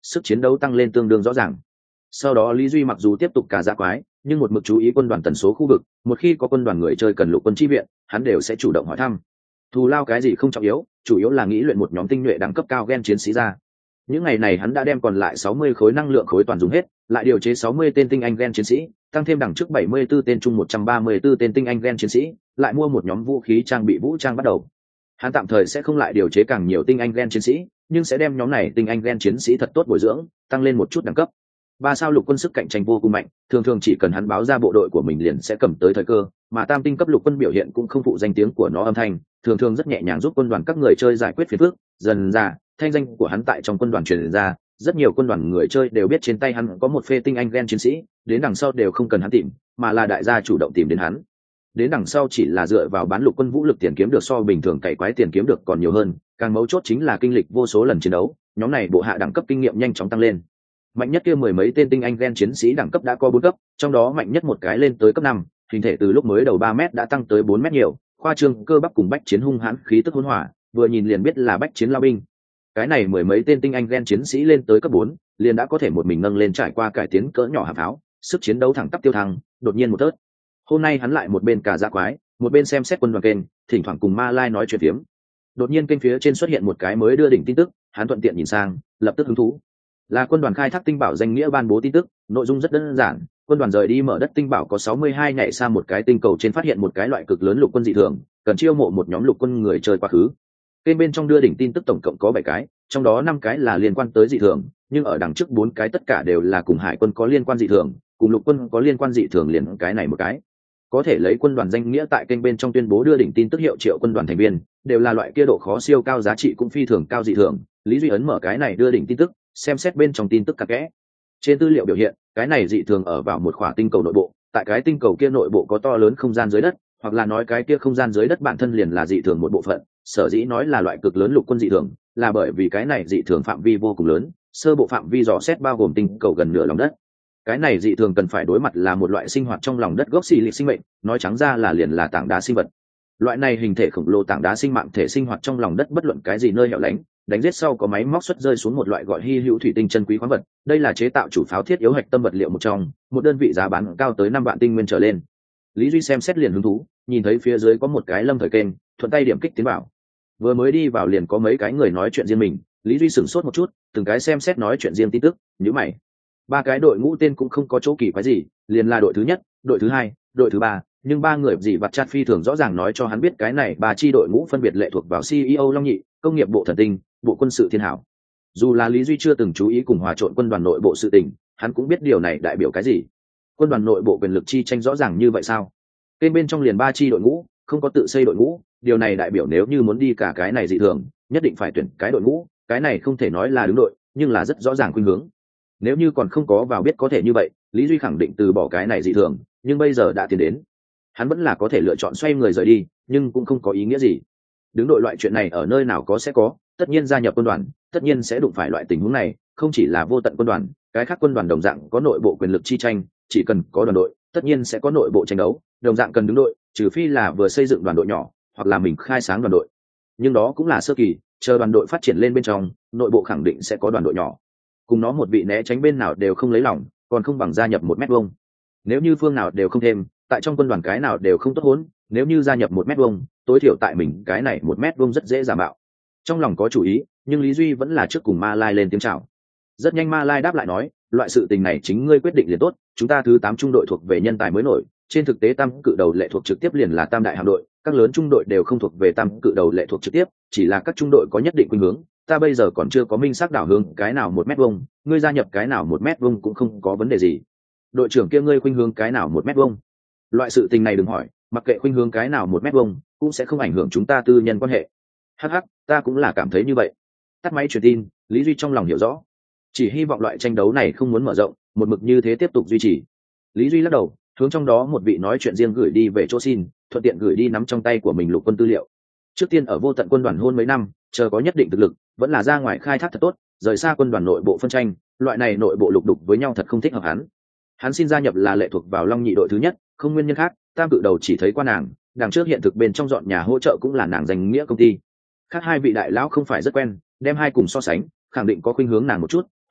sức chiến đấu tăng lên tương đương rõ ràng. Sau đó Lý Duy mặc dù tiếp tục cả dạ quái, nhưng một mực chú ý quân đoàn tần số khu vực, một khi có quân đoàn người chơi cần lục quân chi viện, hắn đều sẽ chủ động hỏi thăm. Thù lao cái gì không trọng yếu, chủ yếu là nghĩ luyện một nhóm tinh nhuệ đẳng cấp cao gen chiến sĩ ra. Những ngày này hắn đã đem còn lại sáu mươi khối năng lượng khối toàn dùng hết, lại điều chế sáu mươi tên tinh anh gen chiến sĩ, tăng thêm đẳng trước bảy mươi 74 tên chung một trăm ba mươi 134 tên tinh anh gen chiến sĩ, lại mua một nhóm vũ khí trang bị vũ trang bắt đầu. Hắn tạm thời sẽ không lại điều chế càng nhiều tinh anh gen chiến sĩ, nhưng sẽ đem nhóm này tinh anh gen chiến sĩ thật tốt bồi dưỡng, tăng lên một chút đẳng cấp. Ba sao lục quân sức cạnh tranh vô cùng mạnh, thường thường chỉ cần hắn báo ra bộ đội của mình liền sẽ cầm tới thời cơ, mà tam tinh cấp lục quân biểu hiện cũng không phụ danh tiếng của nó âm thanh, thường thường rất nhẹ nhàng giúp quân đoàn các người chơi giải quyết phiền phức. Dần ra, thanh danh của hắn tại trong quân đoàn truyền ra, rất nhiều quân đoàn người chơi đều biết trên tay hắn có một phê tinh anh gen chiến sĩ, đến đằng sau đều không cần hắn tìm, mà là đại gia chủ động tìm đến hắn. Đến đằng sau chỉ là dựa vào bán lục quân vũ lực tiền kiếm được so bình thường cày quái tiền kiếm được còn nhiều hơn, càng mấu chốt chính là kinh lịch vô số lần chiến đấu, nhóm này bộ hạ đẳng cấp kinh nghiệm nhanh chóng tăng lên. Mạnh nhất kia mười mấy tên tinh anh gen chiến sĩ đẳng cấp đã có bốn cấp, trong đó mạnh nhất một cái lên tới cấp năm, hình thể từ lúc mới đầu ba mét đã tăng tới bốn mét nhiều, khoa trương cơ bắp cùng bách chiến hung hãn khí tức hỗn hỏa, vừa nhìn liền biết là bách chiến lao binh. Cái này mười mấy tên tinh anh gen chiến sĩ lên tới cấp bốn, liền đã có thể một mình nâng lên trải qua cải tiến cỡ nhỏ hạng pháo, sức chiến đấu thẳng tắp tiêu thăng, đột nhiên một tớt. Hôm nay hắn lại một bên cả dạ quái, một bên xem xét quân đoàn kênh, thỉnh thoảng cùng Ma Lai nói chuyện phiếm. Đột nhiên kênh phía trên xuất hiện một cái mới đưa đỉnh tin tức, hắn thuận tiện nhìn sang, lập tức hứng thú. Là quân đoàn khai thác tinh bảo danh nghĩa ban bố tin tức, nội dung rất đơn giản, quân đoàn rời đi mở đất tinh bảo có sáu mươi hai nhảy xa một cái tinh cầu trên phát hiện một cái loại cực lớn lục quân dị thường, cần chiêu mộ một nhóm lục quân người chơi quá khứ. Kênh bên trong đưa đỉnh tin tức tổng cộng có bảy cái, trong đó năm cái là liên quan tới dị thường, nhưng ở đằng trước bốn cái tất cả đều là cùng hải quân có liên quan dị thường, cùng lục quân có liên quan dị thường liền cái này một cái. Có thể lấy quân đoàn danh nghĩa tại kênh bên trong tuyên bố đưa đỉnh tin tức hiệu triệu quân đoàn thành viên, đều là loại kia độ khó siêu cao giá trị cũng phi thường cao dị thường. Lý Duy ấn mở cái này đưa đỉnh tin tức, xem xét bên trong tin tức cặn kẽ. Trên tư liệu biểu hiện, cái này dị thường ở vào một khỏa tinh cầu nội bộ, tại cái tinh cầu kia nội bộ có to lớn không gian dưới đất, hoặc là nói cái kia không gian dưới đất bản thân liền là dị thường một bộ phận. Sở dĩ nói là loại cực lớn lục quân dị thường, là bởi vì cái này dị thường phạm vi vô cùng lớn, sơ bộ phạm vi dò xét bao gồm tinh cầu gần nửa lòng đất. Cái này dị thường cần phải đối mặt là một loại sinh hoạt trong lòng đất gốc xì lịch sinh mệnh, nói trắng ra là liền là tảng đá sinh vật. Loại này hình thể khổng lồ tảng đá sinh mạng thể sinh hoạt trong lòng đất bất luận cái gì nơi hẻo lánh, đánh giết sau có máy móc xuất rơi xuống một loại gọi hy hữu thủy tinh chân quý khoáng vật, đây là chế tạo chủ pháo thiết yếu hạch tâm vật liệu một trong, một đơn vị giá bán cao tới năm vạn tinh nguyên trở lên. Lý Duy xem xét liền hứng thú, nhìn thấy phía dưới có một cái lâm thời kênh, thuận tay điểm kích tiến vào. Vừa mới đi vào liền có mấy cái người nói chuyện riêng mình, Lý Duy sửng sốt một chút, từng cái xem xét nói chuyện riêng tin tức, nhíu mày. Ba cái đội ngũ tên cũng không có chỗ kỳ quái gì, liền là đội thứ nhất, đội thứ hai, đội thứ ba, nhưng ba người gì vặt chat phi thường rõ ràng nói cho hắn biết cái này ba chi đội ngũ phân biệt lệ thuộc vào xê e ô Long Nhị, công nghiệp bộ thần tinh, bộ quân sự thiên hảo. Dù là Lý Duy chưa từng chú ý cùng hòa trộn quân đoàn nội bộ sự tình, hắn cũng biết điều này đại biểu cái gì. Quân đoàn nội bộ quyền lực chi tranh rõ ràng như vậy sao? Tên bên trong liền ba chi đội ngũ, không có tự xây đội ngũ, điều này đại biểu nếu như muốn đi cả cái này dị thường, nhất định phải tuyển cái đội ngũ, cái này không thể nói là đứng đội, nhưng là rất rõ ràng khuynh hướng. Nếu như còn không có vào biết có thể như vậy, Lý Duy khẳng định từ bỏ cái này dị thường, nhưng bây giờ đã tiến đến, hắn vẫn là có thể lựa chọn xoay người rời đi, nhưng cũng không có ý nghĩa gì. Đứng đội loại chuyện này ở nơi nào có sẽ có, tất nhiên gia nhập quân đoàn, tất nhiên sẽ đụng phải loại tình huống này, không chỉ là vô tận quân đoàn, cái khác quân đoàn đồng dạng có nội bộ quyền lực chi tranh, chỉ cần có đoàn đội, tất nhiên sẽ có nội bộ tranh đấu, đồng dạng cần đứng đội, trừ phi là vừa xây dựng đoàn đội nhỏ, hoặc là mình khai sáng đoàn đội. Nhưng đó cũng là sơ kỳ, chờ đoàn đội phát triển lên bên trong, nội bộ khẳng định sẽ có đoàn đội nhỏ. Cùng nó một vị né tránh bên nào đều không lấy lòng, còn không bằng gia nhập một mét vuông. Nếu như phương nào đều không thêm, tại trong quân đoàn cái nào đều không tốt hốn, nếu như gia nhập một mét vuông, tối thiểu tại mình cái này một mét vuông rất dễ giả mạo. Trong lòng có chủ ý, nhưng Lý Duy vẫn là trước cùng Ma Lai lên tiếng chào. Rất nhanh Ma Lai đáp lại nói, loại sự tình này chính ngươi quyết định liền tốt, chúng ta thứ tám trung đội thuộc về nhân tài mới nổi, trên thực tế tam cự đầu lệ thuộc trực tiếp liền là tam đại hạm đội, các lớn trung đội đều không thuộc về tam cự đầu lệ thuộc trực tiếp, chỉ là các trung đội có nhất định khuynh hướng, ta bây giờ còn chưa có minh xác đảo hướng cái nào một mét vuông, ngươi gia nhập cái nào một mét vuông cũng không có vấn đề gì. Đội trưởng kia ngươi khuynh hướng cái nào một mét vuông? Loại sự tình này đừng hỏi, mặc kệ khuynh hướng cái nào một mét vuông, cũng sẽ không ảnh hưởng chúng ta tư nhân quan hệ. Hắc hắc, ta cũng là cảm thấy như vậy. Tắt máy truyền tin, Lý Duy trong lòng hiểu rõ, chỉ hy vọng loại tranh đấu này không muốn mở rộng, một mực như thế tiếp tục duy trì. Lý Duy lắc đầu, hướng trong đó một vị nói chuyện riêng gửi đi về chỗ xin, thuận tiện gửi đi nắm trong tay của mình lục quân tư liệu. Trước tiên ở vô tận quân đoàn hôn mấy năm, chờ có nhất định thực lực, vẫn là ra ngoài khai thác thật tốt, rời xa quân đoàn nội bộ phân tranh, loại này nội bộ lục đục với nhau thật không thích hợp hắn. Hắn xin gia nhập là lệ thuộc vào Long Nhị đội thứ nhất, không nguyên nhân khác, tam cự đầu chỉ thấy qua nàng, đằng trước hiện thực bên trong dọn nhà hỗ trợ cũng là nàng danh nghĩa công ty. Khác hai vị đại lão không phải rất quen, đem hai cùng so sánh, khẳng định có khuynh hướng nàng một chút,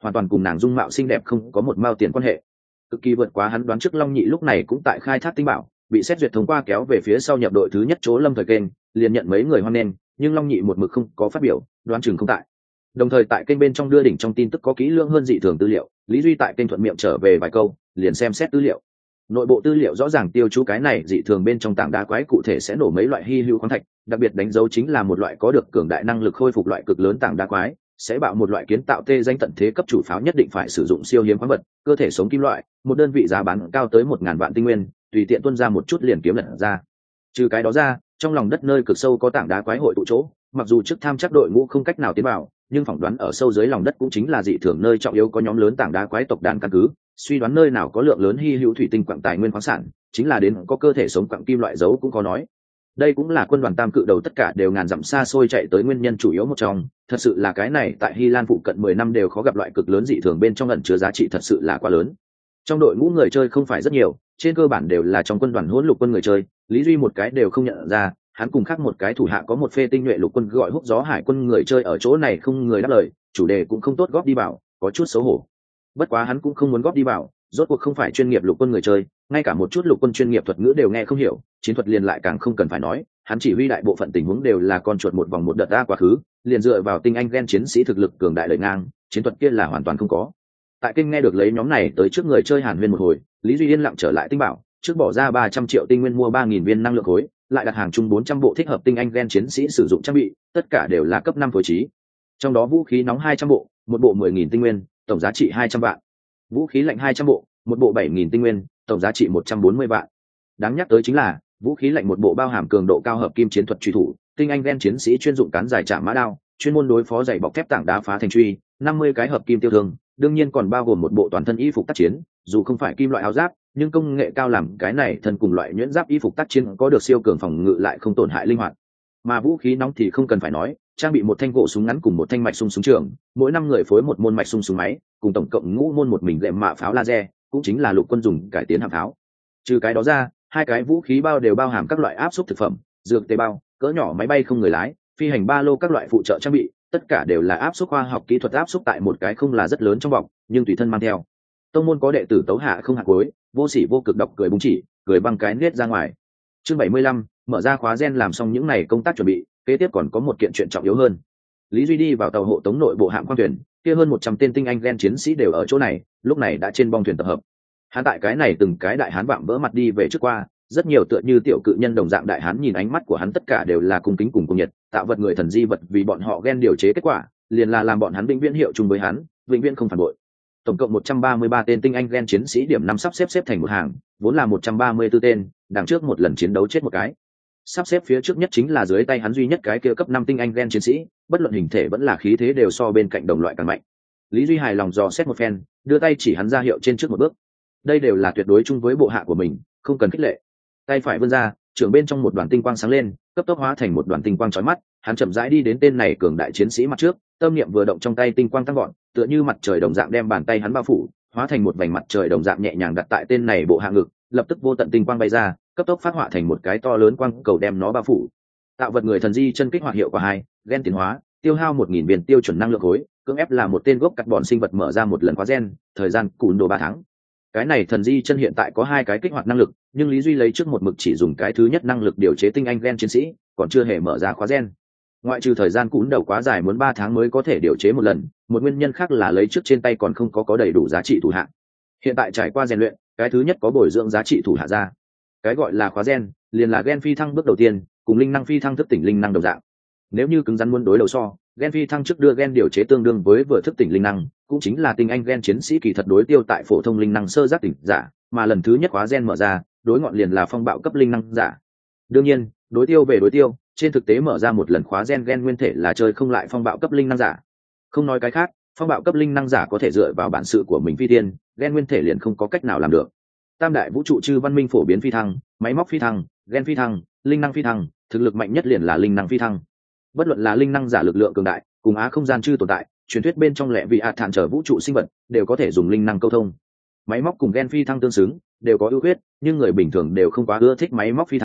hoàn toàn cùng nàng dung mạo xinh đẹp không có một mao tiền quan hệ, cực kỳ vượt quá hắn đoán trước. Long Nhị lúc này cũng tại khai thác tinh bảo, bị xét duyệt thông qua kéo về phía sau nhập đội thứ nhất chỗ lâm thời kênh, liền nhận mấy người hoan nghênh, nhưng Long Nhị một mực không có phát biểu, đoán chừng không tại. Đồng thời tại kênh bên trong đưa đỉnh trong tin tức có kỹ lưỡng hơn dị thường tư liệu, Lý Duy tại kênh thuận miệng trở về vài câu, liền xem xét tư liệu. Nội bộ tư liệu rõ ràng tiêu chú cái này dị thường bên trong tảng đá quái cụ thể sẽ nổ mấy loại hy hữu khoáng thạch, đặc biệt đánh dấu chính là một loại có được cường đại năng lực khôi phục loại cực lớn tảng đá quái, sẽ bạo một loại kiến tạo tê danh tận thế cấp chủ pháo nhất định phải sử dụng siêu hiếm khoáng vật, cơ thể sống kim loại, một đơn vị giá bán cao tới một ngàn vạn tinh nguyên, tùy tiện tuân ra một chút liền kiếm lật ra. Trừ cái đó ra, trong lòng đất nơi cực sâu có tảng đá quái hội tụ chỗ, mặc dù trước tham chắc đội ngũ không cách nào tiến vào, nhưng phỏng đoán ở sâu dưới lòng đất cũng chính là dị thường nơi trọng yếu có nhóm lớn tảng đá quái tộc đàn căn cứ, suy đoán nơi nào có lượng lớn hy hữu thủy tinh quặng tài nguyên khoáng sản, chính là đến có cơ thể sống quặng kim loại dấu cũng có nói. Đây cũng là quân đoàn tam cự đầu tất cả đều ngàn dặm xa xôi chạy tới nguyên nhân chủ yếu một trong, thật sự là cái này tại Hy Lan phụ cận mười năm đều khó gặp loại cực lớn dị thường bên trong ẩn chứa giá trị thật sự là quá lớn. Trong đội ngũ người chơi không phải rất nhiều, trên cơ bản đều là trong quân đoàn hỗn lục quân người chơi, Lý Duy một cái đều không nhận ra, hắn cùng khác một cái thủ hạ có một phê tinh nhuệ lục quân gọi húc gió hải quân người chơi ở chỗ này không người đáp lời, chủ đề cũng không tốt góp đi bảo, có chút xấu hổ. Bất quá hắn cũng không muốn góp đi bảo, rốt cuộc không phải chuyên nghiệp lục quân người chơi, ngay cả một chút lục quân chuyên nghiệp thuật ngữ đều nghe không hiểu, chiến thuật liền lại càng không cần phải nói, hắn chỉ huy đại bộ phận tình huống đều là con chuột một vòng một đợt ra quá khứ, liền dựa vào tinh anh gen chiến sĩ thực lực cường đại lợi ngang, chiến thuật kia là hoàn toàn không có. Tại kinh nghe được lấy nhóm này tới trước người chơi hàn huyên một hồi, Lý Duy yên lặng trở lại tinh bảo, trước bỏ ra ba trăm triệu tinh nguyên mua ba nghìn viên năng lượng khối, lại đặt hàng chung bốn trăm bộ thích hợp tinh anh gen chiến sĩ sử dụng trang bị, tất cả đều là cấp năm phối trí. Trong đó vũ khí nóng hai trăm bộ, một bộ mười nghìn tinh nguyên, tổng giá trị hai trăm vạn. Vũ khí lạnh hai trăm bộ, một bộ bảy nghìn tinh nguyên, tổng giá trị một trăm bốn mươi vạn. Đáng nhắc tới chính là, vũ khí lạnh một bộ bao hàm cường độ cao hợp kim chiến thuật truy thủ, tinh anh gen chiến sĩ chuyên dụng cán dài chạm mã đao, chuyên môn đối phó dày bọc thép tảng đá phá thành truy, năm mươi cái hợp kim tiêu thương, đương nhiên còn bao gồm một bộ toàn thân y phục tác chiến, dù không phải kim loại áo giáp, nhưng công nghệ cao làm cái này thân cùng loại nhuyễn giáp y phục tác chiến có được siêu cường phòng ngự lại không tổn hại linh hoạt. Mà vũ khí nóng thì không cần phải nói, trang bị một thanh gỗ súng ngắn cùng một thanh mạch sung súng trường, mỗi năm người phối một môn mạch sung súng máy, cùng tổng cộng ngũ môn một mình lệm mạ pháo laser, cũng chính là lục quân dùng cải tiến hạng pháo. Trừ cái đó ra, hai cái vũ khí bao đều bao hàm các loại áp suất thực phẩm, dược tế bao, cỡ nhỏ máy bay không người lái, phi hành ba lô các loại phụ trợ trang bị, tất cả đều là áp suất khoa học kỹ thuật áp suất tại một cái không là rất lớn trong bọc, nhưng tùy thân mang theo. Tông môn có đệ tử tấu hạ không hạt cuối, vô sỉ vô cực độc cười búng chỉ, cười băng cái nết ra ngoài. Chương bảy mươi lăm, mở ra khóa gen làm xong những này công tác chuẩn bị, kế tiếp còn có một kiện chuyện trọng yếu hơn. Lý Duy đi vào tàu hộ tống nội bộ hạm khoang thuyền, kia hơn một trăm tên tinh anh gen chiến sĩ đều ở chỗ này, lúc này đã trên bong thuyền tập hợp. Hắn tại cái này từng cái đại hán vạm vỡ mặt đi về trước qua, rất nhiều tựa như tiểu cự nhân đồng dạng đại hán nhìn ánh mắt của hắn tất cả đều là cung kính cùng cung nhiệt, tạo vật người thần di vật vì bọn họ gen điều chế kết quả, liền là làm bọn hắn vĩnh viễn hiệu chung với hắn, vĩnh viễn không phản bội. Tổng cộng một trăm ba mươi ba tên tinh anh gen chiến sĩ điểm năm sắp xếp xếp thành một hàng, vốn là một trăm ba mươi tư tên, đằng trước một lần chiến đấu chết một cái. Sắp xếp phía trước nhất chính là dưới tay hắn duy nhất cái kia cấp năm tinh anh gen chiến sĩ, bất luận hình thể vẫn là khí thế đều so bên cạnh đồng loại càng mạnh. Lý Duy hài lòng dò xét một phen, đưa tay chỉ hắn ra hiệu trên trước một bước. Đây đều là tuyệt đối chung với bộ hạ của mình, không cần khích lệ. Tay phải vươn ra, trưởng bên trong một đoàn tinh quang sáng lên, cấp tốc hóa thành một đoàn tinh quang chói mắt, hắn chậm rãi đi đến tên này cường đại chiến sĩ mặt trước, tâm niệm vừa động trong tay tinh quang tăng gọn, tựa như mặt trời đồng dạng đem bàn tay hắn bao phủ, hóa thành một vành mặt trời đồng dạng nhẹ nhàng đặt tại tên này bộ hạ ngực, lập tức vô tận tinh quang bay ra, cấp tốc phát họa thành một cái to lớn quang cầu đem nó bao phủ. Tạo vật người thần di chân kích hoạt hiệu quả hai, gen tiến hóa, tiêu hao một nghìn viên tiêu chuẩn năng lượng khối, cưỡng ép là một tên gốc cắt bọn sinh vật mở ra một lần khóa gen, thời gian cùn đồ ba tháng. Cái này thần di chân hiện tại có hai cái kích hoạt năng lực, nhưng Lý Duy lấy trước một mực chỉ dùng cái thứ nhất năng lực điều chế tinh anh gen chiến sĩ, còn chưa hề mở ra khóa gen. Ngoại trừ thời gian cún đầu quá dài muốn ba tháng mới có thể điều chế một lần, một nguyên nhân khác là lấy trước trên tay còn không có có đầy đủ giá trị thủ hạ. Hiện tại trải qua rèn luyện, cái thứ nhất có bồi dưỡng giá trị thủ hạ ra. Cái gọi là khóa gen, liền là gen phi thăng bước đầu tiên, cùng linh năng phi thăng thức tỉnh linh năng đồng dạng. Nếu như cứng rắn muốn đối đầu so, gen phi thăng trước đưa gen điều chế tương đương với vừa thức tỉnh linh năng, cũng chính là tinh anh gen chiến sĩ kỳ thật đối tiêu tại phổ thông linh năng sơ giác tỉnh giả, mà lần thứ nhất khóa gen mở ra, đối ngọn liền là phong bạo cấp linh năng giả. Đương nhiên, đối tiêu về đối tiêu, trên thực tế mở ra một lần khóa gen gen nguyên thể là chơi không lại phong bạo cấp linh năng giả. Không nói cái khác, phong bạo cấp linh năng giả có thể dựa vào bản sự của mình phi tiên, gen nguyên thể liền không có cách nào làm được. Tam đại vũ trụ chư văn minh phổ biến phi thăng, máy móc phi thăng, gen phi thăng, linh năng phi thăng, thực lực mạnh nhất liền là linh năng phi thăng. Bất luận là linh năng giả lực lượng cường đại, cùng á không gian chư tồn tại, truyền thuyết bên trong lẽ vị hạt thản trở vũ trụ sinh vật đều có thể dùng linh năng câu thông. Máy móc cùng gen phi thăng tương xứng, đều có ưu khuyết, nhưng người bình thường đều không quá ưa thích máy móc phi thăng,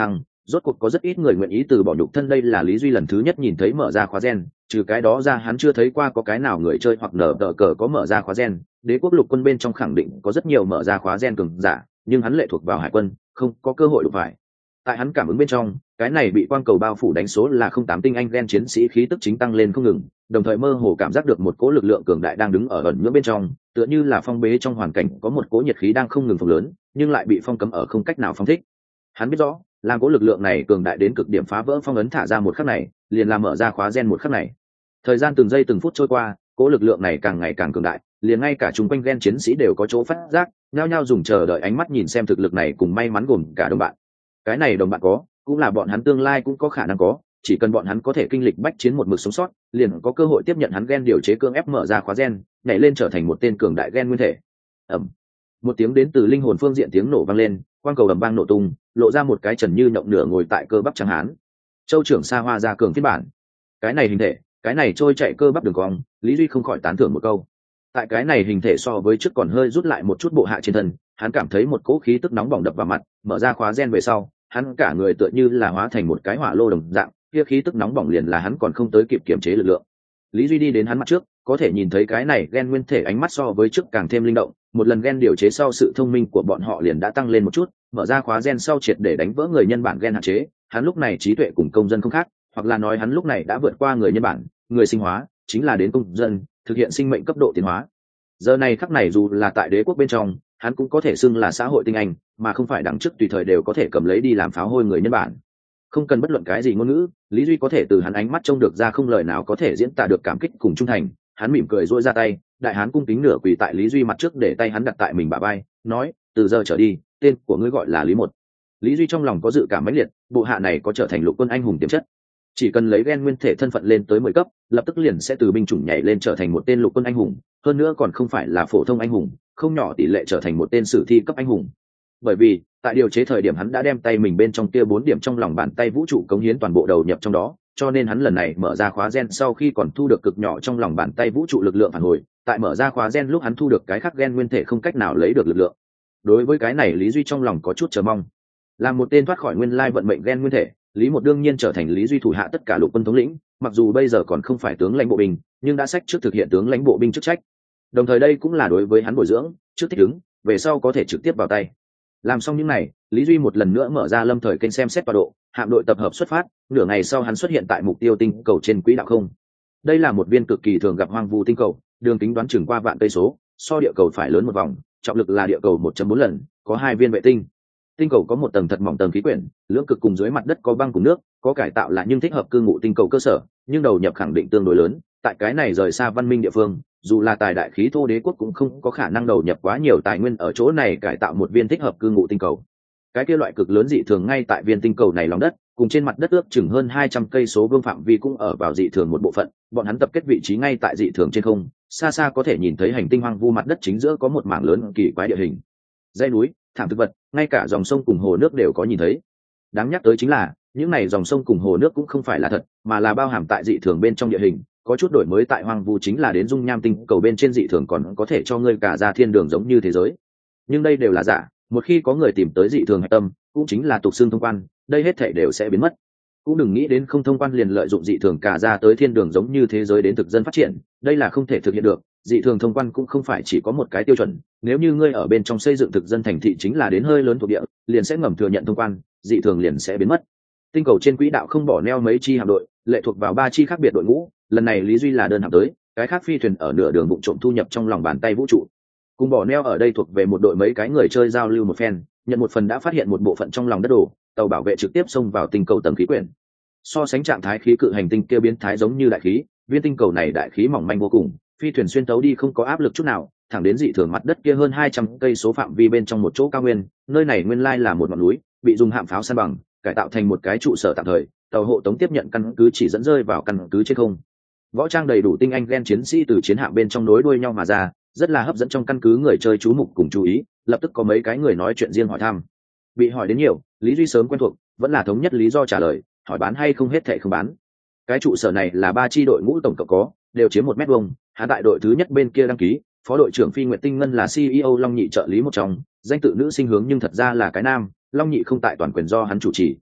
rốt cuộc có rất ít người nguyện ý từ bỏ nhục thân, đây là Lý Duy lần thứ nhất nhìn thấy mở ra khóa gen, trừ cái đó ra hắn chưa thấy qua có cái nào người chơi hoặc nở tờ cờ có mở ra khóa gen. Đế quốc lục quân bên trong khẳng định có rất nhiều mở ra khóa gen cường giả, nhưng hắn lệ thuộc vào hải quân, không có cơ hội đụng phải. Tại hắn cảm ứng bên trong, cái này bị quang cầu bao phủ đánh số là không tám tinh anh gen chiến sĩ khí tức chính tăng lên không ngừng, đồng thời mơ hồ cảm giác được một cỗ lực lượng cường đại đang đứng ở ẩn nhưỡng bên trong, tựa như là phong bế trong hoàn cảnh có một cỗ nhiệt khí đang không ngừng phồng lớn, nhưng lại bị phong cấm ở không cách nào phóng thích. Hắn biết rõ, làm cỗ lực lượng này cường đại đến cực điểm phá vỡ phong ấn thả ra một khắc này, liền làm mở ra khóa gen một khắc này. Thời gian từng giây từng phút trôi qua, cỗ lực lượng này càng ngày càng cường đại, liền ngay cả chung quanh gen chiến sĩ đều có chỗ phát giác, nhao nhao dùng chờ đợi ánh mắt nhìn xem thực lực này cùng may mắn gồm cả đồng bạn. Cái này đồng bạn có, cũng là bọn hắn tương lai cũng có khả năng có, chỉ cần bọn hắn có thể kinh lịch bách chiến một mực sống sót, liền có cơ hội tiếp nhận hắn gen điều chế cưỡng ép mở ra khóa gen, nhảy lên trở thành một tên cường đại gen nguyên thể. Ầm. Một tiếng đến từ linh hồn phương diện tiếng nổ vang lên, quang cầu ầm vang nổ tung, lộ ra một cái trần như nhộng nửa ngồi tại cơ bắp trắng hán. Châu trưởng Sa Hoa ra cường phiên bản. Cái này hình thể, cái này trôi chạy cơ bắp đường cong, Lý Duy không khỏi tán thưởng một câu. Tại cái này hình thể so với trước còn hơi rút lại một chút bộ hạ trên thân, hắn cảm thấy một cỗ khí tức nóng bỏng đập vào mặt, mở ra khóa gen về sau, hắn cả người tựa như là hóa thành một cái hỏa lô đồng dạng, kia khí tức nóng bỏng liền là hắn còn không tới kịp kiểm chế lực lượng. Lý Duy đi đến hắn mặt trước, có thể nhìn thấy cái này gen nguyên thể ánh mắt so với trước càng thêm linh động, một lần gen điều chế sau sự thông minh của bọn họ liền đã tăng lên một chút, mở ra khóa gen sau triệt để đánh vỡ người nhân bản gen hạn chế, hắn lúc này trí tuệ cùng công dân không khác, hoặc là nói hắn lúc này đã vượt qua người nhân bản, người sinh hóa, chính là đến công dân, thực hiện sinh mệnh cấp độ tiến hóa. Giờ này khắc này dù là tại đế quốc bên trong, hắn cũng có thể xưng là xã hội tinh anh, mà không phải đẳng chức tùy thời đều có thể cầm lấy đi làm pháo hôi người nhân bản. Không cần bất luận cái gì ngôn ngữ, Lý Duy có thể từ hắn ánh mắt trông được ra không lời nào có thể diễn tả được cảm kích cùng trung thành. Hắn mỉm cười duỗi ra tay, đại hán cung kính nửa quỳ tại Lý Duy mặt trước để tay hắn đặt tại mình bả vai, nói: từ giờ trở đi, tên của ngươi gọi là Lý Một. Lý Duy trong lòng có dự cảm mãnh liệt, bộ hạ này có trở thành lục quân anh hùng tiềm chất. Chỉ cần lấy gen nguyên thể thân phận lên tới mười cấp, lập tức liền sẽ từ binh chủng nhảy lên trở thành một tên lục quân anh hùng, hơn nữa còn không phải là phổ thông anh hùng, không nhỏ tỷ lệ trở thành một tên sử thi cấp anh hùng. Bởi vì tại điều chế thời điểm hắn đã đem tay mình bên trong kia bốn điểm trong lòng bàn tay vũ trụ cống hiến toàn bộ đầu nhập trong đó, cho nên hắn lần này mở ra khóa gen sau khi còn thu được cực nhỏ trong lòng bàn tay vũ trụ lực lượng phản hồi, tại mở ra khóa gen lúc hắn thu được cái khác gen nguyên thể không cách nào lấy được lực lượng. Đối với cái này Lý Duy trong lòng có chút chờ mong. Làm một tên thoát khỏi nguyên lai vận mệnh gen nguyên thể, Lý Một đương nhiên trở thành Lý Duy thủ hạ tất cả lục quân thống lĩnh, mặc dù bây giờ còn không phải tướng lãnh bộ binh, nhưng đã sách trước thực hiện tướng lãnh bộ binh chức trách. Đồng thời đây cũng là đối với hắn bồi dưỡng, trước thích ứng, về sau có thể trực tiếp vào tay. Làm xong những này, Lý Duy một lần nữa mở ra lâm thời kênh xem xét tọa độ, hạm đội tập hợp xuất phát, nửa ngày sau hắn xuất hiện tại mục tiêu tinh cầu trên quỹ đạo không. Đây là một viên cực kỳ thường gặp hoang vu tinh cầu, đường kính đoán chừng qua vạn cây số, so địa cầu phải lớn một vòng, trọng lực là địa cầu một phẩy bốn lần, có hai viên vệ tinh. Tinh cầu có một tầng thật mỏng tầng khí quyển, lưỡng cực cùng dưới mặt đất có băng cùng nước, có cải tạo lại nhưng thích hợp cư ngụ tinh cầu cơ sở, nhưng đầu nhập khẳng định tương đối lớn. Tại cái này rời xa văn minh địa phương, dù là tài đại khí thô đế quốc cũng không có khả năng đầu nhập quá nhiều tài nguyên ở chỗ này cải tạo một viên thích hợp cư ngụ tinh cầu. Cái kia loại cực lớn dị thường ngay tại viên tinh cầu này lòng đất, cùng trên mặt đất ước chừng hơn hai trăm cây số vuông phạm vi cũng ở vào dị thường một bộ phận, bọn hắn tập kết vị trí ngay tại dị thường trên không, xa xa có thể nhìn thấy hành tinh hoang vu mặt đất chính giữa có một mảng lớn kỳ quái địa hình. Dãy núi, thảm thực vật, ngay cả dòng sông cùng hồ nước đều có nhìn thấy. Đáng nhắc tới chính là, những này dòng sông cùng hồ nước cũng không phải là thật, mà là bao hàm tại dị thường bên trong địa hình, có chút đổi mới tại hoang vu chính là đến dung nham tinh cầu bên trên dị thường còn có thể cho ngươi cả ra thiên đường giống như thế giới. Nhưng đây đều là giả, một khi có người tìm tới dị thường hạch tâm, cũng chính là tục xương thông quan, đây hết thảy đều sẽ biến mất. Cũng đừng nghĩ đến không thông quan liền lợi dụng dị thường cả ra tới thiên đường giống như thế giới đến thực dân phát triển, đây là không thể thực hiện được. Dị thường thông quan cũng không phải chỉ có một cái tiêu chuẩn, nếu như ngươi ở bên trong xây dựng thực dân thành thị chính là đến hơi lớn thuộc địa, liền sẽ ngầm thừa nhận thông quan, dị thường liền sẽ biến mất. Tinh cầu trên quỹ đạo không bỏ neo mấy chi hạm đội, lệ thuộc vào ba chi khác biệt đội ngũ, lần này Lý Duy là đơn hạm tới, cái khác phi thuyền ở nửa đường vụng trộm thu nhập trong lòng bàn tay vũ trụ. Cùng bỏ neo ở đây thuộc về một đội mấy cái người chơi giao lưu một phen, nhận một phần đã phát hiện một bộ phận trong lòng đất đổ, tàu bảo vệ trực tiếp xông vào tinh cầu tầng khí quyển. So sánh trạng thái khí cự hành tinh kia biến thái giống như đại khí, viên tinh cầu này đại khí mỏng manh vô cùng, phi thuyền xuyên tấu đi không có áp lực chút nào, thẳng đến dị thường mặt đất kia hơn hai trăm cây số phạm vi bên trong một chỗ cao nguyên, nơi này nguyên lai là một ngọn núi, bị dùng hạm pháo san bằng, cải tạo thành một cái trụ sở tạm thời, tàu hộ tống tiếp nhận căn cứ chỉ dẫn rơi vào căn cứ trên không. Võ trang đầy đủ tinh anh gen chiến sĩ từ chiến hạm bên trong nối đuôi nhau mà ra, rất là hấp dẫn trong căn cứ người chơi chú mục cùng chú ý, lập tức có mấy cái người nói chuyện riêng hỏi thăm. Bị hỏi đến nhiều, Lý Duy sớm quen thuộc, vẫn là thống nhất lý do trả lời, hỏi bán hay không hết thảy không bán. Cái trụ sở này là ba chi đội ngũ tổng cộng có, đều chiếm một mét vuông, hắn tại đội thứ nhất bên kia đăng ký, phó đội trưởng Phi Nguyệt Tinh Ngân là xê e ô Long Nhị trợ lý một trong, danh tự nữ sinh hướng nhưng thật ra là cái nam, Long Nhị không tại toàn quyền do hắn chủ trì.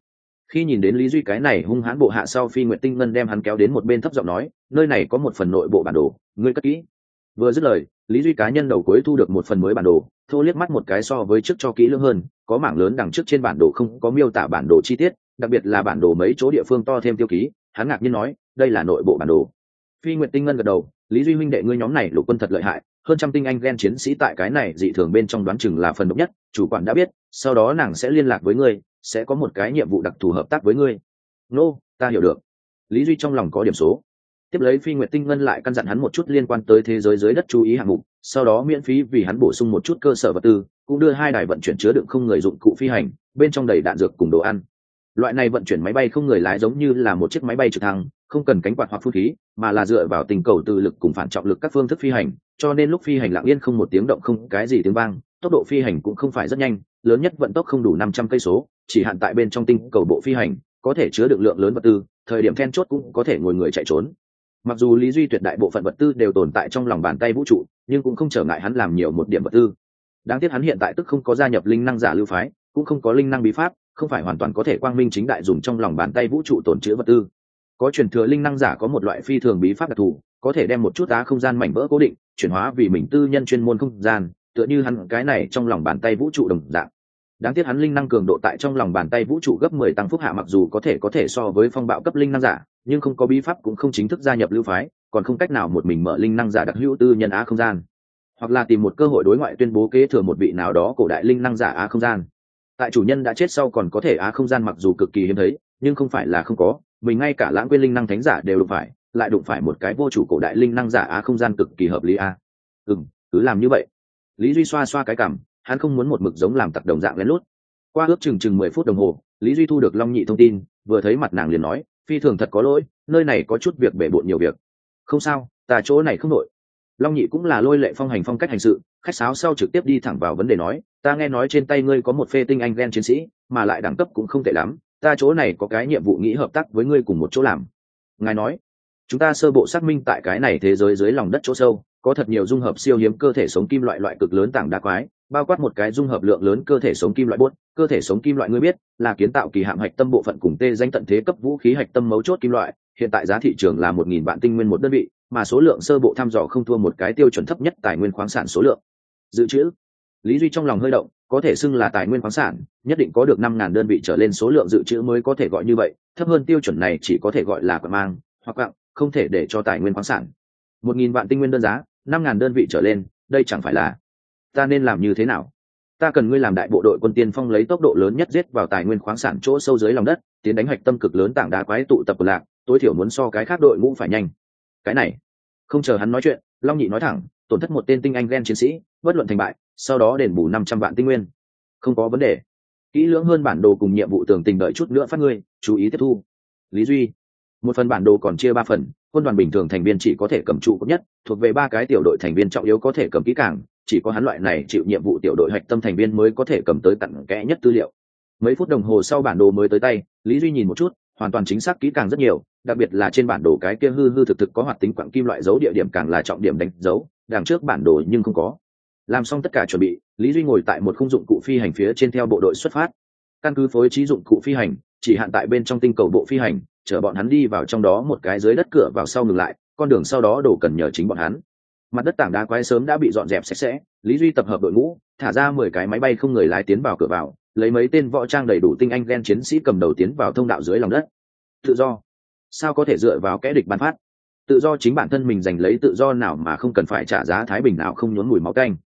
Khi nhìn đến Lý Duy cái này hung hãn bộ hạ sau, Phi Nguyệt Tinh Ngân đem hắn kéo đến một bên thấp giọng nói, nơi này có một phần nội bộ bản đồ, ngươi cất kỹ. Vừa dứt lời, Lý Duy cá nhân đầu cuối thu được một phần mới bản đồ, thô liếc mắt một cái so với trước cho kỹ lưỡng hơn, có mảng lớn đằng trước trên bản đồ không có miêu tả bản đồ chi tiết, đặc biệt là bản đồ mấy chỗ địa phương to thêm tiêu ký, hắn ngạc nhiên nói, đây là nội bộ bản đồ. Phi Nguyệt Tinh Ngân gật đầu, Lý Duy huynh đệ ngươi nhóm này lục quân thật lợi hại, hơn trăm tinh anh gen chiến sĩ tại cái này dị thường bên trong đoán chừng là phần độc nhất, chủ quản đã biết, sau đó nàng sẽ liên lạc với ngươi, sẽ có một cái nhiệm vụ đặc thù hợp tác với ngươi. Nô, ta hiểu được. Lý Duy trong lòng có điểm số. Tiếp lấy Phi Nguyệt Tinh Ngân lại căn dặn hắn một chút liên quan tới thế giới dưới đất chú ý hạng mục, sau đó miễn phí vì hắn bổ sung một chút cơ sở vật tư, cũng đưa hai đài vận chuyển chứa đựng không người dụng cụ phi hành, bên trong đầy đạn dược cùng đồ ăn. Loại này vận chuyển máy bay không người lái giống như là một chiếc máy bay trực thăng, không cần cánh quạt hoặc phun khí, mà là dựa vào tình cầu từ lực cùng phản trọng lực các phương thức phi hành, cho nên lúc phi hành lặng yên không một tiếng động, không cái gì tiếng vang, tốc độ phi hành cũng không phải rất nhanh, lớn nhất vận tốc không đủ năm trăm cây số, chỉ hạn tại bên trong tinh cầu bộ phi hành, có thể chứa được lượng lớn vật tư, thời điểm then chốt cũng có thể ngồi người chạy trốn. Mặc dù Lý Duy tuyệt đại bộ phận vật tư đều tồn tại trong lòng bàn tay vũ trụ, nhưng cũng không trở ngại hắn làm nhiều một điểm vật tư. Đáng tiếc hắn hiện tại tức không có gia nhập linh năng giả lưu phái, cũng không có linh năng bí pháp, không phải hoàn toàn có thể quang minh chính đại dùng trong lòng bàn tay vũ trụ tồn trữ vật tư. Có truyền thừa linh năng giả có một loại phi thường bí pháp đặc thù, có thể đem một chút đá không gian mảnh vỡ cố định, chuyển hóa vì mình tư nhân chuyên môn không gian, tựa như hắn cái này trong lòng bàn tay vũ trụ đồng dạng. Đáng tiếc hắn linh năng cường độ tại trong lòng bàn tay vũ trụ gấp mười tăng phúc hạ, mặc dù có thể có thể so với phong bạo cấp linh năng giả, nhưng không có bí pháp, cũng không chính thức gia nhập lưu phái, còn không cách nào một mình mở linh năng giả đặc hữu tư nhân á không gian, hoặc là tìm một cơ hội đối ngoại tuyên bố kế thừa một vị nào đó cổ đại linh năng giả á không gian. Tại chủ nhân đã chết sau còn có thể á không gian mặc dù cực kỳ hiếm thấy, nhưng không phải là không có, mình ngay cả lãng quên linh năng thánh giả đều đụng phải, lại đụng phải một cái vô chủ cổ đại linh năng giả á không gian cực kỳ hợp lý a. Ừm, cứ làm như vậy. Lý Duy xoa xoa cái cằm, hắn không muốn một mực giống làm tặc đồng dạng lén lút. Qua ước chừng chừng mười phút đồng hồ, Lý Duy thu được Long Nhị thông tin, vừa thấy mặt nàng liền nói, phi thường thật có lỗi, nơi này có chút việc bể bộn nhiều việc. Không sao, ta chỗ này không nội. Long Nhị cũng là lôi lệ phong hành phong cách hành sự, khách sáo sau trực tiếp đi thẳng vào vấn đề nói, ta nghe nói trên tay ngươi có một phê tinh anh gen chiến sĩ, mà lại đẳng cấp cũng không tệ lắm, ta chỗ này có cái nhiệm vụ nghĩ hợp tác với ngươi cùng một chỗ làm. Ngài nói, chúng ta sơ bộ xác minh tại cái này thế giới dưới lòng đất chỗ sâu, có thật nhiều dung hợp siêu hiếm cơ thể sống kim loại loại cực lớn tảng đá quái, bao quát một cái dung hợp lượng lớn cơ thể sống kim loại bốt, cơ thể sống kim loại ngươi biết, là kiến tạo kỳ hạm hạch tâm bộ phận cùng tê danh tận thế cấp vũ khí hạch tâm mấu chốt kim loại, hiện tại giá thị trường là một nghìn vạn tinh nguyên một đơn vị, mà số lượng sơ bộ thăm dò không thua một cái tiêu chuẩn thấp nhất tài nguyên khoáng sản số lượng. Dự trữ. Lý Duy trong lòng hơi động, có thể xưng là tài nguyên khoáng sản, nhất định có được năm ngàn đơn vị trở lên số lượng dự trữ mới có thể gọi như vậy, thấp hơn tiêu chuẩn này chỉ có thể gọi là quặng mang, hoặc quặng, không thể để cho tài nguyên khoáng sản. một nghìn vạn tinh nguyên đơn giá, năm ngàn đơn vị trở lên, đây chẳng phải là. Ta nên làm như thế nào? Ta cần ngươi làm đại bộ đội quân tiên phong, lấy tốc độ lớn nhất giết vào tài nguyên khoáng sản chỗ sâu dưới lòng đất, tiến đánh hạch tâm cực lớn tảng đá quái tụ tập của lạc, tối thiểu muốn so cái khác đội ngũ phải nhanh. Cái này, không chờ hắn nói chuyện, Long Nhị nói thẳng, tổn thất một tên tinh anh gen chiến sĩ, bất luận thành bại, sau đó đền bù năm trăm vạn tinh nguyên. Không có vấn đề. Kỹ lưỡng hơn bản đồ cùng nhiệm vụ tường tình đợi chút nữa phát ngươi, chú ý tiếp thu. Lý Duy, một phần bản đồ còn chia ba phần, quân đoàn bình thường thành viên chỉ có thể cầm trụ cấp nhất, thuộc về ba cái tiểu đội thành viên trọng yếu có thể cầm kỹ càng, chỉ có hắn loại này chịu nhiệm vụ tiểu đội hạch tâm thành viên mới có thể cầm tới tận kẽ nhất tư liệu. Mấy phút đồng hồ sau bản đồ mới tới tay, Lý Duy nhìn một chút, hoàn toàn chính xác kỹ càng rất nhiều, đặc biệt là trên bản đồ cái kia hư hư thực thực có hoạt tính quặng kim loại dấu địa điểm càng là trọng điểm đánh dấu, đằng trước bản đồ nhưng không có. Làm xong tất cả chuẩn bị, Lý Duy ngồi tại một khung dụng cụ phi hành phía trên theo bộ đội xuất phát. Căn cứ phối trí dụng cụ phi hành, chỉ hạn tại bên trong tinh cầu bộ phi hành, chở bọn hắn đi vào trong đó một cái dưới đất cửa vào sau ngừng lại, con đường sau đó đổ cần nhờ chính bọn hắn. Mặt đất tảng đá quái sớm đã bị dọn dẹp sạch sẽ, Lý Duy tập hợp đội ngũ, thả ra mười cái máy bay không người lái tiến vào cửa vào, lấy mấy tên võ trang đầy đủ tinh anh gen chiến sĩ cầm đầu tiến vào thông đạo dưới lòng đất. Tự do? Sao có thể dựa vào kẻ địch ban phát? Tự do chính bản thân mình giành lấy, tự do nào mà không cần phải trả giá thái bình nào không nhốn mùi máu canh.